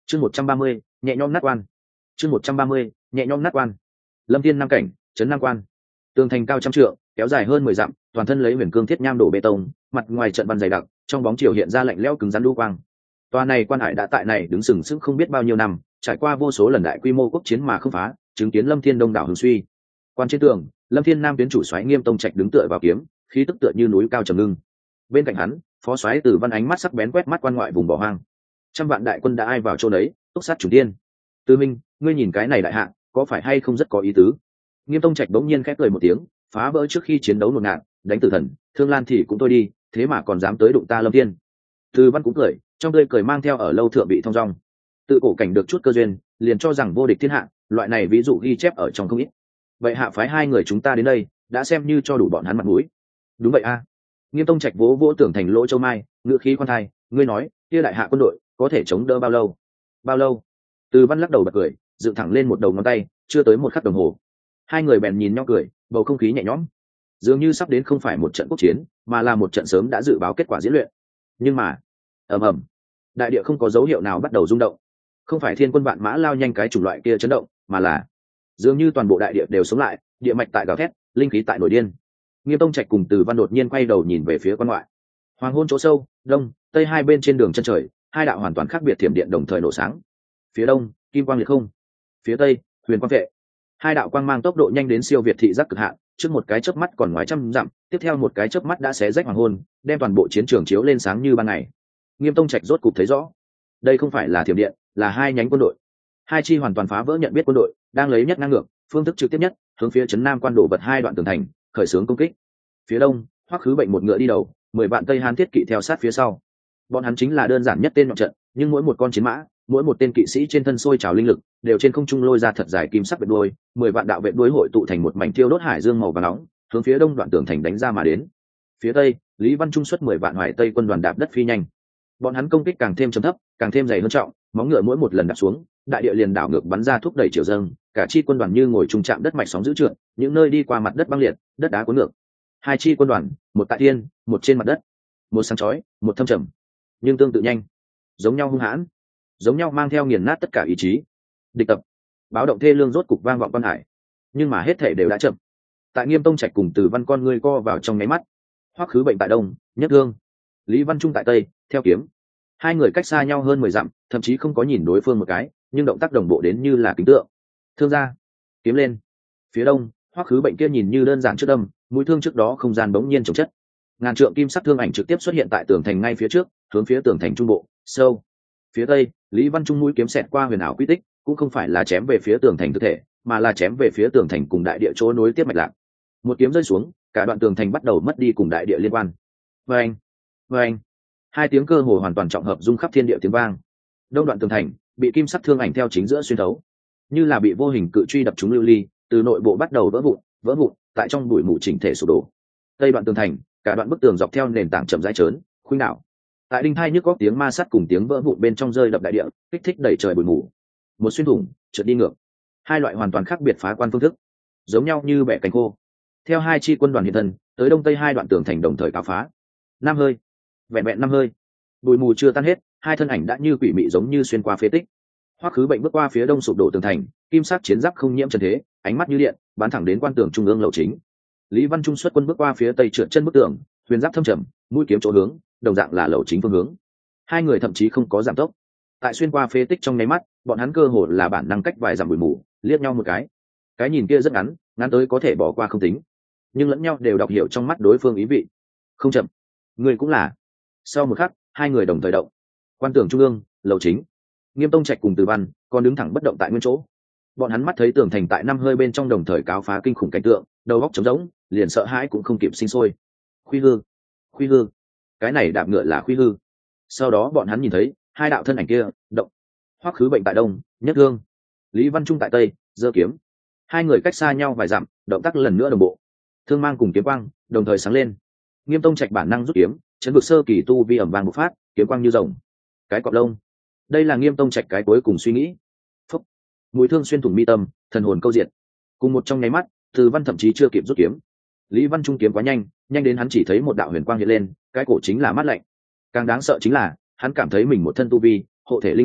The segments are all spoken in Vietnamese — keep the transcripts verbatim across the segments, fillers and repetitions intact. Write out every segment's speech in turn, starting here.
chương một trăm ba mươi nhẹ nhõm nát quan. chương một trăm ba mươi nhẹ nhõm nát quan. Lâm Thiên Nam cảnh, trấn Nam quan. Tường thành cao trăm trượng, kéo dài hơn mười dặm, toàn thân lấy huyền cương thiết nham đổ bê tông, mặt ngoài trận văn dày đặc, trong bóng chiều hiện ra lạnh lẽo cứng rắn đu quang. Tòa này quan hải đã tại này đứng sừng sững không biết bao nhiêu năm, trải qua vô số lần đại quy mô quốc chiến mà không phá, chứng kiến Lâm Thiên đông đảo hưng suy. Quan trên tường, Lâm Thiên Nam tuyến chủ soái Nghiêm Tông Trạch đứng tựa vào kiếm, khí tức tựa như núi cao trầm ngưng. Bên cạnh hắn, phó soái Từ Văn ánh mắt sắc bén quét mắt quan ngoại vùng bỏ hoang. Trăm vạn đại quân đã ai vào chỗ đấy, túc sát chủ tiên. Tư Minh, ngươi nhìn cái này đại hạ, có phải hay không rất có ý tứ? Nghiêm Tông Trạch bỗng nhiên khép cười một tiếng, phá vỡ trước khi chiến đấu nột ngạt, đánh tử thần, Thương Lan thì cũng thôi đi, thế mà còn dám tới đụng ta Lâm Thiên. Từ Văn cũng cười, trong tươi cười mang theo ở lâu thượng bị thông dong. Tự cổ cảnh được chút cơ duyên, liền cho rằng vô địch thiên hạ, loại này ví dụ ghi chép ở trong không ít. Vậy hạ phái hai người chúng ta đến đây, đã xem như cho đủ bọn hắn mặt mũi. Đúng vậy a. Nghiêm Tông Trạch vỗ vỗ tưởng thành lỗ châu mai, ngựa khí khoan thai, ngươi nói, kia đại hạ quân đội có thể chống đỡ bao lâu? Bao lâu? Từ Văn lắc đầu bật cười, dựng thẳng lên một đầu ngón tay, chưa tới một khắc đồng hồ. Hai người bèn nhìn nhau cười, bầu không khí nhẹ nhõm, dường như sắp đến không phải một trận quốc chiến, mà là một trận sớm đã dự báo kết quả diễn luyện. Nhưng mà, ầm ầm, đại địa không có dấu hiệu nào bắt đầu rung động. Không phải thiên quân vạn mã lao nhanh cái chủng loại kia chấn động, mà là dường như toàn bộ đại địa đều sống lại, địa mạch tại gào thét, linh khí tại nổi điên. Nghiêm Tông Trạch cùng Từ Văn đột nhiên quay đầu nhìn về phía quan ngoại. Hoàng hôn chỗ sâu, đông, tây hai bên trên đường chân trời, hai đạo hoàn toàn khác biệt thiểm điện đồng thời nổ sáng. Phía đông, kim quang liệt không. Phía tây, huyền quang vệ. Hai đạo quang mang tốc độ nhanh đến siêu việt thị giác cực hạn, trước một cái chớp mắt còn ngoài trăm dặm, tiếp theo một cái chớp mắt đã xé rách hoàng hôn, đem toàn bộ chiến trường chiếu lên sáng như ban ngày. Nghiêm Tông Trạch rốt cục thấy rõ, đây không phải là thiểm điện, là hai nhánh quân đội, hai chi hoàn toàn phá vỡ nhận biết quân đội, đang lấy nhất ngang ngược, phương thức trực tiếp nhất, hướng phía trấn Nam quan đổ vật hai đoạn tường thành, khởi xướng công kích. Phía đông, Hoắc Khứ Bệnh một ngựa đi đầu, mười vạn Tây Hán thiết kỵ theo sát phía sau. Bọn hắn chính là đơn giản nhất tên nhọn trận, nhưng mỗi một con chiến mã, mỗi một tên kỵ sĩ trên thân sôi trào linh lực, đều trên không trung lôi ra thật dài kim sắc vệt đuôi, mười vạn đạo vệt đuôi hội tụ thành một mảnh thiêu đốt hải dương màu vàng nóng, hướng phía đông đoạn tường thành đánh ra mà đến. Phía tây, Lý Văn Trung xuất mười vạn Hoài Tây quân đoàn đạp đất phi nhanh. Bọn hắn công kích càng thêm trầm thấp, càng thêm dày hơn trọng, móng ngựa mỗi một lần đạp xuống, đại địa liền đảo ngược bắn ra thúc đẩy chiều dâng, cả chi quân đoàn như ngồi trung chạm đất mạch sóng dữ trượt, những nơi đi qua mặt đất băng liệt, đất đá cuốn ngược. Hai chi quân đoàn, một tại thiên, một trên mặt đất, một sáng chói, một thâm trầm, nhưng tương tự nhanh, giống nhau hung hãn, giống nhau mang theo nghiền nát tất cả ý chí. Địch tập, báo động thê lương rốt cục vang vọng quan hải, nhưng mà hết thể đều đã chậm. Tại Nghiêm Tông Trạch cùng Từ Văn con người co vào trong nháy mắt. Hoắc Khứ Bệnh tại đông, nhất thương, Lý Văn Trung tại tây, theo kiếm. Hai người cách xa nhau hơn mười dặm, thậm chí không có nhìn đối phương một cái, nhưng động tác đồng bộ đến như là kính tượng. Thương ra, kiếm lên. Phía đông, Hoắc Khứ Bệnh kia nhìn như đơn giản trước đâm, mũi thương trước đó không gian bỗng nhiên trồng chất. Ngàn trượng kim sắc thương ảnh trực tiếp xuất hiện tại tường thành ngay phía trước, hướng phía tường thành trung bộ, sâu. Phía tây, Lý Văn Trung mũi kiếm xẹt qua huyền ảo quy tích, cũng không phải là chém về phía tường thành thực thể, mà là chém về phía tường thành cùng đại địa chỗ nối tiếp mạch lạc. Một kiếm rơi xuống, cả đoạn tường thành bắt đầu mất đi cùng đại địa liên quan. Vâng, vâng, hai tiếng cơ hồ hoàn toàn trọng hợp rung khắp thiên địa tiếng vang. Đông đoạn tường thành bị kim sắc thương ảnh theo chính giữa xuyên thấu, như là bị vô hình cự truy đập trúng lưu ly, từ nội bộ bắt đầu vỡ vụn, vỡ vụn, tại trong bụi mù chỉnh thể sụp đổ. Tây đoạn tường thành, cả đoạn bức tường dọc theo nền tảng chậm rãi trớn, khuynh đảo. Tại đinh thai nhức góc tiếng ma sắt cùng tiếng vỡ vụn bên trong rơi đập đại địa, kích thích đẩy trời bụi mù. Một xuyên thủng, trượt đi ngược. Hai loại hoàn toàn khác biệt phá quan phương thức, giống nhau như bẻ cánh khô. Theo hai chi quân đoàn hiện thân, tới đông tây hai đoạn tường thành đồng thời cáo phá. Năm hơi, vẹn vẹn năm hơi, bụi mù chưa tan hết, hai thân ảnh đã như quỷ mị giống như xuyên qua phế tích. Hoắc Khứ Bệnh bước qua phía đông sụp đổ tường thành, kim sắc chiến giáp không nhiễm trần thế, ánh mắt như điện, bắn thẳng đến quan tường trung ương lầu chính. Lý Văn Trung xuất quân bước qua phía tây trượt chân bức tường, huyền giáp thâm trầm, mũi kiếm chỗ hướng, đồng dạng là lầu chính phương hướng. Hai người thậm chí không có giảm tốc. Tại xuyên qua phế tích trong nháy mắt, bọn hắn cơ hồ là bản năng cách vài dặm bụi mù, liếc nhau một cái. Cái nhìn kia rất ngắn, ngắn tới có thể bỏ qua không tính, nhưng lẫn nhau đều đọc hiểu trong mắt đối phương ý vị. Không chậm, người cũng là. Sau một khắc, hai người đồng thời động. Quan tường trung ương, lầu chính. Nghiêm Tông Trạch cùng Từ Văn còn đứng thẳng bất động tại nguyên chỗ. Bọn hắn mắt thấy tường thành tại năm hơi bên trong đồng thời cáo phá kinh khủng cảnh tượng, đầu óc trống rỗng, liền sợ hãi cũng không kịp sinh sôi. Khuy hư, khuy hư, cái này đạp ngựa là khuy hư. Sau đó bọn hắn nhìn thấy hai đạo thân ảnh kia động. Hoắc Khứ Bệnh tại đông, nhất thương, Lý Văn Trung tại tây, giơ kiếm. Hai người cách xa nhau vài dặm, động tác lần nữa đồng bộ. Thương mang cùng kiếm quang đồng thời sáng lên. Nghiêm Tông Trạch bản năng rút kiếm, chấn vực sơ kỳ tu vi ẩm vang bộc phát, kiếm quang như rồng. Cái cọp lông, đây là Nghiêm Tông Trạch cái cuối cùng suy nghĩ. Phúc, mũi thương xuyên thủng mi tâm, thần hồn câu diệt. Cùng một trong nháy mắt, Từ Văn thậm chí chưa kịp rút kiếm. Lý Văn Trung kiếm quá nhanh, nhanh đến hắn chỉ thấy một đạo huyền quang hiện lên, cái cổ chính là mát lạnh. Càng đáng sợ chính là, hắn cảm thấy mình một thân tu vi, hộ thể linh lực,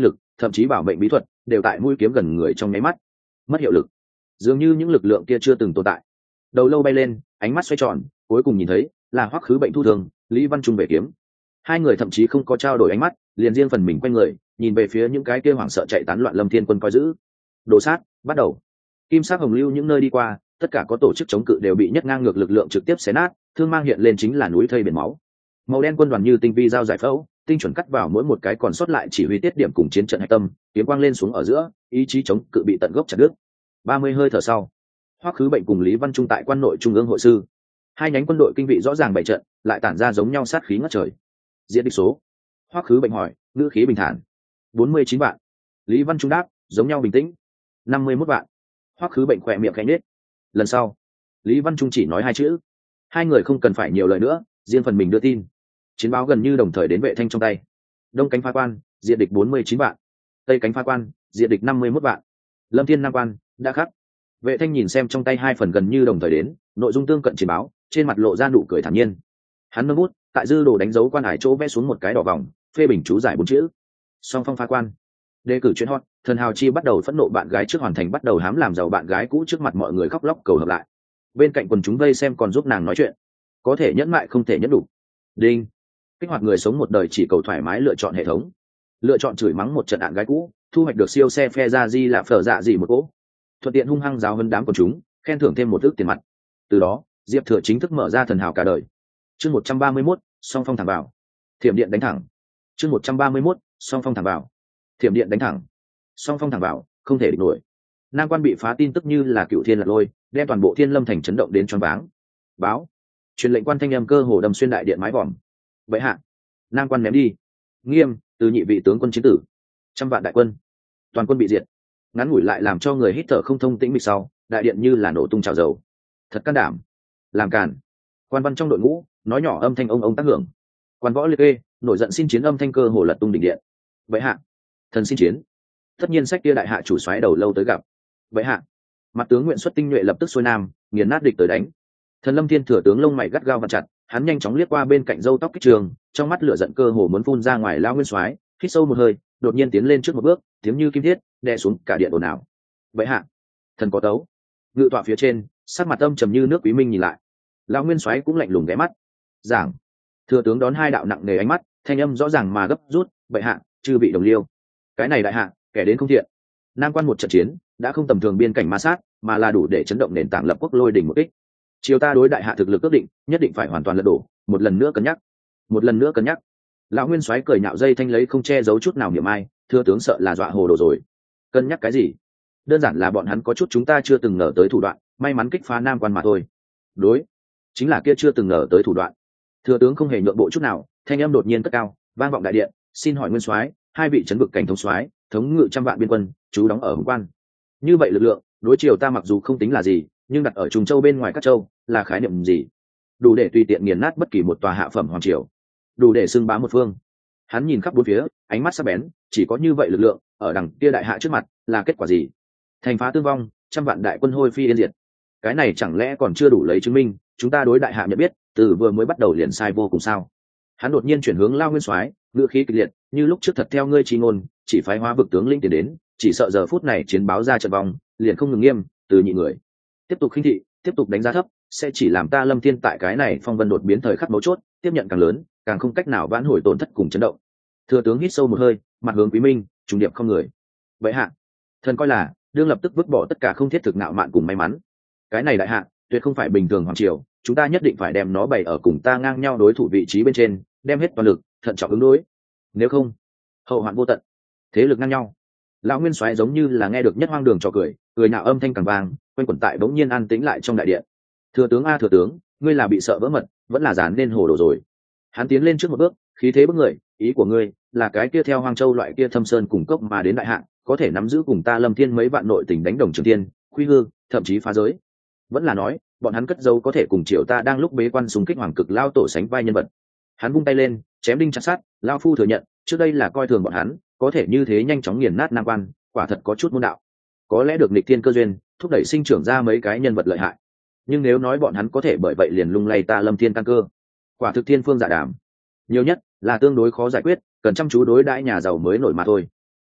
thậm chí bảo mệnh bí thuật đều tại mũi kiếm gần người trong nháy mắt mất hiệu lực, dường như những lực lượng kia chưa từng tồn tại. Đầu lâu bay lên, ánh mắt xoay tròn, cuối cùng nhìn thấy là Hoắc Khứ Bệnh thu thường, Lý Văn Trung về kiếm. Hai người thậm chí không có trao đổi ánh mắt, liền riêng phần mình quay người nhìn về phía những cái kia hoảng sợ chạy tán loạn Lâm Thiên quân coi giữ. Đồ sát bắt đầu. Kim sắc hồng lưu những nơi đi qua, tất cả có tổ chức chống cự đều bị nhất ngang ngược lực lượng trực tiếp xé nát, thương mang hiện lên chính là núi thây biển máu. Màu đen quân đoàn như tinh vi dao giải phẫu, tinh chuẩn cắt vào mỗi một cái còn sót lại chỉ huy tiết điểm cùng chiến trận hạch tâm, kiếm quang lên xuống ở giữa, ý chí chống cự bị tận gốc chặt đứt. Ba mươi hơi thở sau, Hoắc Khứ Bệnh cùng Lý Văn Trung tại quan nội trung ương hội sư, hai nhánh quân đội kinh vị rõ ràng bày trận, lại tản ra giống nhau sát khí ngất trời. Diễn địch số. Hoắc Khứ Bệnh hỏi, ngữ khí bình thản. bốn mươi chín vạn. Lý Văn Trung đáp, giống nhau bình tĩnh. năm mươi mốt vạn. Hoắc Khứ Bệnh khỏe miệng khẽ nhếch. Lần sau, Lý Văn Trung chỉ nói hai chữ. Hai người không cần phải nhiều lời nữa, riêng phần mình đưa tin. Chiến báo gần như đồng thời đến Vệ Thanh trong tay. Đông cánh phá quan, diện địch bốn mươi chín vạn. Tây cánh phá quan, diện địch năm mươi mốt vạn. Lâm Thiên Nam quan, đã khắc. Vệ Thanh nhìn xem trong tay hai phần gần như đồng thời đến, nội dung tương cận chiến báo, trên mặt lộ ra nụ cười thản nhiên. Hắn nâng bút, tại dư đồ đánh dấu quan hải chỗ vẽ xuống một cái đỏ vòng, phê bình chú giải bốn chữ. Song phong phá quan. Đề cử chuyên hot, thần hào chi bắt đầu phẫn nộ bạn gái trước hoàn thành bắt đầu hám làm giàu bạn gái cũ trước mặt mọi người khóc lóc cầu hợp lại. Bên cạnh quần chúng vây xem còn giúp nàng nói chuyện. Có thể nhẫn mại không thể nhẫn đủ. Đinh. Kích hoạt người sống một đời chỉ cầu thoải mái lựa chọn hệ thống. Lựa chọn chửi mắng một trận ạn gái cũ, thu hoạch được siêu xe phe ra di là phở dạ gì một cỗ. Thuận tiện hung hăng giáo hơn đám quần chúng, khen thưởng thêm một ước tiền mặt. Từ đó, Diệp Thừa chính thức mở ra thần hào cả đời. Chương một trăm ba mươi mốt, song phong thẳng vào. Thiểm điện đánh thẳng. Chương một trăm ba mươi mốt, song phong thẳng vào. Thiểm điện đánh thẳng. Song phong thẳng vào, không thể địch nổi. Nam quan bị phá tin tức như là cựu thiên lật lôi, đem toàn bộ Thiên Lâm thành chấn động đến choáng váng. Báo. Truyền lệnh quan thanh âm cơ hồ đâm xuyên đại điện mái vòm. Vậy hạ. Nam quan ném đi. Nghiêm, từ nhị vị tướng quân chiến tử. Trăm vạn đại quân. Toàn quân bị diệt. Ngắn ngủi lại làm cho người hít thở không thông tĩnh mịch sau, đại điện như là nổ tung trào dầu. Thật can đảm. Làm cản. Quan văn trong đội ngũ, nói nhỏ âm thanh ông ông tác hưởng. Quan võ liệt kê, nổi giận xin chiến âm thanh cơ hồ lật tung đỉnh điện. Vậy hạ. Thần xin chiến. Tất nhiên sách kia đại hạ chủ soái đầu lâu tới gặp. Vậy hạ. Mặt tướng nguyện xuất tinh nhuệ lập tức xuôi nam, nghiền nát địch tới đánh. Thần Lâm Thiên thừa tướng lông mày gắt gao vặn chặt, hắn nhanh chóng liếc qua bên cạnh râu tóc kích trường, trong mắt lửa giận cơ hồ muốn phun ra ngoài lao nguyên soái, hít sâu một hơi, đột nhiên tiến lên trước một bước, tiếng như kim thiết, đè xuống cả điện ồn ào. Vậy hạ. Thần có tấu. Ngự tọa phía trên, sắc mặt âm trầm như nước quý minh nhìn lại. Lão nguyên soái cũng lạnh lùng ghé mắt. Giảng. Thừa tướng đón hai đạo nặng nề ánh mắt, thanh âm rõ ràng mà gấp rút, vậy hạ, chư vị đồng liêu. Cái này đại hạ, kẻ đến không thiện. Nam quan một trận chiến, đã không tầm thường biên cảnh ma sát, mà là đủ để chấn động nền tảng lập quốc lôi đỉnh một kích. Triều ta đối đại hạ thực lực ước định, nhất định phải hoàn toàn lật đổ, một lần nữa cân nhắc. Một lần nữa cân nhắc. Lão nguyên soái cười nhạo dây thanh lấy không che giấu chút nào niệm ai, thừa tướng sợ là dọa hồ đồ rồi. Cân nhắc cái gì? Đơn giản là bọn hắn có chút chúng ta chưa từng ngờ tới thủ đoạn, may mắn kích phá Nam quan mà thôi. Đối, chính là kia chưa từng ngờ tới thủ đoạn. Thừa tướng không hề nhượng bộ chút nào, thanh âm đột nhiên cất cao, vang vọng đại điện, xin hỏi nguyên soái, hai vị trấn vực cảnh thống soái, thống ngự trăm vạn biên quân, chú đóng ở Hồng Quan. Như vậy lực lượng, đối triều ta mặc dù không tính là gì, nhưng đặt ở Trùng Châu bên ngoài các châu, là khái niệm gì? Đủ để tùy tiện nghiền nát bất kỳ một tòa hạ phẩm hoàng triều, đủ để xưng bá một phương. Hắn nhìn khắp bốn phía, ánh mắt sắc bén, chỉ có như vậy lực lượng, ở đằng kia đại hạ trước mặt, là kết quả gì? Thành phá tương vong, trăm vạn đại quân hôi phi yên diệt. Cái này chẳng lẽ còn chưa đủ lấy chứng minh, chúng ta đối đại hạ nhận biết, từ vừa mới bắt đầu liền sai vô cùng sao? Hắn đột nhiên chuyển hướng Lao Nguyên Soái, ngữ khí kịch liệt, như lúc trước thật theo ngươi chi ngôn, chỉ phái hóa vực tướng lĩnh tiền đến, chỉ sợ giờ phút này chiến báo ra trận vong, liền không ngừng nghiêm, từ nhị người. Tiếp tục khinh thị, tiếp tục đánh giá thấp, sẽ chỉ làm ta Lâm Thiên tại cái này phong vân đột biến thời khắc mấu chốt, tiếp nhận càng lớn, càng không cách nào vãn hồi tổn thất cùng chấn động. Thừa tướng hít sâu một hơi, mặt hướng Quý Minh, trùng điệp không người. Vậy hạ, thần coi là đương lập tức vứt bỏ tất cả không thiết thực ngạo mạn cùng may mắn. Cái này đại hạ, tuyệt không phải bình thường hoàng triều, chúng ta nhất định phải đem nó bày ở cùng ta ngang nhau đối thủ vị trí bên trên, đem hết toàn lực, thận trọng ứng đối. Nếu không, hậu hoạn vô tận. Thế lực ngang nhau. Lão Nguyên Soái giống như là nghe được nhất hoang đường trò cười, cười nhạo âm thanh càng vang, quanh quẩn tại bỗng nhiên an tĩnh lại trong đại điện. Thừa tướng a thừa tướng, ngươi là bị sợ vỡ mật, vẫn là dán nên hồ đồ rồi. Hắn tiến lên trước một bước, khí thế bức người, ý của ngươi là cái kia theo Hoang Châu loại kia thâm sơn cùng cốc mà đến đại hạ, có thể nắm giữ cùng ta Lâm Thiên mấy vạn nội tình đánh đồng trường tiên, quy hư, thậm chí phá giới. Vẫn là nói, bọn hắn cất giấu có thể cùng triều ta đang lúc bế quan xung kích hoàng cực lao tổ sánh vai nhân vật. Hắn vung tay lên, chém đinh chặt sắt, lao phu thừa nhận, trước đây là coi thường bọn hắn, có thể như thế nhanh chóng nghiền nát Nam quan, quả thật có chút môn đạo. Có lẽ được nghịch thiên cơ duyên, thúc đẩy sinh trưởng ra mấy cái nhân vật lợi hại. Nhưng nếu nói bọn hắn có thể bởi vậy liền lung lay ta Lâm Thiên căn cơ, quả thực thiên phương dạ đàm. Nhiều nhất là tương đối khó giải quyết, cần chăm chú đối đãi nhà giàu mới nổi mà thôi.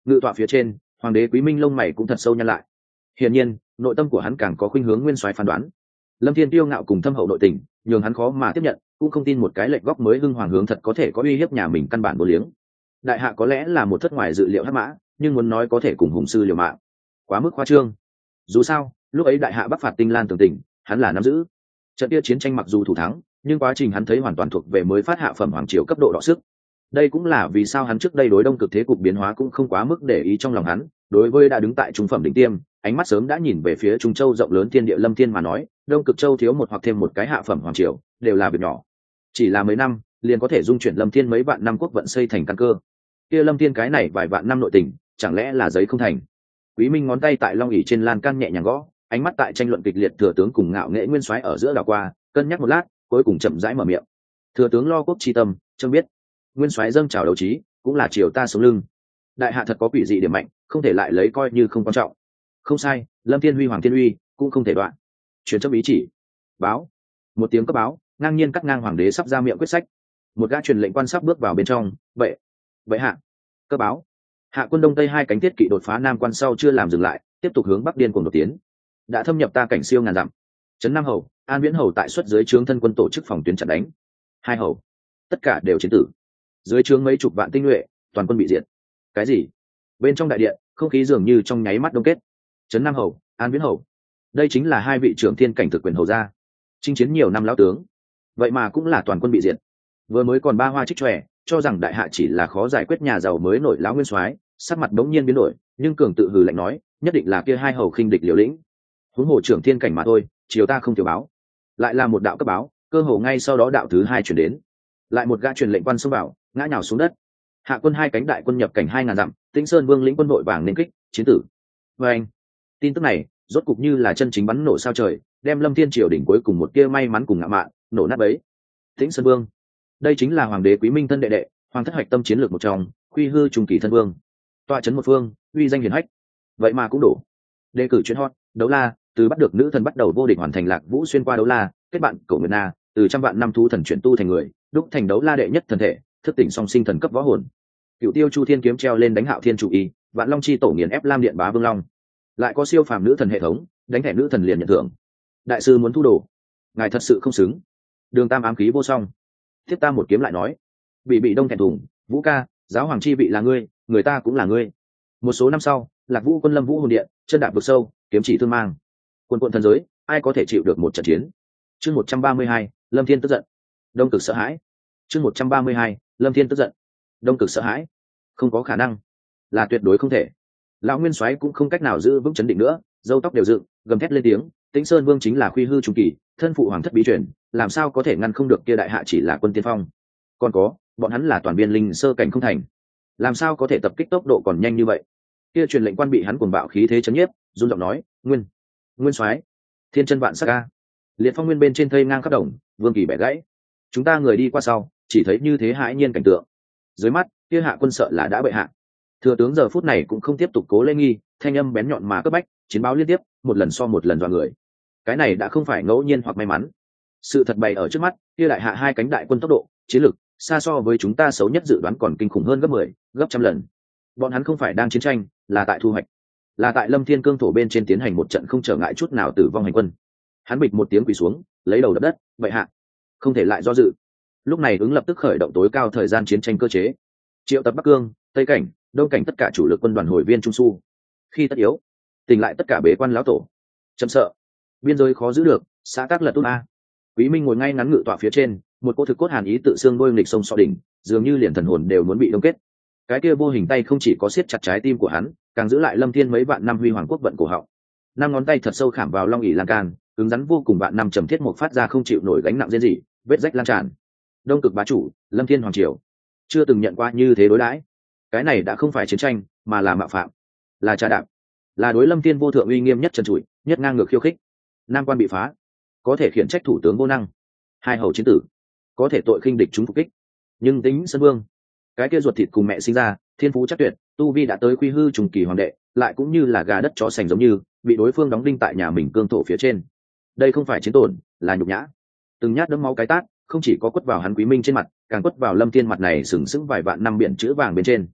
ngự tọa phía trên, hoàng đế Quý Minh lông mày cũng thật sâu nhăn lại. Hiển nhiên, nội tâm của hắn càng có khuynh hướng nguyên soái phán đoán. Lâm Thiên tiêu ngạo cùng thâm hậu nội tình, nhường hắn khó mà tiếp nhận, cũng không tin một cái lệch góc mới hưng hoàng hướng thật có thể có uy hiếp nhà mình căn bản vô liếng. Đại hạ có lẽ là một thất ngoài dự liệu hắc mã, nhưng muốn nói có thể cùng hùng sư liều mạng, quá mức khoa trương. Dù sao, lúc ấy đại hạ bắc phạt Tinh Lan tường tình, hắn là nắm giữ. Trận kia chiến tranh mặc dù thủ thắng, nhưng quá trình hắn thấy hoàn toàn thuộc về mới phát hạ phẩm hoàng triều cấp độ đọ sức. Đây cũng là vì sao hắn trước đây đối đông cực thế cục biến hóa cũng không quá mức để ý trong lòng hắn. Đối với đã đứng tại trung phẩm đỉnh tiêm, ánh mắt sớm đã nhìn về phía Trung Châu rộng lớn thiên địa Lâm Thiên mà nói, đông cực châu thiếu một hoặc thêm một cái hạ phẩm hoàng triều đều là việc nhỏ. Chỉ là mấy năm, liền có thể dung chuyển Lâm Thiên mấy vạn năm quốc vận xây thành căn cơ. Kia Lâm Thiên cái này vài vạn năm nội tình, chẳng lẽ là giấy không thành? Quý Minh ngón tay tại long ỷ trên lan can nhẹ nhàng gõ, ánh mắt tại tranh luận kịch liệt thừa tướng cùng ngạo nghệ nguyên soái ở giữa đảo qua, cân nhắc một lát, cuối cùng chậm rãi mở miệng. Thừa tướng lo quốc chi tâm, trông biết, nguyên soái dâng trào đấu trí, cũng là triều ta sống lưng. Đại hạ thật có quỷ dị điểm mạnh, không thể lại lấy coi như không quan trọng. Không sai, Lâm Thiên huy hoàng thiên uy, cũng không thể đoạn. Truyền chấp ý chỉ. Báo. Một tiếng cấp báo, ngang nhiên cắt ngang hoàng đế sắp ra miệng quyết sách. Một gã truyền lệnh quan sắp bước vào bên trong, vậy, vậy hạ. Cấp báo. Hạ quân đông tây hai cánh tiết kỵ đột phá nam quan sau chưa làm dừng lại, tiếp tục hướng bắc điên cuồng đột tiến. Đã thâm nhập ta cảnh siêu ngàn dặm. Trấn Nam hầu, An Viễn hầu tại xuất dưới trướng thân quân tổ chức phòng tuyến chặn đánh. Hai hầu, tất cả đều chiến tử. Dưới trướng mấy chục vạn tinh nhuệ, toàn quân bị diệt. Cái gì? Bên trong đại điện, không khí dường như trong nháy mắt đông kết. Trấn Nam hầu, An Viễn hầu, đây chính là hai vị trưởng thiên cảnh thực quyền hầu gia, chinh chiến nhiều năm lão tướng, vậy mà cũng là toàn quân bị diệt. Vừa mới còn ba hoa trích tròe, cho rằng đại hạ chỉ là khó giải quyết nhà giàu mới nổi lão nguyên soái, sắc mặt đống nhiên biến đổi, nhưng cường tự hừ lạnh nói, nhất định là kia hai hầu khinh địch liều lĩnh. Huống hồ trưởng thiên cảnh mà thôi, chiều ta không thiếu báo. Lại là một đạo cấp báo, cơ hồ ngay sau đó đạo thứ hai chuyển đến. Lại một gã truyền lệnh quan xông vào, ngã nhào xuống đất. Hạ quân hai cánh đại quân nhập cảnh hai ngàn dặm, Tĩnh Sơn Vương lĩnh quân đội vàng nên kích, chiến tử. Và anh, tin tức này, rốt cục như là chân chính bắn nổ sao trời, đem Lâm Thiên triều đỉnh cuối cùng một tia may mắn cùng ngạo mạn, nổ nát bấy. Tĩnh Sơn Vương, đây chính là hoàng đế Quý Minh thân đệ đệ, hoàng thất hoạch tâm chiến lược một trong, quy hư trung kỳ thân vương, tọa chấn một phương, uy danh hiển hách. Vậy mà cũng đổ. Đề cử chuyên hot, đấu la, từ bắt được nữ thần bắt đầu vô địch hoàn thành lạc vũ xuyên qua đấu la, kết bạn cổ nguyệt na, từ trăm vạn năm thú thần chuyển tu thành người, đúc thành đấu la đệ nhất thần thể, thức tỉnh song sinh thần cấp võ hồn. Cựu tiêu chu thiên kiếm treo lên đánh hạo thiên chủ y, vạn long chi tổ nghiền ép lam điện bá vương long. Lại có siêu phàm nữ thần hệ thống, đánh thẻ nữ thần liền nhận thưởng. Đại sư muốn thu đồ, ngài thật sự không xứng. Đường tam ám khí vô song. Tiếp ta một kiếm lại nói, bị bị đông thẹn thùng, vũ ca, giáo hoàng chi vị là ngươi, người ta cũng là ngươi. Một số năm sau, lạc vũ quân lâm vũ hồn điện, chân đạp vực sâu, kiếm chỉ thương mang. Quân quân thần giới, ai có thể chịu được một trận chiến? Chương một trăm ba mươi hai, Lâm Thiên tức giận. Đông cực sợ hãi. Chương một trăm ba mươi hai, Lâm Thiên tức giận. Đông cực sợ hãi. Không có khả năng, là tuyệt đối không thể. Lão nguyên soái cũng không cách nào giữ vững chấn định nữa, râu tóc đều dựng, gầm thét lên tiếng, Tĩnh Sơn Vương chính là khuy hư trung kỳ, thân phụ hoàng thất bí truyền, làm sao có thể ngăn không được kia đại hạ chỉ là quân tiên phong. Còn có, bọn hắn là toàn biên linh sơ cảnh không thành, làm sao có thể tập kích tốc độ còn nhanh như vậy? Kia truyền lệnh quan bị hắn cuồng bạo khí thế chấn nhiếp, run giọng nói, nguyên nguyên soái, thiên chân vạn sắc ca. Liệt phong nguyên bên trên thây ngang khắp đồng, vương kỳ bẻ gãy. Chúng ta người đi qua sau, chỉ thấy như thế hãi nhiên cảnh tượng. Dưới mắt, kia hạ quân sợ là đã bệ hạ. Thừa tướng giờ phút này cũng không tiếp tục cố lê nghi, thanh âm bén nhọn mà cấp bách, chiến báo liên tiếp, một lần so một lần dọa người. Cái này đã không phải ngẫu nhiên hoặc may mắn. Sự thật bày ở trước mắt, kia đại hạ hai cánh đại quân tốc độ, chiến lược, xa so với chúng ta xấu nhất dự đoán còn kinh khủng hơn gấp mười, gấp trăm lần. Bọn hắn không phải đang chiến tranh, là tại thu hoạch, là tại Lâm Thiên cương thổ bên trên tiến hành một trận không trở ngại chút nào tử vong hành quân. Hắn bịch một tiếng quỳ xuống, lấy đầu đập đất, vậy hạ, không thể lại do dự. Lúc này ứng lập tức khởi động tối cao thời gian chiến tranh cơ chế, triệu tập Bắc Cương, Tây Cảnh, Đông Cảnh tất cả chủ lực quân đoàn hồi viên trung su. Khi tất yếu, tỉnh lại tất cả bế quan lão tổ. Chậm sợ, biên giới khó giữ được, xã tác lật tung a. Quý Minh ngồi ngay ngắn ngự tọa phía trên, một cô thực cốt hàn ý tự xương đôi nghịch sông sọ đỉnh, dường như liền thần hồn đều muốn bị đông kết. Cái kia vô hình tay không chỉ có siết chặt trái tim của hắn, càng giữ lại Lâm Thiên mấy vạn năm huy hoàng quốc vận cổ họng. Năm ngón tay thật sâu khảm vào long ỷ lan can, cứng rắn vô cùng, vạn năm trầm thiết một phát ra không chịu nổi gánh nặng riêng gì, vết rách lan tràn. Đông cực bá chủ, Lâm Thiên hoàng triều, chưa từng nhận qua như thế đối đãi. Cái này đã không phải chiến tranh, mà là mạo phạm, là trà đạp, là đối Lâm Thiên vô thượng uy nghiêm nhất trần trụi, nhất ngang ngược khiêu khích. Nam quan bị phá, có thể khiển trách thủ tướng vô năng. Hai hầu chiến tử, có thể tội khinh địch chúng phục kích. Nhưng Tĩnh Sơn Vương, cái kia ruột thịt cùng mẹ sinh ra, thiên phú chắc tuyệt, tu vi đã tới quy hư trùng kỳ hoàng đệ, lại cũng như là gà đất chó sành giống như bị đối phương đóng đinh tại nhà mình cương thổ phía trên. Đây không phải chiến tổn, là nhục nhã. Từng nhát đấm máu cái tát, không chỉ có quất vào hắn Quý Minh trên mặt, càng quất vào Lâm Thiên mặt này sừng sững vài vạn năm biển chữ vàng bên trên.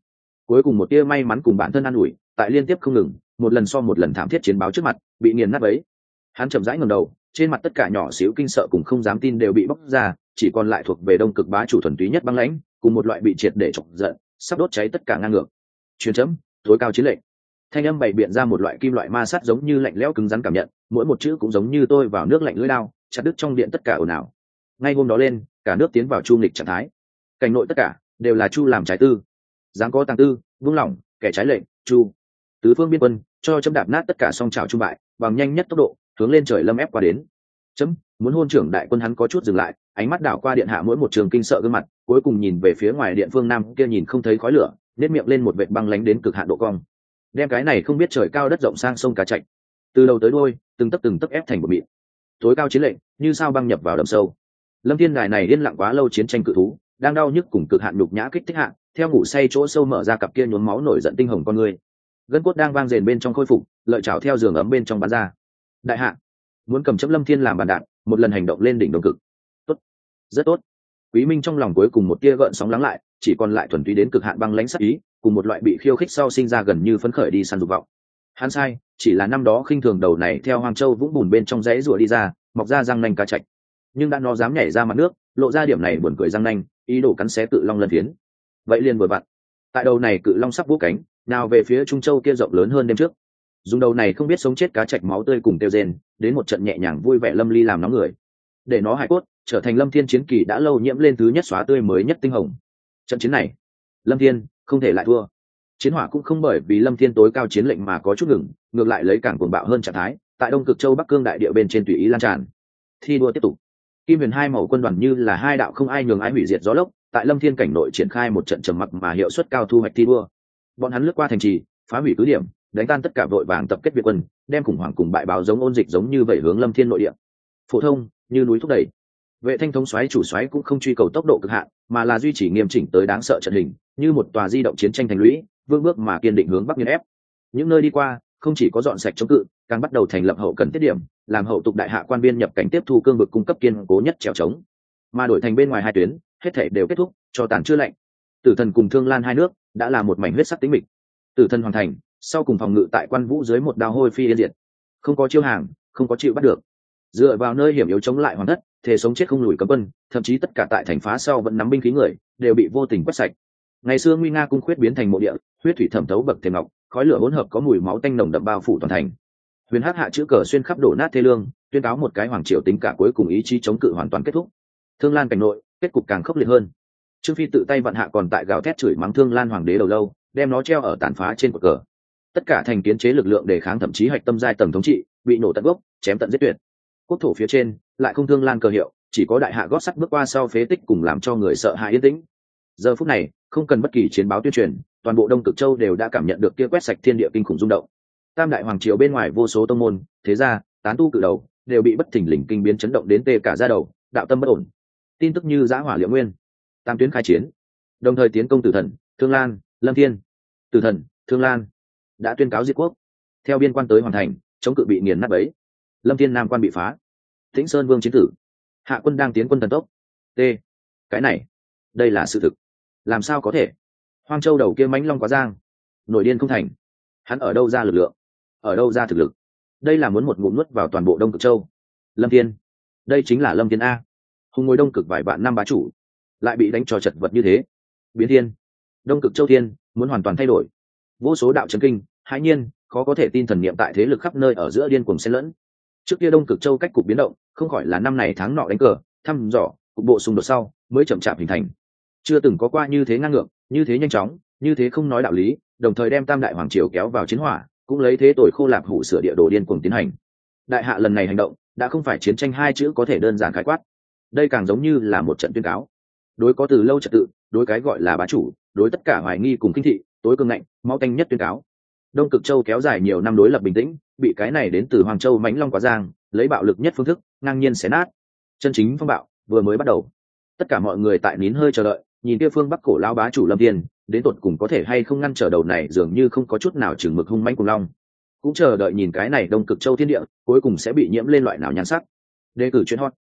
cuối cùng một tia may mắn cùng bản thân an ủi tại liên tiếp không ngừng một lần so một lần thảm thiết chiến báo trước mặt bị nghiền nát ấy. Hắn chậm rãi ngẩng đầu, trên mặt tất cả nhỏ xíu kinh sợ cùng không dám tin đều bị bóc ra, chỉ còn lại thuộc về đông cực bá chủ thuần túy nhất băng lãnh cùng một loại bị triệt để chọc giận sắp đốt cháy tất cả ngang ngược. Truyền chấm tối cao chiến lệnh. Thanh âm bày biện ra một loại kim loại ma sát giống như lạnh lẽo cứng rắn cảm nhận, mỗi một chữ cũng giống như tôi vào nước lạnh lưỡi lao, chặt đứt trong điện tất cả ồn ào. Ngay hôm đó lên, cả nước tiến vào chu nghịch trạng thái. Cảnh nội tất cả đều là chu làm trái tư, dám có tàng tư, buông lỏng, kẻ trái lệnh, chu. Tứ phương biên quân cho chấm đạp nát tất cả song trào trung bại, bằng nhanh nhất tốc độ, hướng lên trời lâm ép qua đến. Chấm muốn hôn trưởng đại quân hắn có chút dừng lại, ánh mắt đảo qua điện hạ mỗi một trường kinh sợ gương mặt, cuối cùng nhìn về phía ngoài điện phương nam kia nhìn không thấy khói lửa, nếp miệng lên một vệt băng lánh đến cực hạn độ cong, đem cái này không biết trời cao đất rộng sang sông cá chạch, từ đầu tới đuôi từng tấc từng tấc ép thành một mịn. Tối cao chiến lệnh như sao băng nhập vào đầm sâu. Lâm Thiên Đài này yên lặng quá lâu chiến tranh cự thú đang đau nhức cùng cực hạn nhục nhã kích thích hạn, theo ngủ say chỗ sâu mở ra cặp kia nhuốm máu nổi giận tinh hồng con người, gân cốt đang vang rền bên trong khôi phục, lợi chảo theo giường ấm bên trong bắn ra. Đại hạ muốn cầm chấm Lâm Thiên làm bàn đạn, một lần hành động lên đỉnh đồng cực. Tốt, rất tốt. Quý Minh trong lòng cuối cùng một tia gợn sóng lắng lại, chỉ còn lại thuần túy đến cực hạn băng lãnh sắc ý, cùng một loại bị khiêu khích sau sinh ra gần như phấn khởi đi săn dục vọng. Hắn sai, chỉ là năm đó khinh thường đầu này theo Hoang Châu vũng bùn bên trong rẫy rùa đi ra, mọc ra răng nanh cá chạch. Nhưng đã nó dám nhảy ra mặt nước, lộ ra điểm này buồn cười răng nanh, ý đồ cắn xé cự long lân phiến. Vậy liền vừa vặn. Tại đầu này cự long sắp vỗ cánh, nào về phía Trung Châu kia rộng lớn hơn đêm trước. Dùng đầu này không biết sống chết cá chạch máu tươi cùng tiêu rên, đến một trận nhẹ nhàng vui vẻ lâm ly làm nóng người. Để nó hải cốt trở thành Lâm Thiên chiến kỳ đã lâu nhiễm lên thứ nhất xóa tươi mới nhất tinh hồng. Trận chiến này, Lâm Thiên không thể lại thua. Chiến hỏa cũng không bởi vì Lâm Thiên tối cao chiến lệnh mà có chút ngừng, ngược lại lấy càng cuồng bạo hơn trạng thái, tại Đông Cực Châu Bắc Cương đại địa bên trên tùy ý lan tràn. Thi đua tiếp tục. Kim Huyền hai màu quân đoàn như là hai đạo không ai nhường ai hủy diệt gió lốc, tại Lâm Thiên cảnh nội triển khai một trận trầm mặc mà hiệu suất cao thu hoạch thi đua. Bọn hắn lướt qua thành trì, phá hủy cứ điểm, đánh tan tất cả vội vàng tập kết Việt quân, đem khủng hoảng cùng bại báo giống ôn dịch giống như vậy hướng Lâm Thiên nội địa. Phổ thông, như núi thúc đẩy. Vệ Thanh thống soái chủ soái cũng không truy cầu tốc độ cực hạn, mà là duy trì nghiêm chỉnh tới đáng sợ trận hình, như một tòa di động chiến tranh thành lũy, vương bước mà kiên định hướng bắc nghiền ép. Những nơi đi qua, không chỉ có dọn sạch chống cự, càng bắt đầu thành lập hậu cần tiết điểm, làm hậu tục đại hạ quan viên nhập cảnh tiếp thu cương vực cung cấp kiên cố nhất trèo trống. Mà đổi thành bên ngoài hai tuyến, hết thảy đều kết thúc, cho tàn chưa lạnh. Tử Thần cùng Thương Lan hai nước đã là một mảnh huyết sắc tĩnh mịch. Tử Thần hoàn thành, sau cùng phòng ngự tại Quan Vũ dưới một đao hôi phi yên diệt. Không có chiêu hàng, không có chịu bắt được. Dựa vào nơi hiểm yếu chống lại hoàn tất, thề sống chết không lùi cấm quân, thậm chí tất cả tại thành phá sau vẫn nắm binh khí người, đều bị vô tình quét sạch. Ngày xưa nguy nga cung khuyết biến thành mộ địa, huyết thủy thẩm thấu bậc thềm ngọc, khói lửa hỗn hợp có mùi máu tanh nồng đậm bao phủ toàn thành. Huyền Hắc hạ chữ cờ xuyên khắp đổ nát thê lương, tuyên cáo một cái hoàng triều tính cả cuối cùng ý chí chống cự hoàn toàn kết thúc. Thương Lan cảnh nội, kết cục càng khốc liệt hơn. Trương Phi tự tay vận hạ còn tại gào thét chửi mắng Thương Lan hoàng đế đầu lâu, đem nó treo ở tàn phá trên cột cờ. Tất cả thành kiến chế lực lượng để kháng thậm chí hạch tâm giai tầng thống trị, bị nổ tận gốc, chém tận giết tuyệt. Quốc thổ phía trên, lại không Thương Lan cờ hiệu, chỉ có đại hạ gót sắt bước qua sau phế tích cùng làm cho người sợ hãi yên tĩnh. Giờ phút này, không cần bất kỳ chiến báo tuyên truyền, toàn bộ Đông Cực Châu đều đã cảm nhận được kia quét sạch thiên địa kinh khủng rung động. Tam đại hoàng triều bên ngoài vô số tông môn, thế gia, tán tu cự đầu, đều bị bất thình lình kinh biến chấn động đến tê cả da đầu, đạo tâm bất ổn. Tin tức như giã hỏa liệu nguyên, tam tuyến khai chiến, đồng thời tiến công Tử Thần, Thương Lan, Lâm Thiên. Tử Thần, Thương Lan đã tuyên cáo diệt quốc. Theo biên quan tới hoàn thành, chống cự bị nghiền nát bấy. Lâm Thiên nam quan bị phá. Tĩnh Sơn Vương chiến tử. Hạ quân đang tiến quân thần tốc. T. Cái này, đây là sự thực. Làm sao có thể? Hoang Châu đầu kia mãnh long quá giang, nổi điên không thành. Hắn ở đâu ra lực lượng? Ở đâu ra thực lực? Đây là muốn một ngụm nuốt vào toàn bộ Đông Cực Châu. Lâm Thiên, đây chính là Lâm Thiên a. Hùng ngồi Đông Cực vài vạn năm bá chủ, lại bị đánh trò chật vật như thế. Biến thiên, Đông Cực Châu Thiên muốn hoàn toàn thay đổi. Vô số đạo chấn kinh, hãi nhiên, khó có thể tin thần niệm tại thế lực khắp nơi ở giữa điên cuồng xen lẫn. Trước kia Đông Cực Châu cách cục biến động, không khỏi là năm này tháng nọ đánh cờ, thăm dò, cục bộ xung đột sau mới chậm chạp hình thành. Chưa từng có qua như thế ngang ngược, như thế nhanh chóng, như thế không nói đạo lý, đồng thời đem Tam đại hoàng triều kéo vào chiến hỏa, cũng lấy thế tội khô lạp hủ sửa địa đồ điên cuồng tiến hành. Đại hạ lần này hành động, đã không phải chiến tranh hai chữ có thể đơn giản khái quát. Đây càng giống như là một trận tuyên cáo. Đối có từ lâu trật tự, đối cái gọi là bá chủ, đối tất cả hoài nghi cùng kinh thị, tối cương ngạnh, máu tanh nhất tuyên cáo. Đông Cực Châu kéo dài nhiều năm đối lập bình tĩnh, bị cái này đến từ Hoàng Châu mãnh long quá giang, lấy bạo lực nhất phương thức, ngang nhiên xé nát. Chân chính phong bạo vừa mới bắt đầu. Tất cả mọi người tại nín hơi chờ đợi, nhìn kia phương Bắc cổ lao bá chủ Lâm Thiên, đến tột cùng có thể hay không ngăn trở đầu này dường như không có chút nào chừng mực hung mãnh cùng long. Cũng chờ đợi nhìn cái này Đông Cực Châu thiên địa, cuối cùng sẽ bị nhiễm lên loại nào nhan sắc. Đề cử chuyên hot,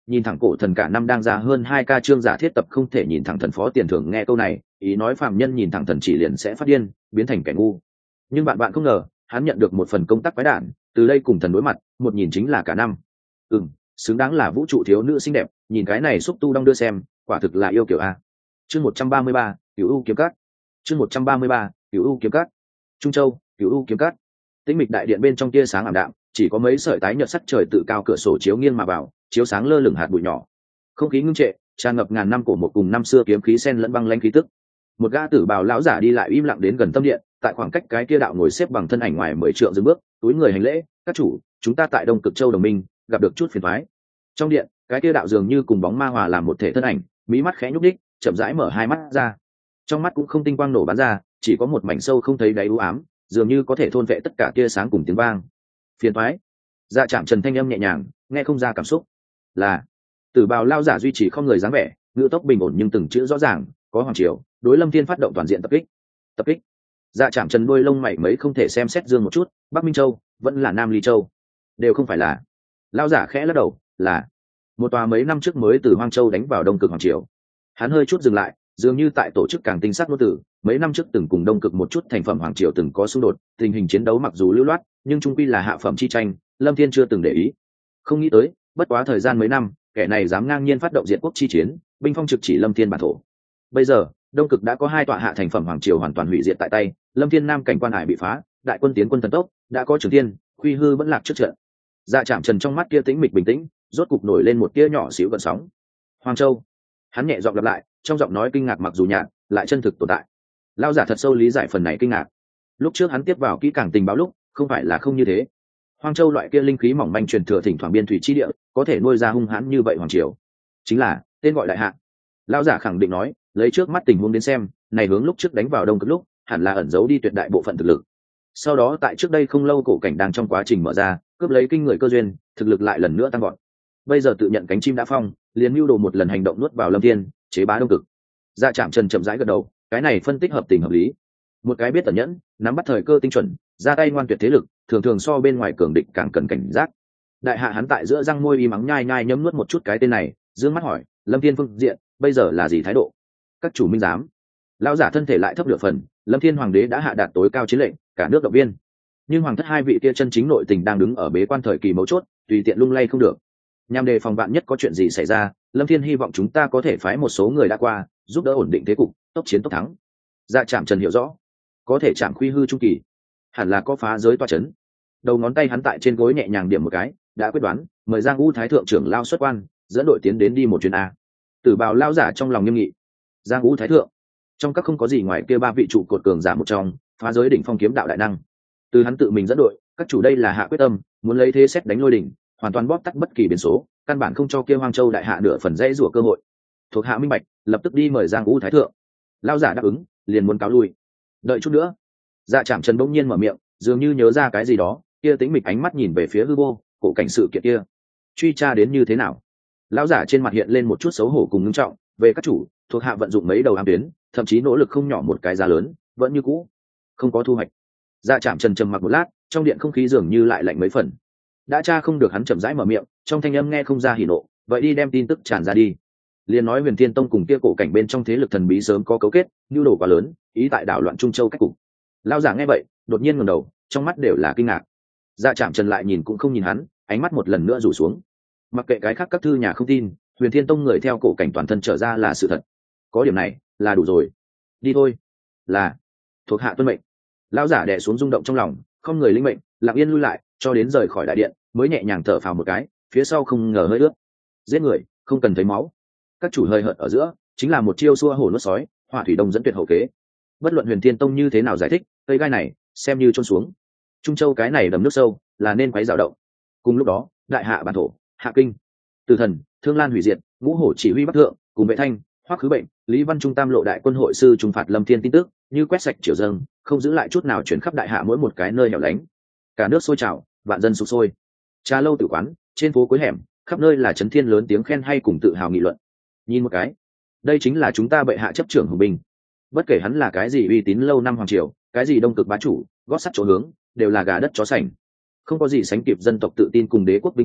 nhìn thẳng cổ thần cả năm đang ra hơn hai ca chương giả thiết tập không thể nhìn thẳng thần phó tiền thưởng nghe câu này, ý nói phạm nhân nhìn thẳng thần chỉ liền sẽ phát điên, biến thành kẻ ngu. Nhưng bạn bạn không ngờ, hắn nhận được một phần công tác quái đản, từ đây cùng thần đối mặt, một nhìn chính là cả năm. Ừm, xứng đáng là vũ trụ thiếu nữ xinh đẹp, nhìn cái này xúc tu đong đưa xem, quả thực là yêu kiểu a. Chương một trăm ba mươi ba, Cửu U kiếm cát. Chương một trăm ba mươi ba, Cửu U kiếm cát. Trung Châu, Cửu U kiếm cát. Tĩnh mịch đại điện bên trong tia sáng ảm đạm, chỉ có mấy sợi tái nhợt sắc trời tự cao cửa sổ chiếu nghiêng mà vào, chiếu sáng lơ lửng hạt bụi nhỏ. Không khí ngưng trệ, tràn ngập ngàn năm cổ một cùng năm xưa kiếm khí sen lẫn băng lãnh khí tức. Một gã tử bào lão giả đi lại im lặng đến gần tâm điện, tại khoảng cách cái kia đạo ngồi xếp bằng thân ảnh ngoài mười trượng dừng bước, túi người hành lễ, "Các chủ, chúng ta tại Đông Cực Châu đồng minh, gặp được chút phiền toái." Trong điện, cái kia đạo dường như cùng bóng ma hòa làm một thể thân ảnh, mí mắt khẽ nhúc nhích, chậm rãi mở hai mắt ra. Trong mắt cũng không tinh quang nổ bắn ra, chỉ có một mảnh sâu không thấy đáy u ám, dường như có thể thôn vệ tất cả tia sáng cùng tiếng vang. Phiền toái. Dạ Trạm Trần thanh âm nhẹ nhàng, nghe không ra cảm xúc. Là tử bào lao giả duy trì không người dáng vẻ, ngữ tốc bình ổn nhưng từng chữ rõ ràng, có hoàng triều đối Lâm Thiên phát động toàn diện tập kích. Tập kích. Dạ Trạm Trần đôi lông mày mấy không thể xem xét dương một chút, Bắc Minh Châu vẫn là Nam Ly Châu, đều không phải là. Lao giả khẽ lắc đầu, là một tòa mấy năm trước mới từ Hoang Châu đánh vào Đông Cực hoàng triều. Hắn hơi chút dừng lại, dường như tại tổ chức càng tinh sắc ngôn từ, mấy năm trước từng cùng Đông Cực một chút thành phẩm hoàng triều từng có xung đột, tình hình chiến đấu mặc dù lưu loát, nhưng trung quy là hạ phẩm chi tranh, Lâm Thiên chưa từng để ý. Không nghĩ tới, bất quá thời gian mấy năm, kẻ này dám ngang nhiên phát động diệt quốc chi chiến, binh phong trực chỉ Lâm Thiên bản thổ. Bây giờ, Đông Cực đã có hai tọa hạ thành phẩm hoàng triều hoàn toàn hủy diệt tại tay, Lâm Thiên Nam cảnh quan hải bị phá, đại quân tiến quân thần tốc, đã có Trường Thiên, Khuy Hư vẫn lạc trước trận. Dạ Trạm Trần trong mắt kia tĩnh mịch bình tĩnh, rốt cục nổi lên một tia nhỏ xíu gợn sóng. Hoàng Châu. Hắn nhẹ giọng lặp lại, trong giọng nói kinh ngạc mặc dù nhạt, lại chân thực tồn tại. Lão giả thật sâu lý giải phần này kinh ngạc. Lúc trước hắn tiếp vào kỹ càng tình báo lúc, không phải là không như thế. Hoang Châu loại kia linh khí mỏng manh truyền thừa thỉnh thoảng biên thủy chi địa, có thể nuôi ra hung hãn như vậy hoàng triều, chính là tên gọi đại hạ. Lão giả khẳng định nói, lấy trước mắt tình huống đến xem, này hướng lúc trước đánh vào Đông Cực lúc, hẳn là ẩn giấu đi tuyệt đại bộ phận thực lực. Sau đó tại trước đây không lâu cổ cảnh đang trong quá trình mở ra, cướp lấy kinh người cơ duyên, thực lực lại lần nữa tăng vọt. Bây giờ tự nhận cánh chim đã phong, liền mưu đồ một lần hành động nuốt vào Lâm Thiên, chế bá Đông Cực. Dạ Trạm Trần chậm rãi gật đầu, cái này phân tích hợp tình hợp lý. Một cái biết tẩn nhẫn, nắm bắt thời cơ tinh chuẩn, ra tay ngoan tuyệt thế lực, thường thường so bên ngoài cường địch càng cần cảnh giác. Đại hạ hắn tại giữa răng môi y mắng nhai nhai nhấm nuốt một chút cái tên này, dương mắt hỏi, Lâm Thiên phương diện, bây giờ là gì thái độ? Các chủ minh giám. Lão giả thân thể lại thấp nửa phần, Lâm Thiên hoàng đế đã hạ đạt tối cao chiến lệnh, cả nước động viên. Nhưng hoàng thất hai vị kia chân chính nội tình đang đứng ở bế quan thời kỳ mấu chốt, tùy tiện lung lay không được. Nhằm đề phòng vạn nhất có chuyện gì xảy ra, Lâm Thiên hy vọng chúng ta có thể phái một số người đã qua, giúp đỡ ổn định thế cục, tốc chiến tốc thắng. Dạ Trạm Trần hiểu rõ, có thể chạm Khuy Hư trung kỳ, hẳn là có phá giới toa chấn. Đầu ngón tay hắn tại trên gối nhẹ nhàng điểm một cái, đã quyết đoán, mời Giang U Thái thượng trưởng lao xuất quan, dẫn đội tiến đến đi một chuyến a. Tử bào lao giả trong lòng nghiêm nghị. Giang U Thái thượng, trong các không có gì ngoài kia ba vị trụ cột cường giả một trong, phá giới đỉnh phong kiếm đạo đại năng. Từ hắn tự mình dẫn đội, các chủ đây là hạ quyết tâm, muốn lấy thế xét đánh lôi đỉnh, hoàn toàn bóp tắt bất kỳ biến số, căn bản không cho kia Hoang Châu đại hạ nửa phần dễ rủa cơ hội. Thuộc hạ minh bạch, lập tức đi mời Giang U Thái thượng. Lao giả đáp ứng, liền muốn cáo lui. Đợi chút nữa. Dạ Trạm Trần bỗng nhiên mở miệng, dường như nhớ ra cái gì đó, kia tính mịch ánh mắt nhìn về phía hư vô, cổ cảnh sự kiện kia, truy tra đến như thế nào? Lão giả trên mặt hiện lên một chút xấu hổ cùng ngưng trọng, về các chủ, thuộc hạ vận dụng mấy đầu ám tuyến, thậm chí nỗ lực không nhỏ một cái giá lớn, vẫn như cũ, không có thu hoạch. Dạ Trạm Trần trầm mặc một lát, trong điện không khí dường như lại lạnh mấy phần. Đã tra không được hắn chậm rãi mở miệng, trong thanh âm nghe không ra hỉ nộ, vậy đi đem tin tức tràn ra đi. Liên nói Huyền Thiên Tông cùng kia cổ cảnh bên trong thế lực thần bí sớm có cấu kết, nhu đồ quá lớn, ý tại đảo loạn Trung Châu cách cục. Lão giả nghe vậy, đột nhiên ngẩng đầu, trong mắt đều là kinh ngạc. Dạ Trạm Trần lại nhìn cũng không nhìn hắn, ánh mắt một lần nữa rủ xuống. Mặc kệ cái khác các thư nhà không tin, Huyền Thiên Tông người theo cổ cảnh toàn thân trở ra là sự thật. Có điểm này, là đủ rồi. Đi thôi. Là. Thuộc hạ tuân mệnh. Lão giả đè xuống rung động trong lòng, không người linh mệnh, lặng yên lui lại, cho đến rời khỏi đại điện, mới nhẹ nhàng thở phào một cái, phía sau không ngờ hơi ướt. Giết người, không cần thấy máu. Các chủ hơi hợt ở giữa, chính là một chiêu xua hổ nuốt sói, hỏa thủy đông dẫn tuyệt hậu kế. Bất luận Huyền Thiên Tông như thế nào giải thích, cây gai này xem như trôn xuống. Trung Châu cái này đầm nước sâu, là nên quấy rào động. Cùng lúc đó, đại hạ bản thổ, Hạ Kinh, Từ Thần, Thương Lan hủy diệt, Ngũ Hổ chỉ huy Bắc thượng, cùng Vệ Thanh, Hoắc Khứ Bệnh, Lý Văn Trung tam lộ đại quân hội sư trùng phạt Lâm Thiên tin tức, như quét sạch triều dâng, không giữ lại chút nào chuyển khắp đại hạ mỗi một cái nơi hẻo lánh. Cả nước sôi trào, vạn dân sục sôi. Trà lâu tử quán, trên phố cuối hẻm, khắp nơi là chấn thiên lớn tiếng khen hay cùng tự hào nghị luận. Nhìn một cái, đây chính là chúng ta bệ hạ chấp trưởng hùng binh. Bất kể hắn là cái gì uy tín lâu năm hoàng triều, cái gì đông cực bá chủ, gót sắt chỗ hướng, đều là gà đất chó sành. Không có gì sánh kịp dân tộc tự tin cùng đế quốc vinh quang,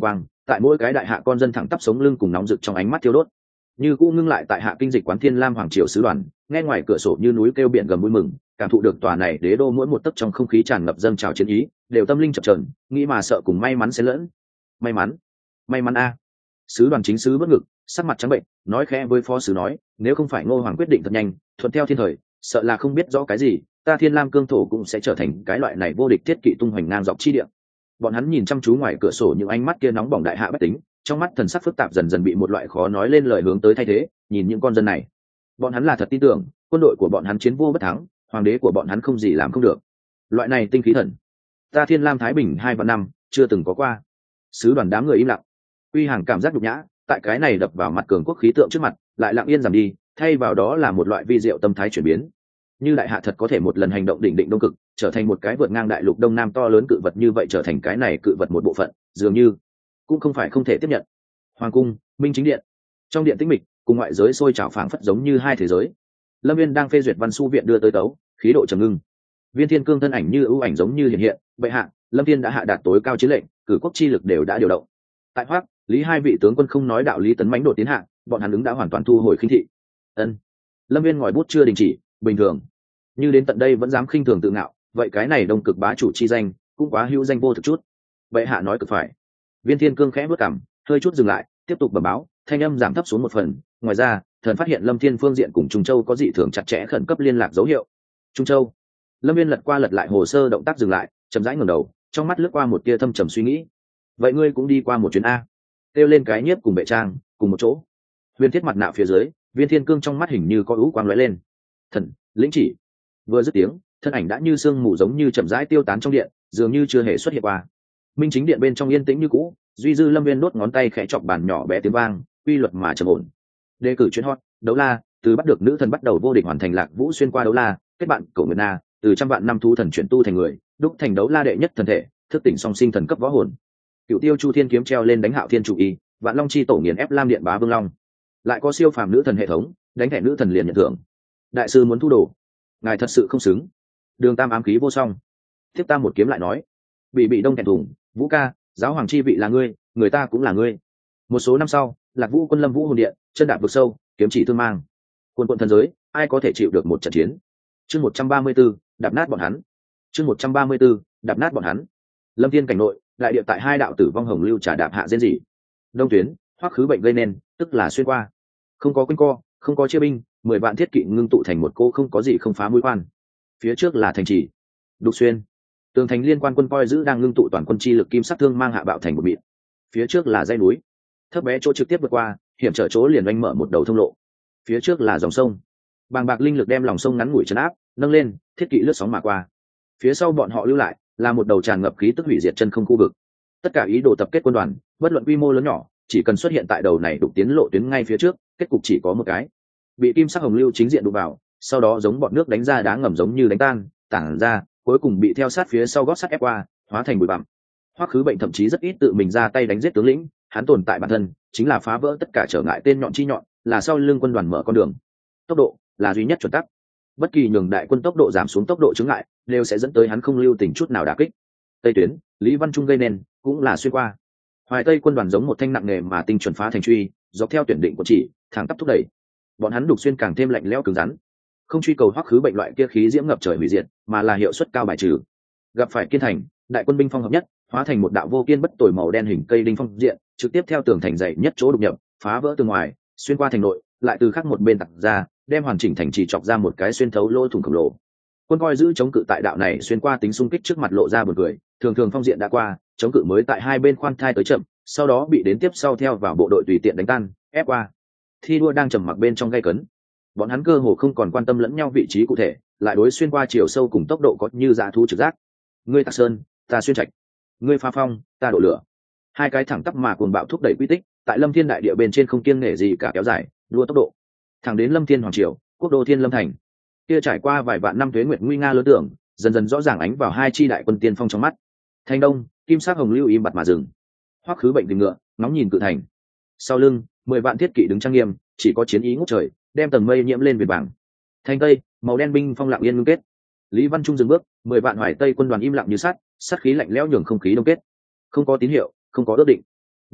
tại mỗi cái đại hạ con dân thẳng tắp sống lưng cùng nóng rực trong ánh mắt thiêu đốt. Như cũ ngưng lại tại hạ kinh dịch quán Thiên Lam hoàng triều sứ đoàn, nghe ngoài cửa sổ như núi kêu biển gầm vui mừng, cảm thụ được tòa này đế đô mỗi một tấc trong không khí tràn ngập dâng trào chiến ý, đều tâm linh chập chờn, nghĩ mà sợ cùng may mắn xen lẫn. May mắn, may mắn a. Sứ đoàn chính sứ bất ngực, sắc mặt trắng bệnh, nói khẽ với phó sứ nói, nếu không phải Ngô hoàng quyết định thật nhanh, thuận theo thiên thời, sợ là không biết rõ cái gì, ta Thiên Lam cương thổ cũng sẽ trở thành cái loại này vô địch thiết kỵ tung hoành ngang dọc chi địa. Bọn hắn nhìn chăm chú ngoài cửa sổ những ánh mắt kia nóng bỏng đại hạ bách tính, trong mắt thần sắc phức tạp dần dần bị một loại khó nói lên lời hướng tới thay thế. Nhìn những con dân này, bọn hắn là thật tin tưởng quân đội của bọn hắn chiến vô bất thắng, hoàng đế của bọn hắn không gì làm không được. Loại này tinh khí thần, ta Thiên Lam thái bình hai vạn năm chưa từng có qua. Sứ đoàn đám người im lặng, uy hàng cảm giác nhục nhã tại cái này đập vào mặt cường quốc khí tượng trước mặt lại lặng yên giảm đi, thay vào đó là một loại vi diệu tâm thái chuyển biến. Như đại hạ thật có thể một lần hành động đỉnh định đông cực, trở thành một cái vượt ngang đại lục đông nam to lớn cự vật như vậy, trở thành cái này cự vật một bộ phận, dường như cũng không phải không thể tiếp nhận. Hoàng cung, minh chính điện, trong điện tĩnh mịch cùng ngoại giới sôi trào phảng phất giống như hai thế giới. Lâm Viên đang phê duyệt văn su viện đưa tới tấu, khí độ trầm ngưng. Viên Thiên Cương thân ảnh như ưu ảnh giống như hiện hiện, bệ hạ, Lâm Viên đã hạ đạt tối cao chiến lệnh, cử quốc chi lực đều đã điều động. Tại Hoắc, Lý hai vị tướng quân không nói đạo lý tấn mãnh đột tiến hạ, bọn hắn ứng đã hoàn toàn thu hồi khinh thị. Ân. Lâm Viên ngòi bút chưa đình chỉ, bình thường. Như đến tận đây vẫn dám khinh thường tự ngạo, vậy cái này đông cực bá chủ chi danh, cũng quá hữu danh vô thực chút. Bệ hạ nói cực phải. Viên Thiên Cương khẽ bước cằm, hơi chút dừng lại, tiếp tục bẩm báo, thanh âm giảm thấp xuống một phần. Ngoài ra, thần phát hiện Lâm Thiên phương diện cùng Trung Châu có dị thường chặt chẽ khẩn cấp liên lạc dấu hiệu. Trung Châu. Lâm Viên lật qua lật lại hồ sơ, động tác dừng lại, chậm rãi ngẩng đầu, trong mắt lướt qua một tia thâm trầm suy nghĩ. Vậy ngươi cũng đi qua một chuyến a? Kêu lên cái nhiếp cùng bệ trang, cùng một chỗ. Huyền thiết mặt nạ phía dưới, Viên Thiên Cương trong mắt hình như có ưu quang lóe lên. Thần, lĩnh chỉ. Vừa dứt tiếng, thân ảnh đã như sương mù giống như chậm rãi tiêu tán trong điện, dường như chưa hề xuất hiện qua. Minh chính điện bên trong yên tĩnh như cũ, duy dư Lâm Viên đốt ngón tay khẽ chọc bàn nhỏ bé tiếng vang, quy luật mà trầm ổn. Đề cử chuyên hot, đấu la, từ bắt được nữ thần bắt đầu vô địch hoàn thành lạc vũ xuyên qua đấu la, kết bạn cổ nguyệt na, từ trăm vạn năm thú thần chuyển tu thành người, đúc thành đấu la đệ nhất thần thể, thức tỉnh song sinh thần cấp võ hồn. Cựu tiêu chu thiên kiếm treo lên đánh hạo thiên chủ y, vạn long chi tổ nghiền ép lam điện bá vương long. Lại có siêu phàm nữ thần hệ thống, đánh thẻ nữ thần liền nhận thưởng. Đại sư muốn thu đồ, ngài thật sự không xứng. Đường tam ám khí vô song. Tiếp ta một kiếm lại nói, bị bị đông thẹn thùng, Vũ ca, giáo hoàng chi vị là ngươi, người ta cũng là ngươi. Một số năm sau, lạc vũ quân lâm vũ hồn điện, chân đạp vực sâu, kiếm chỉ thương mang. Quân quận thần giới, ai có thể chịu được một trận chiến? Chương một trăm ba mươi 134, đạp nát bọn hắn. Chương một trăm ba mươi 134, đạp nát bọn hắn. Lâm Thiên cảnh nội, đại địa tại hai đạo tử vong hồng lưu trà đạp hạ diễn dị. Đông tuyến, hoắc khứ bệnh gây nên, tức là xuyên qua. Không có quanh co, không có chia binh, mười vạn thiết kỵ ngưng tụ thành một cô không có gì không phá mũi quan. Phía trước là thành trì Đục Xuyên, tường thành liên quan quân coi giữ đang ngưng tụ toàn quân chi lực kim sắc thương mang hạ bạo thành một mịn. Phía trước là dãy núi, thấp bé chỗ trực tiếp vượt qua, hiểm trở chỗ liền oanh mở một đầu thông lộ. Phía trước là dòng sông, bàng bạc linh lực đem lòng sông ngắn ngủi trấn áp, nâng lên, thiết kỵ lướt sóng mà qua. Phía sau bọn họ lưu lại là một đầu tràn ngập khí tức hủy diệt chân không khu vực. Tất cả ý đồ tập kết quân đoàn, bất luận quy mô lớn nhỏ, chỉ cần xuất hiện tại đầu này đục tiến lộ tuyến ngay phía trước, kết cục chỉ có một cái: bị kim sắc hồng lưu chính diện đụng vào, sau đó giống bọn nước đánh ra đá ngầm giống như đánh tan, tản ra, cuối cùng bị theo sát phía sau gót sắt ép qua, hóa thành bụi bặm. Hoắc khứ bệnh thậm chí rất ít tự mình ra tay đánh giết tướng lĩnh, hắn tồn tại bản thân chính là phá vỡ tất cả trở ngại tên nhọn chi nhọn, là sau lưng quân đoàn mở con đường. Tốc độ là duy nhất chuẩn tắc, bất kỳ nhường đại quân tốc độ giảm xuống tốc độ chướng ngại đều sẽ dẫn tới hắn không lưu tình chút nào đả kích. Tây tuyến, Lý Văn Trung gây nên, cũng là xuyên qua. Hoài Tây quân đoàn giống một thanh nặng nghề mà tinh chuẩn phá thành truy, dọc theo tuyển định của chỉ, thẳng tắp thúc đẩy. Bọn hắn đục xuyên càng thêm lạnh lẽo cứng rắn, không truy cầu hoắc khứ bệnh loại kia khí diễm ngập trời hủy diệt, mà là hiệu suất cao bài trừ. Gặp phải kiên thành, đại quân binh phong hợp nhất, hóa thành một đạo vô kiên bất tồi màu đen hình cây đinh phong diện, trực tiếp theo tường thành dày nhất chỗ đục nhập, phá vỡ tường ngoài, xuyên qua thành nội, lại từ khác một bên tặc ra, đem hoàn chỉnh thành trì chọc ra một cái xuyên thấu lỗ thủng khổng lồ. Quân coi giữ chống cự tại đạo này xuyên qua tính xung kích trước mặt lộ ra buồn cười, thường thường phong diện đã qua, chống cự mới tại hai bên khoan thai tới chậm, sau đó bị đến tiếp sau theo vào bộ đội tùy tiện đánh tan, ép qua. Thi đua đang trầm mặc bên trong gay cấn, bọn hắn cơ hồ không còn quan tâm lẫn nhau vị trí cụ thể, lại đối xuyên qua chiều sâu cùng tốc độ có như dã thú trực giác. Ngươi tạc sơn, ta xuyên trạch; ngươi phá phong, ta đổ lửa. Hai cái thẳng tắp mà cuồng bạo thúc đẩy quy tích, tại Lâm Thiên đại địa bên trên không kiêng nể gì cả kéo dài, đua tốc độ, thẳng đến Lâm Thiên hoàng triều, quốc đô Thiên Lâm thành. Kia trải qua vài vạn năm tuế nguyệt nguy nga lớn tưởng, dần dần rõ ràng ánh vào hai chi đại quân tiên phong trong mắt. Thành đông, kim sắc hồng lưu im bặt mà dừng. Hoắc khứ bệnh tìm ngựa, nóng nhìn cự thành. Sau lưng, mười vạn thiết kỵ đứng trang nghiêm, chỉ có chiến ý ngút trời, đem tầng mây nhiễm lên viền vàng. Thành tây, màu đen binh phong lặng yên ngưng kết. Lý Văn Trung dừng bước, mười vạn Hoài Tây quân đoàn im lặng như sắt, sát khí lạnh lẽo nhường không khí đông kết. Không có tín hiệu, không có ước định.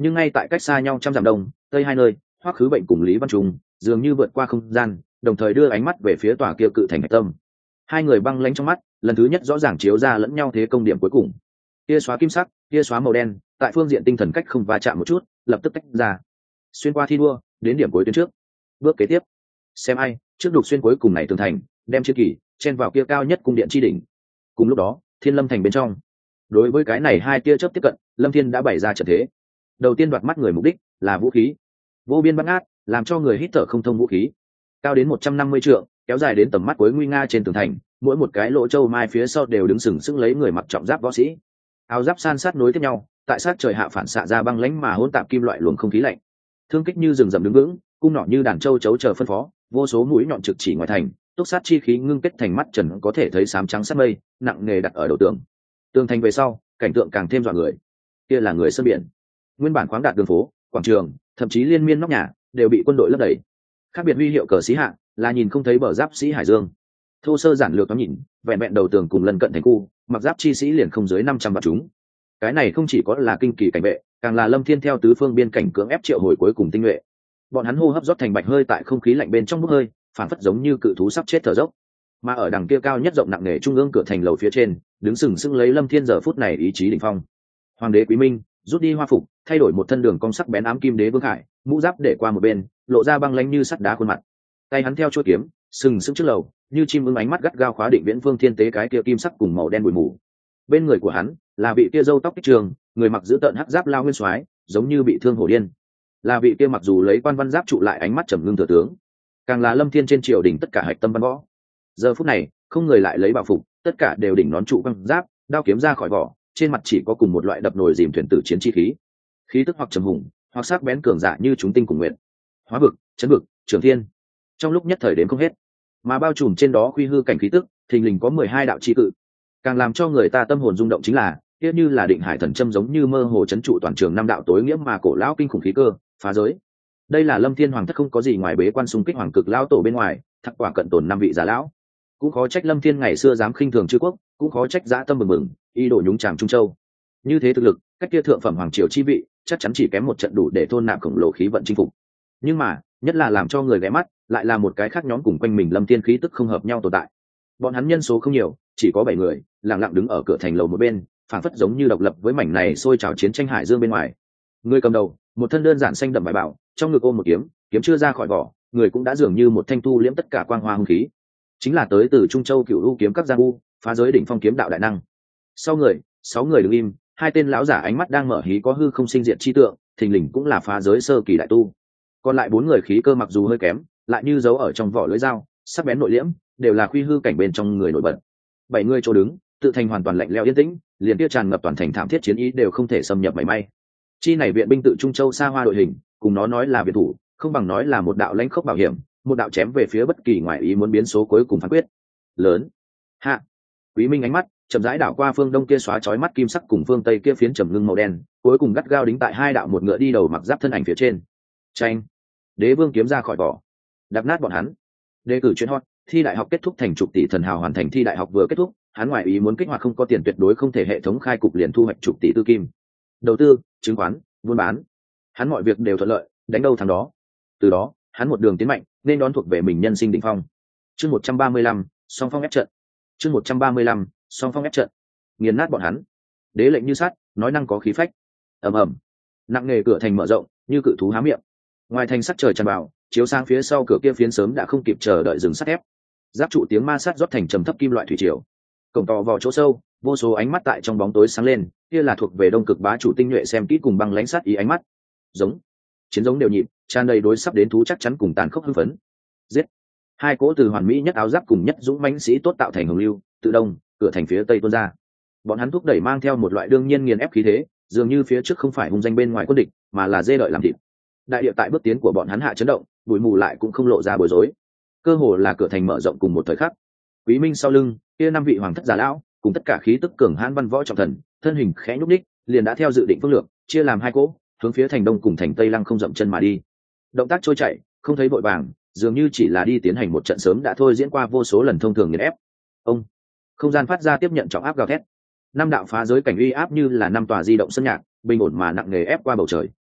nhưng ngay tại cách xa nhau trăm dặm đông tây hai nơi, Hoắc Khứ Bệnh cùng Lý Văn Trung dường như vượt qua không gian, đồng thời đưa ánh mắt về phía tòa kia cự thành hạch tâm. Hai người băng lãnh trong mắt lần thứ nhất rõ ràng chiếu ra lẫn nhau thế công điểm cuối cùng. Kia xóa kim sắc, kia xóa màu đen, tại phương diện tinh thần cách không va chạm một chút, lập tức tách ra. Xuyên qua thi đua, đến điểm cuối tuyến trước. Bước kế tiếp, xem ai trước đục xuyên cuối cùng này tường thành, đem chiến kỳ chen vào kia cao nhất cung điện chi đỉnh. Cùng lúc đó, Thiên Lâm thành bên trong, đối với cái này hai tia chớp tiếp cận, Lâm Thiên đã bày ra trận thế. Đầu tiên đoạt mắt người mục đích là vũ khí, vô biên bát ngát, làm cho người hít thở không thông vũ khí, cao đến một trăm năm mươi trượng, kéo dài đến tầm mắt cuối nguy nga trên tường thành, mỗi một cái lỗ châu mai phía sau đều đứng sừng sững lấy người mặc trọng giáp võ sĩ, áo giáp san sát nối tiếp nhau, tại sát trời hạ phản xạ ra băng lãnh mà hỗn tạp kim loại luồng không khí lạnh, thương kích như rừng rậm đứng vững, cung nỏ như đàn châu chấu chờ phân phó, vô số mũi nhọn trực chỉ ngoài thành, túc sát chi khí ngưng kết thành mắt trần có thể thấy sám trắng sát mây, nặng nề đặt ở đầu tường. Tường thành về sau, cảnh tượng càng thêm dọa người. Kia là người sơn biển, nguyên bản khoáng đạt đường phố, quảng trường, thậm chí liên miên nóc nhà đều bị quân đội lấp đầy. Khác biệt huy hiệu cờ sĩ hạ là nhìn không thấy bờ giáp sĩ hải dương. Thô sơ giản lược có nhìn, vẹn vẹn đầu tường cùng lần cận thành khu, mặc giáp chi sĩ liền không dưới năm trăm vạn chúng. Cái này không chỉ có là kinh kỳ cảnh vệ, càng là Lâm Thiên theo tứ phương biên cảnh cưỡng ép triệu hồi cuối cùng tinh nhuệ. Bọn hắn hô hấp rót thành bạch hơi tại không khí lạnh bên trong bốc hơi, phản phất giống như cự thú sắp chết thở dốc. Mà ở đằng kia cao nhất rộng nặng nề trung ương cửa thành lầu phía trên, đứng sừng sững lấy Lâm Thiên giờ phút này ý chí đỉnh phong. Hoàng đế Quý Minh rút đi hoa phục, thay đổi một thân đường cong sắc bén ám kim đế vương hải, mũ giáp để qua một bên, lộ ra băng lãnh như sắt đá khuôn mặt. Tay hắn theo chuôi kiếm, sừng sững trước lầu, như chim ưng ánh mắt gắt gao khóa định Viễn Vương Thiên Tế cái kia kim sắc cùng màu đen bụi mù. Bên người của hắn là vị kia râu tóc kích trường, người mặc giữ tợn hắc giáp lao nguyên soái, giống như bị thương hổ điên. Là vị kia mặc dù lấy quan văn giáp trụ lại ánh mắt trầm ngưng thừa tướng, càng là Lâm Thiên trên triều đình tất cả hạch tâm văn võ. Giờ phút này, không người lại lấy bảo phục, tất cả đều đỉnh nón trụ băng giáp, đao kiếm ra khỏi vỏ, trên mặt chỉ có cùng một loại đập nồi dìm thuyền tử chiến chi khí. Khí tức hoặc trầm hùng, hoặc sắc bén cường dạ như chúng tinh cùng nguyện. Hóa vực, chấn vực, trường thiên. Trong lúc nhất thời đến không hết, mà bao trùm trên đó quy hư cảnh khí tức, thình lình có mười hai đạo chi cự. Càng làm cho người ta tâm hồn rung động chính là, tiếc như là định hải thần châm giống như mơ hồ chấn trụ toàn trường năm đạo tối nghĩa mà cổ lão kinh khủng khí cơ, phá giới. Đây là Lâm Thiên hoàng thất không có gì ngoài bế quan xung kích hoàng cực lão tổ bên ngoài, thắc quả cận tồn năm vị già lão. Cũng khó trách Lâm Thiên ngày xưa dám khinh thường chư quốc, cũng khó trách dã tâm bừng bừng, y đổ nhúng chàm Trung Châu. Như thế thực lực, cách kia thượng phẩm hoàng triều chi vị, chắc chắn chỉ kém một trận đủ để thôn nạp khổng lồ khí vận chinh phục. Nhưng mà, nhất là làm cho người ghé mắt, lại là một cái khác nhóm cùng quanh mình Lâm Thiên khí tức không hợp nhau tồn tại. Bọn hắn nhân số không nhiều, chỉ có bảy người, lặng lặng đứng ở cửa thành lầu một bên, phảng phất giống như độc lập với mảnh này sôi trào chiến tranh hải dương bên ngoài. Người cầm đầu, một thân đơn giản xanh đậm bài bảo, trong ngực ôm một kiếm, kiếm chưa ra khỏi vỏ, người cũng đã dường như một thanh thu liễm tất cả quang hoa hung khí. Chính là tới từ Trung Châu Cửu U kiếm các gia u, phá giới đỉnh phong kiếm đạo đại năng. Sau người, sáu người đứng im, hai tên lão giả ánh mắt đang mở hí có hư không sinh diện chi tượng, thình lình cũng là phá giới sơ kỳ đại tu. Còn lại bốn người khí cơ mặc dù hơi kém, lại như giấu ở trong vỏ lưỡi dao, sắc bén nội liễm, đều là quy hư cảnh bên trong người nổi bật. Bảy người chỗ đứng, tự thành hoàn toàn lạnh lẽo yên tĩnh, liền kia tràn ngập toàn thành thảm thiết chiến ý đều không thể xâm nhập mảy may. Chi này viện binh tự Trung Châu xa hoa đội hình, cùng nó nói là viện thủ, không bằng nói là một đạo lãnh khốc bảo hiểm, một đạo chém về phía bất kỳ ngoại ý muốn biến số cuối cùng phán quyết. Lớn. Hạ. Quý Minh ánh mắt chậm rãi đảo qua phương đông kia xóa chói mắt kim sắc cùng phương tây kia phiến trầm ngưng màu đen, cuối cùng gắt gao đính tại hai đạo một ngựa đi đầu mặc giáp thân ảnh phía trên. Tranh. Đế vương kiếm ra khỏi vỏ, đập nát bọn hắn. Đề cử chuyên hot, thi đại học kết thúc thành chục tỷ thần hào hoàn thành thi đại học vừa kết thúc, hắn ngoại ý muốn kích hoạt không có tiền tuyệt đối không thể hệ thống khai cục liền thu hoạch chục tỷ tư kim. Đầu tư, chứng khoán, buôn bán, hắn mọi việc đều thuận lợi, đánh đâu thắng đó. Từ đó, hắn một đường tiến mạnh, nên đón thuộc về mình nhân sinh đỉnh phong. Chương một trăm ba mươi lăm, song phong ép trận. Chương một trăm ba mươi lăm, song phong ép trận. Nghiền nát bọn hắn. Đế lệnh như sắt, nói năng có khí phách. Ầm ầm. Nặng nề cửa thành mở rộng, như cự thú há miệng. Ngoài thành sắt trời tràn vào, chiếu sang phía sau cửa kia phiến sớm đã không kịp chờ đợi dừng sắt thép. Giáp trụ tiếng ma sát rót thành trầm thấp kim loại thủy triều. Cổng to vào chỗ sâu, vô số ánh mắt tại trong bóng tối sáng lên, kia là thuộc về đông cực bá chủ tinh nhuệ xem kỹ cùng băng lãnh sát ý ánh mắt. Giống. Chiến giống đều nhịp, tràn đầy đối sắp đến thú chắc chắn cùng tàn khốc hưng phấn. Giết. Hai cỗ từ hoàn mỹ nhất áo giáp cùng nhất dũng mãnh sĩ tốt tạo thành hồng lưu, tự đông, cửa thành phía tây tuôn ra. Bọn hắn thúc đẩy mang theo một loại đương nhiên nghiền ép khí thế, dường như phía trước không phải hung danh bên ngoài quân địch, mà là dê đợi làm thịt. Đại địa tại bước tiến của bọn hắn hạ chấn động, bụi mù lại cũng không lộ ra bối rối. Cơ hồ là cửa thành mở rộng cùng một thời khắc. Quý Minh sau lưng, kia năm vị hoàng thất già lão, cùng tất cả khí tức cường hãn văn võ trọng thần, thân hình khẽ nhúc nhích, liền đã theo dự định phương lược, chia làm hai cỗ, hướng phía thành đông cùng thành tây lăng không dậm chân mà đi. Động tác trôi chảy, không thấy vội vàng, dường như chỉ là đi tiến hành một trận sớm đã thôi diễn qua vô số lần thông thường nghiền ép. Ông, không gian phát ra tiếp nhận trọng áp gào thét. Năm đạo phá giới cảnh uy áp như là năm tòa di động sân nhạc, bình ổn mà nặng nề ép qua bầu trời.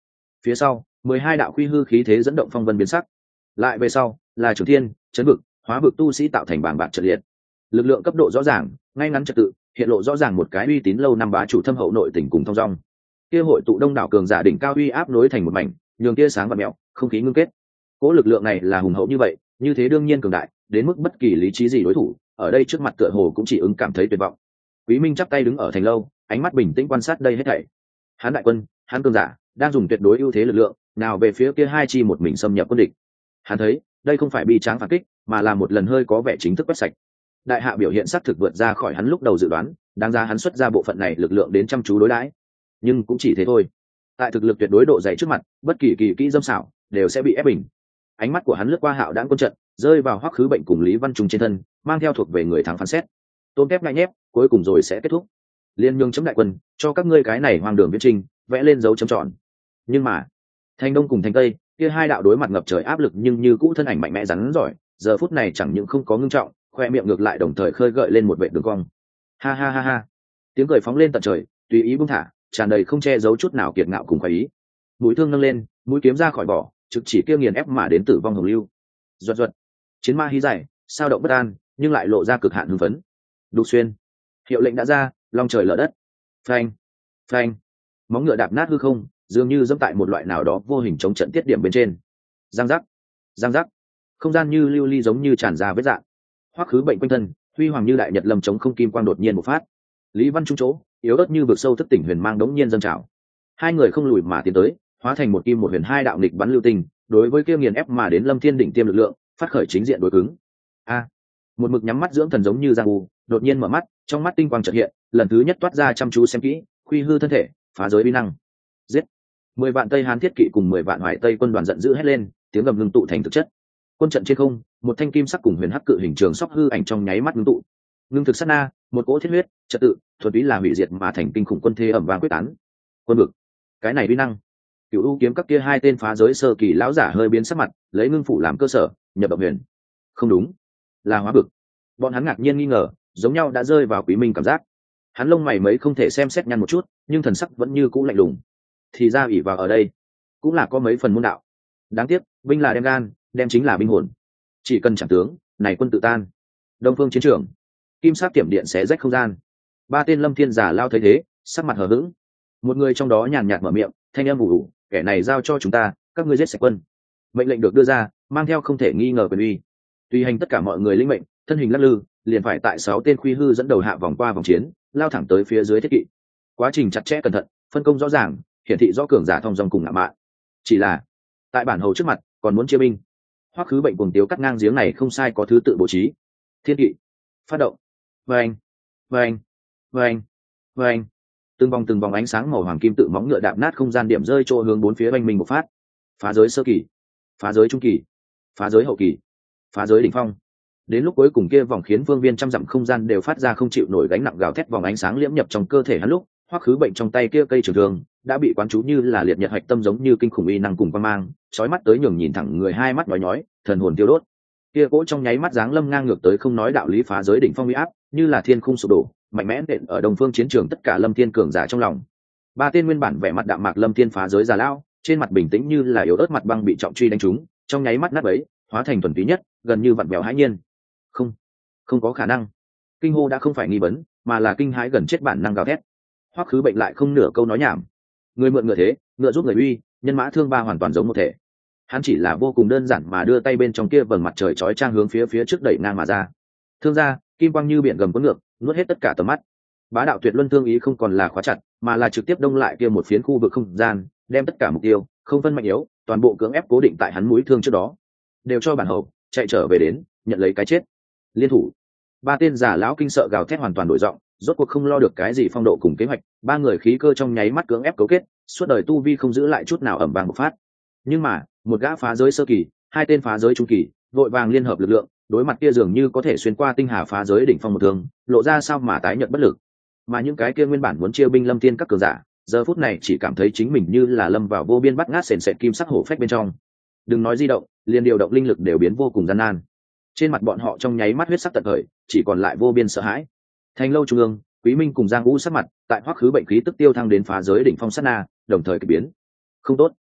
phía sau mười hai đạo quy hư khí thế dẫn động phong vân biến sắc, lại về sau là trường thiên chấn vực hóa vực tu sĩ tạo thành bảng bạc trận liệt, lực lượng cấp độ rõ ràng ngay ngắn trật tự, hiện lộ rõ ràng một cái uy tín lâu năm bá chủ thâm hậu nội tình cùng thông dong. Kia hội tụ đông đảo cường giả đỉnh cao uy áp nối thành một mảnh, nhường tia sáng và mẹo không khí ngưng kết. Cố lực lượng này là hùng hậu như vậy, như thế đương nhiên cường đại đến mức bất kỳ lý trí gì đối thủ ở đây trước mặt tựa hồ cũng chỉ ứng cảm thấy tuyệt vọng. Quý Minh chắp tay đứng ở thành lâu, ánh mắt bình tĩnh quan sát đây hết thảy. Hắn đại quân, hắn cường giả đang dùng tuyệt đối ưu thế lực lượng nào về phía kia hai chi một mình xâm nhập quân địch. Hắn thấy đây không phải bi tráng phản kích, mà là một lần hơi có vẻ chính thức quét sạch. Đại hạ biểu hiện xác thực vượt ra khỏi hắn lúc đầu dự đoán, đáng ra hắn xuất ra bộ phận này lực lượng đến chăm chú đối đãi, nhưng cũng chỉ thế thôi. Tại thực lực tuyệt đối độ dày trước mặt, bất kỳ kỳ kỹ dâm xảo đều sẽ bị ép bình. Ánh mắt của hắn lướt qua Hạo Đãng quân trận, rơi vào Hoắc Khứ Bệnh cùng Lý Văn Trung trên thân, mang theo thuộc về người thắng phán xét. Tôm tép ngay nhép, cuối cùng rồi sẽ kết thúc. Liên nhương chấm đại quân, cho các ngươi cái này hoang đường viễn trình, vẽ lên dấu chấm tròn. Nhưng mà, thành đông cùng thành tây, kia hai đạo đối mặt ngập trời áp lực nhưng như cũ thân ảnh mạnh mẽ rắn giỏi, giờ phút này chẳng những không có ngưng trọng, khoe miệng ngược lại đồng thời khơi gợi lên một vệt đường cong. Ha ha ha ha. Tiếng cười phóng lên tận trời, tùy ý buông thả, tràn đầy không che giấu chút nào kiệt ngạo cùng khoái ý. Mũi thương nâng lên, mũi kiếm ra khỏi vỏ, trực chỉ kia nghiền ép mà đến tử vong hồng lưu. Duật duật. Chiến ma hí dài, sao động bất an, nhưng lại lộ ra cực hạn hưng phấn. Đục xuyên. Hiệu lệnh đã ra, long trời lở đất. Phanh, phanh. Móng ngựa đạp nát hư không, dường như dẫm tại một loại nào đó vô hình chống trận tiết điểm bên trên. Giang giác, giang giác. Không gian như lưu ly giống như tràn ra vết dạng. Hoắc Khứ Bệnh quanh thân, huy hoàng như đại nhật lâm chống không kim quang đột nhiên một phát. Lý Văn Trung chỗ, yếu ớt như vực sâu thức tỉnh huyền mang đống nhiên dâng trào. Hai người không lùi mà tiến tới, hóa thành một kim một huyền hai đạo nghịch bắn lưu tình, đối với kia nghiền ép mà đến Lâm Thiên đỉnh tiêm lực lượng, phát khởi chính diện đối cứng. A, một mực nhắm mắt dưỡng thần giống như giang u, đột nhiên mở mắt, trong mắt tinh quang chợt hiện, lần thứ nhất toát ra chăm chú xem kỹ, khuy hư thân thể, phá giới uy năng. Giết! Mười vạn Tây Hán thiết kỵ cùng mười vạn Hoài Tây quân đoàn giận dữ hét lên, tiếng gầm ngưng tụ thành thực chất. Quân trận trên không, một thanh kim sắc cùng huyền hắc cự hình trường sóc hư ảnh trong nháy mắt ngưng tụ. Ngưng thực sát na, một cỗ thiết huyết, trật tự, thuần túy là hủy diệt mà thành kinh khủng quân thế ẩm vang quyết tán. Quân bực, cái này uy năng. Cửu U kiếm các kia hai tên phá giới sơ kỳ lão giả hơi biến sắc mặt, lấy ngưng phủ làm cơ sở, nhập động huyền. Không đúng, là hóa bực. Bọn hắn ngạc nhiên nghi ngờ, giống nhau đã rơi vào Quý Minh cảm giác. Hắn lông mày mấy không thể xem xét nhăn một chút, nhưng thần sắc vẫn như cũ lạnh lùng. Thì ra ủy vào ở đây, cũng là có mấy phần môn đạo. Đáng tiếc, binh là đem gan, đem chính là binh hồn. Chỉ cần chẳng tướng, này quân tự tan. Đông Phương chiến trường, kim sắc tiệm điện xé rách không gian. Ba tên Lâm Thiên giả lao thấy thế, sắc mặt hờ hững. Một người trong đó nhàn nhạt mở miệng, thanh âm ủ ủ, kẻ này giao cho chúng ta, các ngươi giết sạch quân. Mệnh lệnh được đưa ra, mang theo không thể nghi ngờ quyền uy. Tùy hành tất cả mọi người linh mệnh, thân hình lắc lư, liền phải tại sáu tên khuy hư dẫn đầu hạ vòng qua vòng chiến, lao thẳng tới phía dưới thiết kỵ. Quá trình chặt chẽ cẩn thận, phân công rõ ràng, hiển thị rõ cường giả thông dong cùng ngạo mạn. Chỉ là, tại bản hầu trước mặt, còn muốn chia binh. Hoắc Khứ Bệnh cuồng tiếu cắt ngang giếng này không sai có thứ tự bố trí. Thiên kỵ, phát động. Vâng, vâng, vâng, vâng. Từng vòng từng vòng ánh sáng màu hoàng kim tự móng ngựa đạp nát không gian điểm rơi chỗ hướng bốn phía oanh minh một phát. Phá giới sơ kỳ, phá giới trung kỳ, phá giới hậu kỳ, phá giới đỉnh phong. Đến lúc cuối cùng kia vòng khiến phương viên trăm dặm không gian đều phát ra không chịu nổi gánh nặng gào thét, vòng ánh sáng liễm nhập trong cơ thể hắn lúc, Hoắc Khứ Bệnh trong tay kia cây trường thương đã bị quán chú như là liệt nhật hạch tâm giống như kinh khủng uy năng cùng quang mang, chói mắt tới nhường nhìn thẳng người hai mắt nhói nhói, thần hồn tiêu đốt. Kia cỗ trong nháy mắt giáng lâm ngang ngược tới không nói đạo lý phá giới đỉnh phong uy áp, như là thiên khung sụp đổ, mạnh mẽ nện ở Đông Phương chiến trường tất cả Lâm Thiên cường giả trong lòng. Ba tên nguyên bản vẻ mặt đạm mạc Lâm Thiên phá giới già lão, trên mặt bình tĩnh như là yếu ớt mặt băng bị trọng truy đánh trúng, trong nháy mắt nát bấy, hóa thành thuần túy nhất, gần như vặn vẹo hãi nhiên. Không, không có khả năng. Kinh hô đã không phải nghi vấn, mà là kinh hãi gần chết bản năng gào thét. Hoắc Khứ Bệnh lại không nửa câu nói nhảm. Người mượn ngựa thế, ngựa giúp người uy, nhân mã thương ba hoàn toàn giống một thể. Hắn chỉ là vô cùng đơn giản mà đưa tay bên trong kia vầng mặt trời chói chang hướng phía phía trước đẩy ngang mà ra. Thương ra, kim quang như biển gầm cuốn ngược, nuốt hết tất cả tầm mắt. Bá đạo tuyệt luân thương ý không còn là khóa chặt, mà là trực tiếp đông lại kia một phiến khu vực không gian, đem tất cả mục tiêu, không phân mạnh yếu, toàn bộ cưỡng ép cố định tại hắn mũi thương trước đó. Đều cho bản hầu, chạy trở về đến, nhận lấy cái chết. Liên thủ. Ba tên giả lão kinh sợ gào thét hoàn toàn đổi giọng, rốt cuộc không lo được cái gì phong độ cùng kế hoạch, ba người khí cơ trong nháy mắt cưỡng ép cấu kết, suốt đời tu vi không giữ lại chút nào ẩm vàng một phát. Nhưng mà, một gã phá giới sơ kỳ, hai tên phá giới trung kỳ, vội vàng liên hợp lực lượng, đối mặt kia dường như có thể xuyên qua tinh hà phá giới đỉnh phong một thương, lộ ra sao mà tái nhợt bất lực. Mà những cái kia nguyên bản muốn chia binh Lâm Thiên các cường giả, giờ phút này chỉ cảm thấy chính mình như là lâm vào vô biên bắt ngát sền sệt kim sắc hổ phách bên trong. Đừng nói di động, liền điều động linh lực đều biến vô cùng gian nan. Trên mặt bọn họ trong nháy mắt huyết sắc tận khởi, chỉ còn lại vô biên sợ hãi. Thành lâu trung ương, Quý Minh cùng Giang Vũ sắc mặt, tại Hoắc Khứ Bệnh khí tức tiêu thăng đến phá giới đỉnh phong sát na, đồng thời kỳ biến. Không tốt,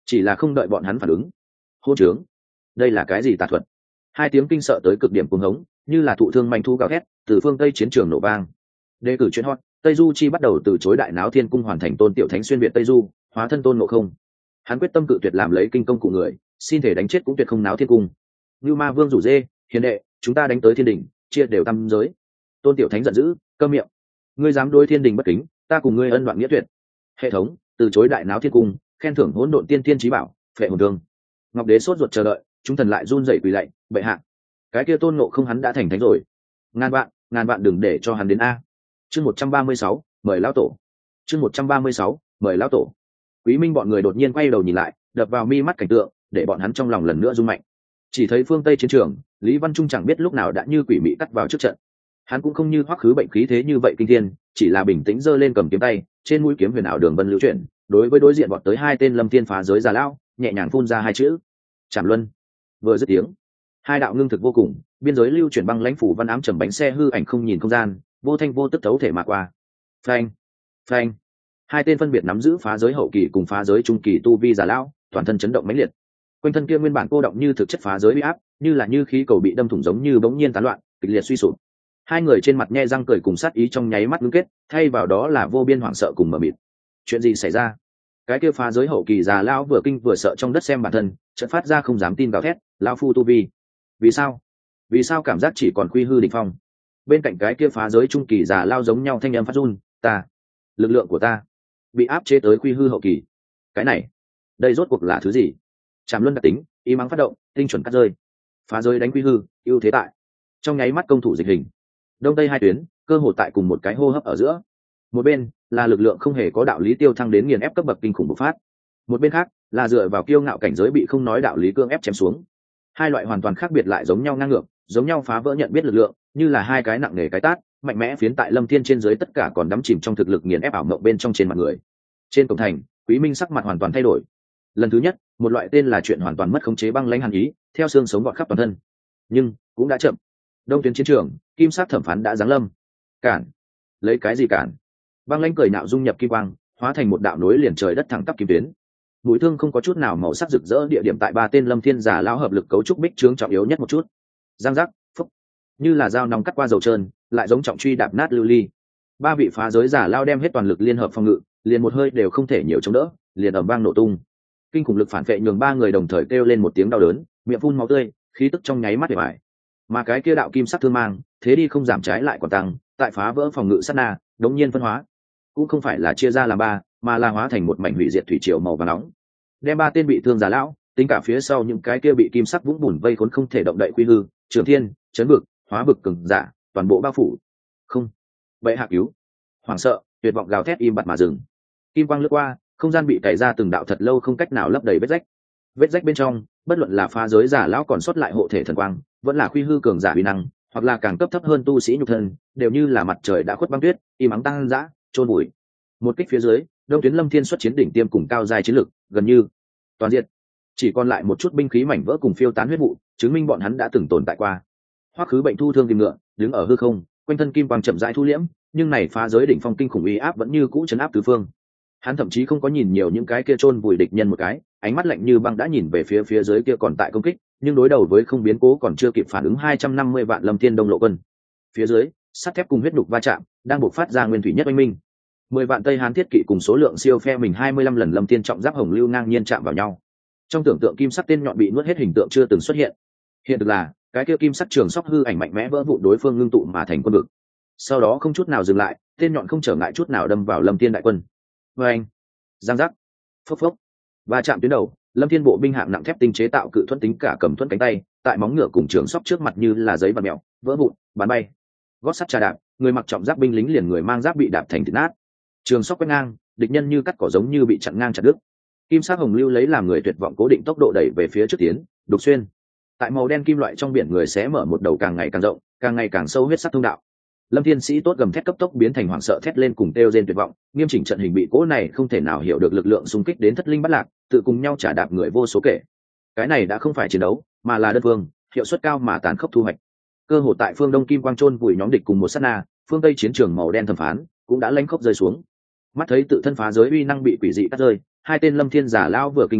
chỉ là không đợi bọn hắn phản ứng. Hô trướng, đây là cái gì tà thuật? Hai tiếng kinh sợ tới cực điểm cuồng hống, như là thụ thương manh thu gào thét, từ phương tây chiến trường nổ vang. Đề cử chuyện hot, Tây Du Chi bắt đầu từ chối đại náo thiên cung hoàn thành tôn tiểu thánh xuyên việt Tây Du, hóa thân tôn ngộ không. Hắn quyết tâm cự tuyệt làm lấy kinh công cụ người, xin thể đánh chết cũng tuyệt không náo thiên cung. Như Ma Vương rủ dê, hiền đệ, chúng ta đánh tới thiên đình, chia đều tam giới. Tôn tiểu thánh giận dữ, câm miệng. Ngươi dám đối thiên đình bất kính, ta cùng ngươi ân đoạn nghĩa tuyệt. Hệ thống, từ chối đại náo thiên cung, khen thưởng hỗn độn tiên tiên trí bảo, phệ hồn thương. Ngọc Đế sốt ruột chờ đợi, chúng thần lại run rẩy quỳ lạy, bệ hạ. Cái kia tôn ngộ không hắn đã thành thánh rồi. Ngàn vạn, ngàn vạn đừng để cho hắn đến a. Chương một trăm ba mươi sáu, mời lão tổ. Chương một trăm ba mươi sáu, mời lão tổ. Quý Minh bọn người đột nhiên quay đầu nhìn lại, đập vào mi mắt cảnh tượng, để bọn hắn trong lòng lần nữa rung mạnh. Chỉ thấy phương Tây chiến trường, Lý Văn Trung chẳng biết lúc nào đã như quỷ mị cắt vào trước trận. Hắn cũng không như hoắc khứ bệnh khí thế như vậy kinh thiên, chỉ là bình tĩnh giơ lên cầm kiếm tay, trên mũi kiếm huyền ảo đường vân lưu chuyển, đối với đối diện bọn tới hai tên lâm thiên phá giới già lão, nhẹ nhàng phun ra hai chữ: Trảm Luân. Vừa dứt tiếng, hai đạo ngưng thực vô cùng, biên giới lưu chuyển băng lãnh phủ văn ám trầm bánh xe hư ảnh không nhìn không gian, vô thanh vô tức thấu thể mà qua. Phanh, phanh. Hai tên phân biệt nắm giữ phá giới hậu kỳ cùng phá giới trung kỳ tu vi già lão, toàn thân chấn động mãnh liệt. Quanh thân kia nguyên bản cô động như thực chất phá giới uy áp, như là như khí cầu bị đâm thủng giống như bỗng nhiên tán loạn, kịch liệt suy sụp. Hai người trên mặt nhe răng cười cùng sát ý trong nháy mắt ngưng kết, thay vào đó là vô biên hoảng sợ cùng mờ mịt. Chuyện gì xảy ra? Cái kia phá giới hậu kỳ già lão vừa kinh vừa sợ trong đất xem bản thân, chợt phát ra không dám tin gào thét, lão phu tu vi. Vì sao? Vì sao cảm giác chỉ còn quy hư đỉnh phong? Bên cạnh cái kia phá giới trung kỳ già lao giống nhau thanh âm phát run, ta, lực lượng của ta bị áp chế tới quy hư hậu kỳ. Cái này, đây rốt cuộc là thứ gì? Trảm Luân đặc tính, y mắng phát động, tinh chuẩn cắt rơi. Phá giới đánh quy hư, ưu thế tại. Trong nháy mắt công thủ dịch hình. Đông tây hai tuyến, cơ hội tại cùng một cái hô hấp ở giữa. Một bên là lực lượng không hề có đạo lý tiêu thăng đến nghiền ép cấp bậc kinh khủng bộc phát. Một bên khác là dựa vào kiêu ngạo cảnh giới bị không nói đạo lý cương ép chém xuống. Hai loại hoàn toàn khác biệt lại giống nhau ngang ngược, giống nhau phá vỡ nhận biết lực lượng, như là hai cái nặng nề cái tát, mạnh mẽ phiến tại Lâm Thiên trên dưới tất cả còn đắm chìm trong thực lực nghiền ép ảo mộng bên trong trên mặt người. Trên cổng thành, Quý Minh sắc mặt hoàn toàn thay đổi. Lần thứ nhất, một loại tên là chuyện hoàn toàn mất khống chế băng lãnh hàn ý, theo xương sống gọt khắp toàn thân. Nhưng cũng đã chậm. Đông tuyến chiến trường, kim sắc thẩm phán đã giáng lâm. Cản? Lấy cái gì cản? Băng lãnh cười nạo dung nhập kim quang, hóa thành một đạo nối liền trời đất thẳng tắp kim tuyến. Mũi thương không có chút nào màu sắc rực rỡ, địa điểm tại ba tên Lâm Thiên giả lão hợp lực cấu trúc bích trướng trọng yếu nhất một chút. Giang giác, phúc, như là dao nòng cắt qua dầu trơn, lại giống trọng truy đạp nát lưu ly. Ba vị phá giới giả lao đem hết toàn lực liên hợp phòng ngự, liền một hơi đều không thể nhiều chống đỡ, liền ầm vang nổ tung. Kinh khủng lực phản vệ nhường ba người đồng thời kêu lên một tiếng đau đớn, miệng phun máu tươi, khí tức trong nháy mắt để bại. Mà cái kia đạo kim sắc thương mang, thế đi không giảm trái lại còn tăng, tại phá vỡ phòng ngự sát na, đống nhiên phân hóa, cũng không phải là chia ra làm ba, mà là hóa thành một mảnh hủy diệt thủy triều màu vàng nóng, đem ba tên bị thương giả lão, tính cả phía sau những cái kia bị kim sắc vũng bùn vây khốn không thể động đậy quy hư, trường thiên, chấn vực, hóa vực cường giả, toàn bộ bao phủ. Không, vậy hạ cứu. Hoảng sợ, tuyệt vọng gào thét im bặt mà dừng. Kim quang lướt qua, không gian bị cày ra từng đạo thật lâu không cách nào lấp đầy vết rách. Vết rách bên trong, bất luận là phá giới giả lão còn sót lại hộ thể thần quang, vẫn là quy hư cường giả uy năng, hoặc là càng cấp thấp hơn tu sĩ nhục thân, đều như là mặt trời đã khuất băng tuyết, im ắng tăng dã, trôn bụi. Một kích phía dưới, Đông Tuyến Lâm Thiên xuất chiến đỉnh tiêm cùng cao giai chiến lực, gần như toàn diện. Chỉ còn lại một chút binh khí mảnh vỡ cùng phiêu tán huyết vụ, chứng minh bọn hắn đã từng tồn tại qua. Hoắc Khứ Bệnh thu thương kim ngựa, đứng ở hư không, quanh thân kim quang chậm rãi thu liễm, nhưng này phá giới đỉnh phong kinh khủng uy áp vẫn như cũ chấn áp tứ phương. Hắn thậm chí không có nhìn nhiều những cái kia chôn vùi địch nhân một cái, ánh mắt lạnh như băng đã nhìn về phía phía dưới kia còn tại công kích, nhưng đối đầu với không biến cố còn chưa kịp phản ứng hai trăm năm mươi vạn Lâm Thiên Đông Lộ quân. Phía dưới, sắt thép cùng huyết đục va chạm, đang bộc phát ra nguyên thủy nhất oanh minh. Mười vạn Tây Hán thiết kỵ cùng số lượng siêu phe mình hai mươi lăm lần Lâm Thiên trọng giáp hồng lưu ngang nhiên chạm vào nhau. Trong tưởng tượng kim sắc tên nhọn bị nuốt hết hình tượng chưa từng xuất hiện. Hiện thực là, cái kia kim sắc trường sóc hư ảnh mạnh mẽ vỡ vụn đối phương ngưng tụ mà thành quân vực. Sau đó không chút nào dừng lại, tên nhọn không trở ngại chút nào đâm vào Lâm Thiên đại quân. Oeng, giang giác, phốc phốc, va chạm tuyến đầu. Lâm Thiên bộ binh hạng nặng thép tinh chế tạo cự thuẫn tính cả cầm thuẫn cánh tay, tại móng ngựa cùng trường sóc trước mặt như là giấy bạt mèo, vỡ vụn, bắn bay. Gót sắt trà đạp, người mặc trọng giáp binh lính liền người mang giáp bị đạp thành thịt nát. Trường sóc quét ngang, địch nhân như cắt cỏ giống như bị chặn ngang chặt đứt. Kim sắc hồng lưu lấy làm người tuyệt vọng cố định tốc độ đẩy về phía trước tiến, đục xuyên. Tại màu đen kim loại trong biển người sẽ mở một đầu càng ngày càng rộng, càng ngày càng sâu huyết sắc thông đạo. Lâm Thiên sĩ tốt gầm thét cấp tốc biến thành hoảng sợ thét lên cùng kêu rên tuyệt vọng, nghiêm chỉnh trận hình bị cỗ này không thể nào hiểu được lực lượng xung kích đến thất linh bất lạc, tự cùng nhau trả đạp người vô số kể. Cái này đã không phải chiến đấu, mà là đơn phương, hiệu suất cao mà tàn khốc thu hoạch. Cơ hội tại phương Đông Kim Quang Trôn vùi nhóm địch cùng một sát na, phương Tây chiến trường màu đen thẩm phán cũng đã lanh khốc rơi xuống. Mắt thấy tự thân phá giới uy năng bị quỷ dị cắt rơi, hai tên Lâm Thiên giả lão vừa kinh vừa sợ,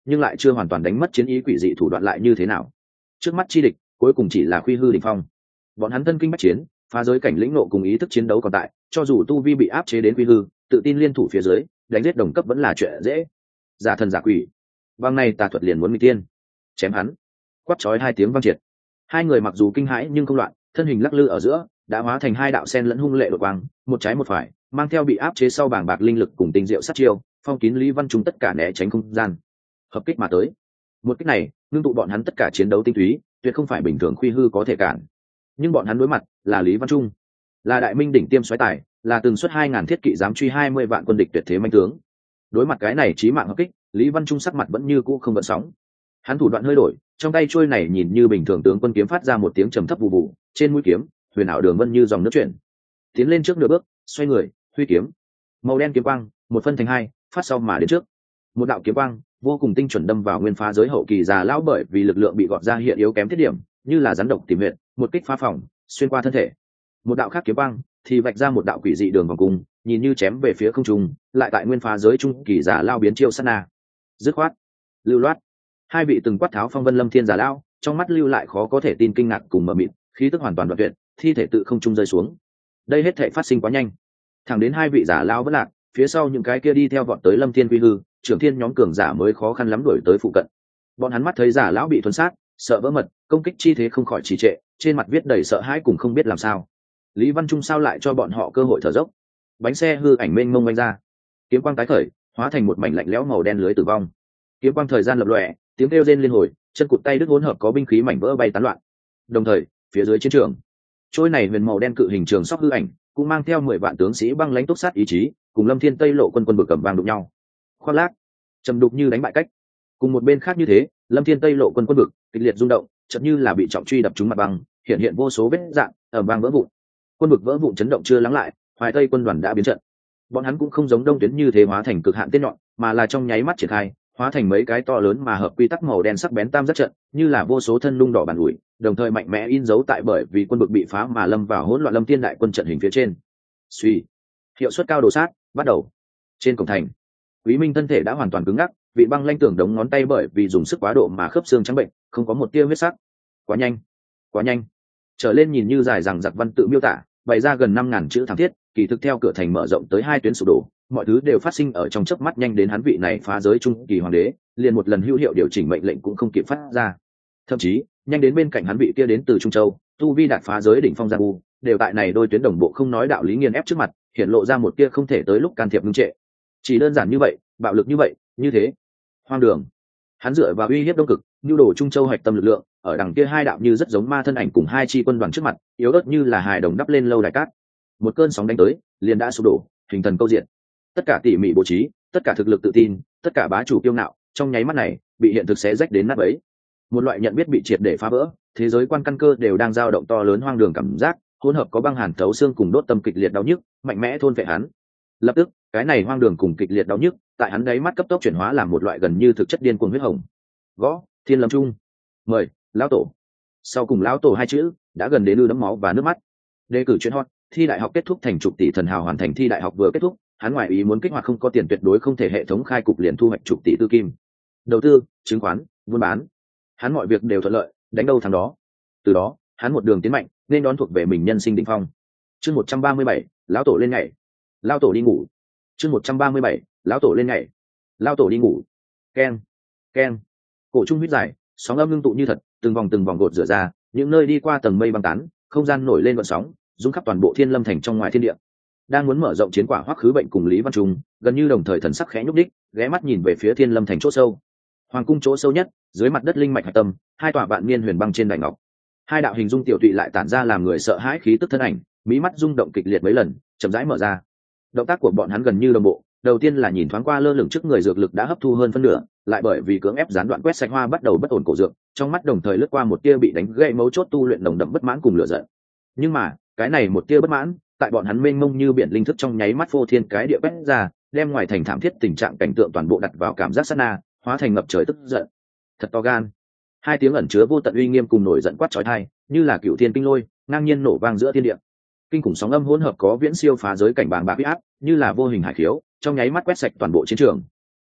nhưng lại chưa hoàn toàn đánh mất chiến ý, quỷ dị thủ đoạn lại như thế nào? Trước mắt chi địch cuối cùng chỉ là Quy Hư đỉnh phong. Bọn hắn thân kinh bách chiến, phá giới cảnh lĩnh nộ cùng ý thức chiến đấu còn tại, cho dù tu vi bị áp chế đến Quy Hư, tự tin liên thủ phía dưới, đánh giết đồng cấp vẫn là chuyện dễ. Giả thần giả quỷ, băng này tà thuật liền muốn nguy tiên, chém hắn. Quát chói hai tiếng vang triệt. Hai người mặc dù kinh hãi nhưng không loạn, thân hình lắc lư ở giữa, đã hóa thành hai đạo sen lẫn hung lệ đột quang, một trái một phải, mang theo bị áp chế sau bảng bạc linh lực cùng tinh diệu sát chiêu, phong kín Lý Văn Trung tất cả né tránh không gian. Hợp kích mà tới. Một kích này, ngưng tụ bọn hắn tất cả chiến đấu tinh túy, tuyệt không phải bình thường Quy Hư có thể cản. Nhưng bọn hắn đối mặt là Lý Văn Trung, là đại minh đỉnh tiêm soái tài, là từng xuất hai ngàn thiết kỵ dám truy hai mươi vạn quân địch tuyệt thế manh tướng. Đối mặt cái này chí mạng hợp kích, Lý Văn Trung sắc mặt vẫn như cũ không gợn sóng. Hắn thủ đoạn hơi đổi, trong tay chuôi này nhìn như bình thường tướng quân kiếm phát ra một tiếng trầm thấp vù vù, trên mũi kiếm, huyền ảo đường vân như dòng nước chuyển. Tiến lên trước nửa bước, xoay người, huy kiếm. Màu đen kiếm quang, một phân thành hai, phát sau mà đến trước. Một đạo kiếm quang vô cùng tinh chuẩn đâm vào nguyên phá giới hậu kỳ già lão, bởi vì lực lượng bị gọt ra hiện yếu kém thiết điểm, như là rắn độc tìm huyệt, một kích phá phòng, xuyên qua thân thể. Một đạo khác kiếm quang thì vạch ra một đạo quỷ dị đường vòng cung, nhìn như chém về phía không trung, lại tại nguyên phá giới trung kỳ già lao biến chiêu sát na. Dứt khoát, lưu loát. Hai vị từng quát tháo phong vân lâm thiên già lao, trong mắt lưu lại khó có thể tin kinh ngạc cùng mờ mịt, khí tức hoàn toàn đoạn tuyệt, thi thể tự không trung rơi xuống. Đây hết thảy phát sinh quá nhanh, thẳng đến hai vị giả lao vẫn lạc, phía sau những cái kia đi theo vọt tới lâm thiên quy hư trưởng thiên nhóm cường giả mới khó khăn lắm đuổi tới phụ cận. Bọn hắn mắt thấy giả lão bị thuần sát, sợ vỡ mật, công kích chi thế không khỏi trì trệ, trên mặt viết đầy sợ hãi cùng không biết làm sao. Lý Văn Trung sao lại cho bọn họ cơ hội thở dốc? Bánh xe hư ảnh mênh mông vanh ra, kiếm quang tái khởi, hóa thành một mảnh lạnh lẽo màu đen lưới tử vong. Kiếm quang thời gian lập lòe, tiếng kêu rên liên hồi, chân cụt tay đứt hỗn hợp có binh khí mảnh vỡ bay tán loạn. Đồng thời, phía dưới chiến trường, trôi này huyền màu đen cự hình trường sóc hư ảnh, cũng mang theo mười vạn tướng sĩ băng lãnh túc sát ý chí, cùng Lâm Thiên Tây Lộ quân quân bực cầm vang đụng nhau. Khoác lác, trầm đục như đánh bại cách. Cùng một bên khác như thế, Lâm Thiên Tây Lộ quân quân bực kịch liệt rung động, chợt như là bị trọng truy đập trúng mặt băng, hiện hiện vô số vết rạn, ầm vang vỡ vụn. Quân bực vỡ vụn chấn động chưa lắng lại, Hoài Tây quân đoàn đã biến trận. Bọn hắn cũng không giống Đông Tuyến như thế hóa thành cực hạn tiên nhọn, mà là trong nháy mắt triển khai, hóa thành mấy cái to lớn mà hợp quy tắc màu đen sắc bén tam giác trận, như là vô số thân lung đỏ bàn ủi, đồng thời mạnh mẽ in dấu tại bởi vì quân bực bị phá mà lâm vào hỗn loạn Lâm Thiên đại quân trận hình phía trên. Suy, hiệu suất cao đồ sát bắt đầu. Trên cổng thành, Quý Minh thân thể đã hoàn toàn cứng ngắc, vị băng lanh tưởng đống ngón tay bởi vì dùng sức quá độ mà khớp xương trắng bệnh, không có một tia huyết sắc. Quá nhanh, quá nhanh. Trở lên nhìn như dài dằng dặc văn tự miêu tả, bày ra gần năm ngàn chữ thảm thiết, kỳ thực theo cửa thành mở rộng tới hai tuyến sụp đổ, mọi thứ đều phát sinh ở trong chớp mắt, nhanh đến hắn vị này phá giới trung kỳ hoàng đế, liền một lần hữu hiệu điều chỉnh mệnh lệnh cũng không kịp phát ra. Thậm chí, nhanh đến bên cạnh hắn vị kia đến từ Trung Châu, tu vi đạt phá giới đỉnh phong Giang U, đều tại này đôi tuyến đồng bộ không nói đạo lý nghiền ép trước mặt, hiện lộ ra một kia không thể tới lúc can thiệp ngưng trệ. Chỉ đơn giản như vậy, bạo lực như vậy, như thế. Hoang đường. Hắn dựa vào uy hiếp đông cực, nhu đồ Trung Châu hoạch tâm lực lượng, ở đằng kia hai đạo như rất giống ma thân ảnh cùng hai chi quân đoàn trước mặt, yếu ớt như là hài đồng đắp lên lâu đài cát. Một cơn sóng đánh tới, liền đã sụp đổ, hình thần câu diện. Tất cả tỉ mỉ bố trí, tất cả thực lực tự tin, tất cả bá chủ kiêu ngạo, trong nháy mắt này, bị hiện thực xé rách đến nát bấy. Một loại nhận biết bị triệt để phá vỡ, thế giới quan căn cơ đều đang dao động to lớn hoang đường cảm giác, hỗn hợp có băng hàn thấu xương cùng đốt tâm kịch liệt đau nhức, mạnh mẽ thôn phệ hắn. Lập tức, cái này hoang đường cùng kịch liệt đau nhức, tại hắn đáy mắt cấp tốc chuyển hóa làm một loại gần như thực chất điên cuồng huyết hồng. Gõ, Thiên Lâm Trung. Mời, lão tổ. Sau cùng lão tổ hai chữ, đã gần đến ư đẫm máu và nước mắt. Đề cử chuyên hot, thi đại học kết thúc thành chục tỷ thần hào hoàn thành thi đại học vừa kết thúc, hắn ngoài ý muốn kích hoạt không có tiền tuyệt đối không thể hệ thống khai cục liền thu hoạch chục tỷ tư kim. Đầu tư, chứng khoán, buôn bán, hắn mọi việc đều thuận lợi, đánh đâu thắng đó. Từ đó, hắn một đường tiến mạnh, nên đón thuộc về mình nhân sinh đỉnh phong. Chương một trăm ba mươi bảy, lão tổ lên ngày. Lão tổ đi ngủ. Chương một trăm ba mươi bảy, lão tổ lên ngày. Lão tổ đi ngủ. Keng, keng. Cổ trung huyết dài, sóng âm ngưng tụ như thật, từng vòng từng vòng gột rửa ra, những nơi đi qua tầng mây băng tán, không gian nổi lên gợn sóng, rung khắp toàn bộ Thiên Lâm thành trong ngoài thiên địa. Đang muốn mở rộng chiến quả Hoắc Khứ Bệnh cùng Lý Văn Trung, gần như đồng thời thần sắc khẽ nhúc đích, ghé mắt nhìn về phía Thiên Lâm thành chỗ sâu. Hoàng cung chỗ sâu nhất, dưới mặt đất linh mạch hạch tâm, hai tòa vạn niên huyền băng trên đài ngọc. Hai đạo hình dung tiểu tụy lại tản ra làm người sợ hãi khí tức thân ảnh, mí mắt rung động kịch liệt mấy lần, chậm rãi mở ra. Động tác của bọn hắn gần như đồng bộ, đầu tiên là nhìn thoáng qua lơ lửng trước người dược lực đã hấp thu hơn phân nửa, lại bởi vì cưỡng ép gián đoạn quét sạch hoa bắt đầu bất ổn cổ dược, trong mắt đồng thời lướt qua một tia bị đánh gãy mấu chốt tu luyện nồng đậm bất mãn cùng lửa giận. Nhưng mà, cái này một tia bất mãn, tại bọn hắn mênh mông như biển linh thức trong nháy mắt phô thiên cái địa quét ra, đem ngoài thành thảm thiết tình trạng cảnh tượng toàn bộ đặt vào cảm giác sát na, hóa thành ngập trời tức giận. Thật to gan. Hai tiếng ẩn chứa vô tận uy nghiêm cùng nổi giận quát chói tai, như là cựu thiên kinh lôi, ngang nhiên nổ vang giữa thiên địa. Kinh khủng sóng âm hỗn hợp có viễn siêu phá giới cảnh bàng bạc uy áp, như là vô hình hải khiếu, trong nháy mắt quét sạch toàn bộ chiến trường.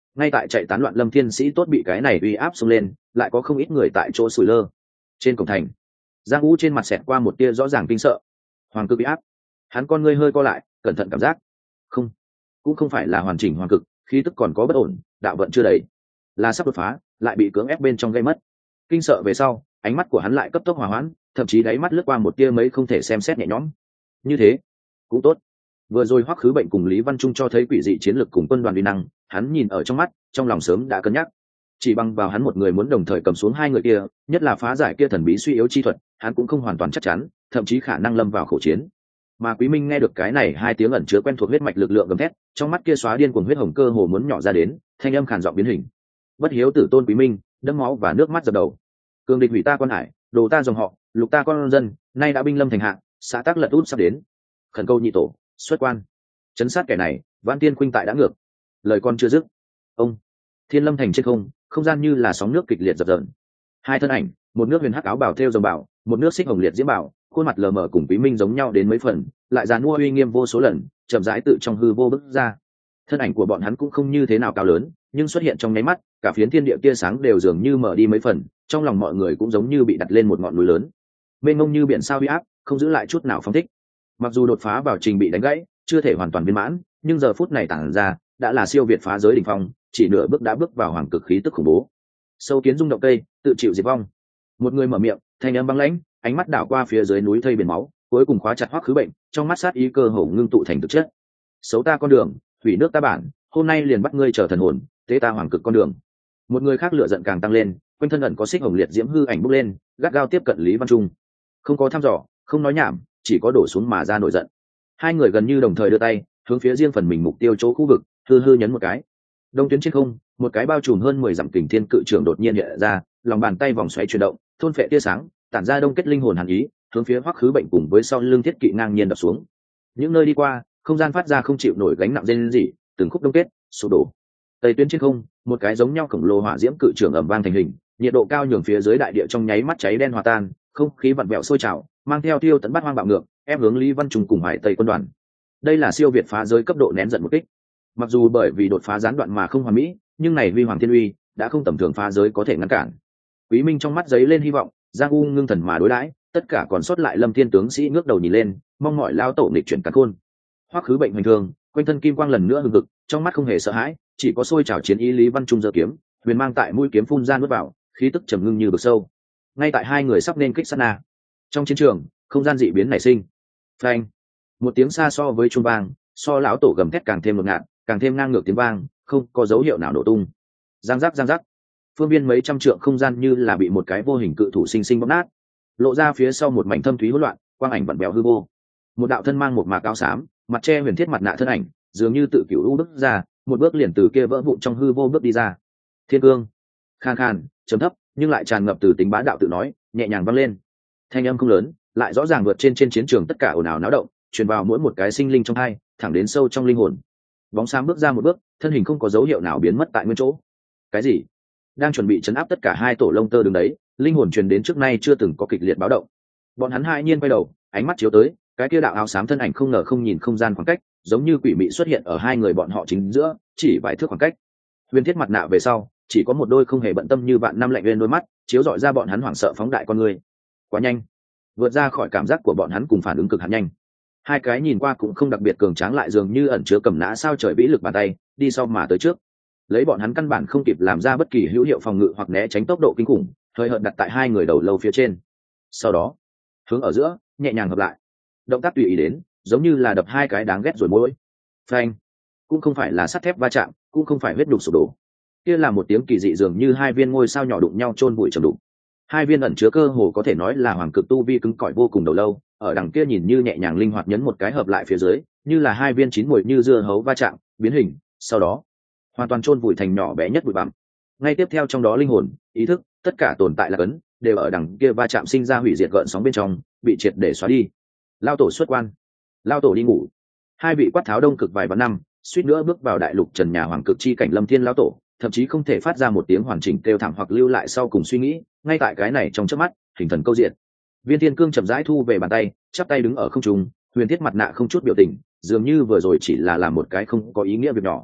ngay tại chạy tán loạn lâm thiên sĩ tốt bị cái này uy áp xông lên, lại có không ít người tại chỗ sủi lơ. Trên cổng thành, Giang Vũ trên mặt xẹt qua một tia rõ ràng kinh sợ. Hoàng cực uy áp, hắn con ngươi hơi co lại, cẩn thận cảm giác. Không, cũng không phải là hoàn chỉnh hoàng cực, khí tức còn có bất ổn, đạo vận chưa đầy, là sắp đột phá, lại bị cưỡng ép bên trong gây mất. Kinh sợ về sau, ánh mắt của hắn lại cấp tốc hòa hoãn, thậm chí đáy mắt lướt qua một tia mấy không thể xem xét nhẹ nhõm. Như thế, cũng tốt. Vừa rồi Hoắc Khứ Bệnh cùng Lý Văn Trung cho thấy quỷ dị chiến lược cùng quân đoàn uy năng, hắn nhìn ở trong mắt, trong lòng sớm đã cân nhắc. Chỉ bằng vào hắn một người muốn đồng thời cầm xuống hai người kia, nhất là phá giải kia thần bí suy yếu chi thuật, hắn cũng không hoàn toàn chắc chắn, thậm chí khả năng lâm vào khẩu chiến. Mà Quý Minh nghe được cái này hai tiếng ẩn chứa quen thuộc huyết mạch lực lượng gầm thét, trong mắt kia xóa điên cuồng huyết hồng cơ hồ muốn nhỏ ra đến, thanh âm khàn giọng biến hình. Bất hiếu tử tôn Quý Minh, đẫm máu và nước mắt dập đầu. Cường địch hủy ta quan hải, đồ ta dòng họ, lục ta con dân, nay đã binh lâm thành hạ, xã tác lật út sắp đến. Khẩn câu nhị tổ, xuất quan. Chấn sát kẻ này, Vãn Tiên khuynh tại đã ngược. Lời con chưa dứt. Ông Thiên Lâm thành trên không, không gian như là sóng nước kịch liệt dập dờn. Hai thân ảnh, một nước huyền hắc áo bào thêu rồng bảo, một nước xích hồng liệt diễm bảo, khuôn mặt lờ mờ cùng Quý Minh giống nhau đến mấy phần, lại dàn mua uy nghiêm vô số lần, chậm rãi tự trong hư vô bước ra. Thân ảnh của bọn hắn cũng không như thế nào cao lớn, nhưng xuất hiện trong nháy mắt, cả phiến thiên địa tia sáng đều dường như mở đi mấy phần, trong lòng mọi người cũng giống như bị đặt lên một ngọn núi lớn. Mênh mông như biển sao uy áp, không giữ lại chút nào phóng thích. Mặc dù đột phá vào trình bị đánh gãy, chưa thể hoàn toàn viên mãn, nhưng giờ phút này tản ra, đã là siêu việt phá giới đỉnh phong, chỉ nửa bước đã bước vào hoàng cực khí tức khủng bố. Sâu kiến rung động cây, tự chịu diệt vong. Một người mở miệng, thanh âm băng lãnh, ánh mắt đảo qua phía dưới núi thây biển máu, cuối cùng khóa chặt Hoắc Khứ Bệnh, trong mắt sát ý cơ hồ ngưng tụ thành thực chất. Xấu ta con đường, hủy nước ta bản, hôm nay liền bắt ngươi trở thần hồn, tế ta hoàng cực con đường. Một người khác lửa giận càng tăng lên, quanh thân ẩn có xích hồng liệt diễm hư ảnh bốc lên, gắt gao tiếp cận Lý Văn Trung. Không có thăm dò, không nói nhảm, chỉ có đổ xuống mà ra nổi giận. Hai người gần như đồng thời đưa tay, hướng phía riêng phần mình mục tiêu chỗ khu vực, hư hư nhấn một cái. Đông tuyến trên không, một cái bao trùm hơn mười dặm kình thiên cự trường đột nhiên hiện ra, lòng bàn tay vòng xoáy chuyển động, thôn phệ tia sáng, tản ra đông kết linh hồn hàn ý, hướng phía Hoắc Khứ Bệnh cùng với sau lưng thiết kỵ ngang nhiên đập xuống. Những nơi đi qua, không gian phát ra không chịu nổi gánh nặng rên rỉ, từng khúc đông kết, sụp đổ. Tây tuyến trên không, một cái giống nhau khổng lồ hỏa diễm cự trường ầm vang thành hình, nhiệt độ cao nhường phía dưới đại địa trong nháy mắt cháy đen hòa tan, không khí vặn vẹo sôi trào, mang theo tiêu tấn bát hoang bạo ngược, ép hướng Lý Văn Trung cùng Hải Tây quân đoàn. Đây là siêu việt phá giới cấp độ nén giận một kích. Mặc dù bởi vì đột phá gián đoạn mà không hoàn mỹ, nhưng này huy hoàng thiên uy đã không tầm thường phá giới có thể ngăn cản. Quý Minh trong mắt giấy lên hy vọng, Giang U ngưng thần mà đối đãi, tất cả còn sót lại Lâm Thiên tướng sĩ ngước đầu nhìn lên, mong mọi lao tổ nghịch chuyển cắn khôn. Hoắc Khứ Bệnh bình thường, quanh thân kim quang lần nữa hừng hực, trong mắt không hề sợ hãi, chỉ có sôi trào chiến ý. Lý Văn Trung giơ kiếm, huyền mang tại mũi kiếm phun ra nuốt vào, khí tức trầm ngưng như vực sâu. Ngay tại hai người sắp nên kích sát na, trong chiến trường, không gian dị biến nảy sinh. Phanh! Một tiếng xa so với trung vang, so lão tổ gầm thét càng thêm ngột ngạt, càng thêm ngang ngược tiếng vang, không có dấu hiệu nào nổ tung. Giang giác giang giác, phương viên mấy trăm trượng không gian như là bị một cái vô hình cự thủ sinh sinh bóp nát, lộ ra phía sau một mảnh thâm thúy hỗn loạn, quang ảnh vặn vẹo hư vô. Một đạo thân mang một mạc áo xám, mặt che huyền thiết mặt nạ thân ảnh, dường như tự cửu u bước ra, một bước liền từ kia vỡ vụn trong hư vô bước đi ra. Thiên cương, khan khan, trầm thấp, nhưng lại tràn ngập từ tính bá đạo tự nói, nhẹ nhàng vang lên. Thanh âm không lớn, lại rõ ràng vượt trên trên chiến trường tất cả ồn ào náo động, truyền vào mỗi một cái sinh linh trong hai, thẳng đến sâu trong linh hồn. Bóng xám bước ra một bước, thân hình không có dấu hiệu nào biến mất tại nguyên chỗ. Cái gì? Đang chuẩn bị chấn áp tất cả hai tổ lông tơ đứng đấy, linh hồn truyền đến trước nay chưa từng có kịch liệt báo động. Bọn hắn hai nhiên quay đầu, ánh mắt chiếu tới, cái kia đạo áo xám thân ảnh không ngờ không nhìn không gian khoảng cách, giống như quỷ mị xuất hiện ở hai người bọn họ chính giữa, chỉ vài thước khoảng cách. Huyền thiết mặt nạ về sau, chỉ có một đôi không hề bận tâm như vạn năm lạnh lên đôi mắt, chiếu rọi ra bọn hắn hoảng sợ phóng đại con người. Quá nhanh, vượt ra khỏi cảm giác của bọn hắn cùng phản ứng cực hạn nhanh. Hai cái nhìn qua cũng không đặc biệt cường tráng lại dường như ẩn chứa cầm nã sao trời vĩ lực bàn tay, đi sau mà tới trước. Lấy bọn hắn căn bản không kịp làm ra bất kỳ hữu hiệu phòng ngự hoặc né tránh tốc độ kinh khủng, hơi hợt đặt tại hai người đầu lâu phía trên. Sau đó, hướng ở giữa, nhẹ nhàng hợp lại. Động tác tùy ý đến, giống như là đập hai cái đáng ghét rồi mỗi. Phanh, cũng không phải là sắt thép va chạm, cũng không phải huyết đục sụp đổ. Kia là một tiếng kỳ dị dường như hai viên ngôi sao nhỏ đụng nhau chôn bụi trầm đụng. Hai viên ẩn chứa cơ hồ có thể nói là hoàng cực tu vi cứng cỏi vô cùng đầu lâu, ở đằng kia nhìn như nhẹ nhàng linh hoạt nhấn một cái hợp lại phía dưới, như là hai viên chín muồi như dưa hấu va chạm, biến hình, sau đó hoàn toàn chôn vùi thành nhỏ bé nhất bụi bặm. Ngay tiếp theo trong đó linh hồn, ý thức, tất cả tồn tại là cấn, đều ở đằng kia va chạm sinh ra hủy diệt gợn sóng bên trong, bị triệt để xóa đi. Lao tổ xuất quan, lao tổ đi ngủ. Hai vị quát tháo đông cực vài vạn năm, suýt nữa bước vào đại lục trần nhà hoàng cực chi cảnh Lâm Thiên lao tổ, thậm chí không thể phát ra một tiếng hoàn chỉnh kêu thảm hoặc lưu lại sau cùng suy nghĩ, ngay tại cái này trong chớp mắt, hình thần câu diện. Viên Thiên Cương chậm rãi thu về bàn tay, chắp tay đứng ở không trung, huyền thiết mặt nạ không chút biểu tình, dường như vừa rồi chỉ là làm một cái không có ý nghĩa việc nhỏ.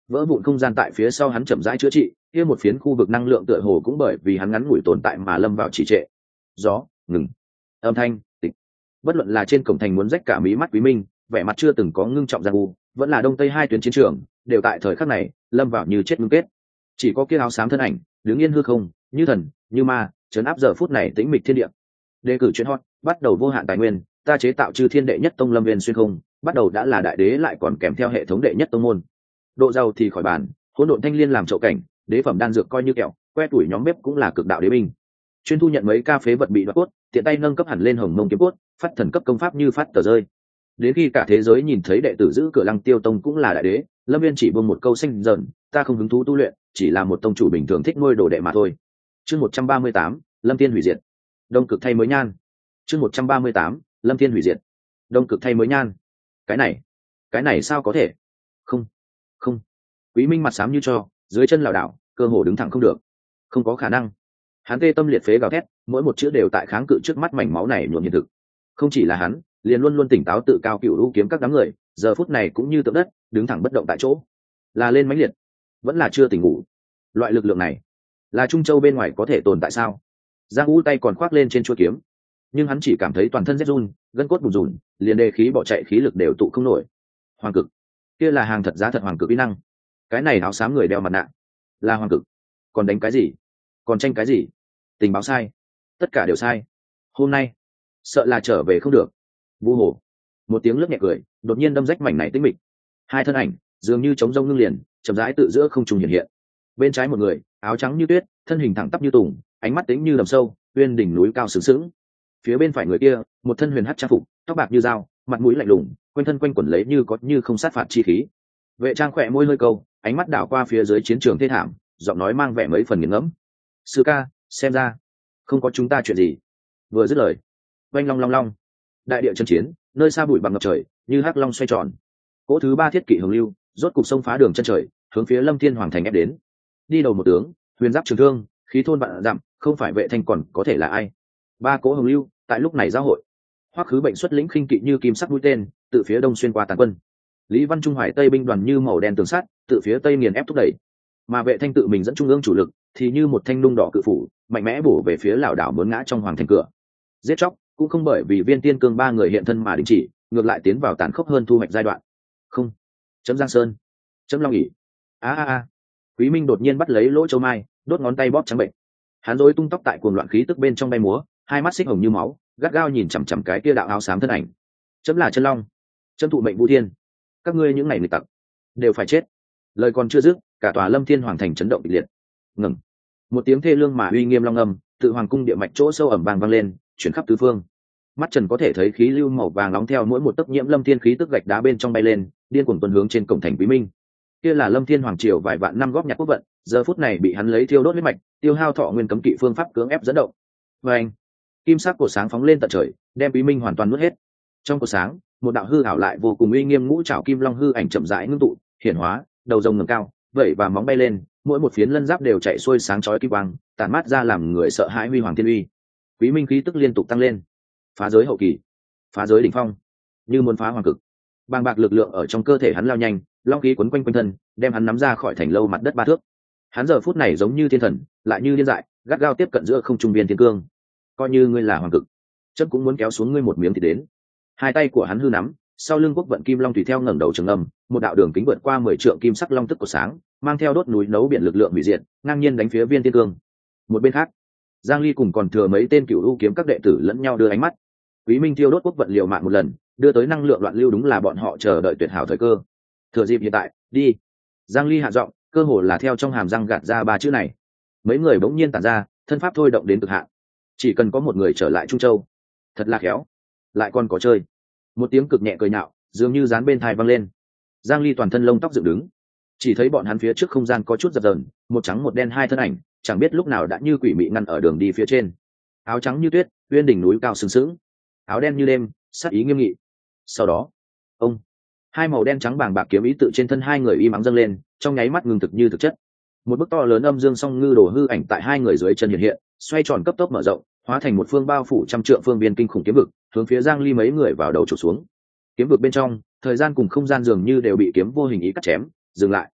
vỡ vụn không gian tại phía sau hắn chậm rãi chữa trị, kia một phiến khu vực năng lượng tựa hồ cũng bởi vì hắn ngắn ngủi tồn tại mà lâm vào trì trệ. Gió ngừng, âm thanh tịch. Bất luận là trên cổng thành muốn rách cả mí mắt Quý Minh, vẻ mặt chưa từng có ngưng trọng giang u, vẫn là đông tây hai tuyến chiến trường, đều tại thời khắc này lâm vào như chết ngưng kết. Chỉ có kia áo xám thân ảnh đứng yên hư không, như thần như ma, chấn áp giờ phút này tĩnh mịch thiên địa. Đề cử chuyện hot, bắt đầu vô hạn tài nguyên, ta chế tạo chư thiên đệ nhất tông lâm viên xuyên không, bắt đầu đã là đại đế lại còn kèm theo hệ thống đệ nhất tông môn. Độ giàu thì khỏi bàn, hỗn độn thanh liên làm chậu cảnh, đế phẩm đan dược coi như kẹo, que tuổi nhóm bếp cũng là cực đạo đế binh. Chuyên thu nhận mấy ca phế vật bị đoạt cốt, tiện tay nâng cấp hẳn lên hồng mông kiếm cốt, phát thần cấp công pháp như phát tờ rơi. Đến khi cả thế giới nhìn thấy đệ tử giữ cửa Lăng Tiêu tông cũng là đại đế, lâm viên chỉ buông một câu xanh dần, ta không hứng thú tu luyện, chỉ là một tông chủ bình thường thích nuôi đồ đệ mà thôi. Chương một trăm ba mươi tám, Lâm Thiên hủy diệt. Đông cực thay mới nhan. Chương một trăm ba mươi tám, Lâm Thiên hủy diệt. Đông cực thay mới nhan. Cái này, cái này sao có thể? Không, không. Quý Minh mặt xám như cho, dưới chân lảo đảo, cơ hồ đứng thẳng không được. Không có khả năng. Hắn tê tâm liệt phế gào thét, mỗi một chữ đều tại kháng cự trước mắt mảnh máu này nhuộm hiện thực. Không chỉ là hắn, liền luôn luôn tỉnh táo tự cao cựu lũ kiếm các đám người, giờ phút này cũng như tượng đất, đứng thẳng bất động tại chỗ. Là lên mãnh liệt, vẫn là chưa tỉnh ngủ. Loại lực lượng này, là Trung Châu bên ngoài có thể tồn tại sao? Giang Vũ tay còn khoác lên trên chuôi kiếm, nhưng hắn chỉ cảm thấy toàn thân rét run, gân cốt bùn rùn, liền đề khí bỏ chạy khí lực đều tụ không nổi. Hoàng cực, kia là hàng thật giá thật hoàng cực uy năng. Cái này áo xám người đeo mặt nạ, là hoàng cực. Còn đánh cái gì? Còn tranh cái gì? Tình báo sai, tất cả đều sai. Hôm nay, sợ là trở về không được. Vu hồ, một tiếng lướt nhẹ cười, đột nhiên đâm rách mảnh này tĩnh mịch. Hai thân ảnh dường như trống rông ngưng liền, chậm rãi tự giữa không trung hiện hiện. Bên trái một người, áo trắng như tuyết, thân hình thẳng tắp như tùng, ánh mắt tĩnh như đầm sâu, uyên đỉnh núi cao sướng sướng. Phía bên phải người kia, một thân huyền hắc trang phục, tóc bạc như dao, mặt mũi lạnh lùng, quanh thân quanh quẩn lấy như có như không sát phạt chi khí. Vệ Trang khỏe môi hơi câu, ánh mắt đảo qua phía dưới chiến trường thê thảm, giọng nói mang vẻ mấy phần nghiền ngẫm. Sư ca, xem ra không có chúng ta chuyện gì. Vừa dứt lời, oanh long long long, đại địa chân chiến, nơi xa bụi bằng ngập trời, như hắc long xoay tròn. Cỗ thứ ba thiết kỵ hồng lưu, rốt cục sông phá đường chân trời, hướng phía Lâm Thiên Hoàng thành ép đến. Đi đầu một tướng, huyền giáp trường thương, khí thôn vạn dặm, không phải Vệ Thanh còn có thể là ai? Ba cỗ hồng lưu, tại lúc này giao hội. Hoắc Khứ Bệnh xuất lĩnh khinh kỵ như kim sắc mũi tên, từ phía đông xuyên qua tàn quân. Lý Văn Trung Hoài Tây binh đoàn như màu đen tường sắt, từ phía tây nghiền ép thúc đẩy. Mà Vệ Thanh tự mình dẫn trung ương chủ lực, thì như một thanh nung đỏ cự phủ, mạnh mẽ bổ về phía lão đảo muốn ngã trong hoàng thành cửa. Giết chóc cũng không bởi vì Viên Tiên Cương ba người hiện thân mà đình chỉ, ngược lại tiến vào tàn khốc hơn thu hoạch giai đoạn. Không, chấm Giang Sơn, chấm Long ỉ. A a a. Quý Minh đột nhiên bắt lấy lỗ châu mai, đốt ngón tay bóp trắng bệnh. Hắn rối tung tóc tại cuồng loạn khí tức bên trong bay múa, hai mắt xích hồng như máu, gắt gao nhìn chằm chằm cái kia đạo áo xám thân ảnh. Chấm là chân long, chấm thụ mệnh vũ thiên, các ngươi những này nghịch tặc đều phải chết. Lời còn chưa dứt, cả tòa Lâm Thiên Hoàng thành chấn động kịch liệt. Ngừng. Một tiếng thê lương mà uy nghiêm long âm, tự hoàng cung địa mạch chỗ sâu ẩm vang vang lên, chuyển khắp tứ phương. Mắt Trần có thể thấy khí lưu màu vàng nóng theo mỗi một tấc nhiễm Lâm Thiên khí tức gạch đá bên trong bay lên, điên cuồng tuần hướng trên cổng thành Quý Minh. Kia là Lâm Thiên Hoàng triều vài vạn năm góp nhặt quốc vận, giờ phút này bị hắn lấy thiêu đốt huyết mạch, tiêu hao thọ nguyên cấm kỵ phương pháp cưỡng ép dẫn động. Và anh, kim sắc của sáng phóng lên tận trời, đem Quý Minh hoàn toàn nuốt hết. Trong cột sáng, một đạo hư ảo lại vô cùng uy nghiêm ngũ trảo kim long hư ảnh chậm rãi ngưng tụ, hiển hóa, đầu rồng ngẩng cao, vẩy và móng bay lên, mỗi một phiến lân giáp đều chạy xuôi sáng chói kim quang, tản mát ra làm người sợ hãi huy hoàng thiên uy. Quý Minh khí tức liên tục tăng lên, phá giới hậu kỳ, phá giới đỉnh phong, như muốn phá hoàng cực. Bàng bạc lực lượng ở trong cơ thể hắn lao nhanh, long khí quấn quanh quanh thân, đem hắn nắm ra khỏi thành lâu mặt đất ba thước. Hắn giờ phút này giống như thiên thần, lại như điên dại, gắt gao tiếp cận giữa không trung Viên Thiên Cương. Coi như ngươi là hoàng cực, chấm cũng muốn kéo xuống ngươi một miếng thì đến. Hai tay của hắn hư nắm, sau lưng quốc vận kim long tùy theo ngẩng đầu trường âm, một đạo đường kính vượt qua mười trượng kim sắc long tức của sáng, mang theo đốt núi nấu biển lực lượng hủy diệt, ngang nhiên đánh phía Viên Thiên Cương. Một bên khác, Giang Ly cùng còn thừa mấy tên cửu u kiếm các đệ tử lẫn nhau đưa ánh mắt. Quý Minh tiêu đốt quốc vận liều mạng một lần, đưa tới năng lượng loạn lưu đúng là bọn họ chờ đợi tuyệt hảo thời cơ. Thừa dịp hiện tại, đi. Giang Ly hạ giọng, cơ hồ là theo trong hàm răng gạt ra ba chữ này. Mấy người bỗng nhiên tản ra, thân pháp thôi động đến cực hạn. Chỉ cần có một người trở lại Trung Châu, thật là khéo, lại còn có chơi. Một tiếng cực nhẹ cười nhạo, dường như dán bên tai vang lên. Giang Ly toàn thân lông tóc dựng đứng, chỉ thấy bọn hắn phía trước không gian có chút dập dờn, một trắng một đen hai thân ảnh, chẳng biết lúc nào đã như quỷ mị ngăn ở đường đi phía trên. Áo trắng như tuyết, uyên đỉnh núi cao sừng sững, áo đen như đêm, sát ý nghiêm nghị. Sau đó, ông, hai màu đen trắng bàng bạc kiếm ý tự trên thân hai người im ắng dâng lên, trong nháy mắt ngưng thực như thực chất. Một bức to lớn âm dương song ngư đồ hư ảnh tại hai người dưới chân hiện hiện, xoay tròn cấp tốc mở rộng, hóa thành một phương bao phủ trăm trượng phương viên kinh khủng kiếm vực, hướng phía Giang Ly mấy người vào đầu chụp xuống. Kiếm vực bên trong, thời gian cùng không gian dường như đều bị kiếm vô hình ý cắt chém, dừng lại.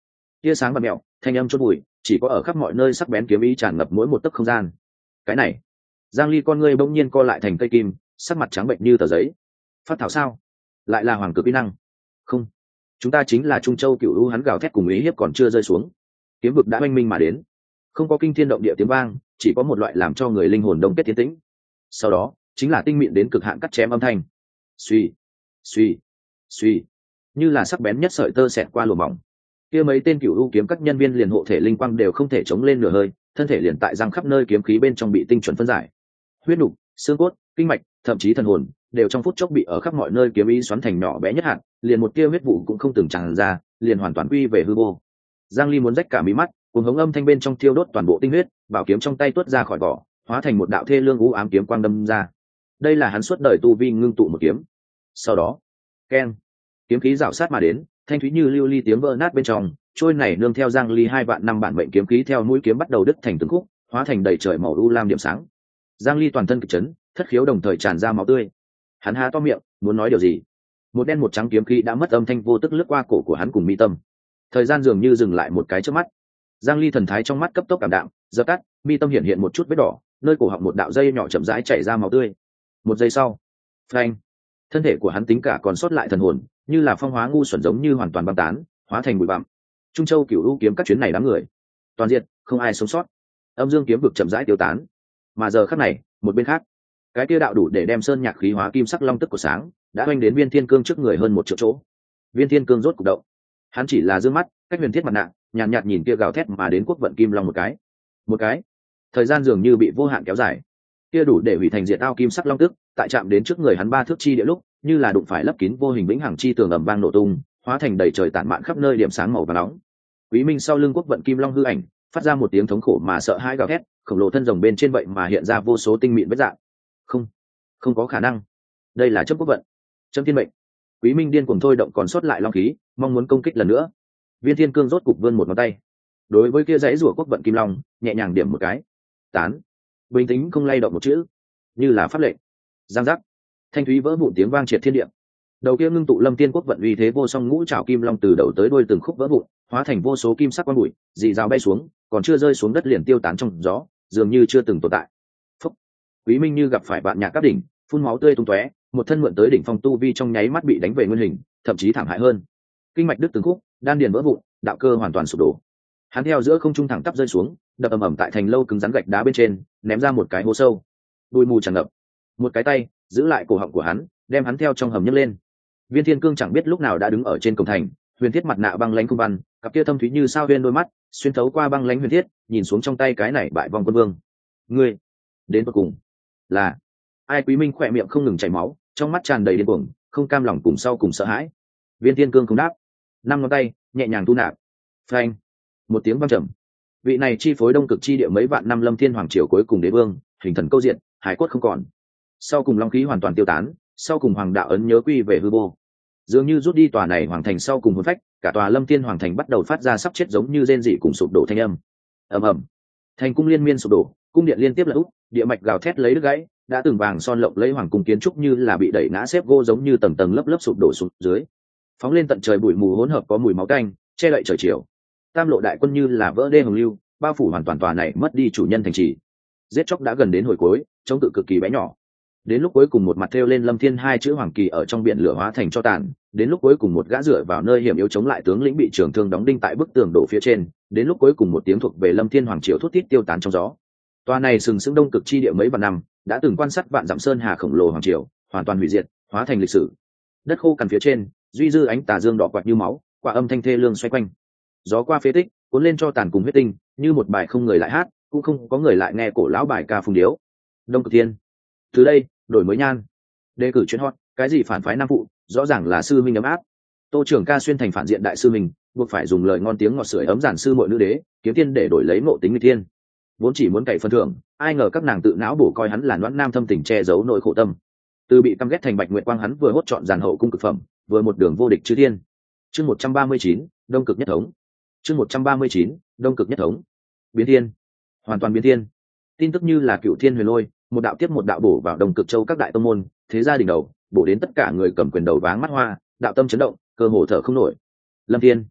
tia sáng và mẹo, thanh âm chốt bụi, chỉ có ở khắp mọi nơi sắc bén kiếm ý tràn ngập mỗi một tấc không gian. Cái này, Giang Ly con ngươi bỗng nhiên co lại thành cây kim, sắc mặt trắng bệnh như tờ giấy. Phát thảo sao? Lại là hoàng cực uy năng? Không, chúng ta chính là Trung Châu Cửu U. Hắn gào thét cùng ý hiếp còn chưa rơi xuống, kiếm vực đã oanh minh mà đến, không có kinh thiên động địa tiếng vang, chỉ có một loại làm cho người linh hồn đông kết tiến tĩnh. Sau đó chính là tinh mịn đến cực hạn cắt chém âm thanh, suy suy suy, như là sắc bén nhất sợi tơ xẹt qua lùa mỏng. Kia mấy tên Cửu U kiếm các nhân viên liền hộ thể linh quang đều không thể chống lên nửa hơi, thân thể liền tại răng khắp nơi kiếm khí bên trong bị tinh chuẩn phân giải. Huyết nục, xương cốt, kinh mạch, thậm chí thần hồn đều trong phút chốc bị ở khắp mọi nơi kiếm ý xoắn thành nhỏ bé nhất hạt, liền một tia huyết vụ cũng không từng tràn ra, liền hoàn toàn quy về hư vô. Giang Ly muốn rách cả mí mắt, cuồng hống âm thanh bên trong thiêu đốt toàn bộ tinh huyết, bảo kiếm trong tay tuốt ra khỏi vỏ, hóa thành một đạo thê lương u ám kiếm quang đâm ra. Đây là hắn suốt đời tu vi ngưng tụ một kiếm. Sau đó, keng, kiếm khí rảo sát mà đến, thanh thúy như lưu ly tiếng vỡ nát bên trong, trôi này nương theo Giang Ly hai vạn năm bản mệnh kiếm khí theo mũi kiếm bắt đầu đứt thành từng khúc, hóa thành đầy trời màu u lam điểm sáng. Giang Ly toàn thân kịch chấn, thất khiếu đồng thời tràn ra máu tươi. Hắn há to miệng, muốn nói điều gì. Một đen một trắng kiếm khí đã mất âm thanh vô tức lướt qua cổ của hắn cùng mi tâm. Thời gian dường như dừng lại một cái trước mắt. Giang Ly thần thái trong mắt cấp tốc cảm đạm, dập tắt, mi tâm hiện hiện một chút vết đỏ, nơi cổ họng một đạo dây nhỏ chậm rãi chảy ra máu tươi. Một giây sau, phanh, thân thể của hắn tính cả còn sót lại thần hồn, như là phong hóa ngu xuẩn giống như hoàn toàn băng tán, hóa thành bụi bặm. Trung Châu Cửu U kiếm các chuyến này đám người toàn diện, không ai sống sót. Âm dương kiếm vực chậm rãi tiêu tán. Mà giờ khắc này, một bên khác, cái kia đạo đủ để đem sơn nhạc khí hóa kim sắc long tức của sáng đã oanh đến Viên Thiên Cương trước người hơn một triệu chỗ. Viên Thiên Cương rốt cục động. Hắn chỉ là dương mắt, cách huyền thiết mặt nạ, nhàn nhạt, nhạt nhìn kia gào thét mà đến quốc vận kim long một cái, một cái. Thời gian dường như bị vô hạn kéo dài. Kia đủ để hủy thành diệt ao kim sắc long tức, tại chạm đến trước người hắn ba thước chi địa lúc, như là đụng phải lấp kín vô hình vĩnh hằng chi tường ầm vang nổ tung, hóa thành đầy trời tản mạn khắp nơi điểm sáng màu vàng nóng. Quý Minh sau lưng quốc vận kim long hư ảnh, phát ra một tiếng thống khổ mà sợ hãi gào thét, khổng lồ thân rồng bên trên vậy mà hiện ra vô số tinh mịn vết dạng. Không, không có khả năng. Đây là chấm quốc vận, chấm thiên mệnh. Quý Minh điên cuồng thôi động còn sót lại long khí, mong muốn công kích lần nữa. Viên Thiên Cương rốt cục vươn một ngón tay, đối với kia dãy rủa quốc vận kim long, nhẹ nhàng điểm một cái, tán. Bình tĩnh không lay động một chữ, như là pháp lệnh. Giang giác, thanh thúy vỡ vụn tiếng vang triệt thiên địa. Đầu kia ngưng tụ lâm tiên quốc vận uy thế vô song ngũ trảo kim long từ đầu tới đuôi từng khúc vỡ vụn, hóa thành vô số kim sắc quang bụi, dị rào bay xuống, còn chưa rơi xuống đất liền tiêu tán trong gió, dường như chưa từng tồn tại. Phúc. Quý Minh như gặp phải vạn nhạc các đỉnh, phun máu tươi tung tóe, một thân mượn tới đỉnh phong tu vi trong nháy mắt bị đánh về nguyên hình, thậm chí thảm hại hơn. Kinh mạch đứt từng khúc, đan điền vỡ vụn, đạo cơ hoàn toàn sụp đổ. Hắn theo giữa không trung thẳng tắp rơi xuống, đập ầm ầm tại thành lâu cứng rắn gạch đá bên trên, ném ra một cái hố sâu. Bụi mù tràn ngập. Một cái tay giữ lại cổ họng của hắn, đem hắn theo trong hầm nhấc lên. Viên Thiên Cương chẳng biết lúc nào đã đứng ở trên cổng thành, huyền thiết mặt nạ băng lãnh cung văn, cặp kia thâm thúy như sao viên đôi mắt, xuyên thấu qua băng lãnh huyền thiết, nhìn xuống trong tay cái này bại vong quân vương. Ngươi, đến cuối cùng là ai? Quý Minh khỏe miệng không ngừng chảy máu, trong mắt tràn đầy điên cuồng, không cam lòng cùng sau cùng sợ hãi. Viên Thiên Cương không đáp, năm ngón tay nhẹ nhàng thu nạp. Phanh, một tiếng vang trầm. Vị này chi phối đông cực chi địa mấy vạn năm Lâm Thiên Hoàng triều cuối cùng đế vương, hình thần câu diện, hải cốt không còn. Sau cùng long khí hoàn toàn tiêu tán, sau cùng hoàng đạo ấn nhớ quy về hư vô. Dường như rút đi tòa này hoàng thành sau cùng hồn phách, cả tòa Lâm Thiên Hoàng thành bắt đầu phát ra sắp chết giống như rên rỉ cùng sụp đổ thanh âm. Ầm ầm, thành cung liên miên sụp đổ, cung điện liên tiếp lật úp, địa mạch gào thét lấy đứt gãy, đã từng vàng son lộng lấy hoàng cung kiến trúc như là bị đẩy ngã xếp gỗ giống như tầng tầng lớp lớp sụp đổ xuống dưới, phóng lên tận trời bụi mù hỗn hợp có mùi máu tanh, che đậy trời chiều. Tam lộ đại quân như là vỡ đê hồng lưu, bao phủ hoàn toàn tòa này mất đi chủ nhân thành trì. Giết chóc đã gần đến hồi cuối, chống tự cực kỳ bé nhỏ. Đến lúc cuối cùng một mặt thêu lên Lâm Thiên hai chữ hoàng kỳ ở trong biển lửa hóa thành cho tàn, đến lúc cuối cùng một gã dựa vào nơi hiểm yếu chống lại tướng lĩnh bị trường thương đóng đinh tại bức tường đổ phía trên, đến lúc cuối cùng một tiếng thuộc về Lâm Thiên hoàng triều thút thít tiêu tán trong gió. Tòa này sừng sững đông cực chi địa mấy vạn năm, đã từng quan sát vạn dặm sơn hà khổng lồ hoàng triều, hoàn toàn hủy diệt, hóa thành lịch sử. Đất khô cằn phía trên, duy dư ánh tà dương đỏ quạt như máu, quả âm thanh thê lương xoay quanh. Gió qua phế tích, cuốn lên cho tàn cùng huyết tinh, như một bài không người lại hát, cũng không có người lại nghe cổ lão bài ca phùng điếu. Đông Cực Thiên. Từ đây, đổi mới nhan. Đề cử chuyên hot, cái gì phản phái nam phụ, rõ ràng là sư minh ấm áp. Tô trưởng ca xuyên thành phản diện đại sư mình, buộc phải dùng lời ngon tiếng ngọt sưởi ấm giản sư muội nữ đế, kiếm tiên để đổi lấy ngộ tính người thiên. Vốn chỉ muốn cày phân thưởng, ai ngờ các nàng tự não bổ coi hắn là noãn nam thâm tình che giấu nỗi khổ tâm. Từ bị căm ghét thành bạch nguyện quang hắn vừa hốt chọn giàn hậu cung cực phẩm, vừa một đường vô địch chư thiên. Chương một trăm ba mươi chín, Đông Cực nhất thống. Chương một trăm ba mươi chín, Đông Cực nhất thống. Biến thiên, hoàn toàn biến thiên. Tin tức như là cựu thiên huyền lôi, một đạo tiếp một đạo bổ vào Đông Cực châu các đại tông môn, thế gia đỉnh đầu, bổ đến tất cả người cầm quyền đầu váng mắt hoa, đạo tâm chấn động, cơ hồ thở không nổi. Lâm Thiên,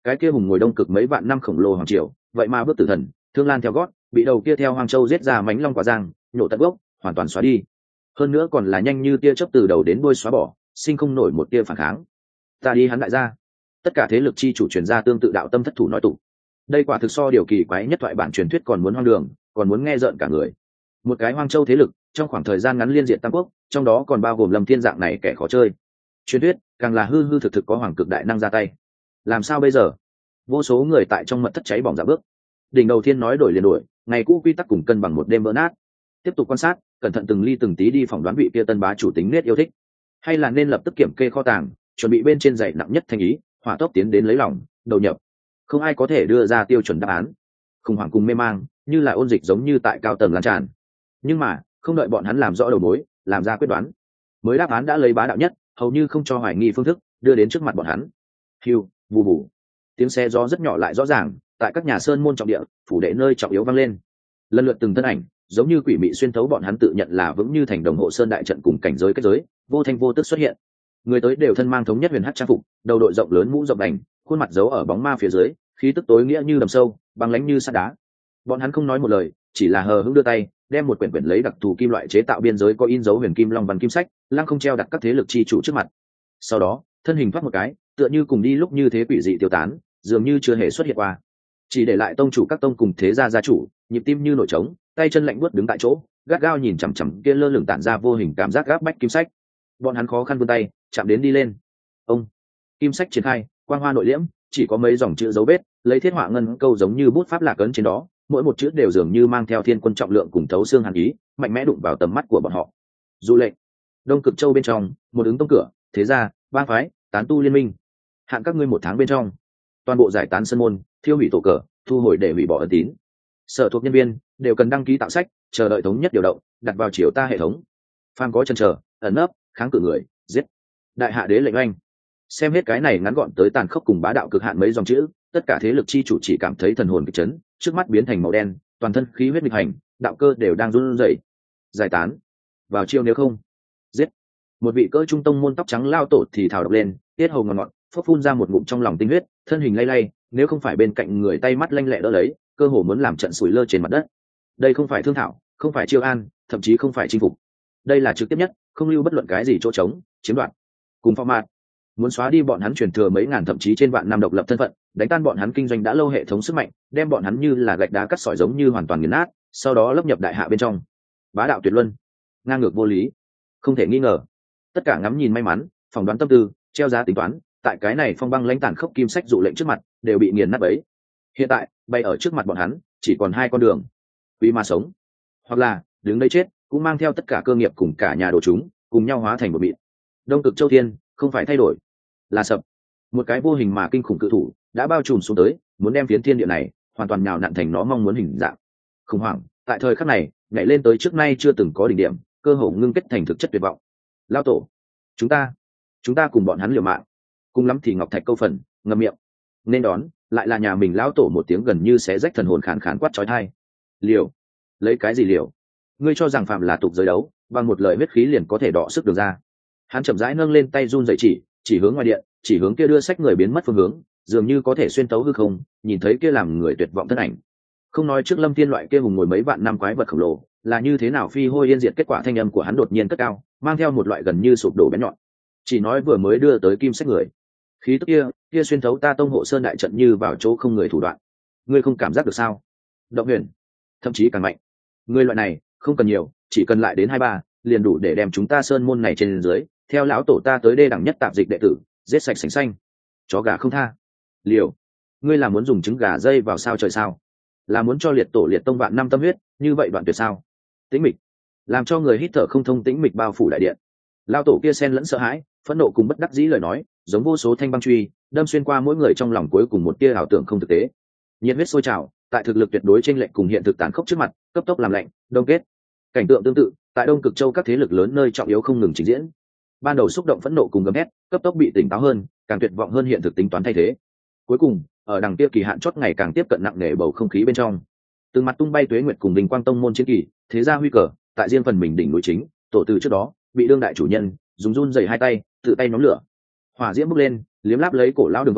cái kia hùng ngồi đông cực mấy vạn năm khổng lồ hoàng triều vậy mà bước tử thần thương lan theo gót bị đầu kia theo hoàng châu giết ra mánh long quả giang nhổ tận gốc hoàn toàn xóa đi, hơn nữa còn là nhanh như tia chớp từ đầu đến đuôi xóa bỏ, sinh không nổi một tia phản kháng. Ta đi hắn đại gia, tất cả thế lực chi chủ truyền ra tương tự đạo tâm thất thủ nói tụ. Đây quả thực so điều kỳ quái nhất thoại bản truyền thuyết còn muốn hoang đường, còn muốn nghe rợn cả người. Một cái hoang châu thế lực trong khoảng thời gian ngắn liên diện tam quốc, trong đó còn bao gồm Lâm Thiên dạng này kẻ khó chơi. Truyền thuyết càng là hư hư thực thực có hoàng cực đại năng ra tay. Làm sao bây giờ? Vô số người tại trong mật thất cháy bỏng dạ bước. Đỉnh đầu thiên nói đổi liền đổi, ngày cũ quy tắc cùng cân bằng một đêm vỡ nát. Tiếp tục quan sát, cẩn thận từng ly từng tí đi phỏng đoán vị kia tân bá chủ tính nết yêu thích, hay là nên lập tức kiểm kê kho tàng, chuẩn bị bên trên dạy nặng nhất thành ý, hỏa tốc tiến đến lấy lòng đầu nhập. Không ai có thể đưa ra tiêu chuẩn đáp án, khủng hoảng cùng mê mang như là ôn dịch giống như tại cao tầng lan tràn. Nhưng mà không đợi bọn hắn làm rõ đầu mối, làm ra quyết đoán, mới đáp án đã lấy bá đạo nhất, hầu như không cho hoài nghi phương thức đưa đến trước mặt bọn hắn. Hiu, vù vù, tiếng xe gió rất nhỏ lại rõ ràng tại các nhà sơn môn trọng địa, phủ đệ nơi trọng yếu vang lên. Lần lượt từng thân ảnh giống như quỷ mị xuyên thấu bọn hắn tự nhận là vững như thành đồng hộ sơn đại trận cùng cảnh giới kết giới, vô thanh vô tức xuất hiện. Người tới đều thân mang thống nhất huyền hắc trang phục, đầu đội rộng lớn mũ rộng đành, khuôn mặt giấu ở bóng ma phía dưới, khí tức tối nghĩa như đầm sâu, băng lãnh như sắt đá. Bọn hắn không nói một lời, chỉ là hờ hững đưa tay đem một quyển quyển lấy đặc thù kim loại chế tạo biên giới có in dấu huyền kim long văn kim sách lăng không treo đặt các thế lực chi chủ trước mặt. Sau đó thân hình thoát một cái, tựa như cùng đi lúc như thế quỷ dị tiêu tán, dường như chưa hề xuất hiện qua, chỉ để lại tông chủ các tông cùng thế gia gia chủ nhịp tim như nổi trống, tay chân lạnh buốt đứng tại chỗ, gắt gao nhìn chằm chằm kia lơ lửng tản ra vô hình cảm giác gáp bách kim sách. Bọn hắn khó khăn vươn tay chạm đến đi lên. Ông kim sách triển khai, quang hoa nội liễm, chỉ có mấy dòng chữ dấu vết, lấy thiết họa ngân câu giống như bút pháp lạc ấn trên đó, mỗi một chữ đều dường như mang theo thiên quân trọng lượng cùng thấu xương hàn ý, mạnh mẽ đụng vào tầm mắt của bọn họ. Dụ lệnh, Đông Cực Châu bên trong, một ứng tông cửa, thế gia, bang phái, tán tu liên minh, hạn các ngươi một tháng bên trong, toàn bộ giải tán sân môn, thiêu hủy tổ cờ, thu hồi để hủy bỏ ấn tín. Sở thuộc nhân viên đều cần đăng ký tạo sách, chờ đợi thống nhất điều động, đặt vào chiều ta hệ thống. Phan có chân chờ, ẩn nấp, kháng cự người, giết. Đại hạ đế lệnh oanh. Xem hết cái này ngắn gọn tới tàn khốc cùng bá đạo cực hạn mấy dòng chữ, tất cả thế lực chi chủ chỉ cảm thấy thần hồn kịch chấn, trước mắt biến thành màu đen, toàn thân khí huyết nghịch hành, đạo cơ đều đang run rẩy. Giải tán, vào chiêu nếu không, giết. Một vị cỡ trung tông môn tóc trắng lao tổ thì thào độc lên, tiết hầu ngọt ngọt, phốc phun ra một ngụm trong lòng tinh huyết, thân hình lay lay, nếu không phải bên cạnh người tay mắt lanh lẹ đỡ lấy, cơ hồ muốn làm trận sủi lơ trên mặt đất. Đây không phải thương thảo, không phải chiêu an, thậm chí không phải chinh phục, đây là trực tiếp nhất, không lưu bất luận cái gì chỗ trống, chiếm đoạt. Cùng phong mạt, muốn xóa đi bọn hắn truyền thừa mấy ngàn thậm chí trên vạn năm độc lập thân phận, đánh tan bọn hắn kinh doanh đã lâu hệ thống sức mạnh, đem bọn hắn như là gạch đá cắt sỏi giống như hoàn toàn nghiền nát, sau đó lấp nhập đại hạ bên trong. Bá đạo tuyệt luân, ngang ngược vô lý, không thể nghi ngờ. Tất cả ngắm nhìn may mắn, phỏng đoán tâm tư, treo giá tính toán, tại cái này phong băng lãnh tàn khốc kim sách dụ lệnh trước mặt, đều bị nghiền nát bấy. Hiện tại, bay ở trước mặt bọn hắn, chỉ còn hai con đường: vì mà sống, hoặc là đứng đây chết, cũng mang theo tất cả cơ nghiệp cùng cả nhà đồ chúng, cùng nhau hóa thành một mịn. Đông Cực Châu Thiên không phải thay đổi, là sập. Một cái vô hình mà kinh khủng cự thủ đã bao trùm xuống tới, muốn đem phiến thiên địa này hoàn toàn nhào nặn thành nó mong muốn hình dạng. Khủng hoảng tại thời khắc này nhảy lên tới trước nay chưa từng có đỉnh điểm, cơ hồ ngưng kết thành thực chất tuyệt vọng. Lao tổ, chúng ta chúng ta cùng bọn hắn liều mạng, cùng lắm thì ngọc thạch câu phần, ngậm miệng. Nên đón lại là nhà mình lão tổ một tiếng gần như xé rách thần hồn khàn khàn quát chói tai. Liều? Lấy cái gì liều? Ngươi cho rằng phạm là tục giới đấu, bằng một lời huyết khí liền có thể đọ sức được ra? Hắn chậm rãi nâng lên tay run rẩy chỉ chỉ hướng ngoài điện, chỉ hướng kia đưa sách người biến mất phương hướng, dường như có thể xuyên tấu hư không, nhìn thấy kia làm người tuyệt vọng thân ảnh. Không nói trước Lâm Thiên loại kia hùng ngồi mấy vạn năm quái vật khổng lồ là như thế nào phi hôi yên diệt, kết quả thanh âm của hắn đột nhiên cất cao, mang theo một loại gần như sụp đổ bén nhọn. Chỉ nói vừa mới đưa tới kim sách người, khí tức kia kia xuyên thấu ta tông hộ sơn đại trận như vào chỗ không người thủ đoạn. Ngươi không cảm giác được sao? Động huyền, thậm chí càng mạnh. Ngươi loại này không cần nhiều, chỉ cần lại đến hai ba liền đủ để đem chúng ta sơn môn này trên dưới theo lão tổ ta tới đê đẳng nhất tạp dịch đệ tử giết sạch sành xanh. Chó gà không tha. Liều? Ngươi là muốn dùng trứng gà dây vào sao trời sao? Là muốn cho liệt tổ liệt tông vạn năm tâm huyết như vậy đoạn tuyệt sao? Tĩnh mịch, làm cho người hít thở không thông, tĩnh mịch bao phủ đại điện. Lão tổ kia xen lẫn sợ hãi, phẫn nộ cùng bất đắc dĩ lời nói giống vô số thanh băng truy đâm xuyên qua mỗi người trong lòng, cuối cùng một tia ảo tưởng không thực tế. Nhiệt huyết sôi trào tại thực lực tuyệt đối chênh lệch cùng hiện thực tàn khốc trước mặt cấp tốc làm lạnh đông kết. Cảnh tượng tương tự tại Đông Cực Châu các thế lực lớn nơi trọng yếu không ngừng trình diễn. Ban đầu xúc động phẫn nộ cùng gầm hét cấp tốc bị tỉnh táo hơn, càng tuyệt vọng hơn hiện thực tính toán thay thế. Cuối cùng ở đằng kia kỳ hạn chót ngày càng tiếp cận nặng nề bầu không khí bên trong, từng mặt tung bay tuế nguyệt cùng đình quang tông môn chiến kỳ, thế gia huy cờ tại riêng phần mình đỉnh núi chính tổ từ trước đó bị đương đại chủ nhân dùng run dày hai tay tự tay nhóm lửa, hỏa diễm bốc lên liếm láp lấy cổ lão đường vân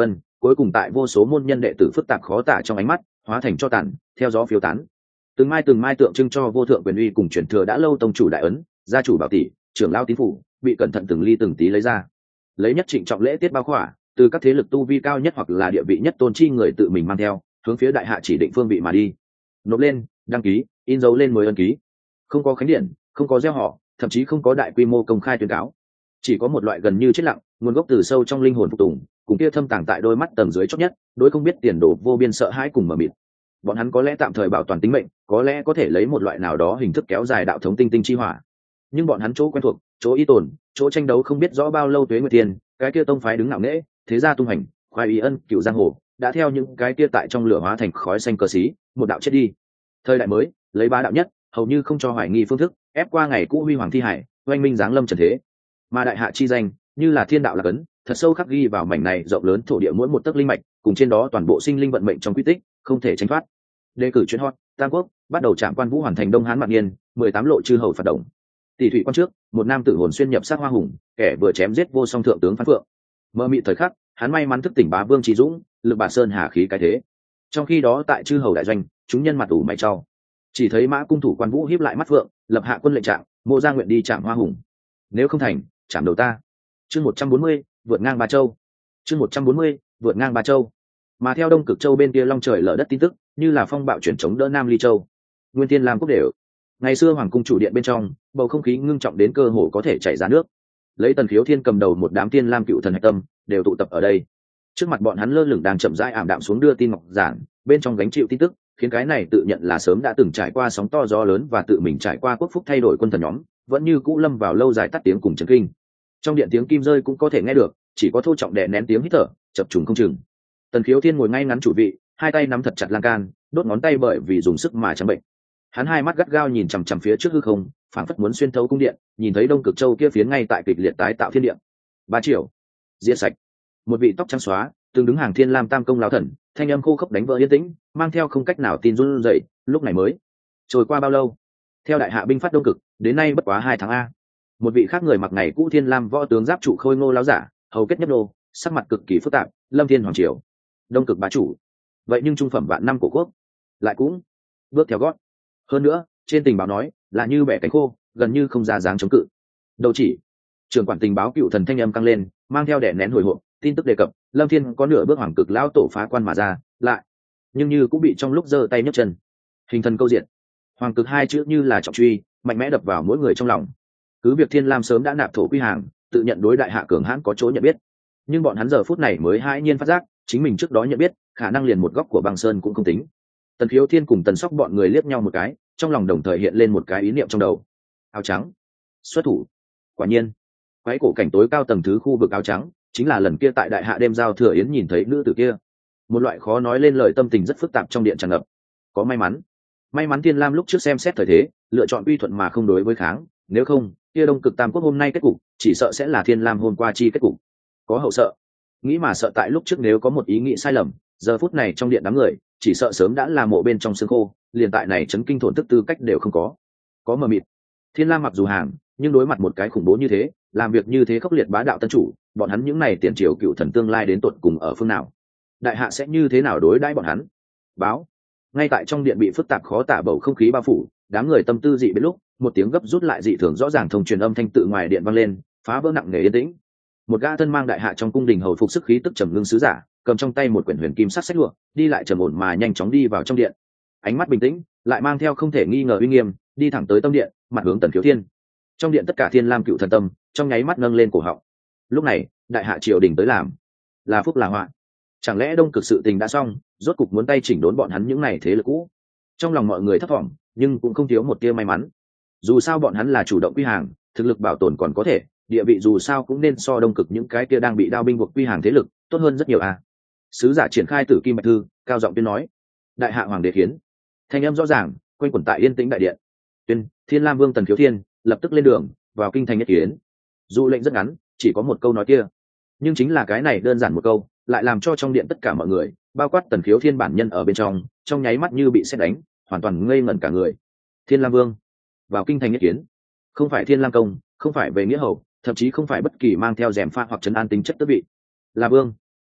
cuối cùng tại vô số môn nhân đệ tử phức tạp khó tả trong ánh mắt hóa thành cho tàn, theo gió phiêu tán. Từng mai từng mai tượng trưng cho vô thượng quyền uy cùng truyền thừa đã lâu tông chủ đại ấn, gia chủ bảo tỷ, trưởng lao tín phủ bị cẩn thận từng ly từng tí lấy ra, lấy nhất trịnh trọng lễ tiết bao khỏa, từ các thế lực tu vi cao nhất hoặc là địa vị nhất tôn chi người tự mình mang theo, hướng phía đại hạ chỉ định phương vị mà đi. Nộp lên, đăng ký, in dấu lên mới ấn ký. Không có khánh điện, không có gieo họ, thậm chí không có đại quy mô công khai tuyên cáo, chỉ có một loại gần như chết lặng, nguồn gốc từ sâu trong linh hồn phục tùng, cùng kia thâm tàng tại đôi mắt tầng dưới chót nhất, đối không biết tiền đồ vô biên sợ hãi cùng mờ mịt. Bọn hắn có lẽ tạm thời bảo toàn tính mệnh, có lẽ có thể lấy một loại nào đó hình thức kéo dài đạo thống tinh tinh chi hỏa, nhưng bọn hắn chỗ quen thuộc, chỗ y tồn, chỗ tranh đấu không biết rõ bao lâu tuế nguyệt tiền, cái kia tông phái đứng ngạo nghễ, thế gia tung hành, khoái ý ân cựu giang hồ, đã theo những cái kia tại trong lửa hóa thành khói xanh cờ xí, một đạo chết đi. Thời đại mới, lấy ba đạo nhất, hầu như không cho hoài nghi phương thức, ép qua ngày cũ huy hoàng thi hải, oanh minh giáng lâm trần thế. Mà đại hạ chi danh, như là thiên đạo lạc ấn, thật sâu khắc ghi vào mảnh này rộng lớn thổ địa mỗi một tấc linh mạch, cùng trên đó toàn bộ sinh linh vận mệnh trong quy tích, không thể tránh thoát. Đề cử chuyên hot, Tam Quốc, bắt đầu trạm quan vũ hoàn thành Đông Hán Mạc Niên, mười tám lộ chư hầu phạt động. Tỷ thủy quan trước, một nam tử hồn xuyên nhập sát hoa hùng, kẻ vừa chém giết vô song thượng tướng Phan Phượng. Mơ mị thời khắc, hắn may mắn thức tỉnh bá vương trí dũng, lực bà sơn hà khí cái thế. Trong khi đó tại chư hầu đại doanh, chúng nhân mặt ủ mày trao. Chỉ thấy Mã cung thủ quan vũ híp lại mắt phượng, lập hạ quân lệnh trạng, Mộ Gia nguyện đi chạm hoa hùng. Nếu không thành, chạm đầu ta. Chương một trăm bốn mươi, vượt ngang ba châu. Chương một trăm bốn mươi, vượt ngang ba châu. Mà theo Đông Cực Châu bên kia long trời lở đất tin tức, như là phong bạo chuyển chống đỡ Nam Ly Châu. Nguyên Thiên làm quốc đều. Ngày xưa hoàng cung chủ điện bên trong, bầu không khí ngưng trọng đến cơ hồ có thể chảy ra nước. Lấy Tần Khiếu Thiên cầm đầu một đám tiên lam cựu thần hạch tâm, đều tụ tập ở đây. Trước mặt bọn hắn lơ lửng đang chậm rãi ảm đạm xuống đưa tin ngọc giản, bên trong gánh chịu tin tức, khiến cái này tự nhận là sớm đã từng trải qua sóng to gió lớn và tự mình trải qua quốc phúc thay đổi quân thần nhóm, vẫn như cũ lâm vào lâu dài tắt tiếng cùng chấn kinh. Trong điện tiếng kim rơi cũng có thể nghe được, chỉ có thô trọng đè nén tiếng hít thở, chập trùng không chừng. Tần Khiếu Thiên ngồi ngay ngắn chủ vị, hai tay nắm thật chặt lan can, đốt ngón tay bởi vì dùng sức mà trắng bệnh. Hắn hai mắt gắt gao nhìn chằm chằm phía trước hư không, phảng phất muốn xuyên thấu cung điện, nhìn thấy Đông Cực Châu kia phiến ngay tại kịch liệt tái tạo thiên địa. Ba triệu, diễn sạch. Một vị tóc trắng xóa, từng đứng hàng thiên lam tam công lão thần, thanh âm khô khốc đánh vỡ yên tĩnh, mang theo không cách nào tin run rẩy. Lúc này mới trôi qua bao lâu? Theo đại hạ binh phát Đông Cực, đến nay bất quá hai tháng a. Một vị khác người mặc ngày cũ thiên lam võ tướng giáp trụ khôi ngô lão giả, hầu kết nhấp đô, sắc mặt cực kỳ phức tạp. Lâm Thiên Hoàng Triều, Đông Cực bá chủ. Vậy nhưng trung phẩm vạn năm của quốc lại cũng bước theo gót. Hơn nữa, trên tình báo nói là như bẻ cánh khô, gần như không ra dáng chống cự. Đâu chỉ trưởng quản tình báo cựu thần thanh âm căng lên, mang theo đẻ nén hồi hộp, tin tức đề cập Lâm Thiên có nửa bước hoàng cực lão tổ phá quan mà ra, lại nhưng như cũng bị trong lúc giơ tay nhấc chân hình thần câu diện. Hoàng cực hai chữ như là trọng truy, mạnh mẽ đập vào mỗi người trong lòng. Cứ việc Thiên Lam sớm đã nạp thổ quy hàng, tự nhận đối đại hạ cường hãn có chỗ nhận biết, nhưng bọn hắn giờ phút này mới hãi nhiên phát giác, chính mình trước đó nhận biết khả năng liền một góc của băng sơn cũng không tính. Tần Khiếu Thiên cùng Tần Sóc bọn người liếc nhau một cái, trong lòng đồng thời hiện lên một cái ý niệm trong đầu. Áo trắng xuất thủ. Quả nhiên, quái cổ cảnh tối cao tầng thứ khu vực áo trắng chính là lần kia tại đại hạ đêm giao thừa yến nhìn thấy nữ tử kia. Một loại khó nói lên lời tâm tình rất phức tạp trong điện tràn ngập. Có may mắn, may mắn Thiên Lam lúc trước xem xét thời thế, lựa chọn uy thuận mà không đối với kháng, nếu không, kia Đông Cực Tam Quốc hôm nay kết cục, chỉ sợ sẽ là Thiên Lam hôm qua chi kết cục. Có hậu sợ, nghĩ mà sợ tại lúc trước nếu có một ý nghĩ sai lầm, giờ phút này trong điện đám người, chỉ sợ sớm đã là mộ bên trong xương khô, liền tại này chấn kinh thổn thức tư cách đều không có. Có mờ mịt. Thiên Lam mặc dù hàng, nhưng đối mặt một cái khủng bố như thế, làm việc như thế khốc liệt bá đạo tân chủ, bọn hắn những này tiền triều cựu thần tương lai đến tột cùng ở phương nào? Đại hạ sẽ như thế nào đối đãi bọn hắn? Báo. Ngay tại trong điện bị phức tạp khó tả bầu không khí bao phủ, đám người tâm tư dị biến lúc, một tiếng gấp rút lại dị thường rõ ràng thông truyền âm thanh tự ngoài điện vang lên, phá vỡ nặng nề yên tĩnh. Một gã thân mang đại hạ trong cung đình hầu phục sức khí tức trầm ngưng sứ giả, cầm trong tay một quyển huyền kim sắc sách lụa, đi lại trầm ổn mà nhanh chóng đi vào trong điện. Ánh mắt bình tĩnh, lại mang theo không thể nghi ngờ uy nghiêm, đi thẳng tới tâm điện, mặt hướng Tần Khiếu Thiên. Trong điện tất cả Thiên Lam cựu thần tâm, trong nháy mắt nâng lên cổ họng. Lúc này, đại hạ triều đình tới làm, là phúc là họa? Chẳng lẽ Đông Cực sự tình đã xong, rốt cục muốn tay chỉnh đốn bọn hắn những này thế lực cũ? Trong lòng mọi người thấp thỏm, nhưng cũng không thiếu một tia may mắn. Dù sao bọn hắn là chủ động quy hàng, thực lực bảo tồn còn có thể, địa vị dù sao cũng nên so Đông Cực những cái kia đang bị đao binh buộc quy hàng thế lực tốt hơn rất nhiều à. Sứ giả triển khai Tử Kim Bạch Thư, cao giọng tuyên nói: đại hạ hoàng đế khiến. Thanh âm rõ ràng quanh quẩn tại yên tĩnh đại điện. Tuyên: Thiên Lam Vương Tần Khiếu Thiên lập tức lên đường vào kinh thành nhất kiến. Dù lệnh rất ngắn, chỉ có một câu nói kia, nhưng chính là cái này đơn giản một câu, lại làm cho trong điện tất cả mọi người, bao quát Tần Khiếu Thiên bản nhân ở bên trong, trong nháy mắt như bị sét đánh, hoàn toàn ngây ngẩn cả người. Thiên Lam Vương vào kinh thành nhất kiến, không phải Thiên Lam công, không phải về nghĩa hầu, thậm chí không phải bất kỳ mang theo rèm pha hoặc trấn an tính chất tước vị, là vương.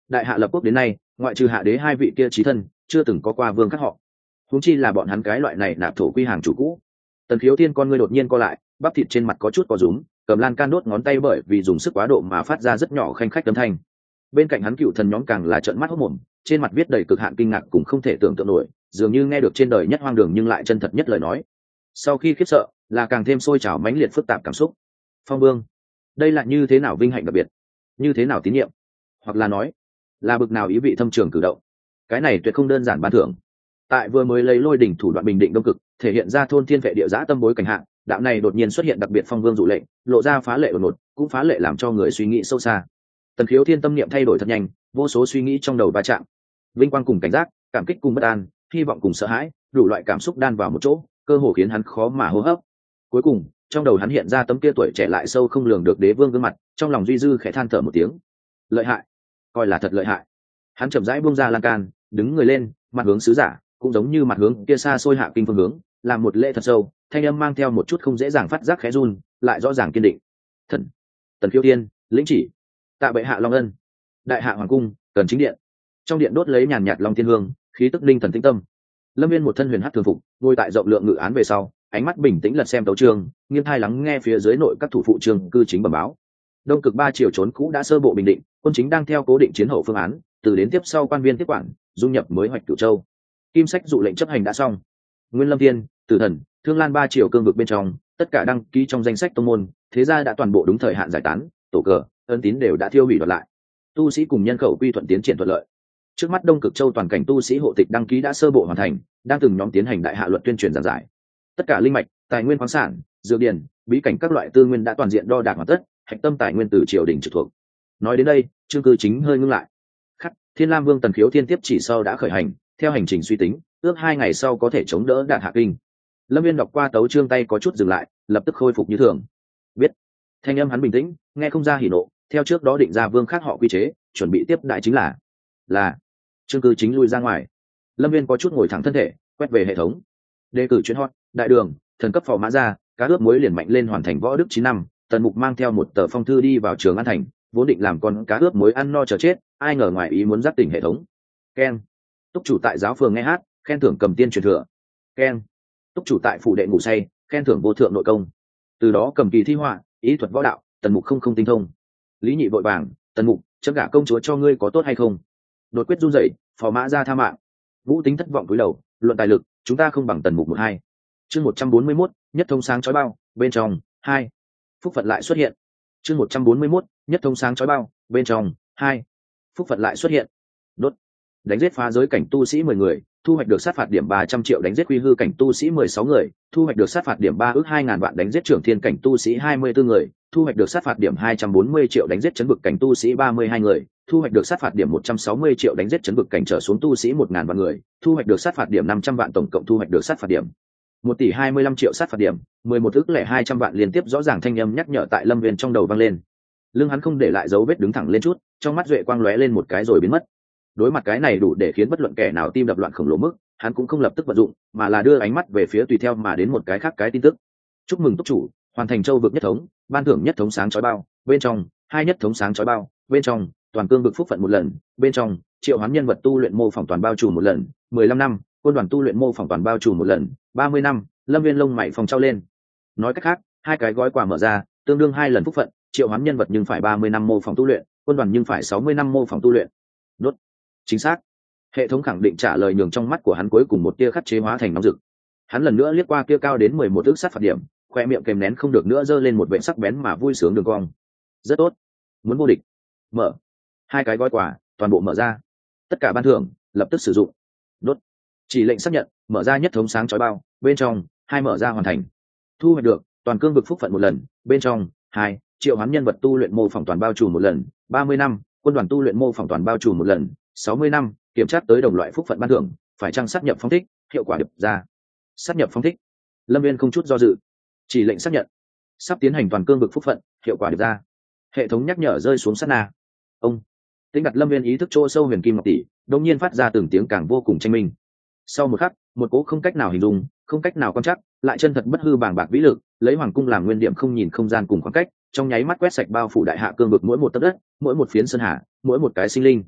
đại hạ lập quốc đến nay ngoại trừ hạ đế hai vị kia trí thân chưa từng có qua vương khác họ, huống chi là bọn hắn cái loại này nạp thổ quy hàng chủ cũ. Tần Khiếu Thiên con ngươi đột nhiên co lại, bắp thịt trên mặt có chút co rúm, cầm lan can đốt ngón tay bởi vì dùng sức quá độ mà phát ra rất nhỏ khanh khách âm thanh. Bên cạnh hắn cựu thần nhóm càng là trợn mắt hốt mồm, trên mặt viết đầy cực hạn kinh ngạc cùng không thể tưởng tượng nổi, dường như nghe được trên đời nhất hoang đường nhưng lại chân thật nhất lời nói. Sau khi khiếp sợ, là càng thêm sôi trào mãnh liệt phức tạp cảm xúc. Phong Vương, đây là như thế nào vinh hạnh đặc biệt, như thế nào tín nhiệm, hoặc là nói, là bực nào ý vị thâm trường cử động. Cái này tuyệt không đơn giản ban thưởng. Tại vừa mới lấy lôi đỉnh thủ đoạn bình định đông cực, thể hiện ra thôn thiên vệ địa giã tâm bối cảnh hạng, đạo này đột nhiên xuất hiện đặc biệt phong vương dụ lệnh, lộ ra phá lệ đột ngột, cũng phá lệ làm cho người suy nghĩ sâu xa. Tần Khiếu Thiên tâm niệm thay đổi thật nhanh, vô số suy nghĩ trong đầu va chạm, vinh quang cùng cảnh giác, cảm kích cùng bất an, hy vọng cùng sợ hãi, đủ loại cảm xúc đan vào một chỗ, cơ hồ khiến hắn khó mà hô hấp. Cuối cùng, trong đầu hắn hiện ra tấm kia tuổi trẻ lại sâu không lường được đế vương gương mặt, trong lòng duy dư khẽ than thở một tiếng. Lợi hại, coi là thật lợi hại. Hắn chậm rãi buông ra lan can, đứng người lên, mặt hướng sứ giả, cũng giống như mặt hướng kia xa xôi hạ kinh phương hướng, làm một lễ thật sâu, thanh âm mang theo một chút không dễ dàng phát giác khẽ run, lại rõ ràng kiên định. Thần, Tần Khiếu Thiên, lĩnh chỉ, tạ bệ hạ long ân. Đại hạ hoàng cung, cần chính điện. Trong điện đốt lấy nhàn nhạt long thiên hương, khí tức linh thần tĩnh tâm. Lâm Viên một thân huyền hắc thường phục, ngồi tại rộng lượng ngự án về sau, ánh mắt bình tĩnh lật xem tấu chương, nghiêng tai lắng nghe phía dưới nội các thủ phụ chương cư chính bẩm báo. Đông cực ba triều trốn cũ đã sơ bộ bình định, quân chính đang theo cố định chiến hậu phương án, từ đến tiếp sau quan viên tiếp quản, dung nhập mới hoạch Cửu Châu. Kim sách dụ lệnh chấp hành đã xong. Nguyên Lâm Thiên, Tử Thần, Thương Lan ba triều cương vực bên trong, tất cả đăng ký trong danh sách tông môn, thế gia đã toàn bộ đúng thời hạn giải tán, tổ cờ, ân tín đều đã thiêu hủy đoạt lại. Tu sĩ cùng nhân khẩu quy thuận tiến triển thuận lợi. Trước mắt Đông Cực Châu toàn cảnh tu sĩ hộ tịch đăng ký đã sơ bộ hoàn thành, đang từng nhóm tiến hành đại hạ luật tuyên truyền giảng giải. Tất cả linh mạch, tài nguyên khoáng sản, dược điển, bí cảnh các loại tư nguyên đã toàn diện đo đạc hoàn tất, hạch tâm tài nguyên từ triều đình trực thuộc. Nói đến đây, chương cư chính hơi ngưng lại. Khắc, Thiên Lam Vương Tần Khiếu Thiên tiếp chỉ sau đã khởi hành, theo hành trình suy tính, ước hai ngày sau có thể chống đỡ đạt hạ kinh. Lâm Viên đọc qua tấu chương tay có chút dừng lại, lập tức khôi phục như thường. Biết. Thanh âm hắn bình tĩnh, nghe không ra hỉ nộ, theo trước đó định ra vương khác họ quy chế, chuẩn bị tiếp đại chính là là chương cư chính lui ra ngoài. Lâm Viên có chút ngồi thẳng thân thể, quét về hệ thống. Đề cử chuyến hot, đại đường, thần cấp phò mã ra, cá ướp muối liền mạnh lên hoàn thành võ đức chín năm. Tần Mục mang theo một tờ phong thư đi vào trường An Thành, vốn định làm con cá ướp muối ăn no chờ chết, ai ngờ ngoài ý muốn giác tỉnh hệ thống. Ken. Túc chủ tại giáo phường nghe hát, khen thưởng cầm tiên truyền thừa. Ken. Túc chủ tại phủ đệ ngủ say, khen thưởng vô thượng nội công. Từ đó cầm kỳ thi họa, ý thuật võ đạo, Tần Mục không không tinh thông. Lý Nhị vội vàng, Tần Mục, chấm gả công chúa cho ngươi có tốt hay không? Đột quyết run rẩy, phò mã ra tha mạng. Vũ Tính thất vọng cúi đầu, luận tài lực, chúng ta không bằng Tần Mục một hai. Chương một trăm bốn mươi mốt, nhất thông sáng chói bao, bên trong hai. Phúc phận lại xuất hiện. Chương một trăm bốn mươi mốt, nhất thông sáng chói bao, bên trong hai. Phúc phận lại xuất hiện. Đốt. Đánh giết phá giới cảnh tu sĩ mười người, thu hoạch được sát phạt điểm ba trăm triệu, đánh giết quy hư cảnh tu sĩ mười sáu người, thu hoạch được sát phạt điểm ba ước hai ngàn vạn, đánh giết trưởng thiên cảnh tu sĩ hai mươi tư người, thu hoạch được sát phạt điểm hai trăm bốn mươi triệu, đánh giết chấn vực cảnh tu sĩ ba mươi hai người, thu hoạch được sát phạt điểm một trăm sáu mươi triệu, đánh giết chấn vực cảnh trở xuống tu sĩ một ngàn vạn người, thu hoạch được sát phạt điểm năm trăm vạn, tổng cộng thu hoạch được sát phạt điểm một tỷ hai mươi lăm triệu sát phạt điểm, mười một ước lẻ hai trăm vạn. Liên tiếp rõ ràng thanh âm nhắc nhở tại Lâm Viên trong đầu vang lên. Lưng hắn không để lại dấu vết đứng thẳng lên chút, trong mắt duệ quang lóe lên một cái rồi biến mất. Đối mặt cái này đủ để khiến bất luận kẻ nào tim đập loạn khổng lồ mức, hắn cũng không lập tức vận dụng, mà là đưa ánh mắt về phía tùy theo mà đến một cái khác cái tin tức. Chúc mừng túc chủ hoàn thành châu vực nhất thống, ban thưởng nhất thống sáng chói bao, bên trong hai nhất thống sáng chói bao, bên trong toàn cương vực phúc phận một lần, bên trong triệu hoán nhân vật tu luyện mô phỏng toàn bao trùm một lần, mười lăm năm quân đoàn tu luyện mô phỏng toàn bao trùm một lần, ba mươi năm Lâm Viên lông mày phòng trao lên. Nói cách khác, hai cái gói quà mở ra, tương đương hai lần phúc phận, triệu hoán nhân vật nhưng phải ba mươi năm mô phỏng tu luyện, quân đoàn nhưng phải sáu mươi năm mô phỏng tu luyện. Đốt. Chính xác. Hệ thống khẳng định trả lời nhường trong mắt của hắn cuối cùng một tia khắc chế hóa thành nóng rực. Hắn lần nữa liếc qua kia cao đến mười một ước sát phạt điểm, khoe miệng kèm nén không được nữa giơ lên một vẻ sắc bén mà vui sướng đường cong. Rất tốt, muốn vô địch. Mở. Hai cái gói quà toàn bộ mở ra, tất cả ban thưởng lập tức sử dụng. Đốt. Chỉ lệnh xác nhận, mở ra nhất thống sáng chói bao, bên trong hai mở ra hoàn thành. Thu hoạch được toàn cương vực phúc phận một lần, bên trong hai triệu hoán nhân vật tu luyện mô phỏng toàn bao trùm một lần, ba mươi năm quân đoàn tu luyện mô phỏng toàn bao trùm một lần, sáu mươi năm kiểm tra tới đồng loại phúc phận ban thưởng, phải chăng sát nhập phong thích, hiệu quả điệp ra. Sát nhập phong thích. Lâm Viên không chút do dự, chỉ lệnh xác nhận. Sắp tiến hành toàn cương vực phúc phận, hiệu quả điệp ra. Hệ thống nhắc nhở rơi xuống sát na. Ông tính đặt Lâm Viên ý thức chỗ sâu huyền kim ngọc tỷ, đột nhiên phát ra từng tiếng càng vô cùng tranh minh. Sau một khắc, một cố không cách nào hình dung, không cách nào quan trắc, lại chân thật bất hư bàng bạc vĩ lực, lấy hoàng cung làm nguyên điểm, không nhìn không gian cùng khoảng cách, trong nháy mắt quét sạch bao phủ đại hạ cương vực mỗi một tấc đất, mỗi một phiến sơn hà, mỗi một cái sinh linh.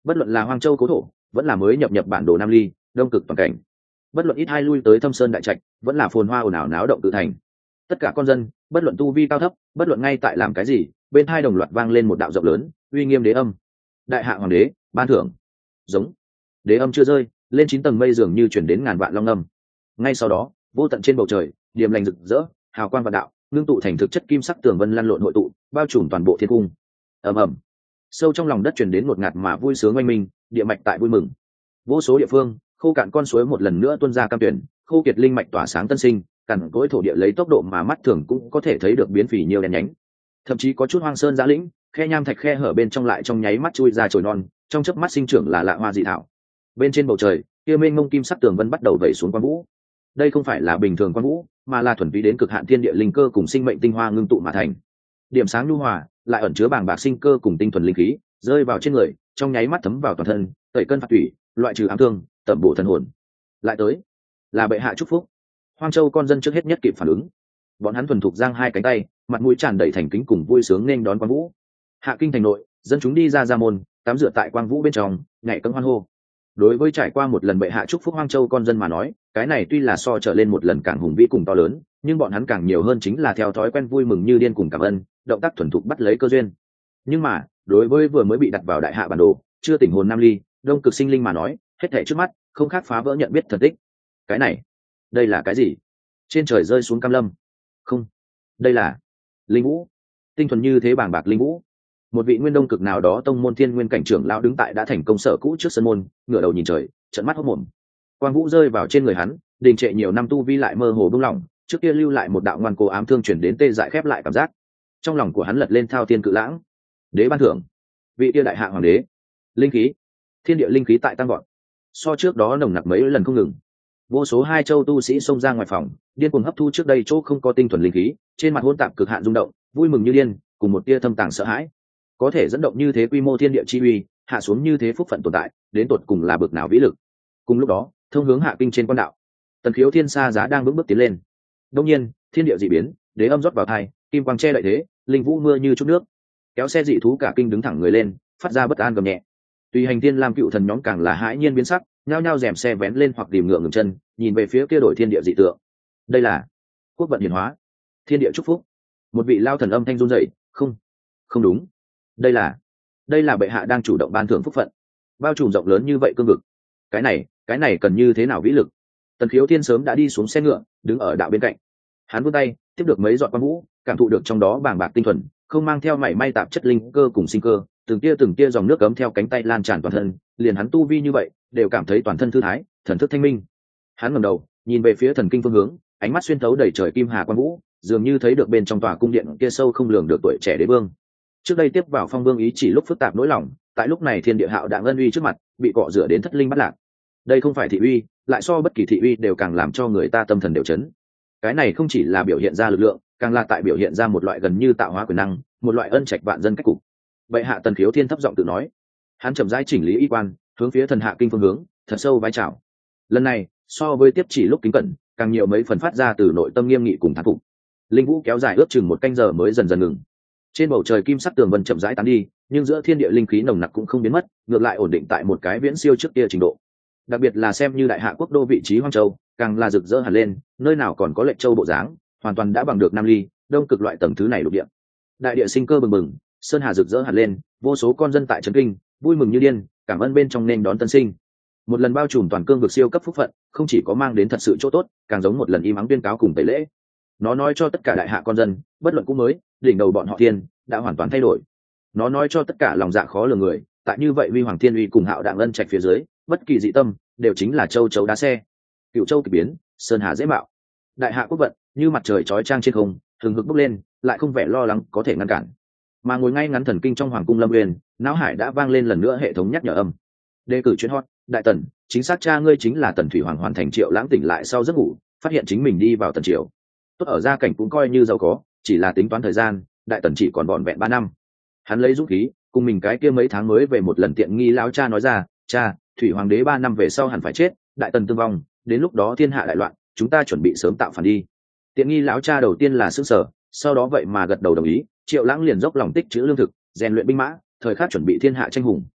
bất luận là hoang châu cố thổ vẫn là mới nhập nhập bản đồ nam ly đông cực toàn cảnh, bất luận ít hai lui tới thâm sơn đại trạch vẫn là phồn hoa ồn ào náo động tự thành, tất cả con dân bất luận tu vi cao thấp, bất luận ngay tại làm cái gì, bên hai đồng loạt vang lên một đạo rộng lớn uy nghiêm đế âm. Đại hạ hoàng đế ban thưởng. Giống. Đế âm chưa rơi, lên chín tầng mây dường như chuyển đến ngàn vạn long âm. Ngay sau đó, vô tận trên bầu trời điềm lành rực rỡ, hào quang vạn đạo ngưng tụ thành thực chất kim sắc tường vân lăn lộn hội tụ, bao trùm toàn bộ thiên cung. Ầm ầm. Sâu trong lòng đất truyền đến một ngạt mà vui sướng oanh minh, địa mạch tại vui mừng. Vô số địa phương khô cạn con suối một lần nữa tuôn ra cam tuyển, khô kiệt linh mạch tỏa sáng tân sinh, cằn cỗi thổ địa lấy tốc độ mà mắt thường cũng có thể thấy được biến phì nhiều đèn nhánh. Thậm chí có chút hoang sơn giã lĩnh, khe nham thạch khe hở bên trong lại trong nháy mắt chui ra chồi non, trong chớp mắt sinh trưởng là lạ hoa dị thảo. Bên trên bầu trời, kia mênh mông kim sắc tường vân bắt đầu vẩy xuống quang vũ. Đây không phải là bình thường quang vũ, mà là thuần vi đến cực hạn thiên địa linh cơ cùng sinh mệnh tinh hoa ngưng tụ mà thành. Điểm sáng nhu hòa, lại ẩn chứa bàng bạc sinh cơ cùng tinh thuần linh khí, rơi vào trên người, trong nháy mắt thấm vào toàn thân, tẩy cân phạt tủy, loại trừ ám thương, tẩm bổ thần hồn. Lại tới, là bệ hạ chúc phúc. Hoang Châu con dân trước hết nhất kịp phản ứng, bọn hắn thuần thục giang hai cánh tay, mặt mũi tràn đầy thành kính cùng vui sướng nên đón quang vũ. Hạ kinh thành nội, dân chúng đi ra ra môn, tắm rửa tại quang vũ bên trong, nhảy cẫng hoan hô. Đối với trải qua một lần bệ hạ chúc phúc Hoang Châu con dân mà nói, cái này tuy là so trở lên một lần càng hùng vĩ cùng to lớn, nhưng bọn hắn càng nhiều hơn chính là theo thói quen vui mừng như điên cùng cảm ơn, động tác thuần thục bắt lấy cơ duyên. Nhưng mà, đối với vừa mới bị đặt vào đại hạ bản đồ, chưa tỉnh hồn nam ly, đông cực sinh linh mà nói, hết thảy trước mắt, không khác phá vỡ nhận biết thần tích. Cái này, đây là cái gì? Trên trời rơi xuống cam lâm. Không, đây là linh vũ, tinh thuần như thế bàng bạc linh vũ. Một vị nguyên đông cực nào đó tông môn thiên nguyên cảnh trưởng lão đứng tại đã thành công sở cũ trước sân môn, ngửa đầu nhìn trời, trợn mắt hốt mồm. Quang vũ rơi vào trên người hắn, đình trệ nhiều năm tu vi lại mơ hồ buông lỏng, trước kia lưu lại một đạo ngoan cố ám thương chuyển đến tê dại khép lại cảm giác. Trong lòng của hắn lật lên thao thiên cự lãng. Đế ban thưởng, vị kia đại hạ hoàng đế. Linh khí, thiên địa linh khí tại tăng vọt, so trước đó nồng nặc mấy lần không ngừng. Vô số hai châu tu sĩ xông ra ngoài phòng, điên cuồng hấp thu trước đây chỗ không có tinh thuần linh khí, trên mặt hỗn tạp cực hạn rung động, vui mừng như điên, cùng một tia thâm tàng sợ hãi. Có thể dẫn động như thế quy mô thiên địa chi uy, hạ xuống như thế phúc phận tồn tại, đến tột cùng là bực nào vĩ lực. Cùng lúc đó, thông hướng hạ kinh trên quan đạo, Tần Khiếu Thiên Sa giá đang bước bước tiến lên. Đương nhiên, thiên địa dị biến, đế âm rót vào thai, kim quang che đậy thế, linh vũ mưa như chút nước. Kéo xe dị thú cả kinh đứng thẳng người lên, phát ra bất an gầm nhẹ. Tùy hành thiên lam cựu thần nhóm càng là hãi nhiên biến sắc, nhao nhao rèm xe vén lên hoặc tìm ngựa ngừng chân, nhìn về phía kia đổi thiên địa dị tượng. Đây là quốc vận hiển hóa, thiên địa chúc phúc. Một vị lao thần âm thanh run rẩy, không, không đúng. Đây là, đây là bệ hạ đang chủ động ban thưởng phúc phận, bao trùm rộng lớn như vậy cương vực. Cái này, cái này cần như thế nào vĩ lực? Tần Khiếu Thiên sớm đã đi xuống xe ngựa, đứng ở đạo bên cạnh. Hắn vươn tay, tiếp được mấy giọt quang vũ, cảm thụ được trong đó bàng bạc tinh thuần, không mang theo mảy may tạp chất linh cơ cùng sinh cơ, từng tia từng tia dòng nước cấm theo cánh tay lan tràn toàn thân, liền hắn tu vi như vậy, đều cảm thấy toàn thân thư thái, thần thức thanh minh. Hắn ngẩng đầu, nhìn về phía thần kinh phương hướng, ánh mắt xuyên thấu đầy trời kim hà quang vũ, dường như thấy được bên trong tòa cung điện kia sâu không lường được tuổi trẻ đế vương. Trước đây tiếp vào phong vương ý chỉ lúc phức tạp nỗi lòng, tại lúc này thiên địa hạo đạng ân uy trước mặt, bị cọ rửa đến thất linh bắt lạc. Đây không phải thị uy, lại so bất kỳ thị uy đều càng làm cho người ta tâm thần đều chấn. Cái này không chỉ là biểu hiện ra lực lượng, càng là tại biểu hiện ra một loại gần như tạo hóa quyền năng, một loại ân trạch vạn dân cách cục. Bệ hạ Tần Khiếu Thiên thấp giọng tự nói. Hắn chậm rãi chỉnh lý y quan, hướng phía thần hạ kinh phương hướng, thật sâu vái chào. Lần này, so với tiếp chỉ lúc kính cẩn, càng nhiều mấy phần phát ra từ nội tâm nghiêm nghị cùng thán phục. Linh vũ kéo dài ước chừng một canh giờ mới dần dần ngừng. Trên bầu trời kim sắc tường vân chậm rãi tán đi, nhưng giữa thiên địa linh khí nồng nặc cũng không biến mất, ngược lại ổn định tại một cái viễn siêu trước kia trình độ. Đặc biệt là xem như đại hạ quốc đô vị trí Hoang Châu, càng là rực rỡ hẳn lên, nơi nào còn có Lệnh Châu bộ dáng, hoàn toàn đã bằng được Nam Ly, đông cực loại tầng thứ này lục địa. Đại địa sinh cơ bừng bừng, sơn hà rực rỡ hẳn lên, vô số con dân tại trấn kinh, vui mừng như điên, cảm ơn bên trong nên đón tân sinh. Một lần bao trùm toàn cương vực siêu cấp phúc phận, không chỉ có mang đến thật sự chỗ tốt, càng giống một lần im ắng tuyên cáo cùng tẩy lễ. Nó nói cho tất cả đại hạ con dân, bất luận cũ mới, đỉnh đầu bọn họ thiên đã hoàn toàn thay đổi. Nó nói cho tất cả lòng dạ khó lường người, tại như vậy huy hoàng thiên uy cùng hạo đạng ân trạch phía dưới, bất kỳ dị tâm đều chính là châu chấu đá xe. Cựu châu kỳ biến, sơn hà dễ mạo. Đại hạ quốc vận như mặt trời chói chang trên không, hừng hực bốc lên, lại không vẻ lo lắng có thể ngăn cản. Mà ngồi ngay ngắn thần kinh trong hoàng cung Lâm Uyên, não hải đã vang lên lần nữa hệ thống nhắc nhở âm. Đề cử chuyến hot, đại tần, chính xác cha ngươi chính là Tần Thủy Hoàng. Hoàn thành Triệu Lãng tỉnh lại sau giấc ngủ, phát hiện chính mình đi vào tần triều. Tốt ở gia cảnh cũng coi như giàu có, chỉ là tính toán thời gian, đại tần chỉ còn vỏn vẹn ba năm. Hắn lấy dũng khí, cùng mình cái kia mấy tháng mới về một lần tiện nghi lão cha nói ra, cha, Thủy Hoàng đế ba năm về sau hẳn phải chết, đại tần tương vong, đến lúc đó thiên hạ đại loạn, chúng ta chuẩn bị sớm tạo phản đi. Tiện nghi lão cha đầu tiên là sững sờ, sau đó vậy mà gật đầu đồng ý. Triệu Lãng liền dốc lòng tích trữ lương thực, rèn luyện binh mã, thời khắc chuẩn bị thiên hạ tranh hùng.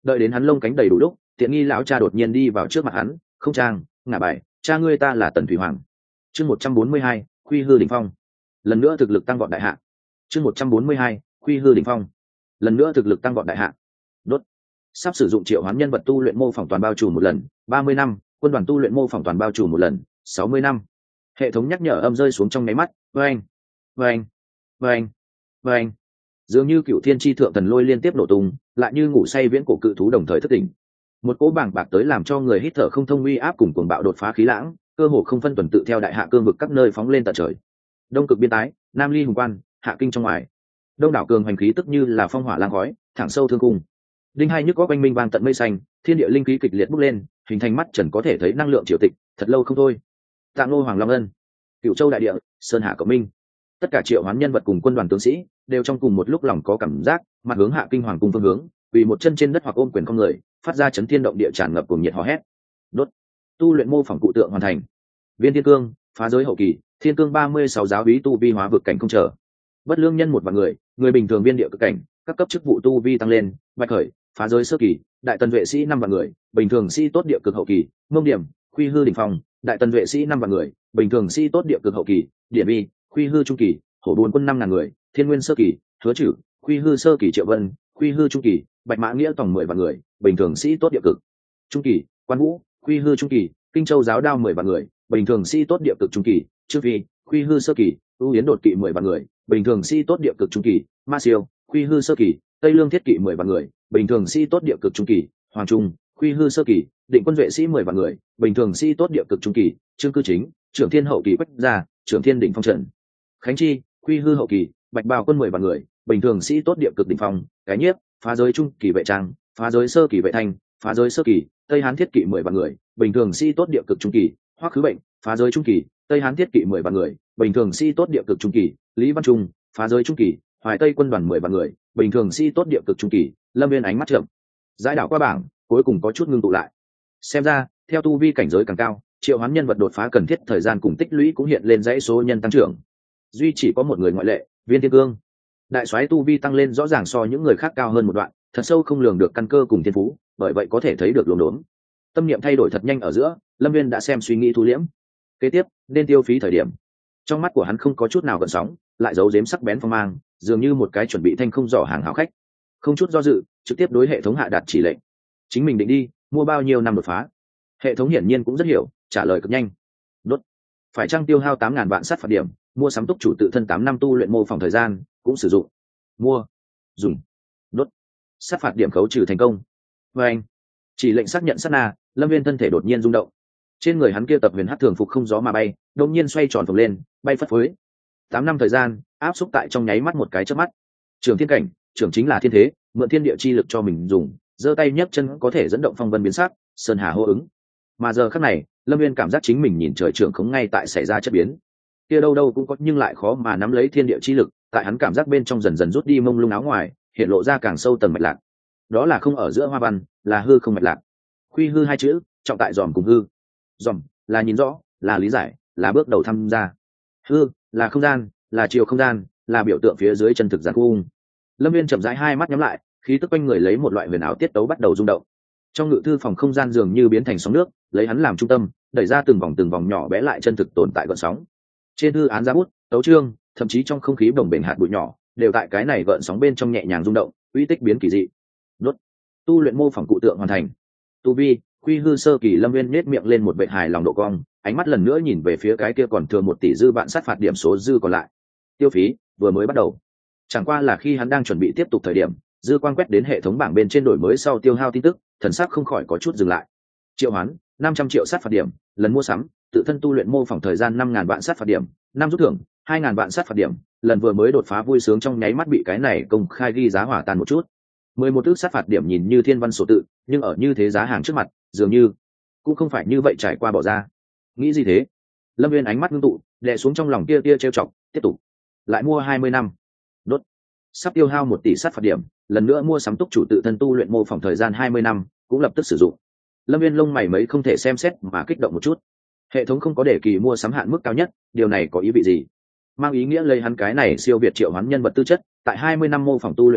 đợi đến hắn lông cánh đầy đủ lúc, tiện nghi lão cha đột nhiên đi vào trước mặt hắn, không trang ngả bài, cha ngươi ta là Tần Thủy Hoàng. Chương một trăm bốn mươi hai, Quy Hư đỉnh phong. Lần nữa thực lực tăng vọt đại hạ. Chương một trăm bốn mươi hai, Quy Hư đỉnh phong. Lần nữa thực lực tăng vọt đại hạ. Đốt. Sắp sử dụng triệu hoán nhân vật tu luyện mô phỏng toàn bao trùm một lần, ba mươi năm, quân đoàn tu luyện mô phỏng toàn bao trùm một lần, sáu mươi năm. Hệ thống nhắc nhở âm rơi xuống trong nháy mắt, oeng, oeng, oeng, oeng. Dường như cựu thiên tri thượng thần lôi liên tiếp nổ tung, lại như ngủ say viễn cổ cự thú đồng thời thất tỉnh. Một cỗ bảng bạc tới làm cho người hít thở không thông uy áp cùng cuồng bạo đột phá khí lãng, cơ hồ không phân tuần tự theo đại hạ cương vực các nơi phóng lên tận trời. Đông cực biên tái, Nam ly hùng quan, hạ kinh trong ngoài. Đông đảo cường hành khí tức như là phong hỏa lang khói, thẳng sâu thương cung. Đinh hai nhức có quanh minh vang tận mây xanh, thiên địa linh khí kịch liệt bốc lên, hình thành mắt trần có thể thấy năng lượng triều tịch, thật lâu không thôi. Tạng Lô Hoàng Long Ân, Cửu Châu đại địa, Sơn Hạ Cộng Minh, tất cả triệu hoán nhân vật cùng quân đoàn tướng sĩ đều trong cùng một lúc lòng có cảm giác, mặt hướng hạ kinh hoàng cung phương hướng, vì một chân trên đất hoặc ôm quyền con người, phát ra chấn thiên động địa tràn ngập cùng nhiệt hò hét. Đốt. Tu luyện mô phỏng cụ tượng hoàn thành. Viên Thiên Cương, phá giới hậu kỳ, Thiên Cương ba mươi sáu giáo úy tu vi hóa vực cảnh không trở. Bất lương nhân một vạn người, người bình thường viên địa cực cảnh, các cấp chức vụ tu vi tăng lên, bạch khởi, phá giới sơ kỳ, đại tần vệ sĩ năm vạn người, bình thường sĩ tốt địa cực hậu kỳ, mông điểm, Quy Hư đỉnh phong, đại tần vệ sĩ năm vạn người, bình thường sĩ tốt địa cực hậu kỳ, địa vi, Quy Hư trung kỳ, hổ buồn quân năm ngàn người, thiên nguyên sơ kỳ, hứa chử, Quy Hư sơ kỳ triệu vân, Quy Hư trung kỳ, bạch mã nghĩa tổng mười vạn người, bình thường sĩ tốt địa cực trung kỳ, quan vũ, Quy Hư trung kỳ, kinh châu giáo đao mười vạn người, bình thường sĩ tốt địa cực trung kỳ, trương phi, Quy Hư sơ kỳ, ưu yến đột kỵ mười vạn người, bình thường sĩ tốt địa cực trung kỳ, ma siêu, Quy Hư sơ kỳ, tây lương thiết kỵ mười vạn người, bình thường sĩ tốt địa cực trung kỳ, hoàng trung, Quy Hư sơ kỳ, định quân vệ sĩ mười vạn người, bình thường sĩ tốt địa cực trung kỳ, trương cư chính, trưởng thiên hậu kỳ quách gia, trưởng thiên đỉnh phong trận, khánh chi, Quy Hư hậu kỳ, bạch bào quân mười vạn người, bình thường sĩ tốt địa cực đỉnh phong, cái nhiếp, phá giới trung kỳ vệ trang, phá giới sơ kỳ vệ thanh, phá giới sơ kỳ, tây hán thiết kỵ mười vạn người, bình thường sĩ tốt địa cực trung kỳ, hoắc khứ bệnh, phá giới trung kỳ, tây hán thiết kỵ mười vạn người, bình thường sĩ tốt địa cực trung kỳ, lý văn trung, phá giới trung kỳ, hoài tây quân đoàn mười vạn người, bình thường sĩ tốt địa cực trung kỳ, lâm viên ánh mắt chậm giải đảo qua bảng, cuối cùng có chút ngưng tụ lại. Xem ra theo tu vi cảnh giới càng cao, triệu hoán nhân vật đột phá cần thiết thời gian cùng tích lũy cũng hiện lên dãy số nhân tăng trưởng. Duy chỉ có một người ngoại lệ, Viên Thiên Cương. Đại soái tu vi tăng lên rõ ràng so những người khác cao hơn một đoạn, thật sâu không lường được căn cơ cùng thiên phú, bởi vậy có thể thấy được luồng đốn. Tâm niệm thay đổi thật nhanh ở giữa, Lâm Viên đã xem suy nghĩ thu liễm. Kế tiếp, nên tiêu phí thời điểm. Trong mắt của hắn không có chút nào gợn sóng, lại giấu giếm sắc bén phong mang, dường như một cái chuẩn bị thanh không dò hàng hảo khách. Không chút do dự, trực tiếp đối hệ thống hạ đạt chỉ lệnh. Chính mình định đi, mua bao nhiêu năm đột phá. Hệ thống hiển nhiên cũng rất hiểu, trả lời cực nhanh. Đốt. Phải chăng tiêu hao tám ngàn vạn sát phạt điểm, mua sắm túc chủ tự thân tám năm tu luyện mô phỏng thời gian, cũng sử dụng. Mua, dùng, đốt. Sát phạt điểm khấu trừ thành công. Và anh, chỉ lệnh xác nhận sát na, Lâm Viên thân thể đột nhiên rung động. Trên người hắn kia tập huyền hắc thường phục không gió mà bay, đột nhiên xoay tròn phồng lên, bay phất phới. Tám năm thời gian, áp xúc tại trong nháy mắt một cái chớp mắt. Trường thiên cảnh, trưởng chính là thiên thế, mượn thiên địa chi lực cho mình dùng, giơ tay nhấc chân có thể dẫn động phong vân biến sắc, sơn hà hô ứng. Mà giờ khắc này, Lâm Viên cảm giác chính mình nhìn trời trưởng khống ngay tại xảy ra chất biến. Kia đâu đâu cũng có nhưng lại khó mà nắm lấy thiên địa chi lực, tại hắn cảm giác bên trong dần dần rút đi mông lung áo ngoài, hiện lộ ra càng sâu tầng mạch lạc. Đó là không ở giữa hoa văn, là hư không mạch lạc. Quy hư hai chữ, trọng tại dòm cùng hư. Dòm là nhìn rõ, là lý giải, là bước đầu tham gia. Hư là không gian, là chiều không gian, là biểu tượng phía dưới chân thực giản cung. Lâm Viên chậm rãi hai mắt nhắm lại, khí tức quanh người lấy một loại huyền ảo tiết tấu bắt đầu rung động. Trong ngự thư phòng không gian dường như biến thành sóng nước, lấy hắn làm trung tâm, đẩy ra từng vòng từng vòng nhỏ bé lại chân thực tồn tại gợn sóng. Trên thư án giá bút, tấu chương, thậm chí trong không khí bồng bềnh hạt bụi nhỏ, đều tại cái này gợn sóng bên trong nhẹ nhàng rung động, uy tích biến kỳ dị. Đốt. Tu luyện mô phỏng cụ tượng hoàn thành. Tu vi, Quy Hư sơ kỳ. Lâm Viên nhếch miệng lên một vệt hài lòng độ cong, ánh mắt lần nữa nhìn về phía cái kia còn thừa một tỷ dư vạn sát phạt điểm số dư còn lại. Tiêu phí vừa mới bắt đầu. Chẳng qua là khi hắn đang chuẩn bị tiếp tục thời điểm, dư quan quét đến hệ thống bảng bên trên đổi mới sau tiêu hao tin tức, thần sắc không khỏi có chút dừng lại. Triệu hoán năm trăm triệu sát phạt điểm, lần mua sắm tự thân tu luyện mô phỏng thời gian năm ngàn vạn sát phạt điểm, năm rút thưởng hai ngàn vạn sát phạt điểm, lần vừa mới đột phá vui sướng trong nháy mắt bị cái này công khai ghi giá hỏa tan một chút. Mười một ước sát phạt điểm nhìn như thiên văn số tự, nhưng ở như thế giá hàng trước mặt, dường như cũng không phải như vậy trải qua bỏ ra. Nghĩ gì thế? Lâm Viên ánh mắt ngưng tụ, đè xuống trong lòng tia tia trêu chọc, tiếp tục lại mua hai mươi năm. Đốt. Sắp tiêu hao một tỷ sát phạt điểm, lần nữa mua sắm túc chủ tự thân tu luyện mô phỏng thời gian hai mươi năm, cũng lập tức sử dụng. Lâm Viên lông mày mấy không thể xem xét mà kích động một chút. Hệ thống không có để kỳ mua sắm hạn mức cao nhất, điều này có ý vị gì? Mang ý nghĩa lấy hắn cái này siêu việt triệu hoán nhân vật tư chất, tại hai mươi năm mô phỏng tu luyện hạn,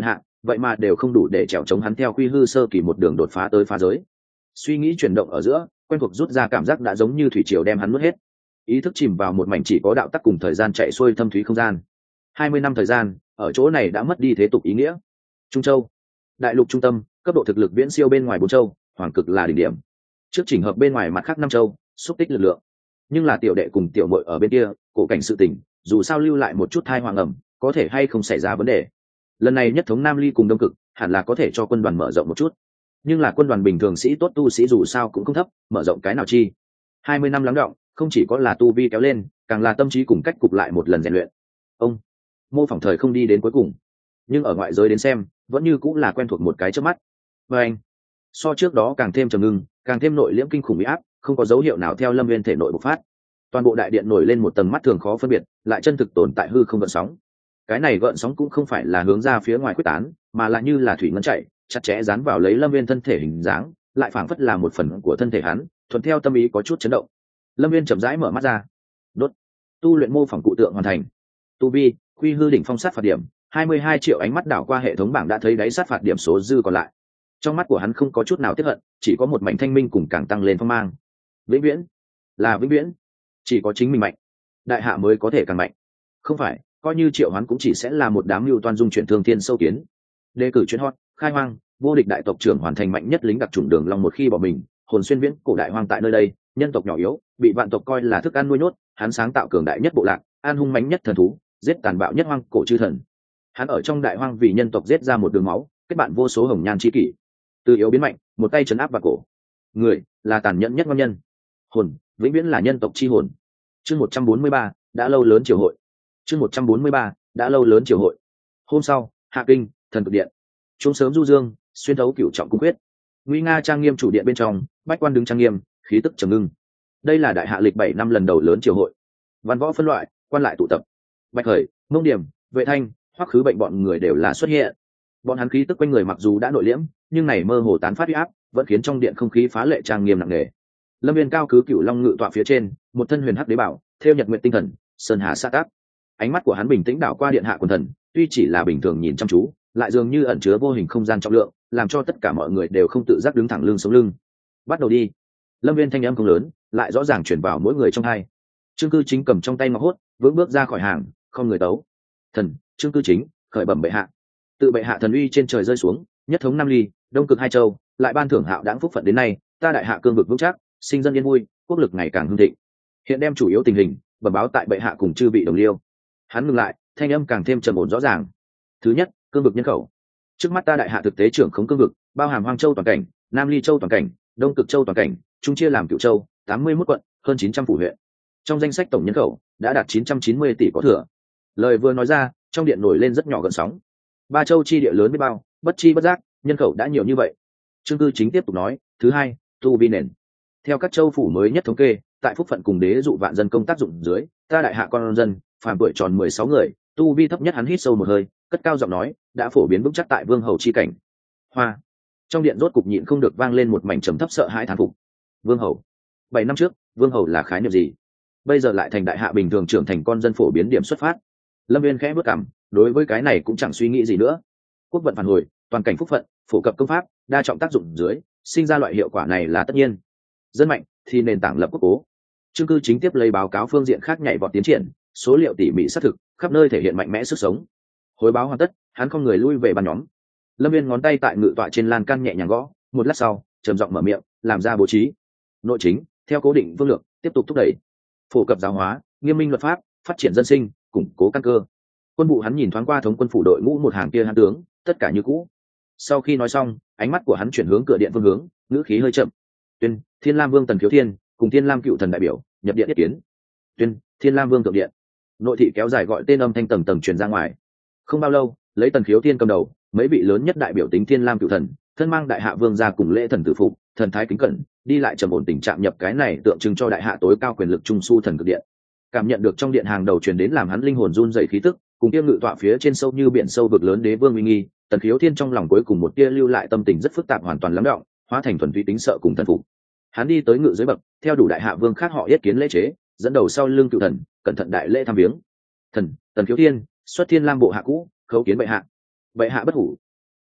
vậy mà đều không đủ để trèo chống hắn theo quy hư sơ kỳ một đường đột phá tới phá giới. Suy nghĩ chuyển động ở giữa, quen thuộc rút ra cảm giác đã giống như thủy triều đem hắn nuốt hết. Ý thức chìm vào một mảnh chỉ có đạo tắc cùng thời gian chạy xuôi thâm thúy không gian. Hai mươi năm thời gian, ở chỗ này đã mất đi thế tục ý nghĩa. Trung Châu, đại lục trung tâm, cấp độ thực lực viễn siêu bên ngoài bốn châu, hoàng cực là đỉnh điểm. Trước chỉnh hợp bên ngoài mặt khác năm châu, xúc tích lực lượng. Nhưng là tiểu đệ cùng tiểu muội ở bên kia, cổ cảnh sự tình, dù sao lưu lại một chút thai hoàng ẩm, có thể hay không xảy ra vấn đề. Lần này nhất thống Nam Ly cùng Đông Cực, hẳn là có thể cho quân đoàn mở rộng một chút. Nhưng là quân đoàn bình thường sĩ tốt tu sĩ dù sao cũng không thấp, mở rộng cái nào chi. Hai mươi năm lắng đọng, không chỉ có là tu vi kéo lên, càng là tâm trí cùng cách cục lại một lần rèn luyện. Ông mô phỏng thời không đi đến cuối cùng, nhưng ở ngoại giới đến xem, vẫn như cũng là quen thuộc một cái trước mắt. Và anh, so trước đó càng thêm trầm ngưng, càng thêm nội liễm kinh khủng uy áp, không có dấu hiệu nào theo Lâm Viên thể nội bộc phát. Toàn bộ đại điện nổi lên một tầng mắt thường khó phân biệt, lại chân thực tồn tại hư không gợn sóng. Cái này gợn sóng cũng không phải là hướng ra phía ngoài quyết tán, mà là như là thủy ngân chảy, chặt chẽ dán vào lấy Lâm Viên thân thể hình dáng, lại phảng phất là một phần của thân thể hắn, thuận theo tâm ý có chút chấn động. Lâm Viên chậm rãi mở mắt ra. Đốt. Tu luyện mô phỏng cụ tượng hoàn thành. Tu vi, quy hư đỉnh phong sát phạt điểm, hai mươi hai triệu. Ánh mắt đảo qua hệ thống bảng đã thấy đáy sát phạt điểm số dư còn lại. Trong mắt của hắn không có chút nào tiếc hận, chỉ có một mảnh thanh minh cùng càng tăng lên phong mang. Vĩnh viễn, là vĩnh viễn, chỉ có chính mình mạnh, đại hạ mới có thể càng mạnh. Không phải, coi như triệu hoán cũng chỉ sẽ là một đám mưu toan dung chuyển thương thiên sâu kiến. Đề cử chuyến hot, khai hoang, vô địch đại tộc trưởng hoàn thành mạnh nhất lính đặc chủng đường long một khi bỏ mình, hồn xuyên viễn cổ đại hoang tại nơi đây, nhân tộc nhỏ yếu, bị vạn tộc coi là thức ăn nuôi nhốt, hắn sáng tạo cường đại nhất bộ lạc, an hung mãnh nhất thần thú, giết tàn bạo nhất hoang cổ chư thần. Hắn ở trong đại hoang vì nhân tộc giết ra một đường máu, kết bạn vô số hồng nhan chi kỷ. Từ yếu biến mạnh, một tay trấn áp vào cổ. Người là tàn nhẫn nhất ngon nhân. Hồn, vĩnh viễn là nhân tộc chi hồn. Chương một trăm bốn mươi ba, đã lâu lớn triều hội. Chương một trăm bốn mươi ba, đã lâu lớn triều hội. Hôm sau, Hạ Kinh, thần cực điện. Trung sớm du dương, xuyên thấu cửu trọng cung quyết. Nguy nga trang nghiêm chủ điện bên trong, bách quan đứng trang nghiêm, khí tức trầm ngưng. Đây là đại hạ lịch bảy năm lần đầu lớn triều hội. Văn võ phân loại, quan lại tụ tập. Bạch Khởi, Mông Điểm, Vệ Thanh, Hoắc Khứ Bệnh bọn người đều là xuất hiện. Bọn hắn khí tức quanh người mặc dù đã nội liễm, nhưng này mơ hồ tán phát uy áp, vẫn khiến trong điện không khí phá lệ trang nghiêm nặng nề. Lâm Viên cao cứ cửu long ngự tọa phía trên, một thân huyền hắc đế bảo, theo nhật nguyện tinh thần, sơn hà sát tác. Ánh mắt của hắn bình tĩnh đảo qua điện hạ quần thần, tuy chỉ là bình thường nhìn chăm chú, lại dường như ẩn chứa vô hình không gian trọng lượng, làm cho tất cả mọi người đều không tự giác đứng thẳng lưng sống lưng. Bắt đầu đi. Lâm Viên thanh âm không lớn, lại rõ ràng truyền vào mỗi người trong hai. Trương Cư Chính cầm trong tay ngọc hốt, vững bước ra khỏi hàng, không người tấu. Thần, Trương Cư Chính, khởi bẩm bệ hạ. Tự bệ hạ thần uy trên trời rơi xuống, nhất thống Nam Ly, Đông Cực hai châu, lại ban thưởng hạo đãng phúc phận đến nay, ta đại hạ cương vực vững chắc, sinh dân yên vui, quốc lực ngày càng hưng thịnh. Hiện đem chủ yếu tình hình bẩm báo tại bệ hạ cùng chư vị đồng liêu. Hắn ngừng lại, thanh âm càng thêm trầm ổn rõ ràng. Thứ nhất, cương vực nhân khẩu. Trước mắt ta đại hạ thực tế trưởng khống cương vực, bao hàm Hoang Châu toàn cảnh, Nam Ly Châu toàn cảnh, Đông Cực Châu toàn cảnh, trung chia làm Cửu Châu, tám mươi mốt quận, hơn chín trăm phủ huyện. Trong danh sách tổng nhân khẩu đã đạt chín trăm chín mươi tỷ có thừa. Lời vừa nói ra, trong điện nổi lên rất nhỏ gợn sóng. Ba châu chi địa lớn biết bao, bất chi bất giác, nhân khẩu đã nhiều như vậy. Trương Cư Chính tiếp tục nói, thứ hai, tu vi nền. Theo các châu phủ mới nhất thống kê, tại phúc phận cùng đế dụ vạn dân công tác dụng dưới, ta đại hạ con dân, phàm tuổi tròn mười sáu người, tu vi thấp nhất hắn hít sâu một hơi, cất cao giọng nói, đã phổ biến vững chắc tại vương hầu chi cảnh. Hoa. Trong điện rốt cục nhịn không được vang lên một mảnh trầm thấp sợ hãi thán phục. Vương hầu. Bảy năm trước, vương hầu là khái niệm gì? Bây giờ lại thành đại hạ bình thường trưởng thành con dân phổ biến điểm xuất phát. Lâm Viên khẽ bước cằm, đối với cái này cũng chẳng suy nghĩ gì nữa. Quốc vận phản hồi, toàn cảnh phúc phận, phổ cập công pháp, đa trọng tác dụng dưới, sinh ra loại hiệu quả này là tất nhiên. Dân mạnh thì nền tảng lập quốc cố. Trương Cư Chính tiếp lấy báo cáo phương diện khác nhảy vọt tiến triển, số liệu tỉ mỉ xác thực, khắp nơi thể hiện mạnh mẽ sức sống. Hồi báo hoàn tất, hắn không người lui về bàn nhóm. Lâm Viên ngón tay tại ngự tọa trên lan can nhẹ nhàng gõ, một lát sau, trầm giọng mở miệng, làm ra bố trí. Nội chính, theo cố định phương lược, tiếp tục thúc đẩy. Phổ cập giáo hóa, nghiêm minh luật pháp, phát triển dân sinh, củng cố căn cơ. Quân vụ hắn nhìn thoáng qua thống quân phủ đội ngũ một hàng kia hãn tướng, tất cả như cũ. Sau khi nói xong, ánh mắt của hắn chuyển hướng cửa điện phương hướng, ngữ khí hơi chậm. Tuyên, Thiên Lam Vương Tần Khiếu Thiên, cùng Thiên Lam cựu thần đại biểu, nhập điện ý kiến. Tuyên, Thiên Lam Vương thượng điện. Nội thị kéo dài gọi tên âm thanh tầng tầng truyền ra ngoài. Không bao lâu, lấy Tần Khiếu Thiên cầm đầu, mấy vị lớn nhất đại biểu tính Thiên Lam cựu thần, thân mang đại hạ vương ra cùng lễ thần tử phục, thần thái kính cẩn, đi lại trầm ổn tình trạng nhập cái này tượng trưng cho đại hạ tối cao quyền lực trung su thần cực điện. Cảm nhận được trong điện hàng đầu truyền đến làm hắn linh hồn run rẩy khí tức, cùng kia ngự tọa phía trên sâu như biển sâu vực lớn đế vương uy nghi, Tần Khiếu Thiên trong lòng cuối cùng một tia lưu lại tâm tình rất phức tạp hoàn toàn lắng đọng, hóa thành thuần túy tính sợ cùng thần phục. Hắn đi tới ngự dưới bậc, theo đủ đại hạ vương khác họ yết kiến lễ chế, dẫn đầu sau lưng cựu thần, cẩn thận đại lễ thăm viếng. Thần, Tần Khiếu Thiên, xuất Thiên Lam bộ hạ cũ, khấu kiến bệ hạ. Bệ hạ bất hủ.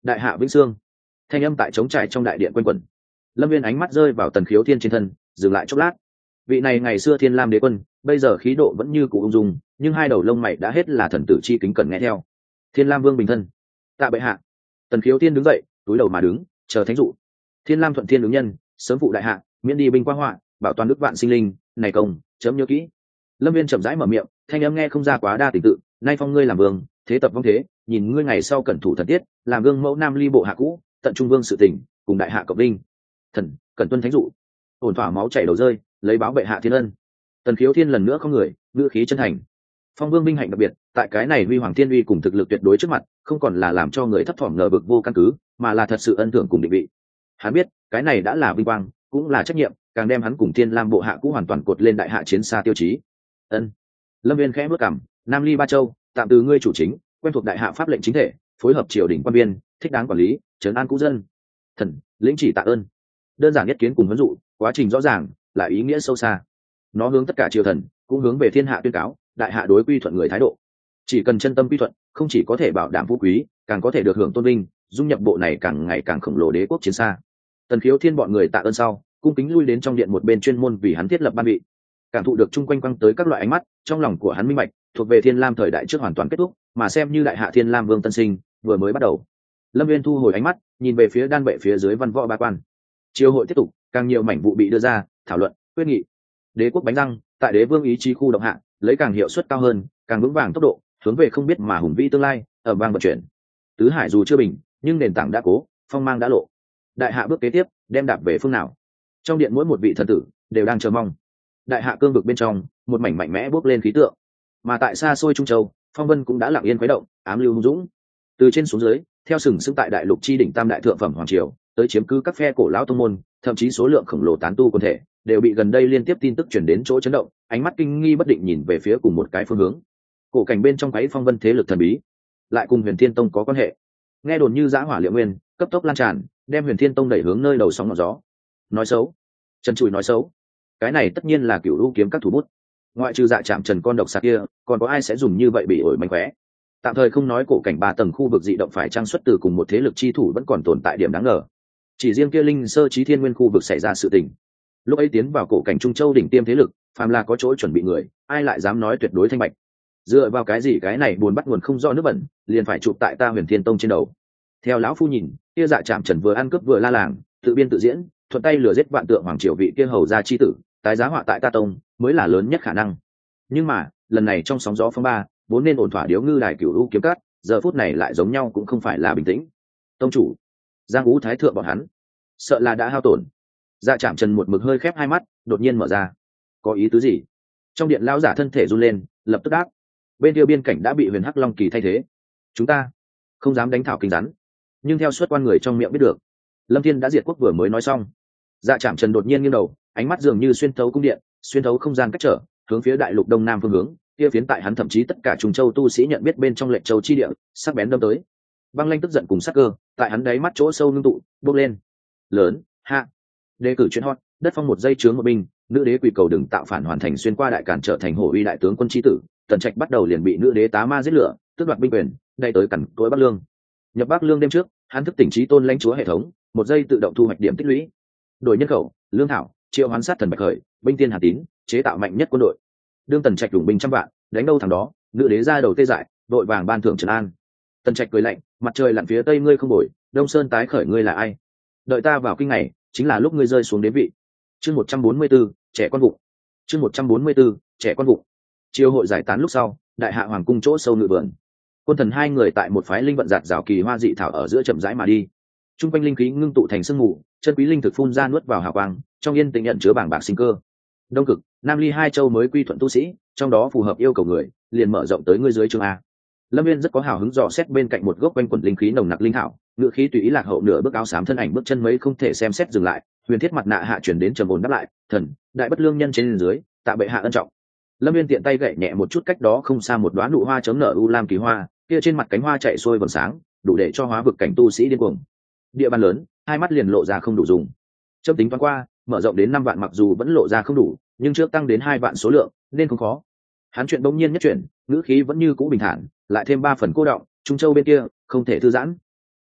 đại hạ vĩnh sương. Thanh âm tại trống trải trong đại điện quanh quẩn. Lâm Viên ánh mắt rơi vào Tần Khiếu Thiên trên thân, dừng lại chốc lát. Vị này ngày xưa Thiên Lam đế quân, bây giờ khí độ vẫn như cũ ung dung, nhưng hai đầu lông mày đã hết là thần tử chi kính cẩn nghe theo. Thiên Lam Vương bình thân. Tạ bệ hạ. Tần Khiếu Thiên đứng dậy, túi đầu mà đứng, chờ thánh dụ. Thiên Lam thuận thiên ứng nhân, sớm phụ đại hạ, miễn đi binh qua họa, bảo toàn đức vạn sinh linh, này công, chấm nhớ kỹ. Lâm Viên chậm rãi mở miệng, thanh âm nghe không ra quá đa tình tự, nay phong ngươi làm vương, thế tập vong thế, nhìn ngươi ngày sau cẩn thủ thần tiết, làm gương mẫu nam ly bộ hạ cũ, tận trung vương sự tình, cùng đại hạ cộng linh. Thần, cần tuân thánh dụ. Ổn thỏa máu chảy đầu rơi, lấy báo bệ hạ thiên ân. Tần Khiếu Thiên lần nữa không người, ngữ khí chân thành. Phong vương binh hạnh đặc biệt, tại cái này huy hoàng thiên uy cùng thực lực tuyệt đối trước mặt, không còn là làm cho người thấp thỏm ngờ vực vô căn cứ, mà là thật sự ân thưởng cùng định vị. Hắn biết, cái này đã là vinh quang, cũng là trách nhiệm, càng đem hắn cùng Thiên Lam bộ hạ cũ hoàn toàn cột lên đại hạ chiến xa tiêu chí. Ân. Lâm Viên khẽ bước cằm, Nam Ly Ba Châu, tạm từ ngươi chủ chính, quen thuộc đại hạ pháp lệnh chính thể, phối hợp triều đình quan biên, thích đáng quản lý, trấn an cũ dân. Thần, lĩnh chỉ tạ ơn. Đơn giản nhất kiến cùng huấn dụ, quá trình rõ ràng, lại ý nghĩa sâu xa. Nó hướng tất cả triều thần, cũng hướng về thiên hạ tuyên cáo, đại hạ đối quy thuận người thái độ. Chỉ cần chân tâm quy thuận, không chỉ có thể bảo đảm phú quý, càng có thể được hưởng tôn vinh, dung nhập bộ này càng ngày càng khổng lồ đế quốc chiến xa. Tần Khiếu Thiên bọn người tạ ơn sau, cung kính lui đến trong điện một bên chuyên môn vì hắn thiết lập ban vị. Cảm thụ được chung quanh quăng tới các loại ánh mắt, trong lòng của hắn minh bạch, thuộc về Thiên Lam thời đại trước hoàn toàn kết thúc, mà xem như đại hạ Thiên Lam vương tân sinh vừa mới bắt đầu. Lâm Viên thu hồi ánh mắt, nhìn về phía đan vệ phía dưới văn võ ba quan. Triều hội tiếp tục, càng nhiều mảnh vụ bị đưa ra, thảo luận, quyết nghị. Đế quốc bánh răng, tại đế vương ý chí khu động hạ, lấy càng hiệu suất cao hơn, càng vững vàng tốc độ, hướng về không biết mà hùng vĩ tương lai, ở vang vận chuyển. Tứ hải dù chưa bình, nhưng nền tảng đã cố, phong mang đã lộ. Đại hạ bước kế tiếp, đem đạp về phương nào? Trong điện mỗi một vị thần tử đều đang chờ mong. Đại hạ cương vực bên trong, một mảnh mạnh mẽ bốc lên khí tượng. Mà tại xa xôi Trung Châu, phong vân cũng đã lặng yên khuấy động, ám lưu hung dũng. Từ trên xuống dưới, theo sừng sững tại đại lục chi đỉnh tam đại thượng phẩm hoàng triều, tới chiếm cứ các phe cổ lão tông môn, thậm chí số lượng khổng lồ tán tu quần thể, đều bị gần đây liên tiếp tin tức truyền đến chỗ chấn động, ánh mắt kinh nghi bất định nhìn về phía cùng một cái phương hướng. Cổ cảnh bên trong cái phong vân thế lực thần bí, lại cùng Huyền Thiên Tông có quan hệ. Nghe đồn như dã hỏa liệu nguyên, cấp tốc lan tràn, đem Huyền Thiên Tông đẩy hướng nơi đầu sóng ngọn gió. Nói xấu, Trần Trụi nói xấu, cái này tất nhiên là Cửu U kiếm các thủ bút. Ngoại trừ Dạ Trạm Trần con độc xà kia, còn có ai sẽ dùng như vậy bị ổi mánh khóe? Tạm thời không nói cổ cảnh ba tầng khu vực dị động phải trang xuất từ cùng một thế lực chi thủ vẫn còn tồn tại điểm đáng ngờ. Chỉ riêng kia linh sơ chí thiên nguyên khu vực xảy ra sự tình, lúc ấy tiến vào cổ cảnh Trung Châu đỉnh tiêm thế lực, phàm là có chỗ chuẩn bị người, ai lại dám nói tuyệt đối thanh bạch? Dựa vào cái gì cái này buồn bắt nguồn không rõ nước bẩn, liền phải chụp tại ta Huyền Thiên Tông trên đầu? Theo lão phu nhìn, kia Dạ Trạm Trần vừa ăn cướp vừa la làng, tự biên tự diễn, thuận tay lừa giết vạn tượng hoàng triều vị kia hầu gia chi tử, tái giá họa tại ta tông, mới là lớn nhất khả năng. Nhưng mà, lần này trong sóng gió phong ba, vốn nên ổn thỏa điếu ngư đài Cửu U kiếm cát, giờ phút này lại giống nhau cũng không phải là bình tĩnh. Tông chủ, Giang Ú thái thượng bọn hắn, sợ là đã hao tổn. Dạ Trạm Trần một mực hơi khép hai mắt, đột nhiên mở ra. Có ý tứ gì? Trong điện lão giả thân thể run lên, lập tức đáp. Bên kia biên cảnh đã bị Huyền Hắc Long Kỳ thay thế. Chúng ta không dám đánh thảo kinh rắn, nhưng theo suất quan người trong miệng biết được, Lâm Thiên đã diệt quốc vừa mới nói xong. Dạ Trạm Trần đột nhiên nghiêng đầu, ánh mắt dường như xuyên thấu cung điện, xuyên thấu không gian cách trở, hướng phía đại lục đông nam phương hướng, kia phiến tại hắn thậm chí tất cả Trung Châu tu sĩ nhận biết bên trong Lệnh Châu chi địa, sắc bén đâm tới. Băng lanh tức giận cùng sắc cơ, tại hắn đáy mắt chỗ sâu ngưng tụ, bốc lên. Lớn, hạ. Đề cử chuyên hot, đất phong một giây chướng một binh, nữ đế quỳ cầu đừng tạo phản hoàn thành xuyên qua đại cản trở thành hổ uy đại tướng quân chi tử, Tần Trạch bắt đầu liền bị nữ đế tá ma giết lửa, tước đoạt binh quyền, đây tới cẩn tối Bắc Lương. Nhập Bắc Lương đêm trước, hắn thức tỉnh trí tôn lãnh chúa hệ thống, một giây tự động thu hoạch điểm tích lũy. Đổi nhân khẩu, lương thảo, triệu hoán sát thần bạch khởi, binh tiên hà tín, chế tạo mạnh nhất quân đội. Đương Tần Trạch đủng binh trăm vạn, đánh đâu thằng đó, nữ đế ra đầu tê dại, đội vàng ban thưởng trấn an. Tần Trạch cười lạnh, mặt trời lặn phía tây ngươi không bồi, đông sơn tái khởi ngươi là ai? Đợi ta vào kinh này, chính là lúc ngươi rơi xuống đế vị. Chương một trăm bốn mươi 144, trẻ con vụ. Chương một trăm bốn mươi 144, trẻ con vụ. Chiều hội giải tán lúc sau, đại hạ hoàng cung chỗ sâu ngự vườn. Quân thần hai người tại một phái linh vận giạt rào kỳ hoa dị thảo ở giữa chậm rãi mà đi. Trung quanh linh khí ngưng tụ thành sương mù, chân quý linh thực phun ra nuốt vào hào quang, trong yên tĩnh nhận chứa bảng bạc sinh cơ. Đông cực, Nam Ly hai châu mới quy thuận tu sĩ, trong đó phù hợp yêu cầu người, liền mở rộng tới ngươi dưới chương a. Lâm Viên rất có hào hứng dò xét bên cạnh một gốc quanh quần linh khí nồng nặc linh thảo, ngựa khí tùy ý lạc hậu nửa bước áo xám thân ảnh bước chân mấy không thể xem xét dừng lại, huyền thiết mặt nạ hạ chuyển đến trầm ổn đáp lại, thần, đại bất lương nhân trên dưới, tạ bệ hạ ân trọng. Lâm Viên tiện tay gậy nhẹ một chút cách đó không xa một đóa nụ hoa chấm nở u lam kỳ hoa, kia trên mặt cánh hoa chạy xuôi vầng sáng, đủ để cho hóa vực cảnh tu sĩ điên cuồng. Địa bàn lớn, hai mắt liền lộ ra không đủ dùng. Chớp tính toán qua, mở rộng đến năm vạn mặc dù vẫn lộ ra không đủ, nhưng trước tăng đến hai vạn số lượng, nên không khó. Hắn chuyện bỗng nhiên nhất chuyển, ngữ khí vẫn như cũ bình thản, lại thêm ba phần cô động, Trung Châu bên kia không thể thư giãn.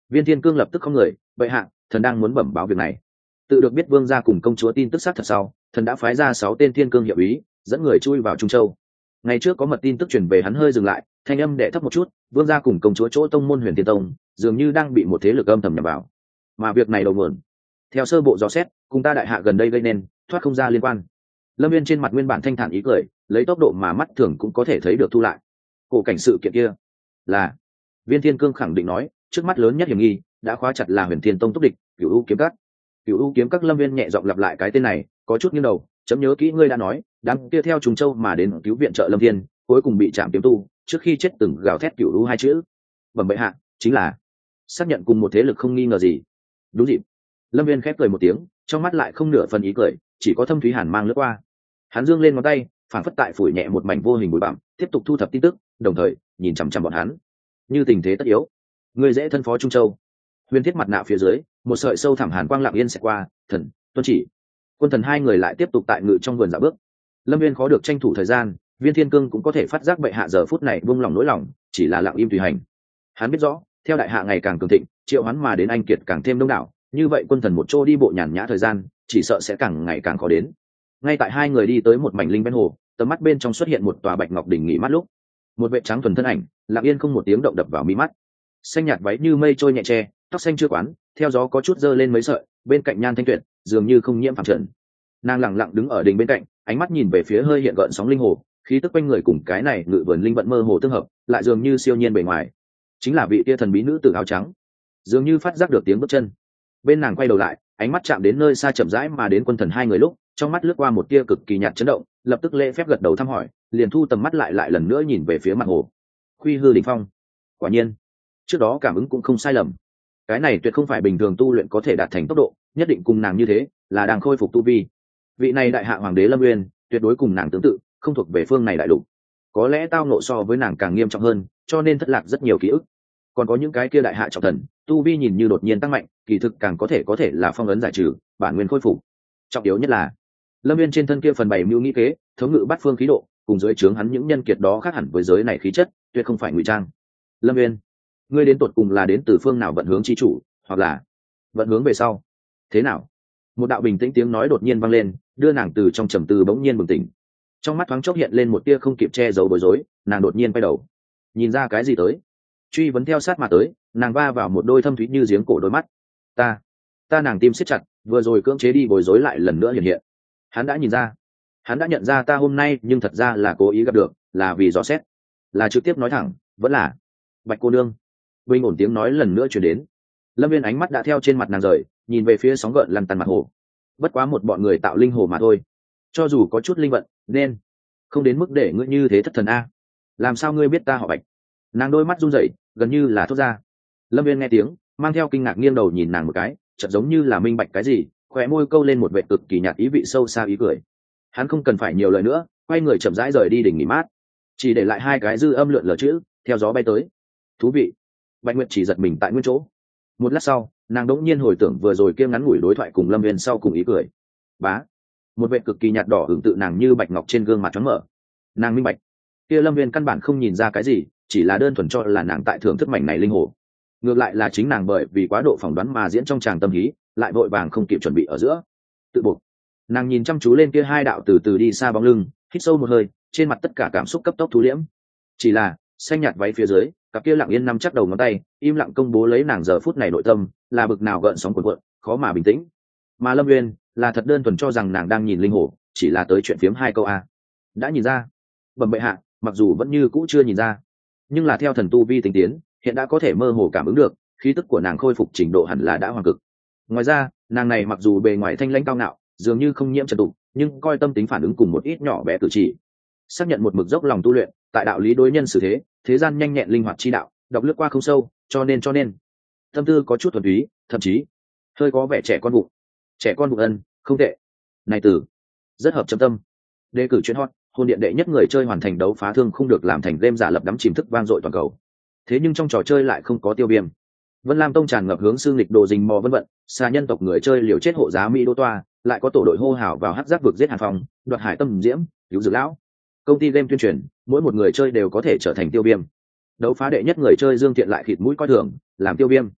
Viên Thiên Cương lập tức không người, vậy hạ, thần đang muốn bẩm báo việc này. Tự được biết vương gia cùng công chúa tin tức xác thật sau, thần đã phái ra sáu tên thiên cương hiệu ý, dẫn người chui vào Trung Châu. Ngày trước có mật tin tức truyền về, hắn hơi dừng lại, thanh âm đệ thấp một chút, vương gia cùng công chúa chỗ tông môn Huyền Thiên Tông, dường như đang bị một thế lực âm thầm nhằm vào. Mà việc này đầu nguồn, theo sơ bộ dò xét, cùng ta đại hạ gần đây gây nên, thoát không ra liên quan. Lâm Viên trên mặt nguyên bản thanh thản ý cười, lấy tốc độ mà mắt thường cũng có thể thấy được thu lại. Cổ cảnh sự kiện kia, là Viên Thiên Cương khẳng định nói, trước mắt lớn nhất hiểm nghi đã khóa chặt là Huyền Thiên Tông túc địch, Cửu U kiếm các. Cửu U kiếm các. Lâm Viên nhẹ giọng lặp lại cái tên này, có chút nghiêng đầu, chấm nhớ kỹ ngươi đã nói, đám kia theo Trùng Châu mà đến cứu viện trợ Lâm Thiên, cuối cùng bị chạm kiếm tu, trước khi chết từng gào thét Cửu U hai chữ. Bẩm bệ hạ, chính là xác nhận cùng một thế lực không nghi ngờ gì. Đúng dịp. Lâm Viên khép cười một tiếng, trong mắt lại không nửa phần ý cười, chỉ có thâm thúy hàn mang lướt qua. Hắn dương lên ngón tay, phản phất tại phủi nhẹ một mảnh vô hình bụi bặm, tiếp tục thu thập tin tức, đồng thời nhìn chằm chằm bọn hắn. Như tình thế tất yếu, ngươi dễ thân phó Trung Châu. Huyền Thiết mặt nạ phía dưới, một sợi sâu thẳm hàn quang lặng yên sẽ qua, thần, tuân chỉ. Quân thần hai người lại tiếp tục tại ngự trong vườn dạo bước. Lâm Viên khó được tranh thủ thời gian, Viên Thiên Cương cũng có thể phát giác bệ hạ giờ phút này buông lòng nỗi lòng, chỉ là lặng im tùy hành. Hắn biết rõ, theo đại hạ ngày càng cường thịnh, triệu hoán mà đến anh kiệt càng thêm đông đảo, như vậy quân thần một chỗ đi bộ nhàn nhã thời gian, chỉ sợ sẽ càng ngày càng khó đến. Ngay tại hai người đi tới một mảnh linh bên hồ, tầm mắt bên trong xuất hiện một tòa bạch ngọc đỉnh nghỉ mát lúc, một vệ trắng thuần thân ảnh, lặng yên không một tiếng động đập vào mi mắt. Xanh nhạt váy như mây trôi nhẹ tre, tóc xanh chưa quán, theo gió có chút dơ lên mấy sợi, bên cạnh nhan thanh tuyệt, dường như không nhiễm phàm trần. Nàng lặng lặng đứng ở đỉnh bên cạnh, ánh mắt nhìn về phía hơi hiện gợn sóng linh hồ, khí tức quanh người cùng cái này ngự vườn linh vận mơ hồ tương hợp, lại dường như siêu nhiên bề ngoài. Chính là vị tia thần bí nữ tử áo trắng. Dường như phát giác được tiếng bước chân, bên nàng quay đầu lại, ánh mắt chạm đến nơi xa chậm rãi mà đến quân thần hai người lúc, trong mắt lướt qua một tia cực kỳ nhạt chấn động, lập tức lễ phép gật đầu thăm hỏi, liền thu tầm mắt lại lại lần nữa nhìn về phía mặt hồ. Khuy hư đỉnh phong. Quả nhiên, trước đó cảm ứng cũng không sai lầm. Cái này tuyệt không phải bình thường tu luyện có thể đạt thành tốc độ, nhất định cùng nàng như thế, là đang khôi phục tu vi. Vị này đại hạ hoàng đế Lâm Uyên, tuyệt đối cùng nàng tương tự, không thuộc về phương này đại lục. Có lẽ tao nộ so với nàng càng nghiêm trọng hơn, cho nên thất lạc rất nhiều ký ức. Còn có những cái kia đại hạ trọng thần, tu vi nhìn như đột nhiên tăng mạnh, kỳ thực càng có thể có thể là phong ấn giải trừ, bản nguyên khôi phục. Trọng yếu nhất là, Lâm Viên trên thân kia phần bảy mưu nghĩ kế, thống ngự bát phương khí độ, cùng dưới trướng hắn những nhân kiệt đó khác hẳn với giới này khí chất, tuyệt không phải ngụy trang. Lâm Viên, ngươi đến tột cùng là đến từ phương nào vận hướng chi chủ, hoặc là vận hướng về sau? Thế nào? Một đạo bình tĩnh tiếng nói đột nhiên vang lên, đưa nàng từ trong trầm tư bỗng nhiên bừng tỉnh. Trong mắt thoáng chốc hiện lên một tia không kịp che giấu bối rối, nàng đột nhiên quay đầu, nhìn ra cái gì tới? Truy vấn theo sát mà tới, nàng va vào một đôi thâm thúy như giếng cổ đôi mắt. Ta, ta nàng tim siết chặt, vừa rồi cưỡng chế đi bối rối lại lần nữa hiện hiện. Hắn đã nhìn ra, hắn đã nhận ra ta hôm nay, nhưng thật ra là cố ý gặp được, là vì dò xét, là trực tiếp nói thẳng, vẫn là Bạch cô nương. Bình ổn tiếng nói lần nữa truyền đến. Lâm Viên ánh mắt đã theo trên mặt nàng rời, nhìn về phía sóng gợn lăn tăn mặt hồ. Bất quá một bọn người tạo linh hồ mà thôi, cho dù có chút linh vận, nên không đến mức để ngươi như thế thất thần a. Làm sao ngươi biết ta họ Bạch? Nàng đôi mắt run rẩy, gần như là thốt ra. Lâm Viên nghe tiếng, mang theo kinh ngạc nghiêng đầu nhìn nàng một cái, chợt giống như là minh bạch cái gì, khóe môi câu lên một vẻ cực kỳ nhạt ý vị sâu xa ý cười. Hắn không cần phải nhiều lời nữa, quay người chậm rãi rời đi đỉnh nghỉ mát, chỉ để lại hai cái dư âm lượn lờ chữ theo gió bay tới. Thú vị. Bạch Nguyệt chỉ giật mình tại nguyên chỗ. Một lát sau, nàng đỗng nhiên hồi tưởng vừa rồi kia ngắn ngủi đối thoại cùng Lâm Viên sau cùng ý cười. Bá. Một vẻ cực kỳ nhạt đỏ hưởng tự nàng như bạch ngọc trên gương mặt trắng mở. Nàng minh bạch, kia Lâm Viên căn bản không nhìn ra cái gì, chỉ là đơn thuần cho là nàng tại thưởng thức mảnh này linh hồ. Ngược lại là chính nàng bởi vì quá độ phỏng đoán mà diễn trong tràng tâm hí, lại vội vàng không kịp chuẩn bị ở giữa. Tự buộc, nàng nhìn chăm chú lên kia hai đạo từ từ đi xa bóng lưng, hít sâu một hơi, trên mặt tất cả cảm xúc cấp tốc thu liễm. Chỉ là xanh nhạt váy phía dưới, cặp kia lặng yên nắm chắc đầu ngón tay, im lặng công bố lấy nàng giờ phút này nội tâm là bực nào gợn sóng cuộn cuộn, khó mà bình tĩnh. Mà Lâm Uyên là thật đơn thuần cho rằng nàng đang nhìn linh hồ, chỉ là tới chuyện phiếm hai câu a. Đã nhìn ra. Bẩm bệ hạ, mặc dù vẫn như cũ chưa nhìn ra, nhưng là theo thần tu vi tinh tiến, hiện đã có thể mơ hồ cảm ứng được, khí tức của nàng khôi phục trình độ hẳn là đã hoàn cực. Ngoài ra, nàng này mặc dù bề ngoài thanh lãnh cao ngạo, dường như không nhiễm trần tục, nhưng coi tâm tính phản ứng cùng một ít nhỏ bé cử chỉ, xác nhận một mực dốc lòng tu luyện, tại đạo lý đối nhân xử thế, thế gian nhanh nhẹn linh hoạt chi đạo, đọc lướt qua không sâu, cho nên cho nên tâm tư có chút thuần túy, thậm chí hơi có vẻ trẻ con bụng. Trẻ con bụng ân, không tệ. Này từ rất hợp châm tâm. Đề cử chuyên hot, hôn điện đệ nhất người chơi hoàn thành đấu phá thương không được làm thành game giả lập đắm chìm thức vang dội toàn cầu. Thế nhưng trong trò chơi lại không có tiêu viêm. Vân Lam Tông tràn ngập hướng xương lịch đồ rình mò vân vận, xa nhân tộc người chơi liều chết hộ giá Mỹ đô toa, lại có tổ đội hô hào vào hắc giác vực giết Hàn Phong, đoạt hải tâm diễm, cứu dược lão. Công ty game tuyên truyền, mỗi một người chơi đều có thể trở thành tiêu viêm. Đấu phá đệ nhất người chơi Dương Thiện lại khịt mũi coi thường, làm tiêu viêm.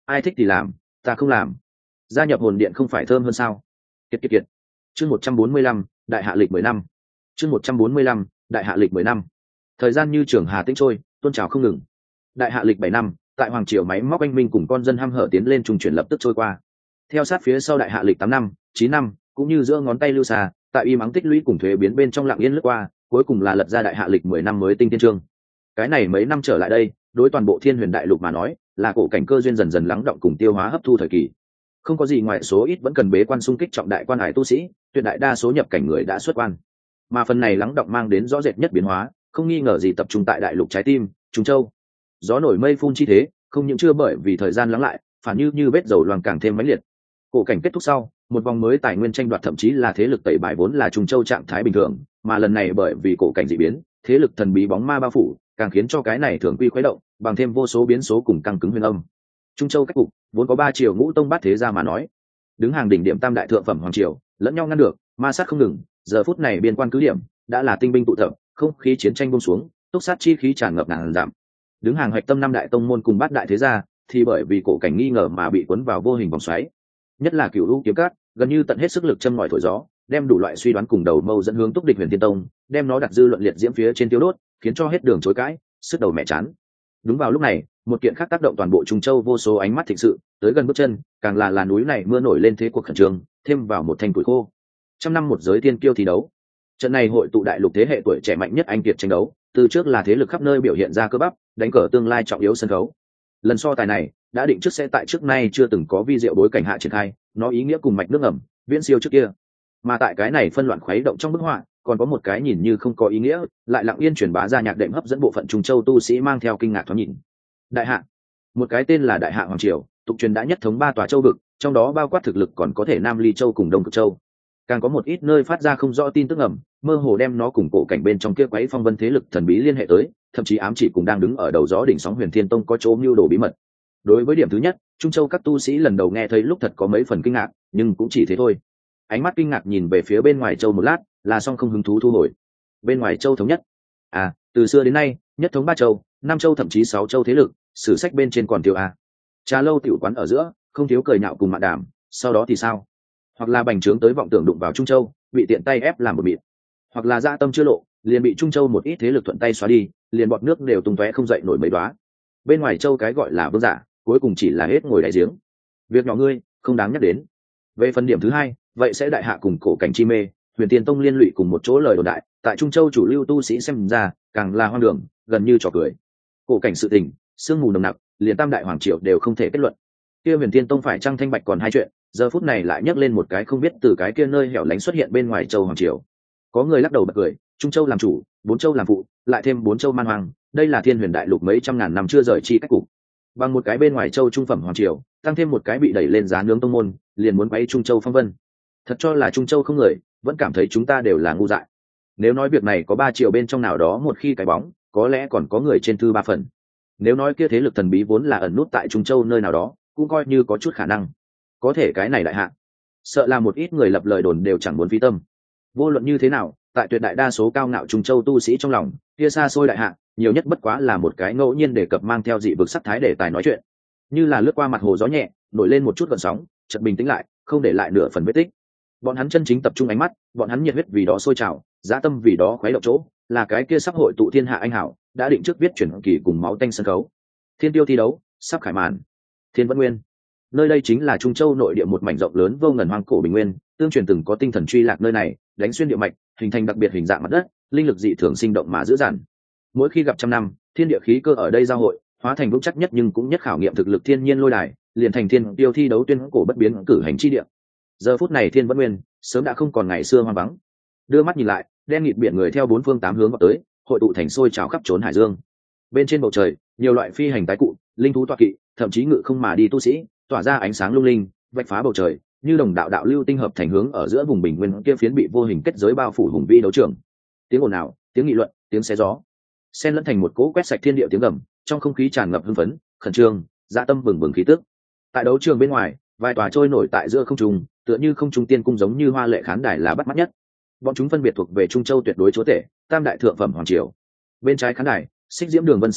ai thích thì làm, ta không làm. Gia nhập hồn điện không phải thơm hơn sao? Kiệt kiệt kiệt. Chương một trăm bốn mươi lăm, đại hạ lịch mười năm. Chương một trăm bốn mươi lăm, đại hạ lịch mười năm. Thời gian như trường hà tĩnh trôi, tuôn trào không ngừng. Đại hạ lịch bảy năm, tại hoàng triều máy móc anh minh cùng con dân hăm hở tiến lên trung chuyển lập tức trôi qua. Theo sát phía sau đại hạ lịch tám năm, chín năm, cũng như giữa ngón tay lưu xa, tại y mắng tích lũy cùng thuế biến bên trong lặng yên lướt qua, cuối cùng là lật ra đại hạ lịch mười năm mới tinh tiên chương. Cái này mấy năm trở lại đây, đối toàn bộ thiên huyền đại lục mà nói, là cổ cảnh cơ duyên dần dần lắng động cùng tiêu hóa hấp thu thời kỳ. Không có gì ngoài số ít vẫn cần bế quan xung kích trọng đại quan hải tu sĩ, tuyệt đại đa số nhập cảnh người đã xuất quan. Mà phần này lắng động mang đến rõ rệt nhất biến hóa, không nghi ngờ gì tập trung tại đại lục trái tim, Trung Châu. Gió nổi mây phun chi thế, không những chưa bởi vì thời gian lắng lại, phản như như vết dầu loang càng thêm mãnh liệt. Cổ cảnh kết thúc sau, một vòng mới tài nguyên tranh đoạt thậm chí là thế lực tẩy bài vốn là Trung Châu trạng thái bình thường, mà lần này bởi vì cổ cảnh dị biến, thế lực thần bí bóng ma bao phủ, càng khiến cho cái này thường quy khuấy động, bằng thêm vô số biến số cùng căng cứng huyền âm. Trung Châu cách cục vốn có ba triều ngũ tông bát thế gia mà nói, đứng hàng đỉnh điểm tam đại thượng phẩm hoàng triều, lẫn nhau ngăn được, ma sát không ngừng. Giờ phút này biên quan cứ điểm đã là tinh binh tụ tập, không khí chiến tranh buông xuống, túc sát chi khí tràn ngập ngàn giảm. Đứng hàng hoạch tâm năm đại tông môn cùng bát đại thế gia, thì bởi vì cổ cảnh nghi ngờ mà bị cuốn vào vô hình vòng xoáy. Nhất là Cửu U kiếm cát, gần như tận hết sức lực châm ngòi thổi gió, đem đủ loại suy đoán cùng đầu mâu dẫn hướng túc địch Huyền Tiên Tông, đem nó đặt dư luận liệt diễm phía trên tiêu đốt, khiến cho hết đường chối cãi, sức đầu mẹ chán. Đúng vào lúc này, một kiện khác tác động toàn bộ Trung Châu vô số ánh mắt thịnh sự, tới gần bước chân, càng là là núi này mưa nổi lên thế cuộc khẩn trương, thêm vào một thanh tuổi khô. Trăm năm một giới tiên kiêu thi đấu. Trận này hội tụ đại lục thế hệ tuổi trẻ mạnh nhất anh kiệt tranh đấu, từ trước là thế lực khắp nơi biểu hiện ra cơ bắp, đánh cờ tương lai trọng yếu sân khấu. Lần so tài này, đã định trước sẽ tại trước nay chưa từng có vi diệu bối cảnh hạ triển khai, nó ý nghĩa cùng mạch nước ẩm, viễn siêu trước kia. Mà tại cái này phân loạn khuấy động trong bức họa, còn có một cái nhìn như không có ý nghĩa, lại lặng yên truyền bá ra nhạc đệm hấp dẫn bộ phận Trung Châu tu sĩ mang theo kinh ngạc thoáng nhìn. Đại hạ, một cái tên là Đại Hạ Hoàng Triều, tục truyền đã nhất thống ba tòa châu vực, trong đó bao quát thực lực còn có thể Nam Ly Châu cùng Đông Cực Châu. Càng có một ít nơi phát ra không rõ tin tức ẩm, mơ hồ đem nó cùng cổ cảnh bên trong kia quấy phong vân thế lực thần bí liên hệ tới, thậm chí ám chỉ cùng đang đứng ở đầu gió đỉnh sóng Huyền Thiên Tông có chỗ mưu đồ bí mật. Đối với điểm thứ nhất, Trung Châu các tu sĩ lần đầu nghe thấy lúc thật có mấy phần kinh ngạc, nhưng cũng chỉ thế thôi. Ánh mắt kinh ngạc nhìn về phía bên ngoài châu một lát, là xong không hứng thú thu hồi. Bên ngoài châu thống nhất, à, từ xưa đến nay, nhất thống ba châu, năm châu thậm chí sáu châu thế lực, sử sách bên trên còn thiếu à. Trà lâu tiểu quán ở giữa, không thiếu cười nhạo cùng mạn đàm, sau đó thì sao? Hoặc là bành trướng tới vọng tưởng đụng vào Trung Châu, bị tiện tay ép làm một mịn, hoặc là dạ tâm chưa lộ, liền bị Trung Châu một ít thế lực thuận tay xóa đi, liền bọt nước đều tung tóe không dậy nổi mấy đóa. Bên ngoài châu cái gọi là vương giả, cuối cùng chỉ là hết ngồi đại giếng. Việc nhỏ ngươi, không đáng nhắc đến. Về phần điểm thứ hai, vậy sẽ Đại Hạ cùng cổ cảnh chi mê, Huyền Tiên Tông liên lụy cùng một chỗ lời đồn đại, tại Trung Châu chủ lưu tu sĩ xem ra, càng là hoang đường, gần như trò cười. Cổ cảnh sự tình, sương mù nồng nặc, liền tam đại hoàng triều đều không thể kết luận. Kia Huyền Tiên Tông phải trăng thanh bạch còn hai chuyện, giờ phút này lại nhắc lên một cái không biết từ cái kia nơi hẻo lánh xuất hiện bên ngoài châu hoàng triều. Có người lắc đầu bật cười, Trung Châu làm chủ, bốn châu làm phụ, lại thêm bốn châu man hoang, đây là thiên huyền đại lục mấy trăm ngàn năm chưa rời chi cách cục. Bằng một cái bên ngoài châu trung phẩm hoàng triều, tăng thêm một cái bị đẩy lên giá nướng tông môn, liền muốn quấy Trung Châu phong vân. Thật cho là Trung Châu không người, vẫn cảm thấy chúng ta đều là ngu dại. Nếu nói việc này có ba triều bên trong nào đó một khi cái bóng, có lẽ còn có người trên thư ba phần. Nếu nói kia thế lực thần bí vốn là ẩn nút tại Trung Châu nơi nào đó, cũng coi như có chút khả năng. Có thể cái này đại hạ, sợ là một ít người lập lời đồn đều chẳng muốn phí tâm. Vô luận như thế nào, tại tuyệt đại đa số cao ngạo Trung Châu tu sĩ trong lòng, kia xa xôi đại hạ, nhiều nhất bất quá là một cái ngẫu nhiên đề cập mang theo dị vực sắc thái để tài nói chuyện, như là lướt qua mặt hồ gió nhẹ, nổi lên một chút gợn sóng, chợt bình tĩnh lại, không để lại nửa phần vết tích. Bọn hắn chân chính tập trung ánh mắt, bọn hắn nhiệt huyết vì đó sôi trào, dã tâm vì đó khuấy động chỗ, là cái kia sắp hội tụ thiên hạ anh hảo, đã định trước viết chuyển kỳ cùng máu tanh sân khấu. Thiên tiêu thi đấu, sắp khải màn. Thiên Vân Nguyên, nơi đây chính là Trung Châu nội địa một mảnh rộng lớn vô ngần hoang cổ bình nguyên, tương truyền từng có tinh thần truy lạc nơi này, đánh xuyên địa mạch, hình thành đặc biệt hình dạng mặt đất, linh lực dị thường sinh động mà dữ dằn. Mỗi khi gặp trăm năm, thiên địa khí cơ ở đây giao hội, hóa thành vững chắc nhất nhưng cũng nhất khảo nghiệm thực lực thiên nhiên lôi đài, liền thành thiên tiêu thi đấu tuyên cổ bất biến cử hành chi địa. Giờ phút này Thiên Vân Nguyên sớm đã không còn ngày xưa hoang vắng. Đưa mắt nhìn lại, đen nghịt biển người theo bốn phương tám hướng vào tới, hội tụ thành sôi trào khắp trốn hải dương. Bên trên bầu trời, nhiều loại phi hành tái cụ, linh thú tọa kỵ, thậm chí ngự không mà đi tu sĩ, tỏa ra ánh sáng lung linh, vạch phá bầu trời, như đồng đạo đạo lưu tinh hợp thành hướng ở giữa vùng bình nguyên kia phiến bị vô hình kết giới bao phủ hùng vĩ đấu trường. Tiếng ồn ào, tiếng nghị luận, tiếng xé gió, xen lẫn thành một cỗ quét sạch thiên địa tiếng gầm, trong không khí tràn ngập hưng phấn, khẩn trương, dạ tâm bừng bừng khí tức. Tại đấu trường bên ngoài, vài tòa trôi nổi tại giữa không trung, tựa như không trung tiên cung giống như hoa lệ khán đài là bắt mắt nhất. Bọn chúng phân biệt thuộc về Trung Châu tuyệt đối chúa tể, tam đại thượng phẩm hoàng triều. Bên trái khán đài, xích diễm đường vân sáng rực,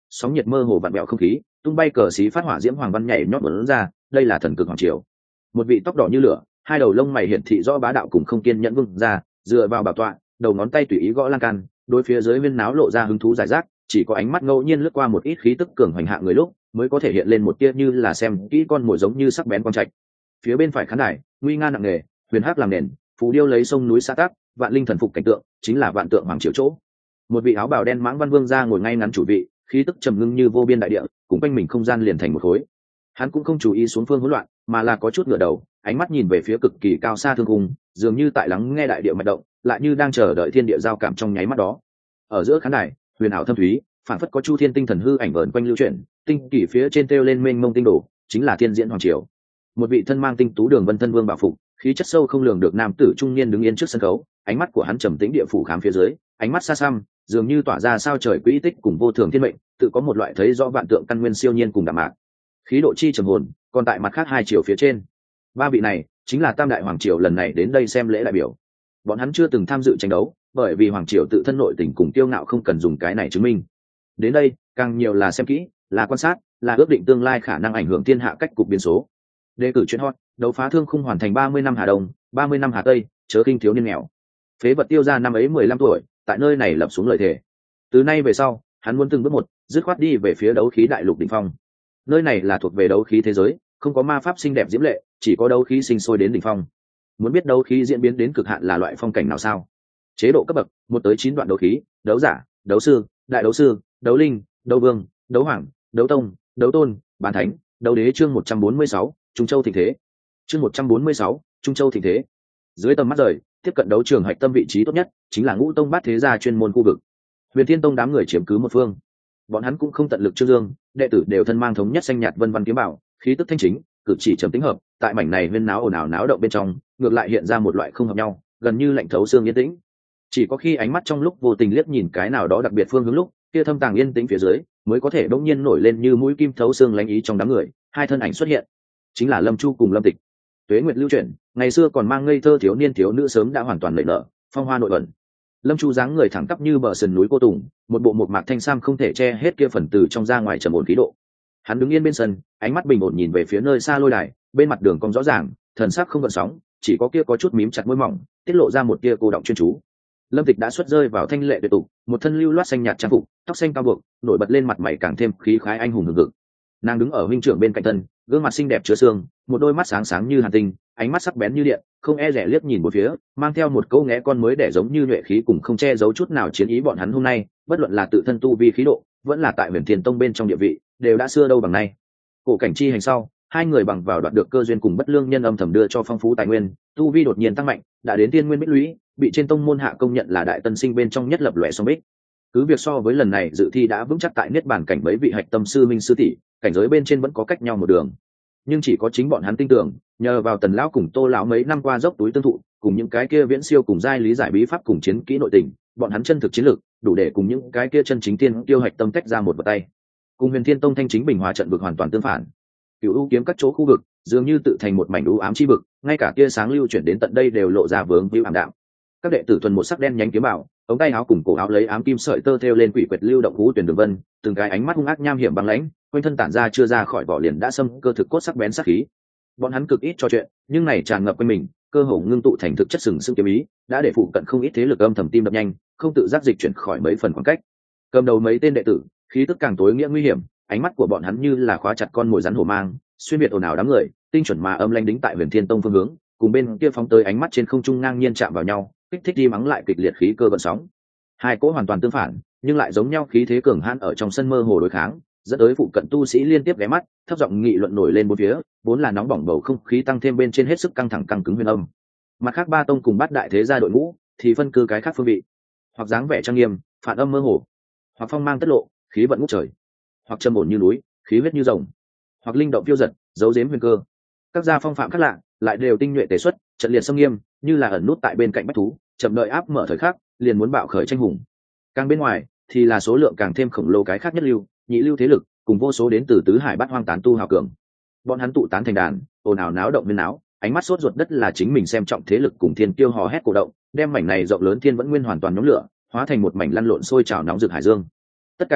sóng nhiệt mơ hồ vặn vẹo không khí, tung bay cờ xí phát hỏa diễm hoàng văn nhảy nhót bắn ra, đây là thần cực hoàng triều. Một vị tóc đỏ như lửa, hai đầu lông mày hiển thị rõ bá đạo cùng không kiên nhẫn vương ra, dựa vào bảo tọa, đầu ngón tay tùy ý gõ lan can, đối phía dưới viên náo lộ ra hứng thú giải rác, chỉ có ánh mắt ngẫu nhiên lướt qua một ít khí tức cường hoành hạ người lúc mới có thể hiện lên một tia như là xem kỹ con mồi giống như sắc bén quang trạch. Phía bên phải khán đài, nguy nga nặng nề, huyền hắc làm nền, phù điêu lấy sông núi xã tác, vạn linh thần phục cảnh tượng, chính là vạn tượng hoàng triều chỗ. Một vị áo bào đen mãng văn vương ra ngồi ngay ngắn chủ vị, khí tức trầm ngưng như vô biên đại địa, cùng quanh mình không gian liền thành một khối. Hắn cũng không chú ý xuống phương hỗn loạn, mà là có chút ngửa đầu, ánh mắt nhìn về phía cực kỳ cao xa thương cung, dường như tại lắng nghe đại địa mạch động, lại như đang chờ đợi thiên địa giao cảm trong nháy mắt đó. Ở giữa khán đài, huyền ảo thâm thúy, phản phất có chu thiên tinh thần hư ảnh vờn quanh lưu chuyển, tinh kỳ phía trên treo lên mênh mông tinh đồ, chính là thiên diễn hoàng triều. Một vị thân mang tinh tú đường vân thân vương bảo phục, khí chất sâu không lường được nam tử trung niên đứng yên trước sân khấu, ánh mắt của hắn trầm tĩnh địa phủ khám phía dưới, ánh mắt xa xăm, dường như tỏa ra sao trời quỹ tích cùng vô thường thiên mệnh, tự có một loại thấy rõ vạn tượng căn nguyên siêu nhiên cùng đạm mạc. Khí độ chi trầm hồn, còn tại mặt khác hai triều phía trên. Ba vị này chính là Tam đại hoàng triều lần này đến đây xem lễ đại biểu. Bọn hắn chưa từng tham dự tranh đấu, bởi vì hoàng triều tự thân nội tình cùng kiêu ngạo không cần dùng cái này chứng minh. Đến đây, càng nhiều là xem kỹ, là quan sát, là ước định tương lai khả năng ảnh hưởng thiên hạ cách cục biến số. Đề cử chuyện hot, đấu phá thương khung hoàn thành ba mươi năm Hà Đông, ba mươi năm Hà Tây, chớ kinh thiếu niên nghèo. Phế vật tiêu ra năm ấy mười lăm tuổi, tại nơi này lập xuống lời thề. Từ nay về sau, hắn muốn từng bước một, dứt khoát đi về phía đấu khí đại lục đỉnh phong. Nơi này là thuộc về đấu khí thế giới, không có ma pháp xinh đẹp diễm lệ, chỉ có đấu khí sinh sôi đến đỉnh phong. Muốn biết đấu khí diễn biến đến cực hạn là loại phong cảnh nào sao? Chế độ cấp bậc, một tới chín đoạn đấu khí, đấu giả, đấu sư, đại đấu sư, đấu linh, đấu vương, đấu hoàng, đấu tông, đấu tôn, bán thánh, đấu đế. Chương một trăm bốn mươi sáu, Trung Châu thịnh thế. Chương một trăm bốn mươi sáu, Trung Châu thịnh thế. Dưới tầm mắt rời, tiếp cận đấu trường hạch tâm vị trí tốt nhất, chính là Ngũ Tông Bát Thế gia chuyên môn khu vực. Huyền Thiên Tông đám người chiếm cứ một phương. Bọn hắn cũng không tận lực trương dương, đệ tử đều thân mang thống nhất xanh nhạt vân văn kiếm bảo, khí tức thanh chính, cử chỉ trầm tĩnh hợp, tại mảnh này huyên náo ồn ào náo động bên trong, ngược lại hiện ra một loại không hợp nhau, gần như lạnh thấu xương yên tĩnh. Chỉ có khi ánh mắt trong lúc vô tình liếc nhìn cái nào đó đặc biệt phương hướng lúc, kia thâm tàng yên tĩnh phía dưới, mới có thể đột nhiên nổi lên như mũi kim thấu xương lánh ý trong đám người, hai thân ảnh xuất hiện, chính là Lâm Chu cùng Lâm Tịch. Tuế nguyệt lưu chuyển, ngày xưa còn mang ngây thơ thiếu niên thiếu nữ sớm đã hoàn toàn nảy nở, phong hoa nội ẩn. Lâm Chu dáng người thẳng tắp như bờ sườn núi cô tùng, một bộ một mạc thanh sam không thể che hết kia phần từ trong ra ngoài trầm ổn khí độ. Hắn đứng yên bên sân, ánh mắt bình ổn nhìn về phía nơi xa lôi đài, bên mặt đường cong rõ ràng, thần sắc không gợn sóng, chỉ có kia có chút mím chặt môi mỏng, tiết lộ ra một tia cô động chuyên chú. Lâm Tịch đã xuất rơi vào thanh lệ tuyệt tục, một thân lưu loát xanh nhạt trang phục, tóc xanh cao buộc, nổi bật lên mặt mày càng thêm khí khái anh hùng hừng hực. Nàng đứng ở huynh trưởng bên cạnh thân, gương mặt xinh đẹp chứa xương, một đôi mắt sáng sáng như hàn tinh, ánh mắt sắc bén như điện, không e rẻ liếc nhìn một phía, mang theo một câu ngẽ con mới để giống như nhuệ khí cùng không che giấu chút nào chiến ý. Bọn hắn hôm nay, bất luận là tự thân tu vi khí độ, vẫn là tại Huyền Thiên Tông bên trong địa vị, đều đã xưa đâu bằng nay. Cổ cảnh chi hành sau, hai người bằng vào đoạt được cơ duyên cùng bất lương nhân âm thầm đưa cho phong phú tài nguyên, tu vi đột nhiên tăng mạnh, đã đến tiên nguyên bích lũy, bị trên tông môn hạ công nhận là đại tân sinh bên trong nhất lập loè song bích. Cứ việc so với lần này dự thi đã vững chắc tại niết bàn cảnh mấy vị hạch tâm sư minh sư tỷ, cảnh giới bên trên vẫn có cách nhau một đường, nhưng chỉ có chính bọn hắn tin tưởng, nhờ vào Tần lão cùng Tô lão mấy năm qua dốc túi tương thụ, cùng những cái kia viễn siêu cùng giai lý giải bí pháp cùng chiến kỹ nội tình, bọn hắn chân thực chiến lược đủ để cùng những cái kia chân chính tiên tiêu hạch tâm tách ra một vật tay. Cùng Huyền Thiên Tông thanh chính bình hòa trận vực hoàn toàn tương phản. Cửu u kiếm các chỗ khu vực dường như tự thành một mảnh u ám chi vực, ngay cả tia sáng lưu chuyển đến tận đây đều lộ ra vướng víu ảm đạm. Các đệ tử thuần một sắc đen nhánh kiếm bảo, ống tay áo cùng cổ áo lấy ám kim sợi tơ thêu lên quỷ quyệt lưu động vũ tuyển đường vân, từng cái ánh mắt hung ác nham hiểm băng lãnh, quanh thân tản ra chưa ra khỏi vỏ liền đã xâm cơ thực cốt sắc bén sắc khí. Bọn hắn cực ít trò chuyện, nhưng này tràn ngập quanh mình, cơ hồ ngưng tụ thành thực chất sừng sững kiếm ý, đã để phụ cận không ít thế lực âm thầm tim đập nhanh, không tự giác dịch chuyển khỏi mấy phần khoảng cách. Cầm đầu mấy tên đệ tử, khí tức càng tối nghĩa nguy hiểm, ánh mắt của bọn hắn như là khóa chặt con mồi rắn hổ mang, xuyên biệt ồn ào đám người, tinh chuẩn mà âm lãnh đính tại Huyền Thiên Tông phương hướng, cùng bên kia phóng tới ánh mắt trên không trung ngang nhiên chạm vào nhau, kích thích đi mắng lại kịch liệt khí cơ gợn sóng. Hai cỗ hoàn toàn tương phản, nhưng lại giống nhau khí thế cường hãn ở trong sân mơ hồ đối kháng, dẫn tới phụ cận tu sĩ liên tiếp ghé mắt, thấp giọng nghị luận nổi lên bốn phía, vốn là nóng bỏng bầu không khí tăng thêm bên trên hết sức căng thẳng căng cứng huyền âm. Mặt khác ba tông cùng bát đại thế gia đội ngũ thì phân cư cái khác phương vị, hoặc dáng vẻ trang nghiêm, phản âm mơ hồ, hoặc phong mang tất lộ, khí vận ngút trời, hoặc trầm ổn như núi, khí huyết như rồng, hoặc linh động phiêu giật, giấu giếm huyền cơ. Các gia phong phạm khác lạ, lại đều tinh nhuệ tế xuất, trận liệt sông nghiêm, như là ẩn nút tại bên cạnh bách thú, chậm đợi áp mở thời khắc, liền muốn bạo khởi tranh hùng. Càng bên ngoài thì là số lượng càng thêm khổng lồ cái khác nhất lưu, nhị lưu thế lực, cùng vô số đến từ tứ hải bát hoang tán tu hào cường. Bọn hắn tụ tán thành đàn, ồn ào náo động viên náo, ánh mắt sốt ruột đất là chính mình xem trọng thế lực cùng thiên kiêu hò hét cổ động, đem mảnh này rộng lớn thiên vẫn nguyên hoàn toàn nhóm lửa, hóa thành một mảnh lăn lộn sôi trào nóng rực hải dương. Tất cả ánh mắt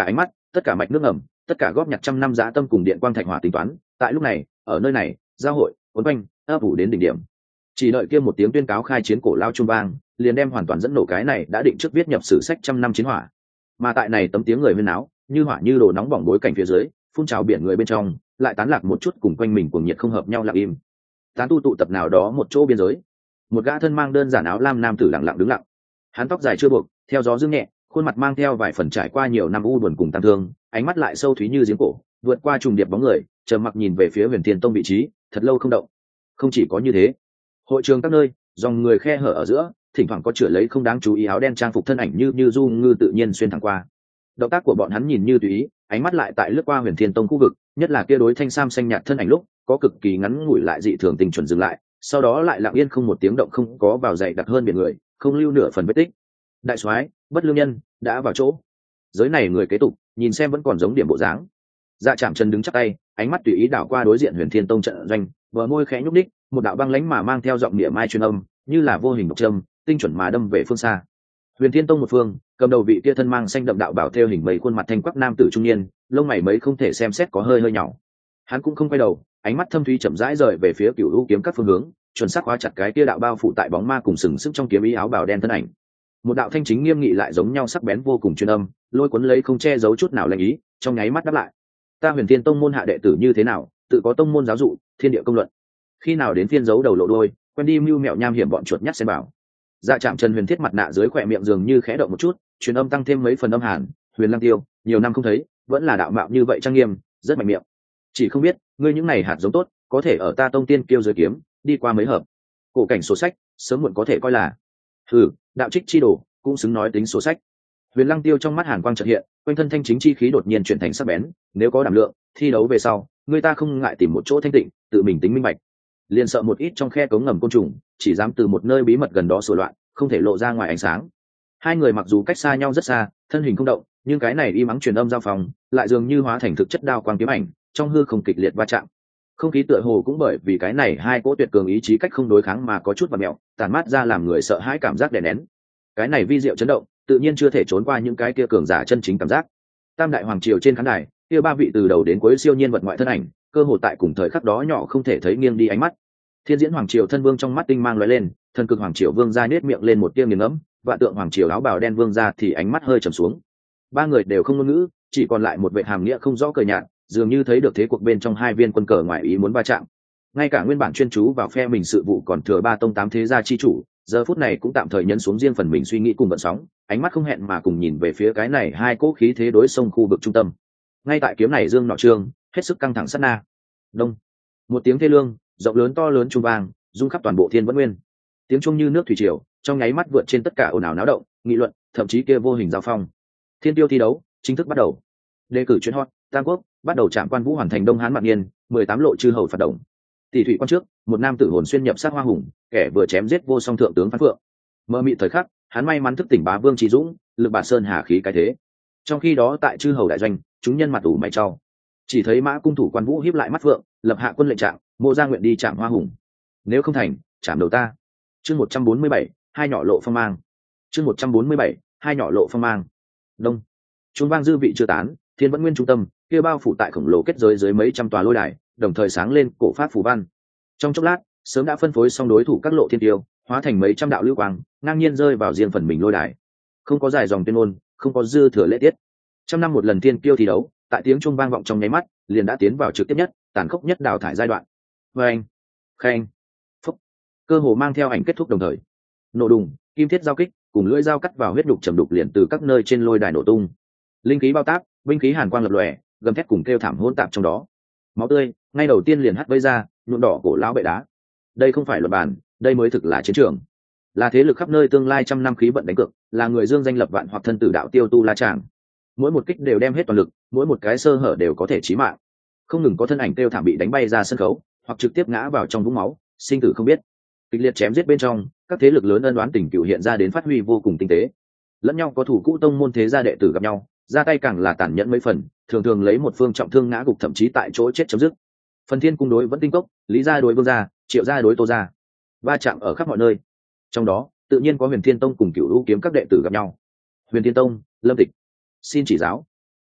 tất cả mạch nước ẩm, tất cả góp nhặt trăm năm giá tâm cùng điện quang thạch hỏa tính toán tại lúc này ở nơi này giao hội quấn quanh ấp ủ đến đỉnh điểm. Chỉ đợi kia một tiếng tuyên cáo khai chiến cổ lao trung vang, liền đem hoàn toàn dẫn nổ cái này đã định trước viết nhập sử sách trăm năm chiến hỏa. Mà tại này tấm tiếng người huyên náo như hỏa như đồ nóng bỏng bối cảnh phía dưới, phun trào biển người bên trong lại tán lạc một chút cùng quanh mình cuồng nhiệt không hợp nhau lặng im. Tán tu tụ tập nào đó một chỗ biên giới, một gã thân mang đơn giản áo lam nam tử lặng lặng đứng lặng. Hắn tóc dài chưa buộc, theo gió dương nhẹ, khuôn mặt mang theo vài phần trải qua nhiều năm u buồn cùng tang thương, ánh mắt lại sâu thúy như giếng cổ, vượt qua trùng điệp bóng người, trầm mặc nhìn về phía Huyền Thiên Tông vị trí, thật lâu không động. Không chỉ có như thế, hội trường các nơi, dòng người khe hở ở giữa, thỉnh thoảng có chữa lấy không đáng chú ý áo đen trang phục thân ảnh như như du ngư tự nhiên xuyên thẳng qua. Động tác của bọn hắn nhìn như tùy ý, ánh mắt lại tại lướt qua Huyền Thiên Tông khu vực, nhất là kia đối thanh sam xanh nhạt thân ảnh lúc, có cực kỳ ngắn ngủi lại dị thường tình chuẩn dừng lại, sau đó lại lặng yên không một tiếng động không có vào dậy đặc hơn biển người, không lưu nửa phần vết tích. Đại soái, bất lương nhân đã vào chỗ. Giới này người kế tục, nhìn xem vẫn còn giống điểm bộ dáng. Dạ Trạm Chân đứng chắp tay, ánh mắt tùy ý đảo qua đối diện Huyền Thiên Tông trận doanh, bờ môi khẽ nhúc đích, một đạo băng lãnh mà mang theo giọng địa mai truyền âm, như là vô hình độc châm, tinh chuẩn mà đâm về phương xa. Huyền Thiên Tông một phương, cầm đầu vị kia thân mang xanh đậm đạo bảo theo hình mấy khuôn mặt thanh quắc nam tử trung niên, lông mày mấy không thể xem xét có hơi hơi nhỏ. Hắn cũng không quay đầu, ánh mắt thâm thúy chậm rãi rời về phía Cửu U kiếm các phương hướng, chuẩn xác khóa chặt cái kia đạo bao phủ tại bóng ma cùng sừng sững trong kiếm ý áo bào đen thân ảnh. Một đạo thanh chính nghiêm nghị lại giống nhau sắc bén vô cùng truyền âm, lôi cuốn lấy không che giấu chút nào lệnh ý, trong nháy mắt đáp lại. Ta Huyền Thiên Tông môn hạ đệ tử như thế nào, tự có tông môn giáo dụ, thiên địa công luận. Khi nào đến phiên giấu đầu lộ đôi, quen đi mưu mẹo nham hiểm bọn chuột nhắt xem bảo. Dạ Trạm Chân huyền thiết mặt nạ dưới khỏe miệng dường như khẽ động một chút, truyền âm tăng thêm mấy phần âm hàn. Huyền Lăng Tiêu, nhiều năm không thấy, vẫn là đạo mạo như vậy trang nghiêm, rất mạnh miệng. Chỉ không biết, ngươi những này hạt giống tốt, có thể ở ta tông tiên kiêu dưới kiếm, đi qua mấy hợp. Cổ cảnh sổ sách, sớm muộn có thể coi là. Hừ, đạo trích chi đồ, cũng xứng nói tính sổ sách. Huyền Lăng Tiêu trong mắt hàn quang chợt hiện, quanh thân thanh chính chi khí đột nhiên chuyển thành sắc bén, nếu có đảm lượng, thi đấu về sau, người ta không ngại tìm một chỗ thanh tịnh, tự mình tính minh bạch. Liền sợ một ít trong khe cống ngầm côn trùng, chỉ dám từ một nơi bí mật gần đó sổ loạn, không thể lộ ra ngoài ánh sáng. Hai người mặc dù cách xa nhau rất xa, thân hình không động, nhưng cái này y mắng truyền âm giao phòng, lại dường như hóa thành thực chất đao quang kiếm ảnh, trong hư không kịch liệt va chạm. Không khí tựa hồ cũng bởi vì cái này hai cỗ tuyệt cường ý chí cách không đối kháng mà có chút vặn mèo, tàn mát ra làm người sợ hãi cảm giác đè nén. Cái này vi diệu chấn động, tự nhiên chưa thể trốn qua những cái kia cường giả chân chính cảm giác. Tam đại hoàng triều trên khán đài, kia ba vị từ đầu đến cuối siêu nhiên vật ngoại thân ảnh, cơ hồ tại cùng thời khắc đó nhỏ không thể thấy nghiêng đi ánh mắt. Thiên diễn hoàng triều thân vương trong mắt tinh mang lóe lên, thần cực hoàng triều vương gia nết miệng lên một tia nghiền ngẫm, vạn tượng hoàng triều áo bào đen vương gia thì ánh mắt hơi trầm xuống. Ba người đều không ngôn ngữ, chỉ còn lại một vệ hàm nghĩa không rõ cờ nhạt, dường như thấy được thế cuộc bên trong hai viên quân cờ ngoài ý muốn va chạm. Ngay cả nguyên bản chuyên chú vào phe mình sự vụ còn thừa ba tông tám thế gia chi chủ, giờ phút này cũng tạm thời nhấn xuống riêng phần mình suy nghĩ cùng vận sóng, ánh mắt không hẹn mà cùng nhìn về phía cái này hai cỗ khí thế đối sông khu vực trung tâm. Ngay tại kiếm này dương nọ trương, hết sức căng thẳng sát na. Đông, một tiếng thê lương, rộng lớn to lớn trung vang, rung khắp toàn bộ thiên vẫn nguyên. Tiếng trung như nước thủy triều, trong nháy mắt vượt trên tất cả ồn ào náo động, nghị luận, thậm chí kia vô hình giao phong. Thiên tiêu thi đấu chính thức bắt đầu. Đề cử chuyên hot, Tam Quốc, bắt đầu trạm quan vũ hoàn thành Đông Hán Mạn Niên, mười tám lộ chư hầu phạt động. Tỷ thủy quan trước, một nam tử hồn xuyên nhập sát hoa hùng, kẻ vừa chém giết vô song thượng tướng Phan Phượng. Mơ mị thời khắc, hắn may mắn thức tỉnh bá vương trí dũng, lực bản sơn hà khí cái thế. Trong khi đó tại chư hầu đại doanh, chúng nhân mặt ủ mày trao. Chỉ thấy Mã cung thủ quan vũ hiếp lại mắt Phượng, lập hạ quân lệnh trạng, Mộ Gia nguyện đi chạm hoa hùng. Nếu không thành, chạm đầu ta. Chương một trăm bốn mươi bảy, hai nhỏ lộ phong mang. Chương một trăm bốn mươi bảy, hai nhỏ lộ phong mang. Đông. Trung vang dư vị chưa tán, thiên vẫn nguyên trung tâm, kia bao phủ tại khổng lồ kết giới dưới mấy trăm tòa lôi đài, đồng thời sáng lên cổ pháp phù văn. Trong chốc lát, sớm đã phân phối xong đối thủ các lộ thiên tiêu, hóa thành mấy trăm đạo lưu quang, ngang nhiên rơi vào riêng phần mình lôi đài. Không có dài dòng tuyên ngôn, không có dư thừa lễ tiết. Trăm năm một lần thiên kiêu thi đấu, tại tiếng chuông vang vọng trong nháy mắt, liền đã tiến vào trực tiếp nhất, tàn khốc nhất đào thải giai đoạn. Vâng, khen, phúc, cơ hồ mang theo ảnh kết thúc đồng thời. Nổ đùng, kim thiết giao kích, cùng lưỡi dao cắt vào huyết đục trầm đục liền từ các nơi trên lôi đài nổ tung. Linh khí bao tác, binh khí hàn quang lập lòe, gầm thét cùng kêu thảm hỗn tạp trong đó. Máu tươi, ngay đầu tiên liền hắt vây ra, nhuộm đỏ cổ lão bệ đá. Đây không phải luật bàn, đây mới thực là chiến trường, là thế lực khắp nơi tương lai trăm năm khí vận đánh cược, là người dương danh lập vạn hoặc thân tử đạo tiêu tu la tràng. Mỗi một kích đều đem hết toàn lực, mỗi một cái sơ hở đều có thể chí mạng. Không ngừng có thân ảnh kêu thảm bị đánh bay ra sân khấu, hoặc trực tiếp ngã vào trong vũng máu, sinh tử không biết. Kịch liệt chém giết bên trong, các thế lực lớn ân oán tình cựu hiện ra đến phát huy vô cùng tinh tế. Lẫn nhau có thủ cũ tông môn thế gia đệ tử gặp nhau, ra tay càng là tàn nhẫn mấy phần, thường thường lấy một phương trọng thương ngã gục thậm chí tại chỗ chết chấm dứt. Phần Thiên cung đối vẫn tinh cốc, Lý gia đối Vương gia, Triệu gia đối Tô gia, va chạm ở khắp mọi nơi. Trong đó, tự nhiên có Huyền Thiên Tông cùng Cửu U kiếm các đệ tử gặp nhau. Huyền Thiên Tông, Lâm Tịch, xin chỉ giáo.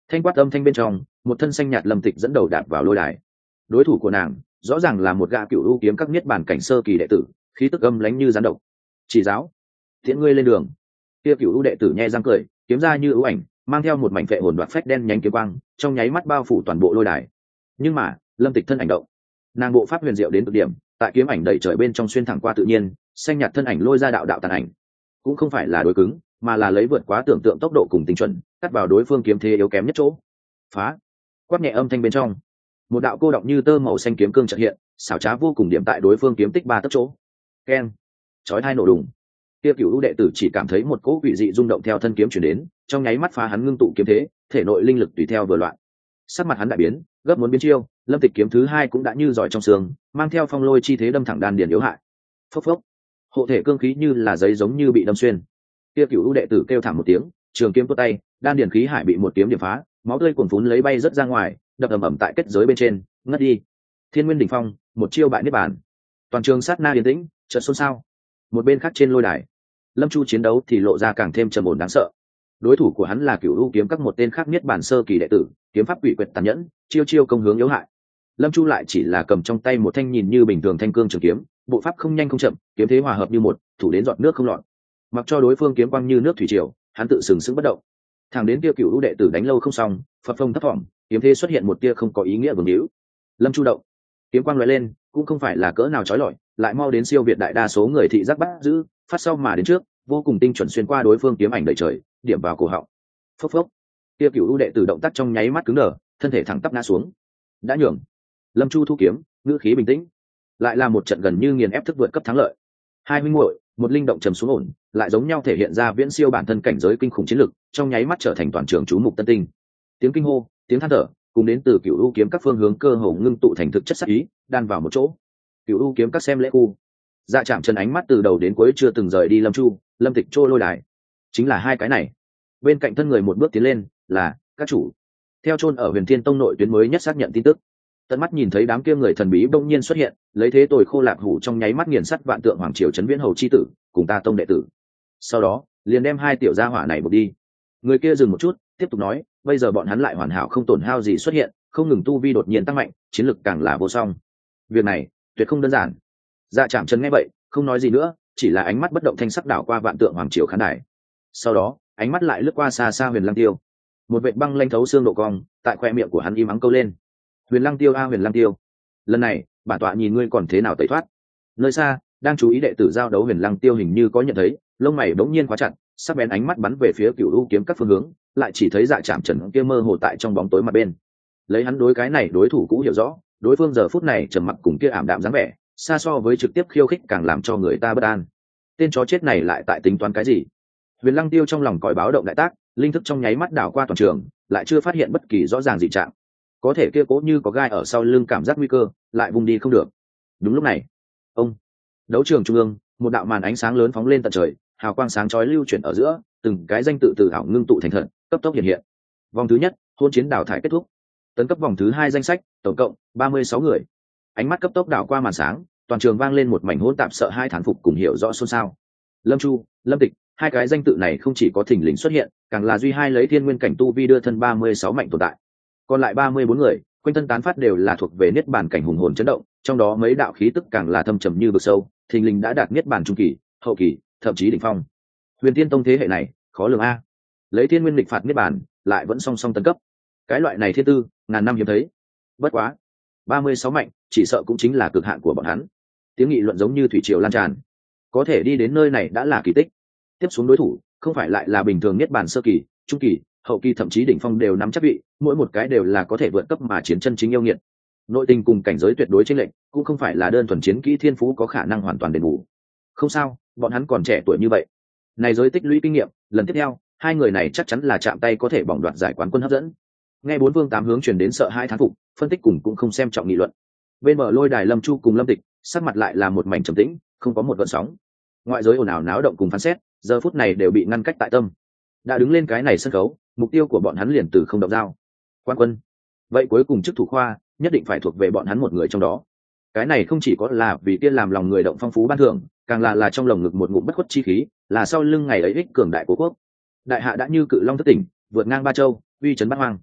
Thanh quát âm thanh bên trong, một thân xanh nhạt Lâm Tịch dẫn đầu đạp vào lôi đài. Đối thủ của nàng rõ ràng là một gã cựu ưu kiếm các niết bàn cảnh sơ kỳ đệ tử, khí tức âm lánh như gián độc. Chỉ giáo, thiện ngươi lên đường. Kia cựu ưu đệ tử nhe răng cười, kiếm ra như ưu ảnh, mang theo một mảnh vệ hồn đoạt phách đen nhánh kiếm quang, trong nháy mắt bao phủ toàn bộ lôi đài. Nhưng mà Lâm Tịch thân ảnh động, nàng bộ pháp huyền diệu đến cực điểm, tại kiếm ảnh đầy trời bên trong xuyên thẳng qua tự nhiên, xanh nhạt thân ảnh lôi ra đạo đạo tàn ảnh, cũng không phải là đối cứng, mà là lấy vượt quá tưởng tượng tốc độ cùng tinh chuẩn, cắt vào đối phương kiếm thế yếu kém nhất chỗ. Phá! Quát nhẹ âm thanh bên trong, một đạo cô động như tơ màu xanh kiếm cương chợt hiện, xảo trá vô cùng điểm tại đối phương kiếm tích ba tấc chỗ. Keng! Chói hai nổ đùng. Kia cửu ưu đệ tử chỉ cảm thấy một cỗ quỷ dị rung động theo thân kiếm chuyển đến, trong nháy mắt phá hắn ngưng tụ kiếm thế, thể nội linh lực tùy theo vừa loạn. Sắc mặt hắn đại biến, gấp muốn biến chiêu, Lâm Tịch kiếm thứ hai cũng đã như giỏi trong xương, mang theo phong lôi chi thế đâm thẳng đan điền yếu hại. Phốc phốc, hộ thể cương khí như là giấy giống như bị đâm xuyên. Kia cửu ưu đệ tử kêu thảm một tiếng, trường kiếm tuốt tay, đan điền khí hải bị một kiếm điểm phá, máu tươi cuồn phún lấy bay rất ra ngoài, đập ầm ầm tại kết giới bên trên, ngất đi. Thiên Nguyên đỉnh phong, một chiêu bại niết bàn. Toàn trường sát na yên tĩnh, chợt xôn xao. Một bên khác trên lôi đài, Lâm Chu chiến đấu thì lộ ra càng thêm trầm ổn đáng sợ. Đối thủ của hắn là cửu ưu kiếm các một tên khác niết bàn sơ kỳ đệ tử, kiếm pháp quỷ quyệt tàn nhẫn, chiêu chiêu công hướng yếu hại. Lâm Chu lại chỉ là cầm trong tay một thanh nhìn như bình thường thanh cương trường kiếm, bộ pháp không nhanh không chậm, kiếm thế hòa hợp như một, thủ đến giọt nước không lọt. Mặc cho đối phương kiếm quang như nước thủy triều, hắn tự sừng sững bất động. Thẳng đến kia cửu ưu đệ tử đánh lâu không xong, phật phông thấp thỏm, kiếm thế xuất hiện một tia không có ý nghĩa vương hữu. Lâm Chu động, kiếm quang lóe lên, cũng không phải là cỡ nào chói lọi, lại mau đến siêu việt đại đa số người thị giác bắt giữ, phát sau mà đến trước, vô cùng tinh chuẩn xuyên qua đối phương kiếm ảnh đầy trời, điểm vào cổ họng. Phốc phốc, kia cửu ưu đệ tử động tác trong nháy mắt cứng đờ, thân thể thẳng tắp ngã xuống. Đã nhường. Lâm Chu thu kiếm, ngữ khí bình tĩnh, lại là một trận gần như nghiền ép thức vượt cấp thắng lợi. Hai huynh muội, một linh động trầm xuống ổn, lại giống nhau thể hiện ra viễn siêu bản thân cảnh giới kinh khủng chiến lực, trong nháy mắt trở thành toàn trường chú mục tân tinh. Tiếng kinh hô, tiếng than thở, cùng đến từ cửu ưu kiếm các phương hướng cơ hồ ngưng tụ thành thực chất sắc ý, đan vào một chỗ. Cửu ưu kiếm các xem lễ khu, Dạ Trạm chân ánh mắt từ đầu đến cuối chưa từng rời đi Lâm Chu, Lâm Tịch trôi lôi đài, chính là hai cái này. Bên cạnh thân người một bước tiến lên, là các chủ. Theo chôn ở Huyền Thiên Tông nội tuyến mới nhất xác nhận tin tức, tận mắt nhìn thấy đám kia người thần bí bỗng nhiên xuất hiện, lấy thế tồi khô lạc hủ trong nháy mắt nghiền sắt vạn tượng hoàng triều trấn viễn hầu chi tử, cùng ta tông đệ tử. Sau đó, liền đem hai tiểu gia hỏa này buộc đi. Người kia dừng một chút, tiếp tục nói, bây giờ bọn hắn lại hoàn hảo không tổn hao gì xuất hiện, không ngừng tu vi đột nhiên tăng mạnh, chiến lực càng là vô song. Việc này, tuyệt không đơn giản. Dạ Trạm chân nghe vậy, không nói gì nữa, chỉ là ánh mắt bất động thanh sắc đảo qua vạn tượng hoàng triều khán đài. Sau đó, ánh mắt lại lướt qua xa xa Huyền Lăng Tiêu. Một vệt băng lanh thấu xương độ cong, tại khoe miệng của hắn im ắng câu lên. Huyền Lăng Tiêu a Huyền Lăng Tiêu, lần này bản tọa nhìn ngươi còn thế nào tẩy thoát. Nơi xa đang chú ý đệ tử giao đấu Huyền Lăng Tiêu hình như có nhận thấy, lông mày bỗng nhiên khóa chặt, sắc bén ánh mắt bắn về phía Cửu U kiếm các phương hướng, lại chỉ thấy Dạ Trạm Trần kia mơ hồ tại trong bóng tối mặt bên. Lấy hắn đối cái này đối thủ cũ hiểu rõ, đối phương giờ phút này trầm mặc cùng kia ảm đạm dáng vẻ, xa so với trực tiếp khiêu khích càng làm cho người ta bất an. Tên chó chết này lại tại tính toán cái gì? Huyền Lăng Tiêu trong lòng còi báo động đại tác, linh thức trong nháy mắt đảo qua toàn trường, lại chưa phát hiện bất kỳ rõ ràng dị trạng. Có thể kia cố như có gai ở sau lưng cảm giác nguy cơ, lại vùng đi không được. Đúng lúc này, ông đấu trường trung ương, một đạo màn ánh sáng lớn phóng lên tận trời, hào quang sáng chói lưu chuyển ở giữa, từng cái danh tự từ ảo ngưng tụ thành thật, cấp tốc hiện hiện. Vòng thứ nhất, hôn chiến đào thải kết thúc. Tấn cấp vòng thứ hai danh sách, tổng cộng ba mươi sáu người. Ánh mắt cấp tốc đảo qua màn sáng, toàn trường vang lên một mảnh hỗn tạp sợ hai thán phục cùng hiểu rõ xôn xao. Lâm Chu, Lâm Tịch, hai cái danh tự này không chỉ có thình lình xuất hiện, càng là duy hai lấy thiên nguyên cảnh tu vi đưa thân ba mươi sáu mạnh tồn tại. Còn lại ba mươi bốn người, quanh thân tán phát đều là thuộc về niết bàn cảnh hùng hồn chấn động, trong đó mấy đạo khí tức càng là thâm trầm như vực sâu, thình lình đã đạt niết bàn trung kỳ, hậu kỳ, thậm chí đỉnh phong. Huyền Thiên Tông thế hệ này, khó lường a. Lấy thiên nguyên lịch phạt niết bàn, lại vẫn song song tấn cấp. Cái loại này thiên tư, ngàn năm hiếm thấy. Bất quá, ba mươi sáu mạnh, chỉ sợ cũng chính là cực hạn của bọn hắn. Tiếng nghị luận giống như thủy triều lan tràn. Có thể đi đến nơi này đã là kỳ tích. Tiếp xuống đối thủ, không phải lại là bình thường niết bàn sơ kỳ, trung kỳ, hậu kỳ thậm chí đỉnh phong đều nắm chắc vị, mỗi một cái đều là có thể vượt cấp mà chiến chân chính yêu nghiệt. Nội tình cùng cảnh giới tuyệt đối chênh lệch, cũng không phải là đơn thuần chiến kỹ thiên phú có khả năng hoàn toàn đền bù. Không sao, bọn hắn còn trẻ tuổi như vậy. Này giới tích lũy kinh nghiệm, lần tiếp theo, hai người này chắc chắn là chạm tay có thể bỏng đoạt giải quán quân hấp dẫn. Nghe bốn vương tám hướng truyền đến sợ hai thán phục, phân tích cùng cũng không xem trọng nghị luận. Bên bờ lôi đài Lâm Chu cùng Lâm Tịch, sắc mặt lại là một mảnh trầm tĩnh, không có một gợn sóng. Ngoại giới ồn ào náo động cùng phán xét, giờ phút này đều bị ngăn cách tại tâm. Đã đứng lên cái này sân khấu, mục tiêu của bọn hắn liền từ không động dao. Quan quân. Vậy cuối cùng chức thủ khoa, nhất định phải thuộc về bọn hắn một người trong đó. Cái này không chỉ có là vì tiên làm lòng người động phong phú ban thưởng, càng là là trong lồng ngực một ngụm bất khuất chi khí, là sau lưng ngày ấy ích cường đại của quốc. Đại hạ đã như cự long thất tỉnh, vượt ngang ba châu, uy chấn bát hoang.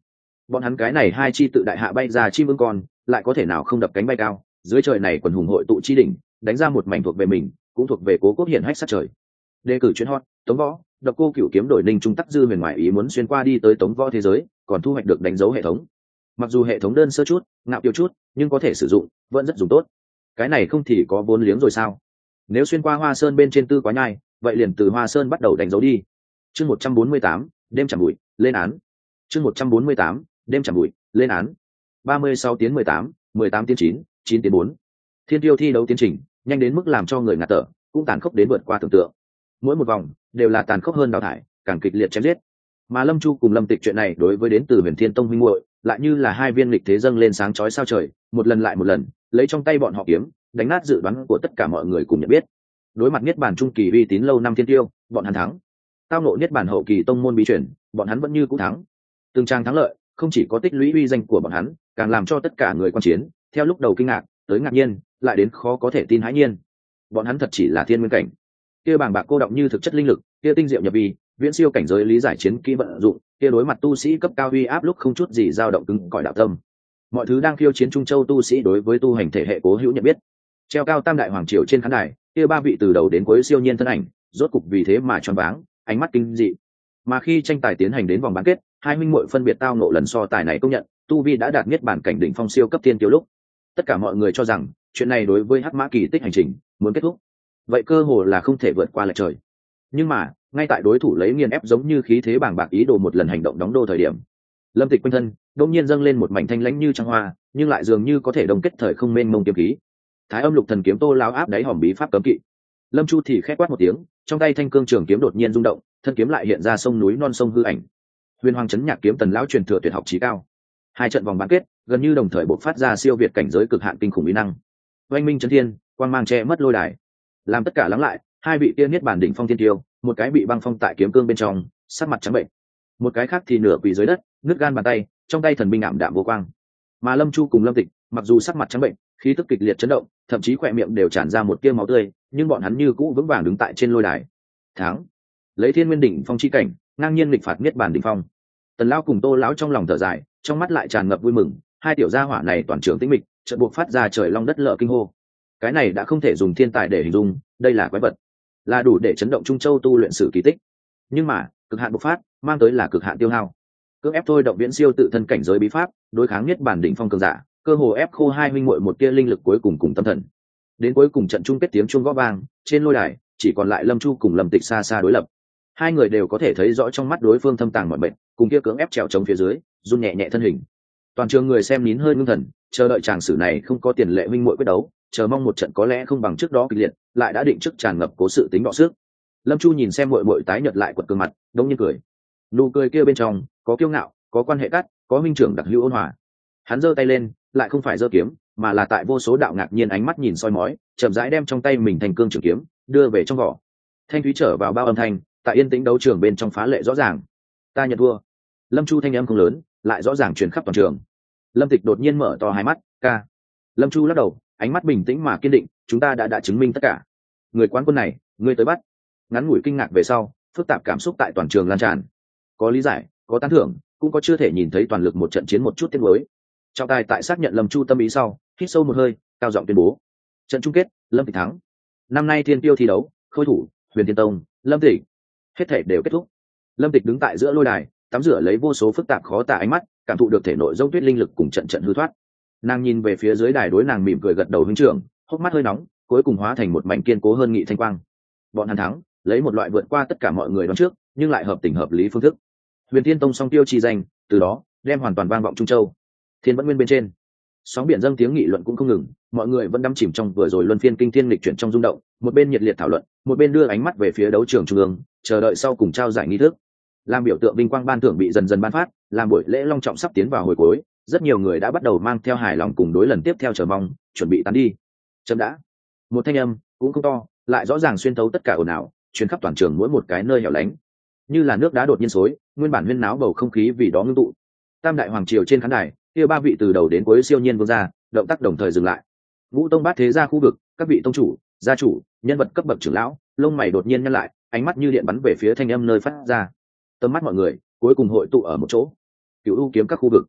bọn hắn cái này hai chi tự đại hạ bay ra chim ưng con lại có thể nào không đập cánh bay cao, dưới trời này quần hùng hội tụ chi đỉnh, đánh ra một mảnh thuộc về mình, cũng thuộc về cố quốc hiển hách sát trời. Đề cử chuyên hot Tống Võ, Độc Cô Cửu kiếm đổi Ninh Trung Tắc Dư huyền ngoại ý muốn xuyên qua đi tới Tống Võ thế giới, còn thu hoạch được đánh dấu hệ thống. Mặc dù hệ thống đơn sơ chút, ngạo kiều chút, nhưng có thể sử dụng, vẫn rất dùng tốt. Cái này không thì có vốn liếng rồi sao? Nếu xuyên qua Hoa Sơn bên trên tư quá nhai, vậy liền từ Hoa Sơn bắt đầu đánh dấu đi. Chương một trăm bốn mươi tám, đêm chẳng bụi, lên án. Chương một trăm bốn mươi tám, đêm chẳng bụi, lên án. ba mươi sáu tiến mười tám, mười tám tiến chín, chín tiến bốn. Thiên tiêu thi đấu tiến trình, nhanh đến mức làm cho người ngạt thở, cũng tàn khốc đến vượt qua tưởng tượng. Mỗi một vòng đều là tàn khốc hơn đào thải, càng kịch liệt chém giết. Mà Lâm Chu cùng Lâm Tịch chuyện này đối với đến từ Huyền Thiên Tông huynh muội, lại như là hai viên lịch thế dâng lên sáng chói sao trời, một lần lại một lần, lấy trong tay bọn họ kiếm, đánh nát dự đoán của tất cả mọi người cùng nhận biết. Đối mặt niết bàn trung kỳ uy tín lâu năm thiên tiêu, bọn hắn thắng. Tao nộ niết bàn hậu kỳ tông môn bí truyền, bọn hắn vẫn như cũ thắng. Từng trang thắng lợi, không chỉ có tích lũy uy danh của bọn hắn, càng làm cho tất cả người quan chiến, theo lúc đầu kinh ngạc, tới ngạc nhiên, lại đến khó có thể tin hãi nhiên. Bọn hắn thật chỉ là thiên nguyên cảnh. Kia bàng bạc cô động như thực chất linh lực, kia tinh diệu nhập vi, viễn siêu cảnh giới lý giải chiến kỹ vận dụng, kia đối mặt tu sĩ cấp cao uy áp lúc không chút gì dao động cứng cỏi đạo tâm. Mọi thứ đang khiêu chiến Trung Châu tu sĩ đối với tu hành thể hệ cố hữu nhận biết. Treo cao tam đại hoàng triều trên khán đài, kia ba vị từ đầu đến cuối siêu nhiên thân ảnh, rốt cục vì thế mà choáng váng, ánh mắt kinh dị. Mà khi tranh tài tiến hành đến vòng bán kết, hai huynh muội phân biệt tao ngộ lần so tài này công nhận, tu vi đã đạt niết bàn cảnh đỉnh phong siêu cấp tiên tiêu lúc. Tất cả mọi người cho rằng, chuyện này đối với Hắc Mã kỳ tích hành trình muốn kết thúc, vậy cơ hồ là không thể vượt qua lệch trời. Nhưng mà, ngay tại đối thủ lấy nghiền ép giống như khí thế bàng bạc ý đồ một lần hành động đóng đô thời điểm, Lâm Tịch quanh thân đột nhiên dâng lên một mảnh thanh lãnh như trăng hoa, nhưng lại dường như có thể đồng kết thời không mênh mông kiếm khí. Thái Âm Lục Thần kiếm Tô lão áp đáy hòm bí pháp cấm kỵ. Lâm Chu thì khẽ quát một tiếng, trong tay thanh cương trường kiếm đột nhiên rung động, thân kiếm lại hiện ra sông núi non sông hư ảnh. Huyền Hoàng chấn nhạc kiếm tần lão truyền thừa tuyệt học chí cao. Hai trận vòng bán kết gần như đồng thời bộc phát ra siêu việt cảnh giới cực hạn kinh khủng uy năng. Oanh minh chấn thiên, quang mang che mất lôi đài. Làm tất cả lắng lại, hai vị tiên niết bản đỉnh phong tiên tiêu, một cái bị băng phong tại kiếm cương bên trong, sắc mặt trắng bệnh. Một cái khác thì nửa quỳ dưới đất, nứt gan bàn tay, trong tay thần binh ảm đạm vô quang. Mà Lâm Chu cùng Lâm Tịch, mặc dù sắc mặt trắng bệnh, khí tức kịch liệt chấn động, thậm chí khỏe miệng đều tràn ra một tia máu tươi, nhưng bọn hắn như cũ vững vàng đứng tại trên lôi đài. Thắng, lấy thiên nguyên đỉnh phong chi cảnh, ngang nhiên nghịch phạt niết bàn đỉnh phong. Tần lão cùng Tô lão trong lòng thở dài, trong mắt lại tràn ngập vui mừng, hai tiểu gia hỏa này toàn trường tĩnh mịch, chợt buộc phát ra trời long đất lở kinh hô. Cái này đã không thể dùng thiên tài để hình dung, đây là quái vật, là đủ để chấn động Trung Châu tu luyện sử kỳ tích. Nhưng mà, cực hạn bộc phát, mang tới là cực hạn tiêu hao. Cưỡng ép thôi động viễn siêu tự thân cảnh giới bí pháp, đối kháng niết bàn đỉnh phong cường giả, cơ hồ ép khô hai huynh muội một tia linh lực cuối cùng cùng tâm thần. Đến cuối cùng trận chung kết tiếng chuông gõ vang, trên lôi đài chỉ còn lại Lâm Chu cùng Lâm Tịch xa xa đối lập. Hai người đều có thể thấy rõ trong mắt đối phương thâm tàng mọi bệnh, cùng kia cưỡng ép trèo chống phía dưới, run nhẹ nhẹ thân hình. Toàn trường người xem nín hơi ngưng thần, chờ đợi chàng sử này không có tiền lệ huynh muội quyết đấu, chờ mong một trận có lẽ không bằng trước đó kịch liệt, lại đã định trước tràn ngập cố sự tính đọ sức. Lâm Chu nhìn xem muội muội tái nhợt lại quật cường mặt, đống nhiên cười. Nụ cười kia bên trong có kiêu ngạo, có quan hệ cắt, có minh trưởng đặc hữu ôn hòa. Hắn giơ tay lên, lại không phải giơ kiếm, mà là tại vô số đạo ngạc nhiên ánh mắt nhìn soi mói, chậm rãi đem trong tay mình thành cương trường kiếm đưa về trong vỏ. Thanh thúy trở vào bao âm thanh, tại yên tĩnh đấu trường bên trong phá lệ rõ ràng. Ta nhận thua. Lâm Chu thanh âm không lớn, lại rõ ràng truyền khắp toàn trường. Lâm Tịch đột nhiên mở to hai mắt, ca. Lâm Chu lắc đầu, ánh mắt bình tĩnh mà kiên định, chúng ta đã đã chứng minh tất cả. Người quán quân này, ngươi tới bắt. Ngắn ngủi kinh ngạc về sau, phức tạp cảm xúc tại toàn trường lan tràn. Có lý giải, có tán thưởng, cũng có chưa thể nhìn thấy toàn lực một trận chiến một chút tiếc nuối. Trọng tài tại xác nhận Lâm Chu tâm ý sau, hít sâu một hơi, cao giọng tuyên bố: trận chung kết, Lâm Tịch thắng. Năm nay thiên tiêu thi đấu, khôi thủ, Huyền Thiên Tông, Lâm Tịch. Hết thể đều kết thúc. Lâm Tịch đứng tại giữa lôi đài, tắm rửa lấy vô số phức tạp khó tả ánh mắt, cảm thụ được thể nội dông tuyết linh lực cùng trận trận hư thoát. Nàng nhìn về phía dưới đài đối nàng mỉm cười gật đầu huynh trưởng, hốc mắt hơi nóng, cuối cùng hóa thành một mảnh kiên cố hơn nghị thanh quang. Bọn hắn thắng, lấy một loại vượt qua tất cả mọi người đoán trước, nhưng lại hợp tình hợp lý phương thức. Huyền Thiên Tông song tiêu chi danh, từ đó đem hoàn toàn vang vọng Trung Châu. Thiên vẫn nguyên bên trên, sóng biển dâng tiếng nghị luận cũng không ngừng, mọi người vẫn đắm chìm trong vừa rồi luân phiên kinh thiên lịch chuyển trong rung động, một bên nhiệt liệt thảo luận, một bên đưa ánh mắt về phía đấu trường trung ương, chờ đợi sau cùng trao giải nghi thức. Làm biểu tượng vinh quang ban thưởng bị dần dần ban phát, làm buổi lễ long trọng sắp tiến vào hồi cuối, rất nhiều người đã bắt đầu mang theo hài lòng cùng đối lần tiếp theo chờ mong, chuẩn bị tán đi. Chấm đã. Một thanh âm cũng không to, lại rõ ràng xuyên thấu tất cả ồn ào, truyền khắp toàn trường mỗi một cái nơi hẻo lánh, như là nước đá đột nhiên xối, nguyên bản huyên náo bầu không khí vì đó ngưng tụ. Tam đại hoàng triều trên khán đài, kia ba vị từ đầu đến cuối siêu nhiên vương gia, động tác đồng thời dừng lại. Ngũ tông bát thế gia khu vực, các vị tông chủ, gia chủ, nhân vật cấp bậc trưởng lão, lông mày đột nhiên nhăn lại, ánh mắt như điện bắn về phía thanh âm nơi phát ra. Tầm mắt mọi người cuối cùng hội tụ ở một chỗ. Cửu U kiếm các khu vực,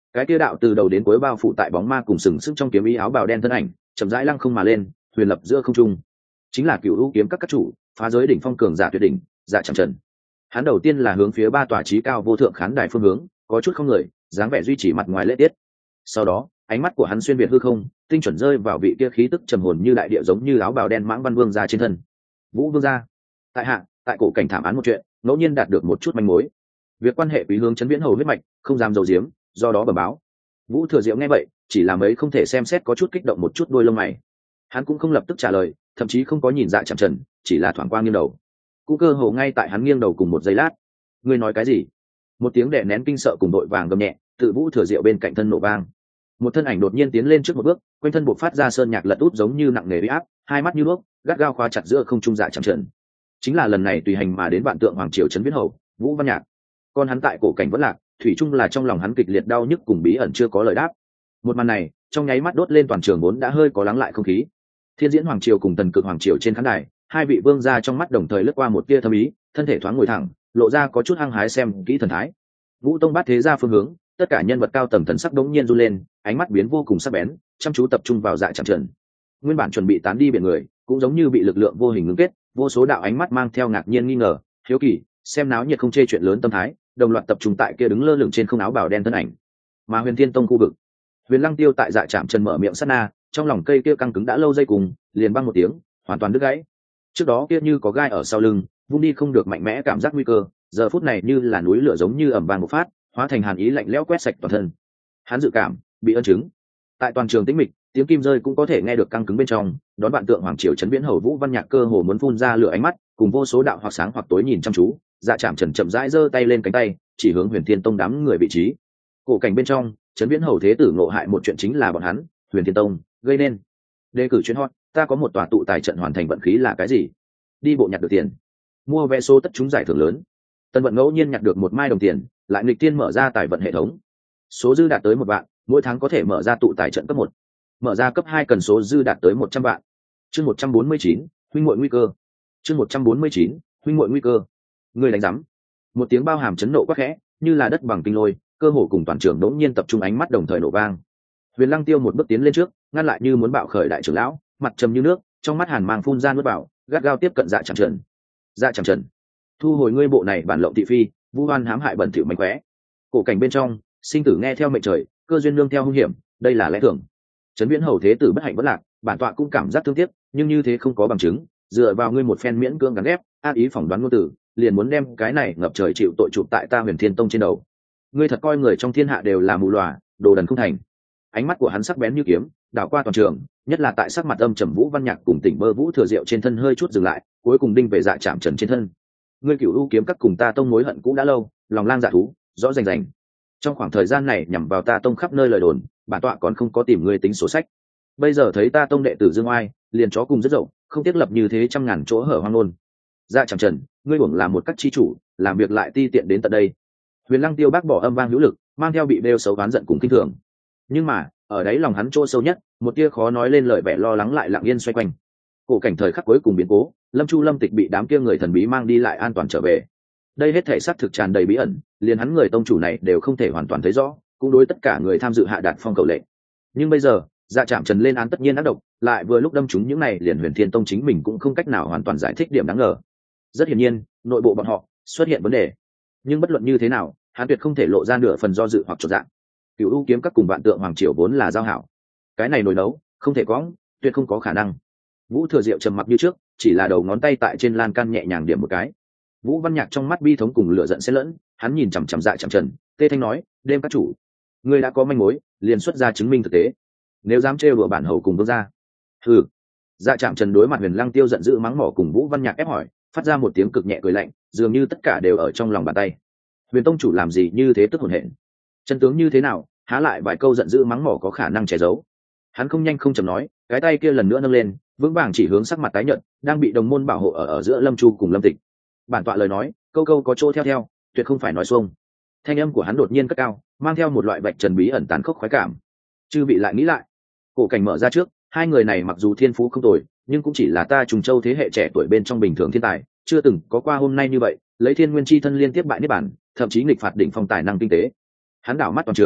cái kia đạo từ đầu đến cuối bao phủ tại bóng ma cùng sừng sững trong kiếm ý áo bào đen thân ảnh chậm rãi lăng không mà lên, huyền lập giữa không trung. Chính là Cửu U kiếm các các chủ, phá giới đỉnh phong cường giả tuyệt đỉnh, Dạ Trảm Trần. Hắn đầu tiên là hướng phía ba tòa trí cao vô thượng khán đài phương hướng, có chút không người, dáng vẻ duy trì mặt ngoài lễ tiết. Sau đó, ánh mắt của hắn xuyên việt hư không, tinh chuẩn rơi vào vị kia khí tức trầm hồn như đại địa giống như áo bào đen mãng văn vương gia trên thân. Vũ vương gia, tại hạ, tại cổ cảnh thảm án một chuyện, ngẫu nhiên đạt được một chút manh mối. Việc quan hệ quý hướng chấn viễn hầu huyết mạch, không dám dầu diếm, do đó bẩm báo. Vũ Thừa Diệu nghe vậy, chỉ là mấy không thể xem xét có chút kích động một chút đôi lông mày. Hắn cũng không lập tức trả lời, thậm chí không có nhìn Dạ Trảm Trần, chỉ là thoáng qua nghiêng đầu. Cũng cơ hồ ngay tại hắn nghiêng đầu cùng một giây lát. Ngươi nói cái gì? Một tiếng đè nén kinh sợ cùng đội vàng gầm nhẹ, tự Vũ Thừa Diệu bên cạnh thân nổ vang. Một thân ảnh đột nhiên tiến lên trước một bước, quanh thân bộc phát ra sơn nhạc lật út giống như nặng nề uy áp, hai mắt như đuốc, gắt gao khóa chặt giữa không trung Dạ Trảm Trần. Chính là lần này tùy hành mà đến vạn tượng hoàng triều trấn viễn hầu, Vũ Văn Nhạc. Còn hắn tại cổ cảnh vẫn lạc, thủy chung là trong lòng hắn kịch liệt đau nhức cùng bí ẩn chưa có lời đáp. Một màn này, trong nháy mắt đốt lên toàn trường vốn đã hơi có lắng lại không khí. Thiên diễn hoàng triều cùng tần cực hoàng triều trên khán đài, hai vị vương gia trong mắt đồng thời lướt qua một tia thâm ý, thân thể thoáng ngồi thẳng, lộ ra có chút hăng hái xem kỹ thần thái. Vũ tông bát thế gia phương hướng, tất cả nhân vật cao tầng thần sắc đống nhiên run lên, ánh mắt biến vô cùng sắc bén, chăm chú tập trung vào Dạ Trảm Trần. Nguyên bản chuẩn bị tán đi biển người, cũng giống như bị lực lượng vô hình ngưng kết, vô số đạo ánh mắt mang theo ngạc nhiên nghi ngờ, hiếu kỳ, xem náo nhiệt không chê chuyện lớn tâm thái, đồng loạt tập trung tại kia đứng lơ lửng trên không áo bào đen thân ảnh. Mà Huyền Thiên Tông khu vực, Huyền Lăng Tiêu tại Dạ Trảm Trần mở miệng sát na, trong lòng cây kia căng cứng đã lâu dây cùng, liền băng một tiếng, hoàn toàn đứt gãy. Trước đó kia như có gai ở sau lưng, vung đi không được mạnh mẽ cảm giác nguy cơ, giờ phút này như là núi lửa giống như ầm vang một phát, hóa thành hàn ý lạnh lẽo quét sạch toàn thân. Hắn dự cảm, bị ân chứng. Tại toàn trường tĩnh mịch, tiếng kim rơi cũng có thể nghe được căng cứng bên trong, đón bạn tượng hoàng triều trấn viễn hầu Vũ Văn Nhạc cơ hồ muốn phun ra lửa ánh mắt, cùng vô số đạo hoặc sáng hoặc tối nhìn chăm chú. Dạ Trảm Trần chậm rãi giơ tay lên cánh tay, chỉ hướng Huyền Thiên Tông đám người vị trí. Cổ cảnh bên trong, trấn viễn hầu thế tử ngộ hại một chuyện chính là bọn hắn, Huyền Thiên Tông gây nên. Đề cử chuyên hot, ta có một tòa tụ tài trận hoàn thành vận khí là cái gì? Đi bộ nhặt được tiền, mua vé số tất trúng giải thưởng lớn. Tân Vận ngẫu nhiên nhặt được một mai đồng tiền, lại nghịch tiên mở ra tài vận hệ thống. Số dư đạt tới một vạn, mỗi tháng có thể mở ra tụ tài trận cấp một. Mở ra cấp hai cần số dư đạt tới một trăm vạn. Chương một trăm bốn mươi chín, huynh muội nguy cơ. Chương một trăm bốn mươi chín, huynh muội nguy cơ. Người đánh rắm. Một tiếng bao hàm chấn nộ quắc khẽ, như là đất bằng kinh lôi, cơ hồ cùng toàn trường đống nhiên tập trung ánh mắt đồng thời nổ vang. Huyền Lăng Tiêu một bước tiến lên trước, ngăn lại như muốn bạo khởi đại trưởng lão, mặt trầm như nước, trong mắt hàn mang phun ra nuốt vào, gắt gao tiếp cận Dạ Trảm Trần. Dạ Trảm Trần, thu hồi ngươi bộ này bản lộng thị phi, vu oan hãm hại bẩn thỉu mánh khóe. Cổ cảnh bên trong, sinh tử nghe theo mệnh trời, cơ duyên nương theo hung hiểm, đây là lẽ thường. Trấn viễn hầu thế tử bất hạnh bất lạc, bản tọa cũng cảm giác thương tiếc, nhưng như thế không có bằng chứng, dựa vào ngươi một phen miễn cưỡng gắn ghép, ác ý phỏng đoán ngôn tử, liền muốn đem cái này ngập trời chịu tội chụp tại ta Huyền Thiên Tông trên đầu. Ngươi thật coi người trong thiên hạ đều là mù lòa, đồ đần không thành. Ánh mắt của hắn sắc bén như kiếm, đảo qua toàn trường, nhất là tại sắc mặt âm trầm Vũ Văn Nhạc cùng Tỉnh Bơ Vũ Thừa Diệu trên thân hơi chút dừng lại, cuối cùng đinh về Dạ Trảm Trần trên thân. Ngươi Cửu U kiếm các cùng ta tông mối hận cũng đã lâu, lòng lang dạ thú, rõ rành rành. Trong khoảng thời gian này nhằm vào ta tông khắp nơi lời đồn, bản tọa còn không có tìm ngươi tính số sách. Bây giờ thấy ta tông đệ tử dương oai, liền chó cùng rất dậu, không tiếc lập như thế trăm ngàn chỗ hở hoang luôn. Dạ Trảm Trần, ngươi uổng là một các chi chủ, làm việc lại ti tiện đến tận đây. Huyền Lăng Tiêu bác bỏ âm vang hữu lực, mang theo bị bêu xấu oán giận cùng kinh thường. Nhưng mà, ở đấy lòng hắn chỗ sâu nhất, một tia khó nói lên lời vẻ lo lắng lại lặng yên xoay quanh. Cổ cảnh thời khắc cuối cùng biến cố, Lâm Chu Lâm Tịch bị đám kia người thần bí mang đi lại an toàn trở về. Đây hết thể xác thực tràn đầy bí ẩn, liền hắn người tông chủ này đều không thể hoàn toàn thấy rõ, cũng đối tất cả người tham dự hạ đạt phong cầu lệnh. Nhưng bây giờ, Dạ Trảm Trần lên án tất nhiên ác độc, lại vừa lúc đâm chúng những này, liền Huyền Thiên Tông chính mình cũng không cách nào hoàn toàn giải thích điểm đáng ngờ. Rất hiển nhiên, nội bộ bọn họ xuất hiện vấn đề. Nhưng bất luận như thế nào, hắn tuyệt không thể lộ ra nửa phần do dự hoặc chột dạ. Cửu U kiếm các cùng vạn tượng hoàng triều vốn là giao hảo, cái này nổi nấu không thể có, tuyệt không có khả năng. Vũ Thừa Diệu trầm mặc như trước, chỉ là đầu ngón tay tại trên lan can nhẹ nhàng điểm một cái. Vũ Văn Nhạc trong mắt bi thống cùng lửa giận xen lẫn, hắn nhìn chằm chằm Dạ Trảm Trần, tê thanh nói, đêm các chủ, ngươi đã có manh mối, liền xuất ra chứng minh thực tế, nếu dám trêu đùa bản hầu cùng vương gia. Hừ. Dạ Trảm Trần đối mặt Huyền Lăng Tiêu giận dữ mắng mỏ cùng Vũ Văn Nhạc ép hỏi, phát ra một tiếng cực nhẹ cười lạnh, dường như tất cả đều ở trong lòng bàn tay. Huyền tông chủ làm gì như thế tức hồn hển? Chân tướng như thế nào, há lại vài câu giận dữ mắng mỏ có khả năng che giấu. Hắn không nhanh không chậm nói, cái tay kia lần nữa nâng lên, vững vàng chỉ hướng sắc mặt tái nhợt, đang bị đồng môn bảo hộ ở ở giữa Lâm Chu cùng Lâm Tịch. Bản tọa lời nói, câu câu có chỗ theo theo, tuyệt không phải nói xuông. Thanh âm của hắn đột nhiên cất cao, mang theo một loại bạch trần bí ẩn tán khốc khoái cảm. Chư vị lại nghĩ lại, cổ cảnh mở ra trước, hai người này mặc dù thiên phú không tồi, nhưng cũng chỉ là ta Trùng Châu thế hệ trẻ tuổi bên trong bình thường thiên tài, chưa từng có qua hôm nay như vậy, lấy thiên nguyên chi thân liên tiếp bại niết bản, thậm chí nghịch phạt đỉnh phong tài năng kinh tế. Hắn đảo mắt toàn trường,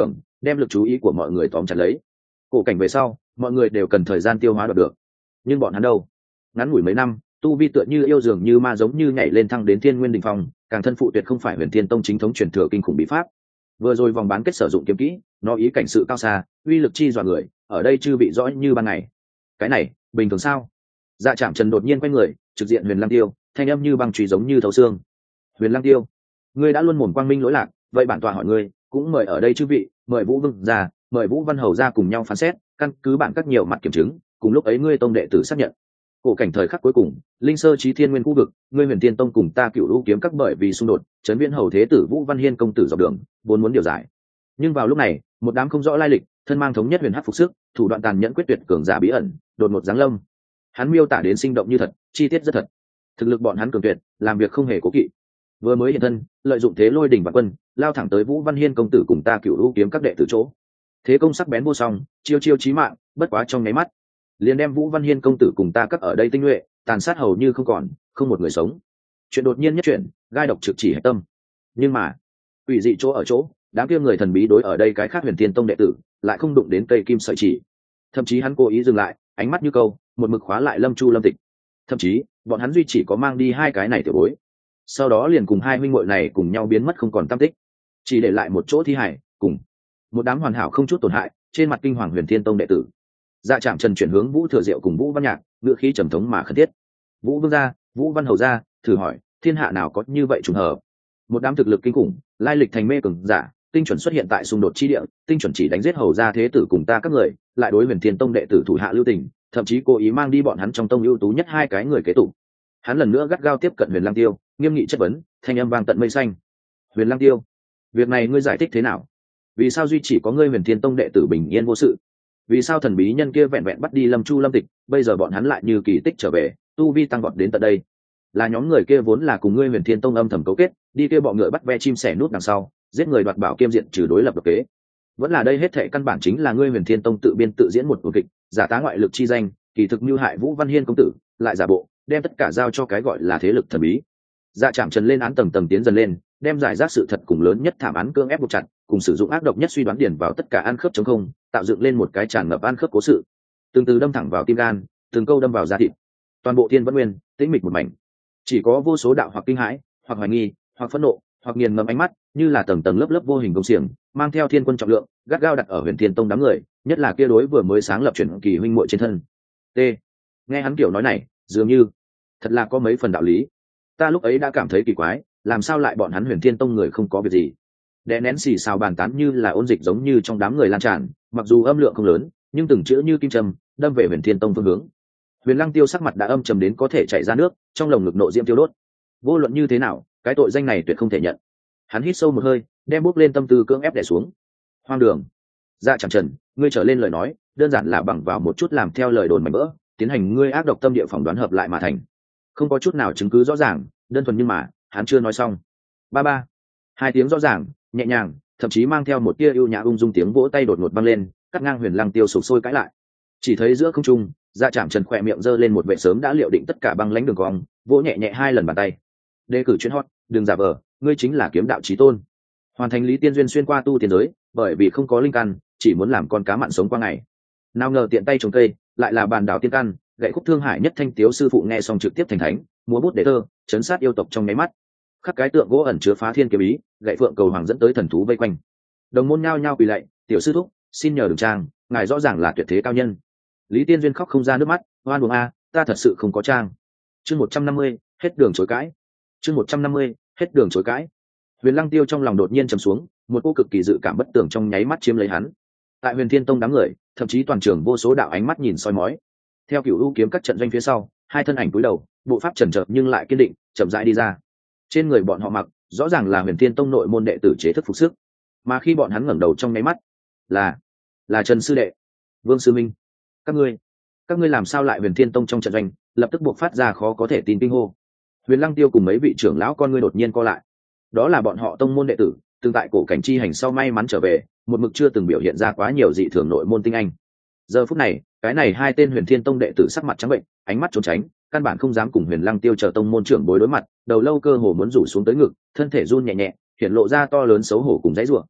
đem lực chú ý của mọi người tóm chặt lấy. Cổ cảnh về sau mọi người đều cần thời gian tiêu hóa đoạt được, nhưng bọn hắn đâu, ngắn ngủi mấy năm tu vi tựa như yêu dường như ma, giống như nhảy lên thăng đến thiên nguyên đình phong, càng thân phụ tuyệt không phải huyền thiên tông chính thống truyền thừa kinh khủng bí pháp. Vừa rồi vòng bán kết sử dụng kiếm kỹ, nó ý cảnh sự cao xa, uy lực chi dọa người, ở đây chưa bị rõ như ban ngày. Cái này bình thường sao? Dạ Trạm Trần đột nhiên quay người, trực diện Huyền Lăng Tiêu, thanh âm như băng chùy giống như thấu xương. Huyền Lăng Tiêu, ngươi đã luôn mồm quang minh lỗi lạc, vậy bản tọa hỏi ngươi, cũng mời ở đây chư vị, mời Vũ Vương ra, mời Vũ Văn Hầu ra cùng nhau phán xét, căn cứ bản các nhiều mặt kiểm chứng, cùng lúc ấy ngươi tông đệ tử xác nhận. Cổ cảnh thời khắc cuối cùng, linh sơ chí thiên nguyên khu vực, ngươi Huyền Tiên tông cùng ta Cựu Lũ kiếm các bởi vì xung đột, trấn viễn hầu thế tử Vũ Văn Hiên công tử dọc đường, vốn muốn điều giải. Nhưng vào lúc này, một đám không rõ lai lịch, thân mang thống nhất huyền hắc phục sức, thủ đoạn tàn nhẫn quyết tuyệt cường giả bí ẩn, đột ngột giáng lâm. Hắn miêu tả đến sinh động như thật, chi tiết rất thật. Thực lực bọn hắn cường tuyệt, làm việc không hề cố kỵ. Vừa mới hiện thân, lợi dụng thế lôi đỉnh và quân, lao thẳng tới Vũ Văn Hiên công tử cùng ta Cựu Lũ kiếm các đệ tử chỗ. Thế công sắc bén vô song, chiêu chiêu chí mạng, bất quá trong nháy mắt, liền đem Vũ Văn Hiên công tử cùng ta các ở đây tinh nhuệ tàn sát hầu như không còn, không một người sống. Chuyện đột nhiên nhất chuyện, gai độc trực chỉ hệ tâm. Nhưng mà, ủy dị chỗ ở chỗ, đám kia người thần bí đối ở đây cái khác Huyền Tiên tông đệ tử, lại không đụng đến cây kim sợi chỉ. Thậm chí hắn cố ý dừng lại, ánh mắt như câu, một mực khóa lại Lâm Chu Lâm Tịch. Thậm chí, bọn hắn duy chỉ có mang đi hai cái này tiểu bối. Sau đó liền cùng hai huynh muội này cùng nhau biến mất không còn tăm tích, chỉ để lại một chỗ thi hải, cùng một đám hoàn hảo không chút tổn hại, trên mặt kinh hoàng Huyền Thiên tông đệ tử. Dạ Trạm Trần chuyển hướng Vũ Thừa Diệu cùng Vũ Văn Nhạc, ngữ khí trầm thống mà khẩn thiết. Vũ Vương gia, Vũ Văn Hầu gia, thử hỏi, thiên hạ nào có như vậy trùng hợp? Một đám thực lực kinh khủng, lai lịch thành mê cường giả, tinh chuẩn xuất hiện tại xung đột chi địa, tinh chuẩn chỉ đánh giết hầu gia thế tử cùng ta các người, lại đối Huyền Thiên tông đệ tử thủ hạ lưu tình, thậm chí cố ý mang đi bọn hắn trong tông ưu tú nhất hai cái người kế tục. Hắn lần nữa gắt gao tiếp cận Huyền Lăng Tiêu, nghiêm nghị chất vấn, thanh âm vang tận mây xanh. Huyền Lăng Tiêu, việc này ngươi giải thích thế nào? Vì sao duy chỉ có ngươi Huyền Thiên tông đệ tử bình yên vô sự? Vì sao thần bí nhân kia vẹn vẹn bắt đi Lâm Chu Lâm Tịch, bây giờ bọn hắn lại như kỳ tích trở về, tu vi tăng vọt đến tận đây? Là nhóm người kia vốn là cùng ngươi Huyền Thiên tông âm thầm cấu kết, đi kia bọ ngựa bắt ve chim sẻ nút đằng sau, giết người đoạt bảo kiêm diện trừ đối lập độc kế. Vẫn là đây hết thệ căn bản chính là ngươi Huyền Thiên tông tự biên tự diễn một cuộc kịch, giả tá ngoại lực chi danh, kỳ thực mưu hại Vũ Văn Hiên công tử, lại giả bộ đem tất cả giao cho cái gọi là thế lực thần bí. Dạ Trạm Trần lên án tầng tầng tiến dần lên, đem giải rác sự thật cùng lớn nhất thảm án cương ép buộc chặt, cùng sử dụng ác độc nhất suy đoán điển vào tất cả ăn khớp chống không, tạo dựng lên một cái tràn ngập ăn khớp cố sự, từng từ đâm thẳng vào tim gan, từng câu đâm vào da thịt. Toàn bộ thiên vẫn nguyên tĩnh mịch một mảnh, chỉ có vô số đạo hoặc kinh hãi, hoặc hoài nghi, hoặc phẫn nộ, hoặc nghiền ngẫm ánh mắt, như là tầng tầng lớp lớp vô hình công xiềng, mang theo thiên quân trọng lượng, gắt gao đặt ở Huyền Thiên tông đám người, nhất là kia đối vừa mới sáng lập chuyển kỳ huynh muội trên thân. T. Nghe hắn kiểu nói này, dường như thật là có mấy phần đạo lý. Ta lúc ấy đã cảm thấy kỳ quái, làm sao lại bọn hắn Huyền Thiên tông người không có việc gì? Đè nén xì xào bàn tán như là ôn dịch giống như trong đám người lan tràn, mặc dù âm lượng không lớn, nhưng từng chữ như kim châm, đâm về Huyền Thiên tông phương hướng. Huyền Lăng Tiêu sắc mặt đã âm trầm đến có thể chảy ra nước, trong lồng ngực nộ diễm tiêu đốt. Vô luận như thế nào, cái tội danh này tuyệt không thể nhận. Hắn hít sâu một hơi, đem bốc lên tâm tư cưỡng ép đè xuống. Hoang đường. Dạ Trạm Trần, ngươi trở lên lời nói, đơn giản là bằng vào một chút làm theo lời đồn mảnh vỡ, tiến hành ngươi ác độc tâm địa phỏng đoán hợp lại mà thành. Không có chút nào chứng cứ rõ ràng, đơn thuần nhưng mà, hắn chưa nói xong. Ba ba. Hai tiếng rõ ràng, nhẹ nhàng, thậm chí mang theo một tia ưu nhã ung dung tiếng vỗ tay đột ngột vang lên, cắt ngang Huyền Lăng Tiêu sụp sôi cãi lại. Chỉ thấy giữa không trung, Dạ Trạm Trần khỏe miệng giơ lên một vệ sớm đã liệu định tất cả băng lãnh đường cong, vỗ nhẹ nhẹ hai lần bàn tay. Đề cử chuyên hot, đừng giả vờ, ngươi chính là kiếm đạo chí tôn. Hoàn thành Lý Tiên duyên xuyên qua tu tiên giới, bởi vì không có linh căn, chỉ muốn làm con cá mặn sống qua ngày. Nào ngờ tiện tay trồng cây, lại là bàn đảo tiên căn, gậy khúc thương hải nhất thanh tiếu sư phụ nghe xong trực tiếp thành thánh, múa bút để thơ, chấn sát yêu tộc trong nháy mắt. Khắc cái tượng gỗ ẩn chứa phá thiên kiếm ý, gậy phượng cầu hoàng dẫn tới thần thú vây quanh. Đồng môn nhao nhao quỳ lạy, tiểu sư thúc, xin nhờ đường trang, ngài rõ ràng là tuyệt thế cao nhân. Lý Tiên duyên khóc không ra nước mắt, oan uổng a, ta thật sự không có trang. Chương một trăm năm mươi, hết đường chối cãi. Chương một trăm năm mươi, hết đường chối cãi. Huyền Lăng Tiêu trong lòng đột nhiên trầm xuống, một cô cực kỳ dự cảm bất tường trong nháy mắt chiếm lấy hắn. Tại Huyền Thiên tông đám người, thậm chí toàn trường vô số đạo ánh mắt nhìn soi mói. Theo Cửu U kiếm các trận doanh phía sau, hai thân ảnh cúi đầu, bộ pháp chần chợt nhưng lại kiên định, chậm rãi đi ra. Trên người bọn họ mặc, rõ ràng là Huyền Thiên tông nội môn đệ tử chế thức phục sức, mà khi bọn hắn ngẩng đầu trong nháy mắt, là là Trần sư đệ, Vương sư minh, các ngươi, các ngươi làm sao lại Huyền Thiên tông trong trận doanh, lập tức buộc phát ra khó có thể tin kinh hô. Huyền Lăng Tiêu cùng mấy vị trưởng lão con ngươi đột nhiên co lại. Đó là bọn họ tông môn đệ tử, từng tại cổ cảnh chi hành sau may mắn trở về, một mực chưa từng biểu hiện ra quá nhiều dị thường nội môn tinh anh. Giờ phút này, cái này hai tên Huyền Thiên tông đệ tử sắc mặt trắng bệnh, ánh mắt trốn tránh, căn bản không dám cùng Huyền Lăng Tiêu chờ tông môn trưởng bối đối mặt, đầu lâu cơ hồ muốn rủ xuống tới ngực, thân thể run nhẹ nhẹ, hiện lộ ra to lớn xấu hổ cùng dãy rủa.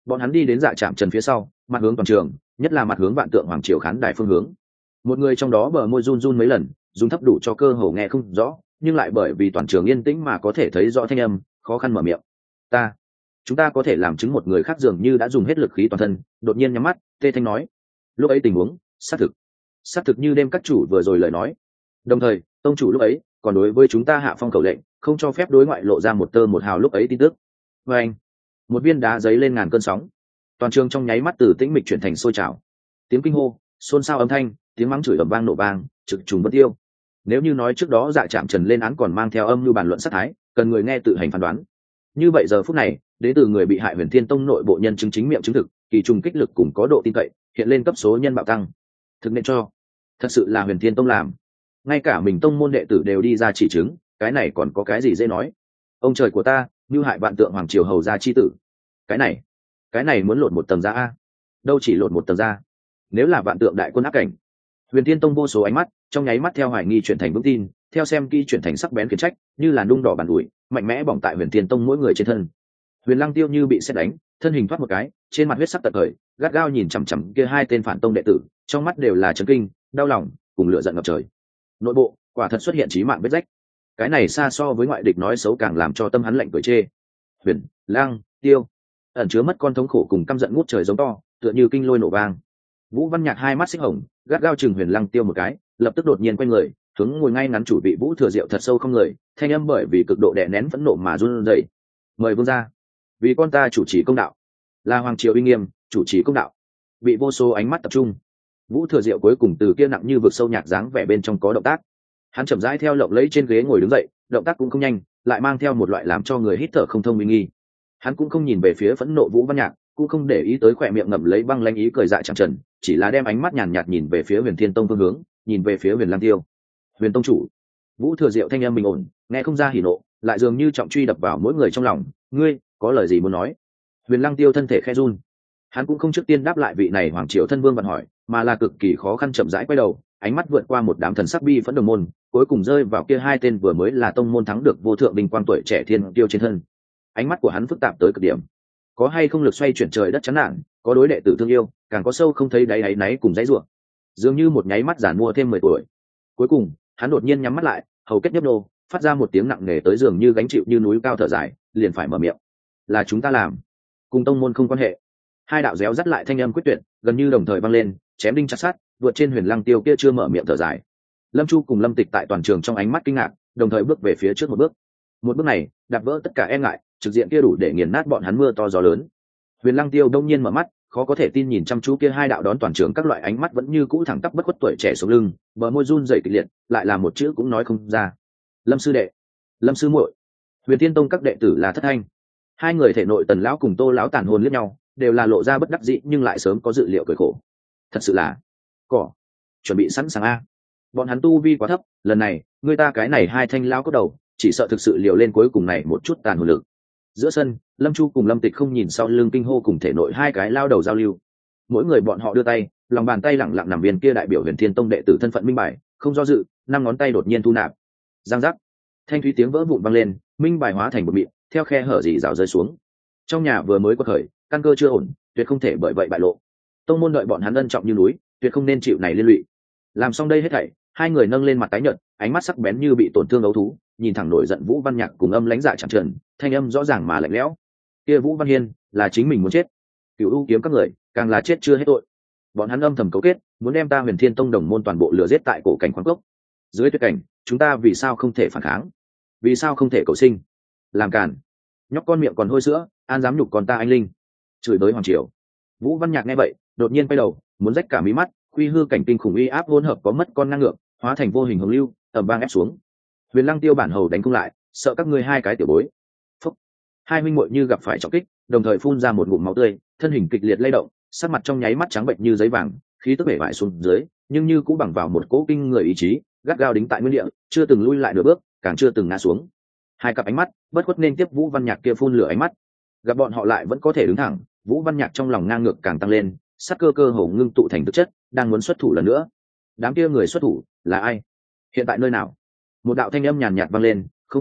bọn hắn đi đến dạ trạm trần phía sau, mặt hướng toàn trường, nhất là mặt hướng vạn tượng hoàng triều khán đài phương hướng. Một người trong đó bờ môi run run mấy lần, dùng thấp đủ cho cơ hồ nghe không rõ, nhưng lại bởi vì toàn trường yên tĩnh mà có thể thấy rõ thanh âm, khó khăn mở miệng. Ta, chúng ta có thể làm chứng một người khác dường như đã dùng hết lực khí toàn thân, đột nhiên nhắm mắt, tê thanh nói. Lúc ấy tình huống, xác thực, xác thực như đêm các chủ vừa rồi lời nói. Đồng thời, tông chủ lúc ấy còn đối với chúng ta hạ phong khẩu lệnh, không cho phép đối ngoại lộ ra một tơ một hào lúc ấy tin tức. Và anh, một viên đá giấy lên ngàn cơn sóng, toàn trường trong nháy mắt từ tĩnh mịch chuyển thành sôi trào, tiếng kinh hô, xôn xao âm thanh, tiếng mắng chửi ầm vang nổ vang, trực trùng bất tiêu. Nếu như nói trước đó dạ trạm trần lên án còn mang theo âm lưu bàn luận sát thái, cần người nghe tự hành phán đoán. Như vậy giờ phút này, đến từ người bị hại Huyền Thiên Tông nội bộ nhân chứng chính miệng chứng thực, kỳ trùng kích lực cùng có độ tin cậy, hiện lên cấp số nhân bạo tăng. Thực nên cho, thật sự là Huyền Thiên Tông làm. Ngay cả mình tông môn đệ tử đều đi ra chỉ chứng, cái này còn có cái gì dễ nói. Ông trời của ta, như hại vạn tượng hoàng triều hầu gia chi tử. Cái này, cái này muốn lột một tầng ra a. Đâu chỉ lột một tầng ra. Nếu là vạn tượng đại quân áp cảnh, Huyền Thiên Tông vô số ánh mắt, trong nháy mắt theo hoài nghi chuyển thành vững tin, theo xem kỹ chuyển thành sắc bén khiển trách, như là nung đỏ bàn ủi, mạnh mẽ bỏng tại Huyền Thiên Tông mỗi người trên thân. Huyền Lăng Tiêu như bị sét đánh, thân hình thoát một cái, trên mặt huyết sắc tận khởi, gắt gao nhìn chằm chằm kia hai tên phản tông đệ tử, trong mắt đều là chấn kinh, đau lòng, cùng lửa giận ngập trời. Nội bộ, quả thật xuất hiện chí mạng vết rách. Cái này xa so với ngoại địch nói xấu càng làm cho tâm hắn lạnh cười chê. Huyền Lăng Tiêu ẩn chứa mất con thống khổ cùng căm giận ngút trời giống to, tựa như kinh lôi nổ vang. Vũ Văn Nhạc hai mắt xích hồng, gắt gao chừng Huyền Lăng Tiêu một cái, lập tức đột nhiên quay người, hướng ngồi ngay ngắn chủ vị Vũ Thừa Diệu thật sâu không người, thanh âm bởi vì cực độ đè nén phẫn nộ mà run rẩy. Mời vương gia, vì con ta chủ trì công đạo, là hoàng triều uy nghiêm, chủ trì công đạo. Bị vô số ánh mắt tập trung, Vũ Thừa Diệu cuối cùng từ kia nặng như vực sâu nhạc dáng vẻ bên trong có động tác. Hắn chậm rãi theo lộng lẫy trên ghế ngồi đứng dậy, động tác cũng không nhanh, lại mang theo một loại làm cho người hít thở không thông uy nghi. Hắn cũng không nhìn về phía phẫn nộ Vũ Văn Nhạc, cũng không để ý tới khỏe miệng ngậm lấy băng lãnh ý cười dại chẳng trần, chỉ là đem ánh mắt nhàn nhạt nhìn về phía Huyền Thiên Tông phương hướng, nhìn về phía Huyền Lăng Tiêu. Huyền tông chủ. Vũ Thừa Diệu thanh âm bình ổn, nghe không ra hỉ nộ, lại dường như trọng truy đập vào mỗi người trong lòng. Ngươi có lời gì muốn nói? Huyền Lăng Tiêu thân thể khẽ run, hắn cũng không trước tiên đáp lại vị này hoàng triều thân vương vặn hỏi, mà là cực kỳ khó khăn chậm rãi quay đầu, ánh mắt vượt qua một đám thần sắc bi phẫn đồng môn, cuối cùng rơi vào kia hai tên vừa mới là tông môn thắng được vô thượng bình quang tuổi trẻ thiên tiêu trên thân. Ánh mắt của hắn phức tạp tới cực điểm, có hay không lực xoay chuyển trời đất chán nản, có đối đệ tử thương yêu, càng có sâu không thấy đáy đáy náy cùng dãy rủa, dường như một nháy mắt giản mua thêm mười tuổi. Cuối cùng hắn đột nhiên nhắm mắt lại, hầu kết nhấp nô, phát ra một tiếng nặng nề tới dường như gánh chịu như núi cao thở dài, liền phải mở miệng. Là chúng ta làm, cùng tông môn không quan hệ. Hai đạo réo dắt lại thanh âm quyết tuyệt, gần như đồng thời vang lên, chém đinh chặt sắt, vượt trên Huyền Lăng Tiêu kia chưa mở miệng thở dài. Lâm Chu cùng Lâm Tịch tại toàn trường trong ánh mắt kinh ngạc, đồng thời bước về phía trước một bước. Một bước này, đạp vỡ tất cả e ngại, trực diện kia đủ để nghiền nát bọn hắn mưa to gió lớn. Huyền Lăng Tiêu đông nhiên mở mắt, khó có thể tin nhìn chăm chú kia hai đạo đón toàn trường các loại ánh mắt vẫn như cũ thẳng tắp bất khuất tuổi trẻ sống lưng, bờ môi run rẩy kịch liệt, lại là một chữ cũng nói không ra. Lâm sư đệ, Lâm sư muội. Huyền Thiên Tông các đệ tử là thất thanh. Hai người thể nội Tần lão cùng Tô lão tàn hồn liếc nhau, đều là lộ ra bất đắc dĩ nhưng lại sớm có dự liệu cười khổ. Thật sự là cỏ, chuẩn bị sẵn sàng a. Bọn hắn tu vi quá thấp, lần này người ta cái này hai thanh lão có đầu, chỉ sợ thực sự liều lên cuối cùng này một chút tàn hồn lực. Giữa sân, Lâm Chu cùng Lâm Tịch không nhìn sau lưng kinh hô cùng thể nội hai cái lao đầu giao lưu. Mỗi người bọn họ đưa tay, lòng bàn tay lẳng lặng nằm viên kia đại biểu Huyền Thiên Tông đệ tử thân phận minh bài, không do dự, năm ngón tay đột nhiên thu nạp. Giang giác, thanh thúy tiếng vỡ vụn vang lên, minh bài hóa thành một mịn, theo khe hở dì rào rơi xuống. Trong nhà vừa mới quật khởi, căn cơ chưa ổn, tuyệt không thể bởi vậy bại lộ. Tông môn đợi bọn hắn ân trọng như núi, tuyệt không nên chịu này liên lụy. Làm xong đây hết thảy, hai người nâng lên mặt tái nhợt, ánh mắt sắc bén như bị tổn thương ấu thú, nhìn thẳng nổi giận Vũ Văn Nhạc cùng âm lãnh dạ chẳng trần, thanh âm rõ ràng mà lạnh lẽo. Kia Vũ Văn Hiên là chính mình muốn chết, Cửu U kiếm các người càng là chết chưa hết tội. Bọn hắn âm thầm cấu kết, muốn đem ta Huyền Thiên Tông đồng môn toàn bộ lừa giết tại cổ cảnh khoáng cốc. Dưới tuyệt cảnh, chúng ta vì sao không thể phản kháng? Vì sao không thể cầu sinh? Làm cản, nhóc con miệng còn hôi sữa, an dám nhục còn ta anh linh. Chửi tới hoàng triều. Vũ Văn Nhạc nghe vậy, đột nhiên quay đầu, muốn rách cả mí mắt, quy hư cảnh kinh khủng uy áp hỗn hợp có mất con năng lượng, hóa thành vô hình hồng lưu, ầm vang ép xuống. Huyền Lăng Tiêu bản hầu đánh cung lại, sợ các ngươi hai cái tiểu bối. Phúc. Hai huynh muội như gặp phải trọng kích, đồng thời phun ra một ngụm máu tươi, thân hình kịch liệt lay động, sắc mặt trong nháy mắt trắng bệnh như giấy vàng, khí tức bể bại xuống dưới, nhưng như cũng bằng vào một cỗ kinh người ý chí, gắt gao đính tại nguyên địa, chưa từng lui lại nửa bước, càng chưa từng ngã xuống. Hai cặp ánh mắt bất khuất nên tiếp Vũ Văn Nhạc kia phun lửa ánh mắt, gặp bọn họ lại vẫn có thể đứng thẳng, Vũ Văn Nhạc trong lòng ngang ngược càng tăng lên, sắc cơ cơ hồ ngưng tụ thành thực chất, đang muốn xuất thủ lần nữa. Đám kia người xuất thủ là ai? Hiện tại nơi nào? Một đạo thanh âm nhàn nhạt vang lên, không cao,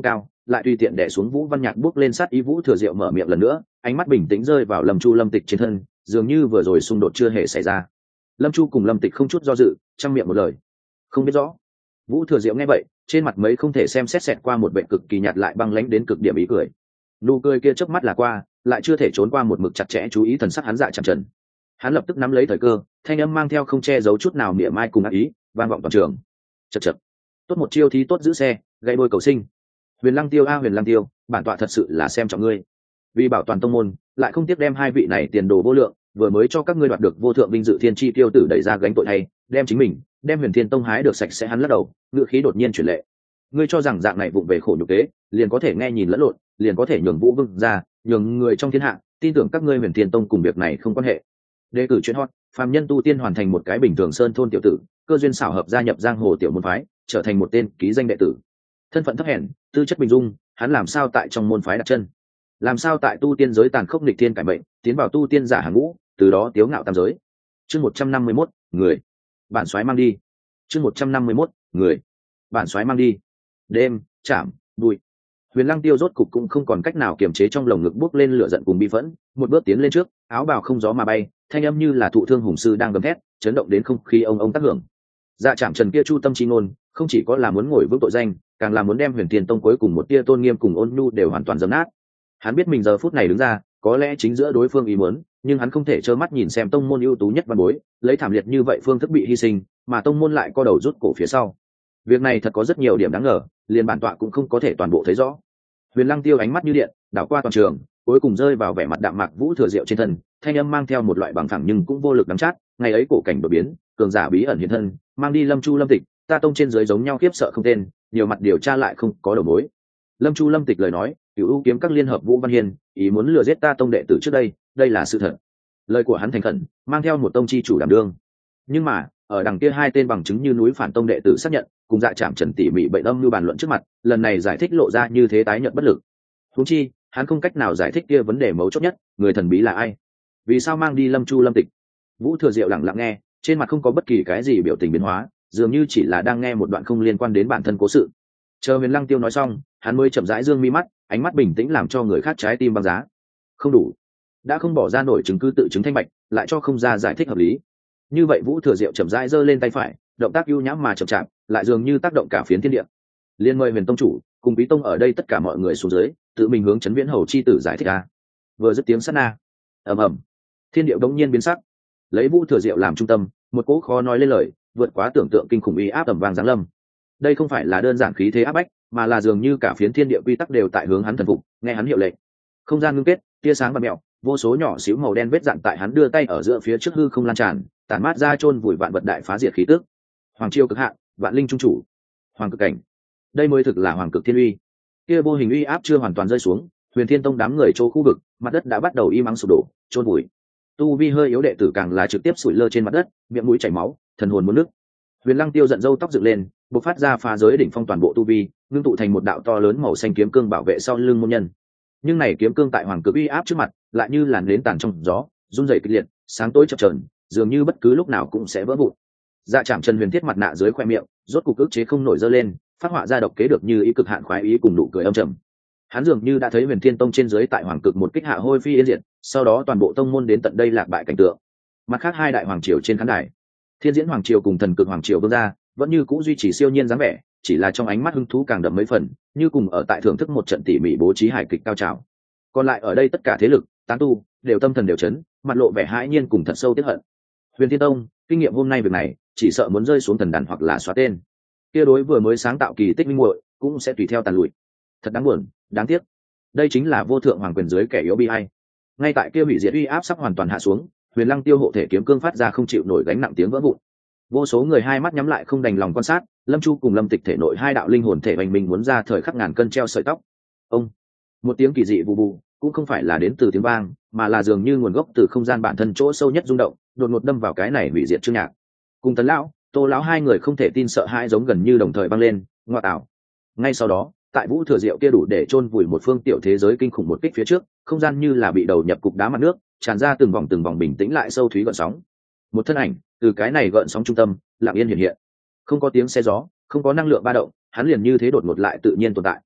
lại tùy tiện đẻ xuống Vũ Văn Nhạc bước lên sát ý. Vũ Thừa Diệu mở miệng lần nữa, ánh mắt bình tĩnh rơi vào Lâm Chu Lâm Tịch trên thân, dường như vừa rồi xung đột chưa hề xảy ra. Lâm Chu cùng Lâm Tịch không chút do dự, trong miệng một lời không biết rõ. Vũ Thừa Diệu nghe vậy, trên mặt mấy không thể xem xét xẹt qua một bệnh cực kỳ nhạt lại băng lãnh đến cực điểm ý cười. Nụ cười kia chớp mắt là qua, lại chưa thể trốn qua một mực chặt chẽ chú ý thần sắc hắn Dạ Chạm Trần. Hắn lập tức nắm lấy thời cơ, thanh âm mang theo không che giấu chút nào mỉa mai cùng ác ý, vang vọng toàn trường. Chậc chậc, tốt một chiêu thí tốt giữ xe, gây đôi cầu sinh. Huyền Lăng Tiêu a Huyền Lăng Tiêu, bản tọa thật sự là xem trọng ngươi. Vì bảo toàn tông môn, lại không tiếc đem hai vị này tiền đồ vô lượng, vừa mới cho các ngươi đoạt được vô thượng vinh dự thiên chi tiêu tử đẩy ra gánh tội hay, đem chính mình, đem Huyền Thiên Tông hái được sạch sẽ. Hắn lắc đầu, ngữ khí đột nhiên chuyển lệ. Ngươi cho rằng dạng này vụng về khổ nhục kế, liền có thể nghe nhìn lẫn lộn, liền có thể nhường Vũ Vương ra, nhường người trong thiên hạ tin tưởng các ngươi Huyền Thiên Tông cùng việc này không quan hệ. Đề cử chuyện hot, phàm nhân tu tiên hoàn thành một cái bình thường sơn thôn tiểu tử, cơ duyên xảo hợp gia nhập giang hồ tiểu môn phái, trở thành một tên ký danh đệ tử. Thân phận thấp hèn, tư chất bình dung, hắn làm sao tại trong môn phái đặt chân? Làm sao tại tu tiên giới tàn khốc nghịch thiên cải mệnh, tiến vào tu tiên giả hàng ngũ, từ đó tiếu ngạo tam giới. Chương một trăm năm mươi mốt, người. Bản soái mang đi. Chương một trăm năm mươi mốt, người. Bản soái mang đi. Đêm, chạm, bụi. Huyền Lăng Tiêu rốt cục cũng không còn cách nào kiềm chế trong lồng ngực bốc lên lửa giận cùng bi phẫn, một bước tiến lên trước, áo bào không gió mà bay, thanh âm như là thụ thương hùng sư đang gầm thét, chấn động đến không khí ông ông tác hưởng. Dạ Trảm Trần kia chu tâm chi ngôn, không chỉ có là muốn ngồi vững tội danh, càng là muốn đem Huyền Thiên Tông cuối cùng một tia tôn nghiêm cùng ôn nhu đều hoàn toàn dập nát. Hắn biết mình giờ phút này đứng ra, có lẽ chính giữa đối phương ý muốn, nhưng hắn không thể trơ mắt nhìn xem tông môn ưu tú nhất văn bối, lấy thảm liệt như vậy phương thức bị hy sinh, mà tông môn lại co đầu rút cổ phía sau. Việc này thật có rất nhiều điểm đáng ngờ, liền bản tọa cũng không có thể toàn bộ thấy rõ. Huyền Lăng Tiêu ánh mắt như điện, đảo qua toàn trường, cuối cùng rơi vào vẻ mặt đạm mạc Vũ Thừa Diệu trên thân, thanh âm mang theo một loại bằng phẳng nhưng cũng vô lực đắng chát. Ngày ấy cổ cảnh đột biến, cường giả bí ẩn hiện thân, mang đi Lâm Chu Lâm Tịch, ta tông trên dưới giống nhau khiếp sợ không tên, nhiều mặt điều tra lại không có đầu mối. Lâm Chu Lâm Tịch lời nói, Cửu U kiếm các liên hợp Vũ Văn Hiên, ý muốn lừa giết ta tông đệ tử trước đây, đây là sự thật. Lời của hắn thành khẩn, mang theo một tông chi chủ đảm đương. Nhưng mà, ở đằng kia hai tên bằng chứng như núi phản tông đệ tử xác nhận, cùng Dạ Trảm Trần tỉ mỉ bệnh âm như bàn luận trước mặt, lần này giải thích lộ ra như thế tái nhận bất lực. Huống chi, hắn không cách nào giải thích kia vấn đề mấu chốt nhất, người thần bí là ai? Vì sao mang đi Lâm Chu Lâm Tịch? Vũ Thừa Diệu lặng lặng nghe, trên mặt không có bất kỳ cái gì biểu tình biến hóa, dường như chỉ là đang nghe một đoạn không liên quan đến bản thân cố sự. Chờ Huyền Lăng Tiêu nói xong, hắn mới chậm rãi dương mi mắt, ánh mắt bình tĩnh làm cho người khác trái tim băng giá. Không đủ, đã không bỏ ra nổi chứng cứ tự chứng thanh bạch, lại cho không ra giải thích hợp lý. Như vậy Vũ Thừa Diệu chậm rãi giơ lên tay phải, động tác ưu nhãm mà chậm chạp, lại dường như tác động cả phiến thiên địa. Liên mời Huyền tông chủ cùng Quý tông ở đây tất cả mọi người xuống dưới, tự mình hướng Trấn Viễn Hầu chi tử giải thích a. Vừa dứt tiếng sát na, ầm ầm, thiên địa đống nhiên biến sắc. Lấy Vũ Thừa Diệu làm trung tâm, một cỗ khó nói lên lời, vượt quá tưởng tượng kinh khủng uy áp tầm vang giáng lâm. Đây không phải là đơn giản khí thế áp bách, mà là dường như cả phiến thiên địa quy tắc đều tại hướng hắn thần phục, nghe hắn hiệu lệnh. Không gian ngưng kết, tia sáng và mèo, vô số nhỏ xíu màu đen vết dạn tại hắn đưa tay ở giữa phía trước hư không lan tràn, tản mát ra chôn vùi vạn vật đại phá diệt khí tức. Hoàng triều cực hạn, vạn linh trung chủ, hoàng cực cảnh. Đây mới thực là hoàng cực thiên uy. Kia vô hình uy áp chưa hoàn toàn rơi xuống, Huyền Thiên Tông đám người chỗ khu vực, mặt đất đã bắt đầu im ắng sụp đổ, chôn vùi. Tu vi hơi yếu đệ tử càng là trực tiếp sủi lơ trên mặt đất, miệng mũi chảy máu, thần hồn muốn nứt. Huyền Lăng Tiêu giận râu tóc dựng lên, bộc phát ra phá giới đỉnh phong toàn bộ tu vi, ngưng tụ thành một đạo to lớn màu xanh kiếm cương bảo vệ sau lưng môn nhân. Nhưng này kiếm cương tại hoàng cực uy áp trước mặt, lại như làn nến tàn trong gió, run rẩy kịch liệt, sáng tối chập chờn, dường như bất cứ lúc nào cũng sẽ vỡ vụn. Dạ Trảm Trần huyền thiết mặt nạ dưới khoe miệng, rốt cục ức chế không nổi giơ lên, phát họa ra độc kế được như ý cực hạn khoái ý cùng nụ cười âm trầm. Hắn dường như đã thấy Huyền Thiên Tông trên dưới tại hoàng cực một kích hạ hôi phi yên diệt, sau đó toàn bộ tông môn đến tận đây lạc bại cảnh tượng. Mặt khác hai đại hoàng triều trên khán đài, Thiên Diễn hoàng triều cùng Thần Cực hoàng triều vương gia vẫn như cũ duy trì siêu nhiên dáng vẻ, chỉ là trong ánh mắt hứng thú càng đậm mấy phần, như cùng ở tại thưởng thức một trận tỉ mỉ bố trí hài kịch cao trào. Còn lại ở đây tất cả thế lực, tán tu, đều tâm thần đều chấn, mặt lộ vẻ hãi nhiên cùng thật sâu tiếc hận. Huyền Thiên Tông, kinh nghiệm hôm nay việc này, chỉ sợ muốn rơi xuống thần đàn hoặc là xóa tên. Kia đối vừa mới sáng tạo kỳ tích minh muội, cũng sẽ tùy theo tàn lụi. Thật đáng buồn, đáng tiếc. Đây chính là vô thượng hoàng quyền dưới kẻ yếu bi ai. Ngay tại kia hủy diệt uy áp sắp hoàn toàn hạ xuống, Huyền Lăng Tiêu hộ thể kiếm cương phát ra không chịu nổi gánh nặng tiếng vỡ vụn. Vô số người hai mắt nhắm lại không đành lòng quan sát, Lâm Chu cùng Lâm Tịch thể nội hai đạo linh hồn thể hoành mình muốn ra thời khắc ngàn cân treo sợi tóc. Ông, một tiếng kỳ dị bù bù, cũng không phải là đến từ tiếng vang, mà là dường như nguồn gốc từ không gian bản thân chỗ sâu nhất rung động, đột ngột đâm vào cái này hủy diệt chương nhạc. Cùng Tấn lão, Tô lão hai người không thể tin sợ hãi giống gần như đồng thời băng lên, ngoa tạo. Ngay sau đó, tại Vũ Thừa Diệu kia đủ để chôn vùi một phương tiểu thế giới kinh khủng một kích phía trước, không gian như là bị đầu nhập cục đá mặt nước, tràn ra từng vòng từng vòng bình tĩnh lại sâu thúy gợn sóng. Một thân ảnh từ cái này gợn sóng trung tâm lặng yên hiện hiện, không có tiếng xe gió, không có năng lượng ba động, hắn liền như thế đột ngột lại tự nhiên tồn tại.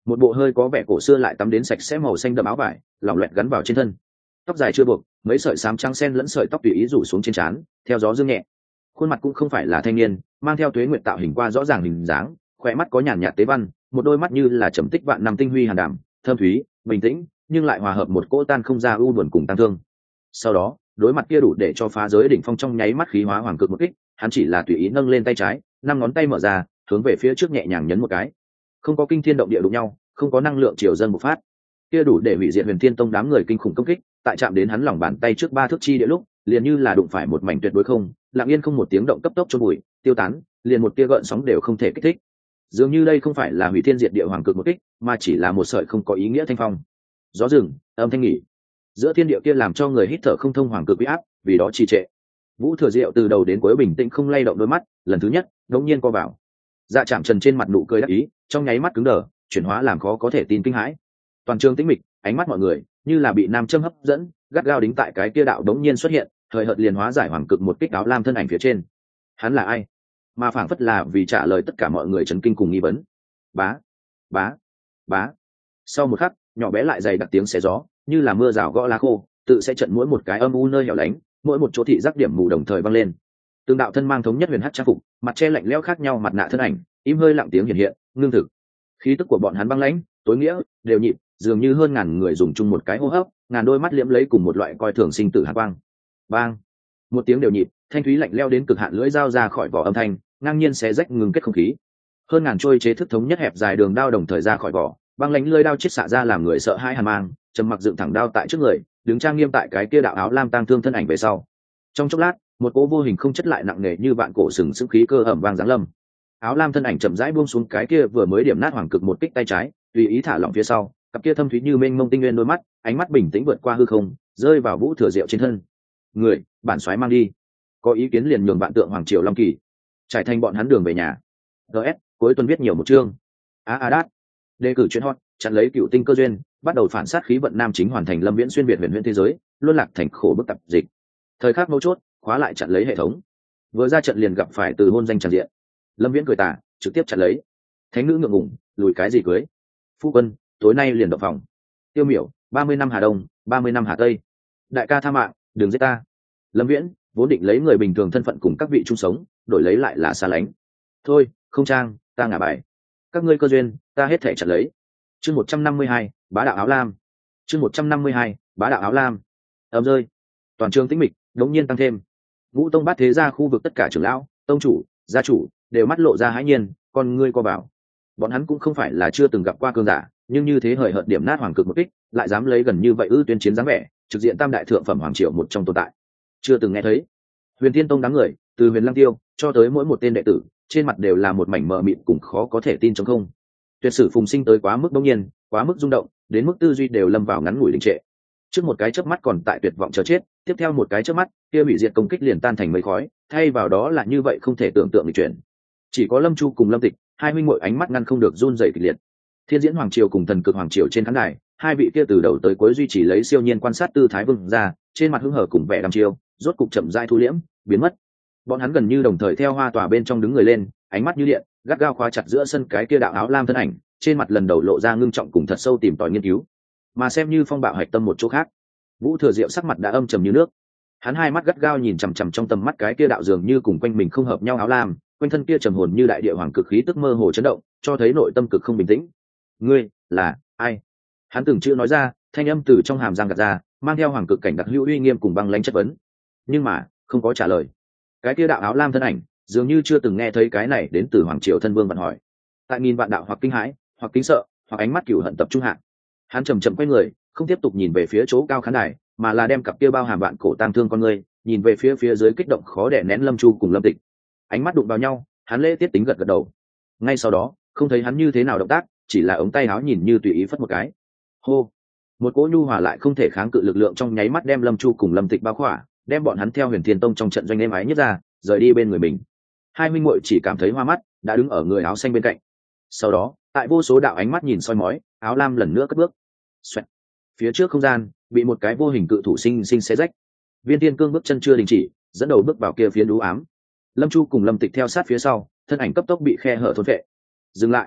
một bộ hơi có vẻ cổ xưa lại tắm đến sạch sẽ màu xanh đậm áo vải lỏng loẹt gắn vào trên thân, tóc dài chưa buộc, mấy sợi xám trắng sen lẫn sợi tóc tùy ý rủ xuống trên trán theo gió dương nhẹ. Khuôn mặt cũng không phải là thanh niên, mang theo tuế nguyệt tạo hình qua rõ ràng hình dáng, khỏe mắt có nhàn nhạt tế văn, một đôi mắt như là trầm tích vạn năm tinh huy hàn đảm, thơm thúy bình tĩnh nhưng lại hòa hợp một cỗ tan không ra u buồn cùng tăng thương. Sau đó đối mặt kia đủ để cho phá giới đỉnh phong trong nháy mắt khí hóa hoàng cực một kích, hắn chỉ là tùy ý nâng lên tay trái, năm ngón tay mở ra hướng về phía trước nhẹ nhàng nhấn một cái, không có kinh thiên động địa đụng nhau, không có năng lượng triều dân bộc phát, kia đủ để hủy diệt Huyền Thiên Tông đám người kinh khủng công kích, tại chạm đến hắn lòng bàn tay trước ba thước chi địa lúc, liền như là đụng phải một mảnh tuyệt đối không, lặng yên không một tiếng động cấp tốc chôn bụi, tiêu tán, liền một tia gợn sóng đều không thể kích thích. Dường như đây không phải là hủy thiên diệt địa hoàng cực một kích, mà chỉ là một sợi không có ý nghĩa thanh phong. Gió rừng, âm thanh nghỉ. Giữa thiên địa kia làm cho người hít thở không thông hoàng cực uy áp, vì đó trì trệ. Vũ Thừa Diệu từ đầu đến cuối bình tĩnh không lay động đôi mắt, lần thứ nhất, đột nhiên co vào. Dạ Trạm Trần trên mặt nụ cười đắc ý, trong nháy mắt cứng đờ, chuyển hóa làm khó có thể tin kinh hãi. Toàn trường tĩnh mịch, ánh mắt mọi người như là bị nam châm hấp dẫn, gắt gao đính tại cái kia đạo đống nhiên xuất hiện, thời hợt liền hóa giải hoàng cực một kích áo lam thân ảnh phía trên. Hắn là ai? Mà phảng phất là vì trả lời tất cả mọi người chấn kinh cùng nghi vấn. Bá, bá, bá. Sau một khắc, nhỏ bé lại dày đặc tiếng xé gió, như là mưa rào gõ lá khô, tự sẽ trận mỗi một cái âm u nơi hẻo lánh, mỗi một chỗ thị giác điểm mù đồng thời vang lên. Tương đạo thân mang thống nhất huyền hắc trang phục, mặt che lạnh lẽo khác nhau mặt nạ thân ảnh, im hơi lặng tiếng hiện hiện, ngưng thực. Khí tức của bọn hắn băng lãnh, tối nghĩa, đều nhịp, dường như hơn ngàn người dùng chung một cái hô hấp, ngàn đôi mắt liễm lấy cùng một loại coi thường sinh tử hàn quang. Bang! Một tiếng đều nhịp, thanh thúy lạnh lẽo đến cực hạn lưỡi dao ra khỏi vỏ âm thanh, ngang nhiên xé rách ngừng kết không khí. Hơn ngàn trôi chế thức thống nhất hẹp dài đường đao đồng thời ra khỏi vỏ, băng lãnh lưỡi đao chết xạ ra làm người sợ hãi hàn mang, trầm mặc dựng thẳng đao tại trước người, đứng trang nghiêm tại cái kia đạo áo lam tang thương thân ảnh về sau. Trong chốc lát, một cỗ vô hình không chất lại nặng nề như vạn cổ sừng sững khí cơ ẩm vang giáng lâm. Áo lam thân ảnh chậm rãi buông xuống cái kia vừa mới điểm nát hoàng cực một kích tay trái, tùy ý thả lỏng phía sau, cặp kia thâm thúy như mênh mông tinh nguyên đôi mắt, ánh mắt bình tĩnh vượt qua hư không, rơi vào Vũ Thừa Diệu trên thân. Người, bản soái mang đi. Có ý kiến liền nhường bạn tượng hoàng triều long kỳ, trải thành bọn hắn đường về nhà. ds cuối tuần viết nhiều một chương. a a đát đề cử chuyên hot, chặn lấy cựu tinh cơ duyên, bắt đầu phản sát khí vận nam chính hoàn thành lâm viễn xuyên việt huyền huyền thế giới, luôn lạc thành khổ bức tập dịch. Thời khắc mấu chốt, khóa lại chặn lấy hệ thống. Vừa ra trận liền gặp phải từ hôn danh tràn diện. Lâm viễn cười tà, trực tiếp chặn lấy. Thánh nữ ngượng ngùng, lùi cái gì cưới. Phu quân, tối nay liền động phòng. Tiêu miểu, ba mươi năm Hà Đông, ba mươi năm Hà Tây. Đại ca tha mạng, đừng giết ta. Lâm viễn vốn định lấy người bình thường thân phận cùng các vị chung sống, đổi lấy lại là xa lánh. Thôi, không trang, ta ngả bài. Các ngươi cơ duyên, ta hết thể chặn lấy. Chương một trăm năm mươi hai, bá đạo áo lam. Chương một trăm năm mươi hai, bá đạo áo lam. Ầm rơi. Toàn trường tĩnh mịch, đống nhiên tăng thêm. Ngũ tông bát thế gia khu vực tất cả trưởng lão, tông chủ, gia chủ đều mắt lộ ra hãi nhiên, con ngươi co bảo. Bọn hắn cũng không phải là chưa từng gặp qua cương giả, nhưng như thế hời hợt điểm nát hoàng cực một kích, lại dám lấy gần như vậy ư tuyên chiến dáng vẻ, trực diện tam đại thượng phẩm hoàng triều một trong tồn tại. Chưa từng nghe thấy. Huyền Thiên Tông đám người, từ Huyền Lăng Tiêu cho tới mỗi một tên đệ tử, trên mặt đều là một mảnh mờ mịt cùng khó có thể tin trong không. Tuyệt sử phùng sinh tới quá mức đống nhiên, quá mức rung động, đến mức tư duy đều lâm vào ngắn ngủi đình trệ. Trước một cái chớp mắt còn tại tuyệt vọng chờ chết, tiếp theo một cái chớp mắt, kia bị diệt công kích liền tan thành mây khói, thay vào đó là như vậy không thể tưởng tượng được chuyện. Chỉ có Lâm Chu cùng Lâm Tịch, hai huynh muội ánh mắt ngăn không được run rẩy kịch liệt. Thiên Diễn Hoàng Triều cùng Thần Cực Hoàng Triều trên khán đài, hai vị kia từ đầu tới cuối duy trì lấy siêu nhiên quan sát tư thái vương ra, trên mặt hưng hở cùng vẻ đăm chiêu, rốt cục chậm rãi thu liễm, biến mất. Bọn hắn gần như đồng thời theo hoa tòa bên trong đứng người lên, ánh mắt như điện, gắt gao khóa chặt giữa sân cái kia đạo áo lam thân ảnh, trên mặt lần đầu lộ ra ngưng trọng cùng thật sâu tìm tòi nghiên cứu. Mà xem như phong bạo hạch tâm một chỗ khác, Vũ Thừa Diệu sắc mặt đã âm trầm như nước. Hắn hai mắt gắt gao nhìn chằm chằm trong tầm mắt cái kia đạo dường như cùng quanh mình không hợp nhau áo lam, quanh thân kia trầm hồn như đại địa hoàng cực khí tức mơ hồ chấn động, cho thấy nội tâm cực không bình tĩnh. Ngươi là ai? Hắn từng chữ nói ra, thanh âm từ trong hàm răng gạt ra, mang theo hoàng cực cảnh đặc hữu uy nghiêm cùng băng lãnh chất vấn. Nhưng mà không có trả lời. Cái kia đạo áo lam thân ảnh dường như chưa từng nghe thấy cái này đến từ hoàng triều thân vương vặn hỏi. Tại nghìn vạn đạo hoặc kinh hãi, hoặc kính sợ, hoặc ánh mắt cửu hận tập trung hạ, hắn chầm chậm quay người, không tiếp tục nhìn về phía chỗ cao khán đài, mà là đem cặp kia bao hàm vạn cổ tang thương con người nhìn về phía phía dưới kích động khó đè nén Lâm Chu cùng Lâm Tịch. Ánh mắt đụng vào nhau, hắn lễ tiết tính gật gật đầu. Ngay sau đó, không thấy hắn như thế nào động tác, chỉ là ống tay áo nhìn như tùy ý phất một cái. Hô, một cỗ nhu hòa lại không thể kháng cự lực lượng trong nháy mắt đem Lâm Chu cùng Lâm Tịch bao khỏa, đem bọn hắn theo Huyền Thiên Tông trong trận doanh êm ái nhất ra, rời đi bên người mình. Hai minh muội chỉ cảm thấy hoa mắt, đã đứng ở người áo xanh bên cạnh. Sau đó, tại vô số đạo ánh mắt nhìn soi mói, áo lam lần nữa cất bước. Xoẹt. Phía trước không gian bị một cái vô hình cự thủ sinh sinh xé rách. Viên Tiên Cương bước chân chưa đình chỉ, dẫn đầu bước vào kia phiến đú ám. Lâm Chu cùng Lâm Tịch theo sát phía sau, thân ảnh cấp tốc bị khe hở thôn vệ. Dừng lại.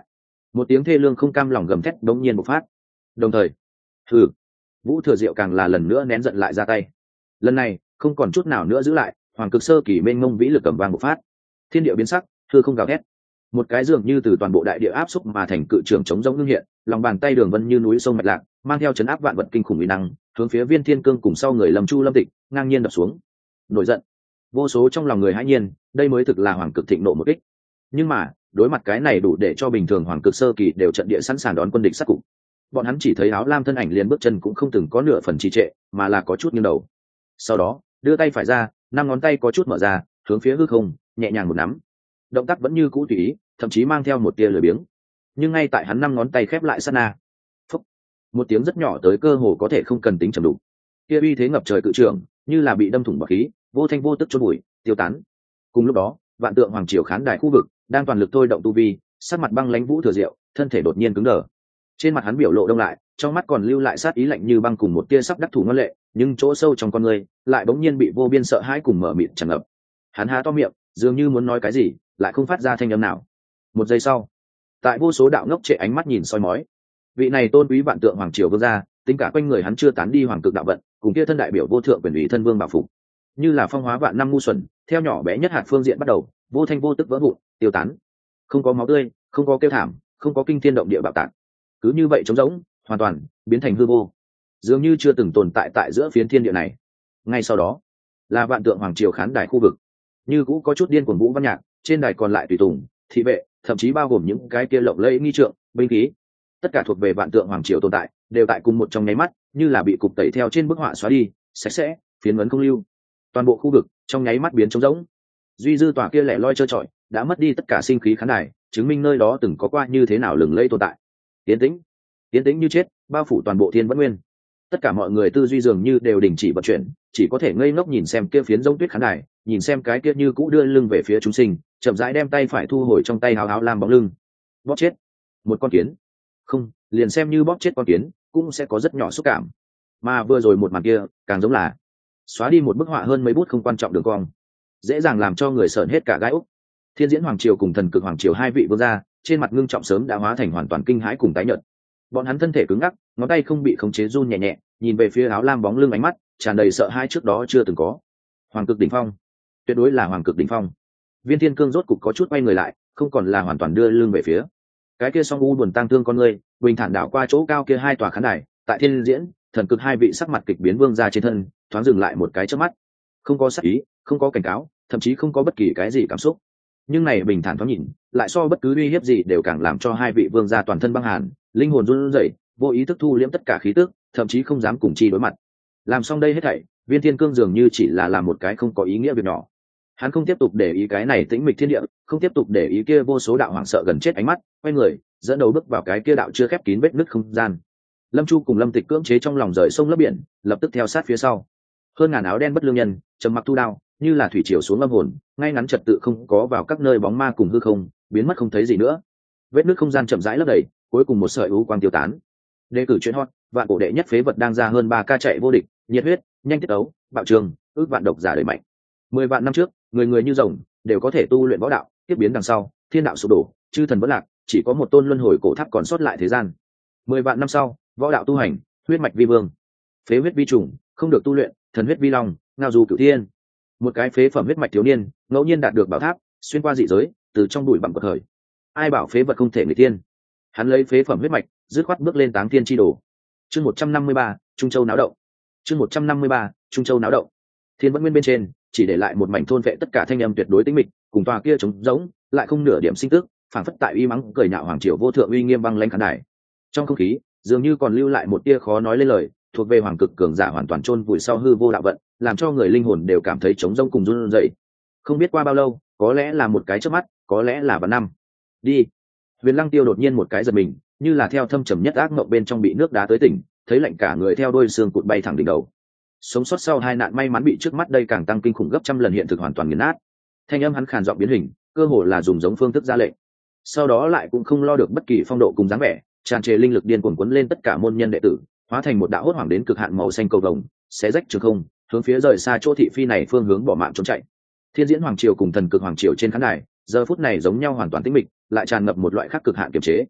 Một tiếng thê lương không cam lòng gầm thét đống nhiên bộc phát. Đồng thời, hừ, Vũ Thừa Diệu càng là lần nữa nén giận lại ra tay. Lần này không còn chút nào nữa giữ lại, hoàng cực sơ kỳ mênh mông vĩ lực cầm vang bộc phát. Thiên địa biến sắc, hư không gào thét. Một cái dường như từ toàn bộ đại địa áp xúc mà thành cự trường chống rỗng ngưng hiện, lòng bàn tay đường vân như núi sông mạch lạc, mang theo chấn áp vạn vật kinh khủng uy năng, hướng phía Viên Thiên Cương cùng sau người Lâm Chu Lâm Tịch ngang nhiên đập xuống. Nổi giận, vô số trong lòng người hãi nhiên, đây mới thực là hoàng cực thịnh nộ một kích. Nhưng mà đối mặt cái này đủ để cho bình thường hoàng cực sơ kỳ đều trận địa sẵn sàng đón quân địch sát cục. Bọn hắn chỉ thấy áo lam thân ảnh liền bước chân cũng không từng có nửa phần trì trệ, mà là có chút nghiêng đầu. Sau đó đưa tay phải ra, năm ngón tay có chút mở ra, hướng phía hư không nhẹ nhàng một nắm. Động tác vẫn như cũ tùy ý, thậm chí mang theo một tia lười biếng. Nhưng ngay tại hắn năm ngón tay khép lại sát na, phúc, một tiếng rất nhỏ tới cơ hồ có thể không cần tính trầm đủ. Kia uy thế ngập trời cự trường, như là bị đâm thủng bọt khí, vô thanh vô tức chôn bụi, tiêu tán. Cùng lúc đó, vạn tượng hoàng triều khán đài khu vực đang toàn lực thôi động tu vi, sát mặt băng lãnh Vũ Thừa Diệu, thân thể đột nhiên cứng đờ. Trên mặt hắn biểu lộ đông lại, trong mắt còn lưu lại sát ý lạnh như băng cùng một tia sắc đắc thủ ngoan lệ, nhưng chỗ sâu trong con người lại bỗng nhiên bị vô biên sợ hãi cùng mở mịt tràn ngập. Hắn há to miệng, dường như muốn nói cái gì, lại không phát ra thanh âm nào. Một giây sau, tại vô số đạo ngốc trệ ánh mắt nhìn soi mói, vị này tôn quý vạn tượng hoàng triều vương gia, tính cả quanh người hắn chưa tán đi hoàng cực đạo vận, cùng kia thân đại biểu vô thượng quyền ủy thân vương bảo phục, như là phong hóa vạn năm ngu xuẩn, theo nhỏ bé nhất hạt phương diện bắt đầu, vô thanh vô tức vỡ vụn, tiêu tán. Không có máu tươi, không có kêu thảm, không có kinh thiên động địa bạo tạc, cứ như vậy trống rỗng, hoàn toàn biến thành hư vô, dường như chưa từng tồn tại tại giữa phiến thiên địa này. Ngay sau đó là vạn tượng hoàng triều khán đài khu vực, như cũ có chút điên cuồng vũ văn nhạc, trên đài còn lại tùy tùng, thị vệ, thậm chí bao gồm những cái kia lộng lẫy nghi trượng, binh khí, tất cả thuộc về vạn tượng hoàng triều tồn tại, đều tại cùng một trong nháy mắt, như là bị cục tẩy theo trên bức họa xóa đi, sạch sẽ, phiến vấn không lưu. Toàn bộ khu vực trong nháy mắt biến trống rỗng, duy dư tòa kia lẻ loi trơ trọi, đã mất đi tất cả sinh khí khán đài, chứng minh nơi đó từng có qua như thế nào lừng lẫy tồn tại. Tiến tĩnh, tiến tĩnh như chết, bao phủ toàn bộ thiên vẫn nguyên. Tất cả mọi người tư duy dường như đều đình chỉ vận chuyển, chỉ có thể ngây ngốc nhìn xem kia phiến giống tuyết khán đài, nhìn xem cái kia như cũ đưa lưng về phía chúng sinh, chậm rãi đem tay phải thu hồi trong tay hào hào làm bóng lưng. Bóp chết một con kiến, không, liền xem như bóp chết con kiến cũng sẽ có rất nhỏ xúc cảm. Mà vừa rồi một màn kia càng giống là xóa đi một bức họa hơn mấy bút không quan trọng đường cong, dễ dàng làm cho người sởn hết cả gai úc. Thiên diễn hoàng triều cùng thần cực hoàng triều hai vị vương gia, trên mặt ngưng trọng sớm đã hóa thành hoàn toàn kinh hãi cùng tái nhợt. Bọn hắn thân thể cứng ngắc, ngón tay không bị khống chế run nhẹ nhẹ, nhìn về phía áo lam bóng lưng, ánh mắt tràn đầy sợ hãi trước đó chưa từng có. Hoàng cực đỉnh phong, tuyệt đối là hoàng cực đỉnh phong. Viên Thiên Cương rốt cục có chút quay người lại, không còn là hoàn toàn đưa lưng về phía cái kia song u buồn tang thương con người, bình thản đảo qua chỗ cao kia hai tòa khán đài, tại thiên diễn, thần cực hai vị sắc mặt kịch biến vương gia trên thân, thoáng dừng lại một cái chớp mắt. Không có sắc ý, không có cảnh cáo, thậm chí không có bất kỳ cái gì cảm xúc. Nhưng này bình thản thoáng nhìn, lại so bất cứ uy hiếp gì đều càng làm cho hai vị vương gia toàn thân băng hàn, linh hồn run rẩy, vô ý thức thu liễm tất cả khí tức, thậm chí không dám cùng chi đối mặt. Làm xong đây hết thảy, Viên Thiên Cương dường như chỉ là làm một cái không có ý nghĩa việc nhỏ. Hắn không tiếp tục để ý cái này tĩnh mịch thiên địa, không tiếp tục để ý kia vô số đạo hoảng sợ gần chết ánh mắt, quay người dẫn đầu bước vào cái kia đạo chưa khép kín vết nứt không gian. Lâm Chu cùng Lâm Tịch cưỡng chế trong lòng rời sông lấp biển, lập tức theo sát phía sau. Hơn ngàn áo đen bất lương nhân, trầm mặc thu đao, như là thủy triều xuống âm hồn, ngay ngắn trật tự không có vào các nơi bóng ma cùng hư không, biến mất không thấy gì nữa. Vết nứt không gian chậm rãi lấp đầy, cuối cùng một sợi u quang tiêu tán. Đề cử chuyện hot, vạn cổ đệ nhất phế vật đang ra hơn ba ca chạy vô địch, nhiệt huyết, nhanh tiết ấu, bạo trường, ước vạn độc giả đời mạnh. Mười vạn năm trước, người người như rồng, đều có thể tu luyện võ đạo, tiếp biến đằng sau, thiên đạo sụp đổ, chư thần vẫn lạc, chỉ có một tôn luân hồi cổ tháp còn sót lại thế gian. Mười vạn năm sau, võ đạo tu hành, huyết mạch vi vương, phế huyết vi trùng, không được tu luyện, thần huyết vi long, ngao du cửu thiên. Một cái phế phẩm huyết mạch thiếu niên, ngẫu nhiên đạt được bảo tháp, xuyên qua dị giới, từ trong bụi bặm quật khởi. Ai bảo phế vật không thể người tiên? Hắn lấy phế phẩm huyết mạch, dứt khoát bước lên táng thiên chi đồ. Chương một trăm năm mươi ba, Trung Châu náo động. Chương một trăm năm mươi ba, Trung Châu náo động. Thiên vẫn nguyên bên trên, chỉ để lại một mảnh thôn vệ tất cả thanh âm tuyệt đối tĩnh mịch, cùng tòa kia trống rỗng, lại không nửa điểm sinh tức, phảng phất tại uy mắng cười nhạo hoàng triều vô thượng uy nghiêm băng lãnh khán đài. Trong không khí, dường như còn lưu lại một tia khó nói lên lời, thuộc về hoàng cực cường giả hoàn toàn chôn vùi sau hư vô đạo vận, làm cho người linh hồn đều cảm thấy trống rỗng cùng run rẩy. Không biết qua bao lâu, có lẽ là một cái chớp mắt, có lẽ là vạn năm. Đi. Huyền Lăng Tiêu đột nhiên một cái giật mình, như là theo thâm trầm nhất ác mộng bên trong bị nước đá tới tỉnh, thấy lạnh cả người theo đôi xương cụt bay thẳng đỉnh đầu. Sống sót sau hai nạn may mắn bị trước mắt đây càng tăng kinh khủng gấp trăm lần hiện thực hoàn toàn nghiền nát. Thanh âm hắn khàn giọng biến hình, cơ hồ là dùng giống phương thức ra lệnh. Sau đó lại cũng không lo được bất kỳ phong độ cùng dáng vẻ, tràn trề linh lực điên cuồng cuốn lên tất cả môn nhân đệ tử, hóa thành một đạo hốt hoảng đến cực hạn màu xanh cầu vồng, xé rách trường không, hướng phía rời xa chỗ thị phi này phương hướng bỏ mạng trốn chạy. Thiên diễn hoàng triều cùng thần cực hoàng triều trên khán đài, giờ phút này giống nhau hoàn toàn tĩnh mịch, lại tràn ngập một loại khác cực hạn kiềm chế.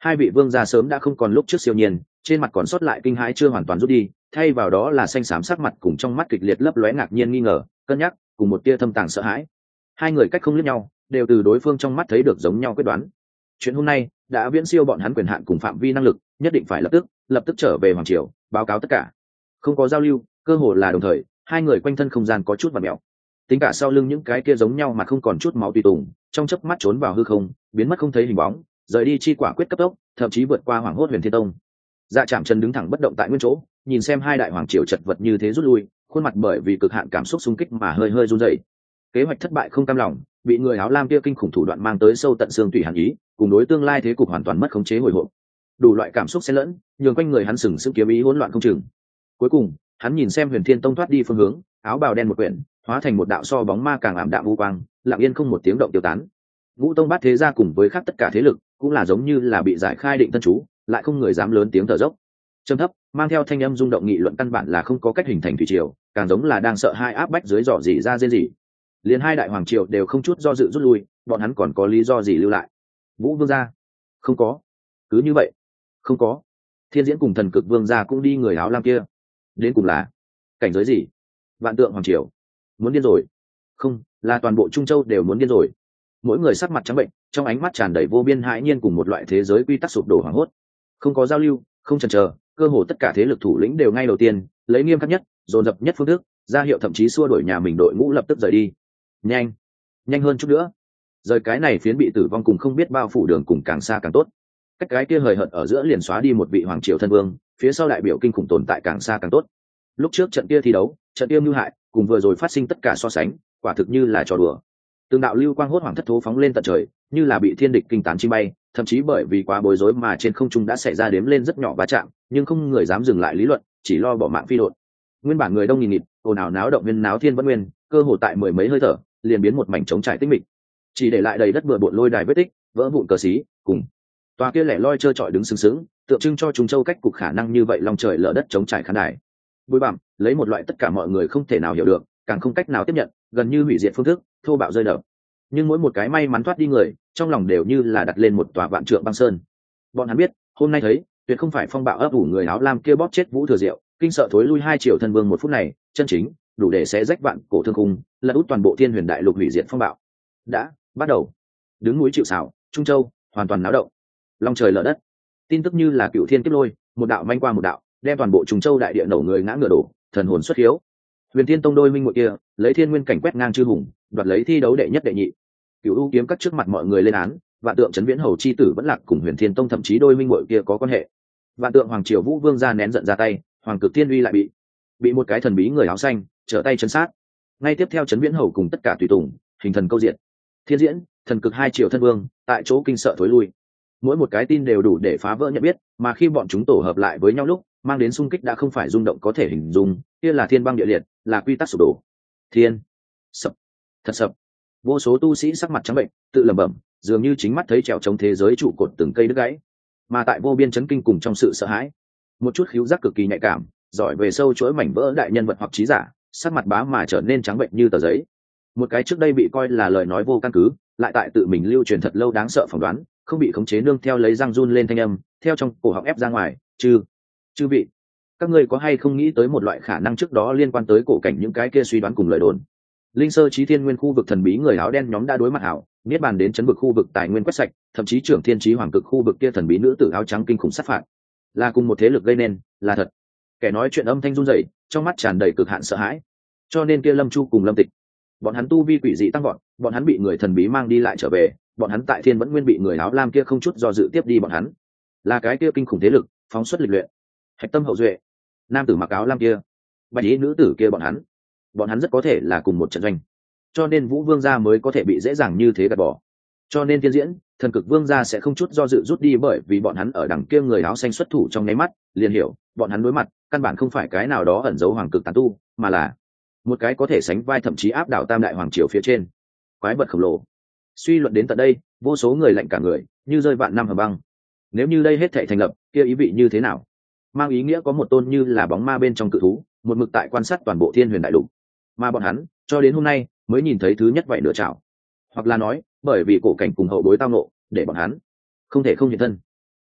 Hai vị vương gia sớm đã không còn lúc trước siêu nhiên, trên mặt còn sót lại kinh hãi chưa hoàn toàn rút đi, thay vào đó là xanh xám sắc mặt cùng trong mắt kịch liệt lấp lóe ngạc nhiên nghi ngờ, cân nhắc, cùng một tia thâm tàng sợ hãi. Hai người cách không liếc nhau, đều từ đối phương trong mắt thấy được giống nhau quyết đoán. Chuyện hôm nay đã viễn siêu bọn hắn quyền hạn cùng phạm vi năng lực, nhất định phải lập tức, lập tức trở về hoàng triều, báo cáo tất cả. Không có giao lưu, cơ hồ là đồng thời, hai người quanh thân không gian có chút vặn mèo. Tính cả sau lưng những cái kia giống nhau mà không còn chút máu tùy tùng, trong chớp mắt trốn vào hư không, biến mất không thấy hình bóng, rời đi chi quả quyết cấp tốc, thậm chí vượt qua Hoàng Hốt Huyền Thiên Tông. Dạ Trạm Trần đứng thẳng bất động tại nguyên chỗ, nhìn xem hai đại hoàng triều chật vật như thế rút lui, khuôn mặt bởi vì cực hạn cảm xúc xung kích mà hơi hơi run rẩy. Kế hoạch thất bại không cam lòng, bị người áo lam kia kinh khủng thủ đoạn mang tới sâu tận xương tủy hàn ý, cùng đối tương lai thế cục hoàn toàn mất khống chế hồi hộp. Đủ loại cảm xúc xen lẫn, nhường quanh người hắn sừng sững kiếm ý hỗn loạn không chừng. Cuối cùng, hắn nhìn xem Huyền Thiên Tông thoát đi phương hướng, áo bào đen một quyển, hóa thành một đạo so bóng ma càng ảm đạm u quang, lặng yên không một tiếng động tiêu tán. Ngũ Tông Bát Thế gia cùng với khác tất cả thế lực, cũng là giống như là bị giải khai định thân chú, lại không người dám lớn tiếng thở dốc. Trầm thấp, mang theo thanh âm rung động nghị luận căn bản là không có cách hình thành thủy triều, càng giống là đang sợ hai áp bách dưới dò dỉ ra dên gì. Liền hai đại hoàng triều đều không chút do dự rút lui, bọn hắn còn có lý do gì lưu lại? Vũ Vương gia? Không có. Cứ như vậy? Không có. Thiên Diễn cùng Thần Cực Vương gia cũng đi người áo lam kia. Đến cùng là cảnh giới gì? Vạn Tượng hoàng triều muốn điên rồi? Không, là toàn bộ Trung Châu đều muốn điên rồi. Mỗi người sắc mặt trắng bệnh, trong ánh mắt tràn đầy vô biên hãi nhiên cùng một loại thế giới quy tắc sụp đổ hoảng hốt. Không có giao lưu, không chần chờ, cơ hồ tất cả thế lực thủ lĩnh đều ngay đầu tiên lấy nghiêm khắc nhất, dồn dập nhất phương thức, ra hiệu thậm chí xua đuổi nhà mình đội ngũ lập tức rời đi. Nhanh, nhanh hơn chút nữa. Rời cái này phiến bị tử vong cùng không biết bao phủ đường cùng càng xa càng tốt. Cách cái kia hời hợt ở giữa liền xóa đi một vị hoàng triều thân vương, phía sau đại biểu kinh khủng tồn tại càng xa càng tốt. Lúc trước trận kia thi đấu, trận kia mưu hại, cùng vừa rồi phát sinh tất cả so sánh, quả thực như là trò đùa. Từng đạo lưu quang hốt hoảng thất thố phóng lên tận trời, như là bị thiên địch kinh tán chim bay, thậm chí bởi vì quá bối rối mà trên không trung đã xảy ra đếm lên rất nhỏ va chạm, nhưng không người dám dừng lại lý luận, chỉ lo bỏ mạng phi đột. Nguyên bản người đông nghìn nghịt, ồn ào náo động viên náo thiên vẫn nguyên, cơ hồ tại mười mấy hơi thở, liền biến một mảnh trống trải tĩnh mịch, chỉ để lại đầy đất bừa bộn lôi đài vết tích, vỡ vụn cờ xí, cùng tòa kia lẻ loi trơ trọi đứng sừng sững, tượng trưng cho Trung Châu cách cục khả năng như vậy lòng trời lở đất trống trải khán đài. Bụi bặm, lấy một loại tất cả mọi người không thể nào hiểu được, càng không cách nào tiếp nhận, gần như hủy diệt phương thức, thô bạo rơi đập. Nhưng mỗi một cái may mắn thoát đi người, trong lòng đều như là đặt lên một tòa vạn trượng băng sơn. Bọn hắn biết, hôm nay thấy, tuyệt không phải phong bạo ấp ủ người áo lam kia bóp chết Vũ Thừa Diệu, kinh sợ thối lui hai triệu thân vương một phút này, chân chính đủ để xé rách vạn cổ thương khung, lật út toàn bộ thiên huyền đại lục hủy diệt phong bạo. Đã bắt đầu. Đứng núi chịu sào, Trung Châu hoàn toàn náo động. Long trời lở đất. Tin tức như là cựu thiên kiếp lôi, một đạo manh qua một đạo, đem toàn bộ Trung Châu đại địa nổ người ngã ngựa đổ, thần hồn xuất hiếu. Huyền Thiên Tông đôi minh muội kia, lấy thiên nguyên cảnh quét ngang chư hùng, đoạt lấy thi đấu đệ nhất đệ nhị. Cựu U kiếm các trước mặt mọi người lên án, Vạn Tượng Trấn Viễn Hầu chi tử vẫn lạc cùng Huyền Thiên Tông thậm chí đôi minh muội kia có quan hệ. Vạn Tượng Hoàng Triều Vũ Vương ra nén giận ra tay, Hoàng Cực Thiên uy lại bị bị một cái thần bí người áo xanh trở tay chấn sát. Ngay tiếp theo Trấn Viễn Hầu cùng tất cả tùy tùng, hình thần câu diện. Thiên Diễn, Thần Cực hai triệu thân vương, tại chỗ kinh sợ thối lui. Mỗi một cái tin đều đủ để phá vỡ nhận biết, mà khi bọn chúng tổ hợp lại với nhau lúc, mang đến xung kích đã không phải rung động có thể hình dung, kia là thiên băng địa liệt, là quy tắc sụp đổ. Thiên sập, thật sập. Vô số tu sĩ sắc mặt trắng bệnh, tự lẩm bẩm, dường như chính mắt thấy trèo chống thế giới trụ cột từng cây đứt gãy. Mà tại vô biên chấn kinh cùng trong sự sợ hãi, một chút khíu giác cực kỳ nhạy cảm, giỏi về sâu chuỗi mảnh vỡ đại nhân vật hoặc trí giả, sắc mặt bá mà trở nên trắng bệnh như tờ giấy. Một cái trước đây bị coi là lời nói vô căn cứ, lại tại tự mình lưu truyền thật lâu đáng sợ phỏng đoán, không bị khống chế nương theo lấy răng run lên thanh âm, theo trong cổ họng ép ra ngoài, chư, chư vị, các ngươi có hay không nghĩ tới một loại khả năng trước đó liên quan tới cổ cảnh những cái kia suy đoán cùng lời đồn? Linh sơ chí thiên nguyên khu vực thần bí người áo đen nhóm đã đối mặt hảo, niết bàn đến chấn vực khu vực tài nguyên quét sạch, thậm chí trưởng thiên chí hoàng cực khu vực kia thần bí nữ tử áo trắng kinh khủng sát phạt, là cùng một thế lực gây nên, là thật. Kẻ nói chuyện âm thanh run rẩy, trong mắt tràn đầy cực hạn sợ hãi. Cho nên kia Lâm Chu cùng Lâm Tịch, bọn hắn tu vi quỷ dị tăng vọt, bọn hắn bị người thần bí mang đi lại trở về, bọn hắn tại thiên vẫn nguyên bị người áo lam kia không chút do dự tiếp đi bọn hắn. Là cái kia kinh khủng thế lực, phóng xuất lịch luyện, hạch tâm hậu duệ, nam tử mặc áo lam kia, bạch y nữ tử kia bọn hắn, bọn hắn rất có thể là cùng một trận doanh, cho nên Vũ Vương gia mới có thể bị dễ dàng như thế gạt bỏ. Cho nên Thiên Diễn, Thần Cực Vương gia sẽ không chút do dự rút đi, bởi vì bọn hắn ở đằng kia người áo xanh xuất thủ trong nháy mắt, liền hiểu, bọn hắn đối mặt, căn bản không phải cái nào đó ẩn giấu hoàng cực tán tu, mà là một cái có thể sánh vai thậm chí áp đảo tam đại hoàng triều phía trên quái vật khổng lồ. Suy luận đến tận đây, vô số người lạnh cả người, như rơi vạn năm hầm băng. Nếu như đây hết thảy thành lập, kia ý vị như thế nào? Mang ý nghĩa có một tôn như là bóng ma bên trong cự thú, một mực tại quan sát toàn bộ thiên huyền đại lục, mà bọn hắn cho đến hôm nay mới nhìn thấy thứ nhất vậy nửa chảo, hoặc là nói bởi vì cổ cảnh cùng hậu bối tao nộ, để bọn hắn không thể không hiện thân.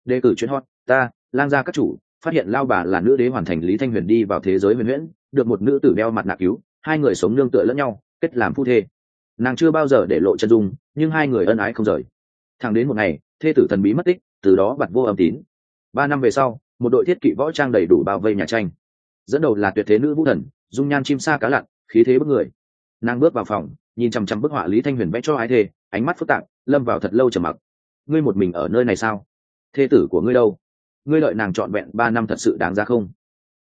đề cử chuyên hot ta lang gia các chủ phát hiện lao bà là nữ đế hoàn thành lý thanh huyền đi vào thế giới huyền huyễn, được một nữ tử đeo mặt nạ cứu, hai người sống nương tựa lẫn nhau, kết làm phu thê. Nàng chưa bao giờ để lộ chân dung, nhưng hai người ân ái không rời. Thẳng đến một ngày thê tử thần bí mất tích, từ đó bặt vô âm tín. Ba năm về sau, một đội thiết kỵ võ trang đầy đủ bao vây nhà tranh, dẫn đầu là tuyệt thế nữ vũ thần, dung nhan chim sa cá lặn, khí thế bức người. Nàng bước vào phòng, nhìn chằm chằm bức họa lý thanh huyền vẽ cho ái thê, ánh mắt phức tạp, lâm vào thật lâu trầm mặc. Ngươi một mình ở nơi này sao? Thê tử của ngươi đâu? Ngươi đợi nàng trọn vẹn ba năm thật sự đáng ra không?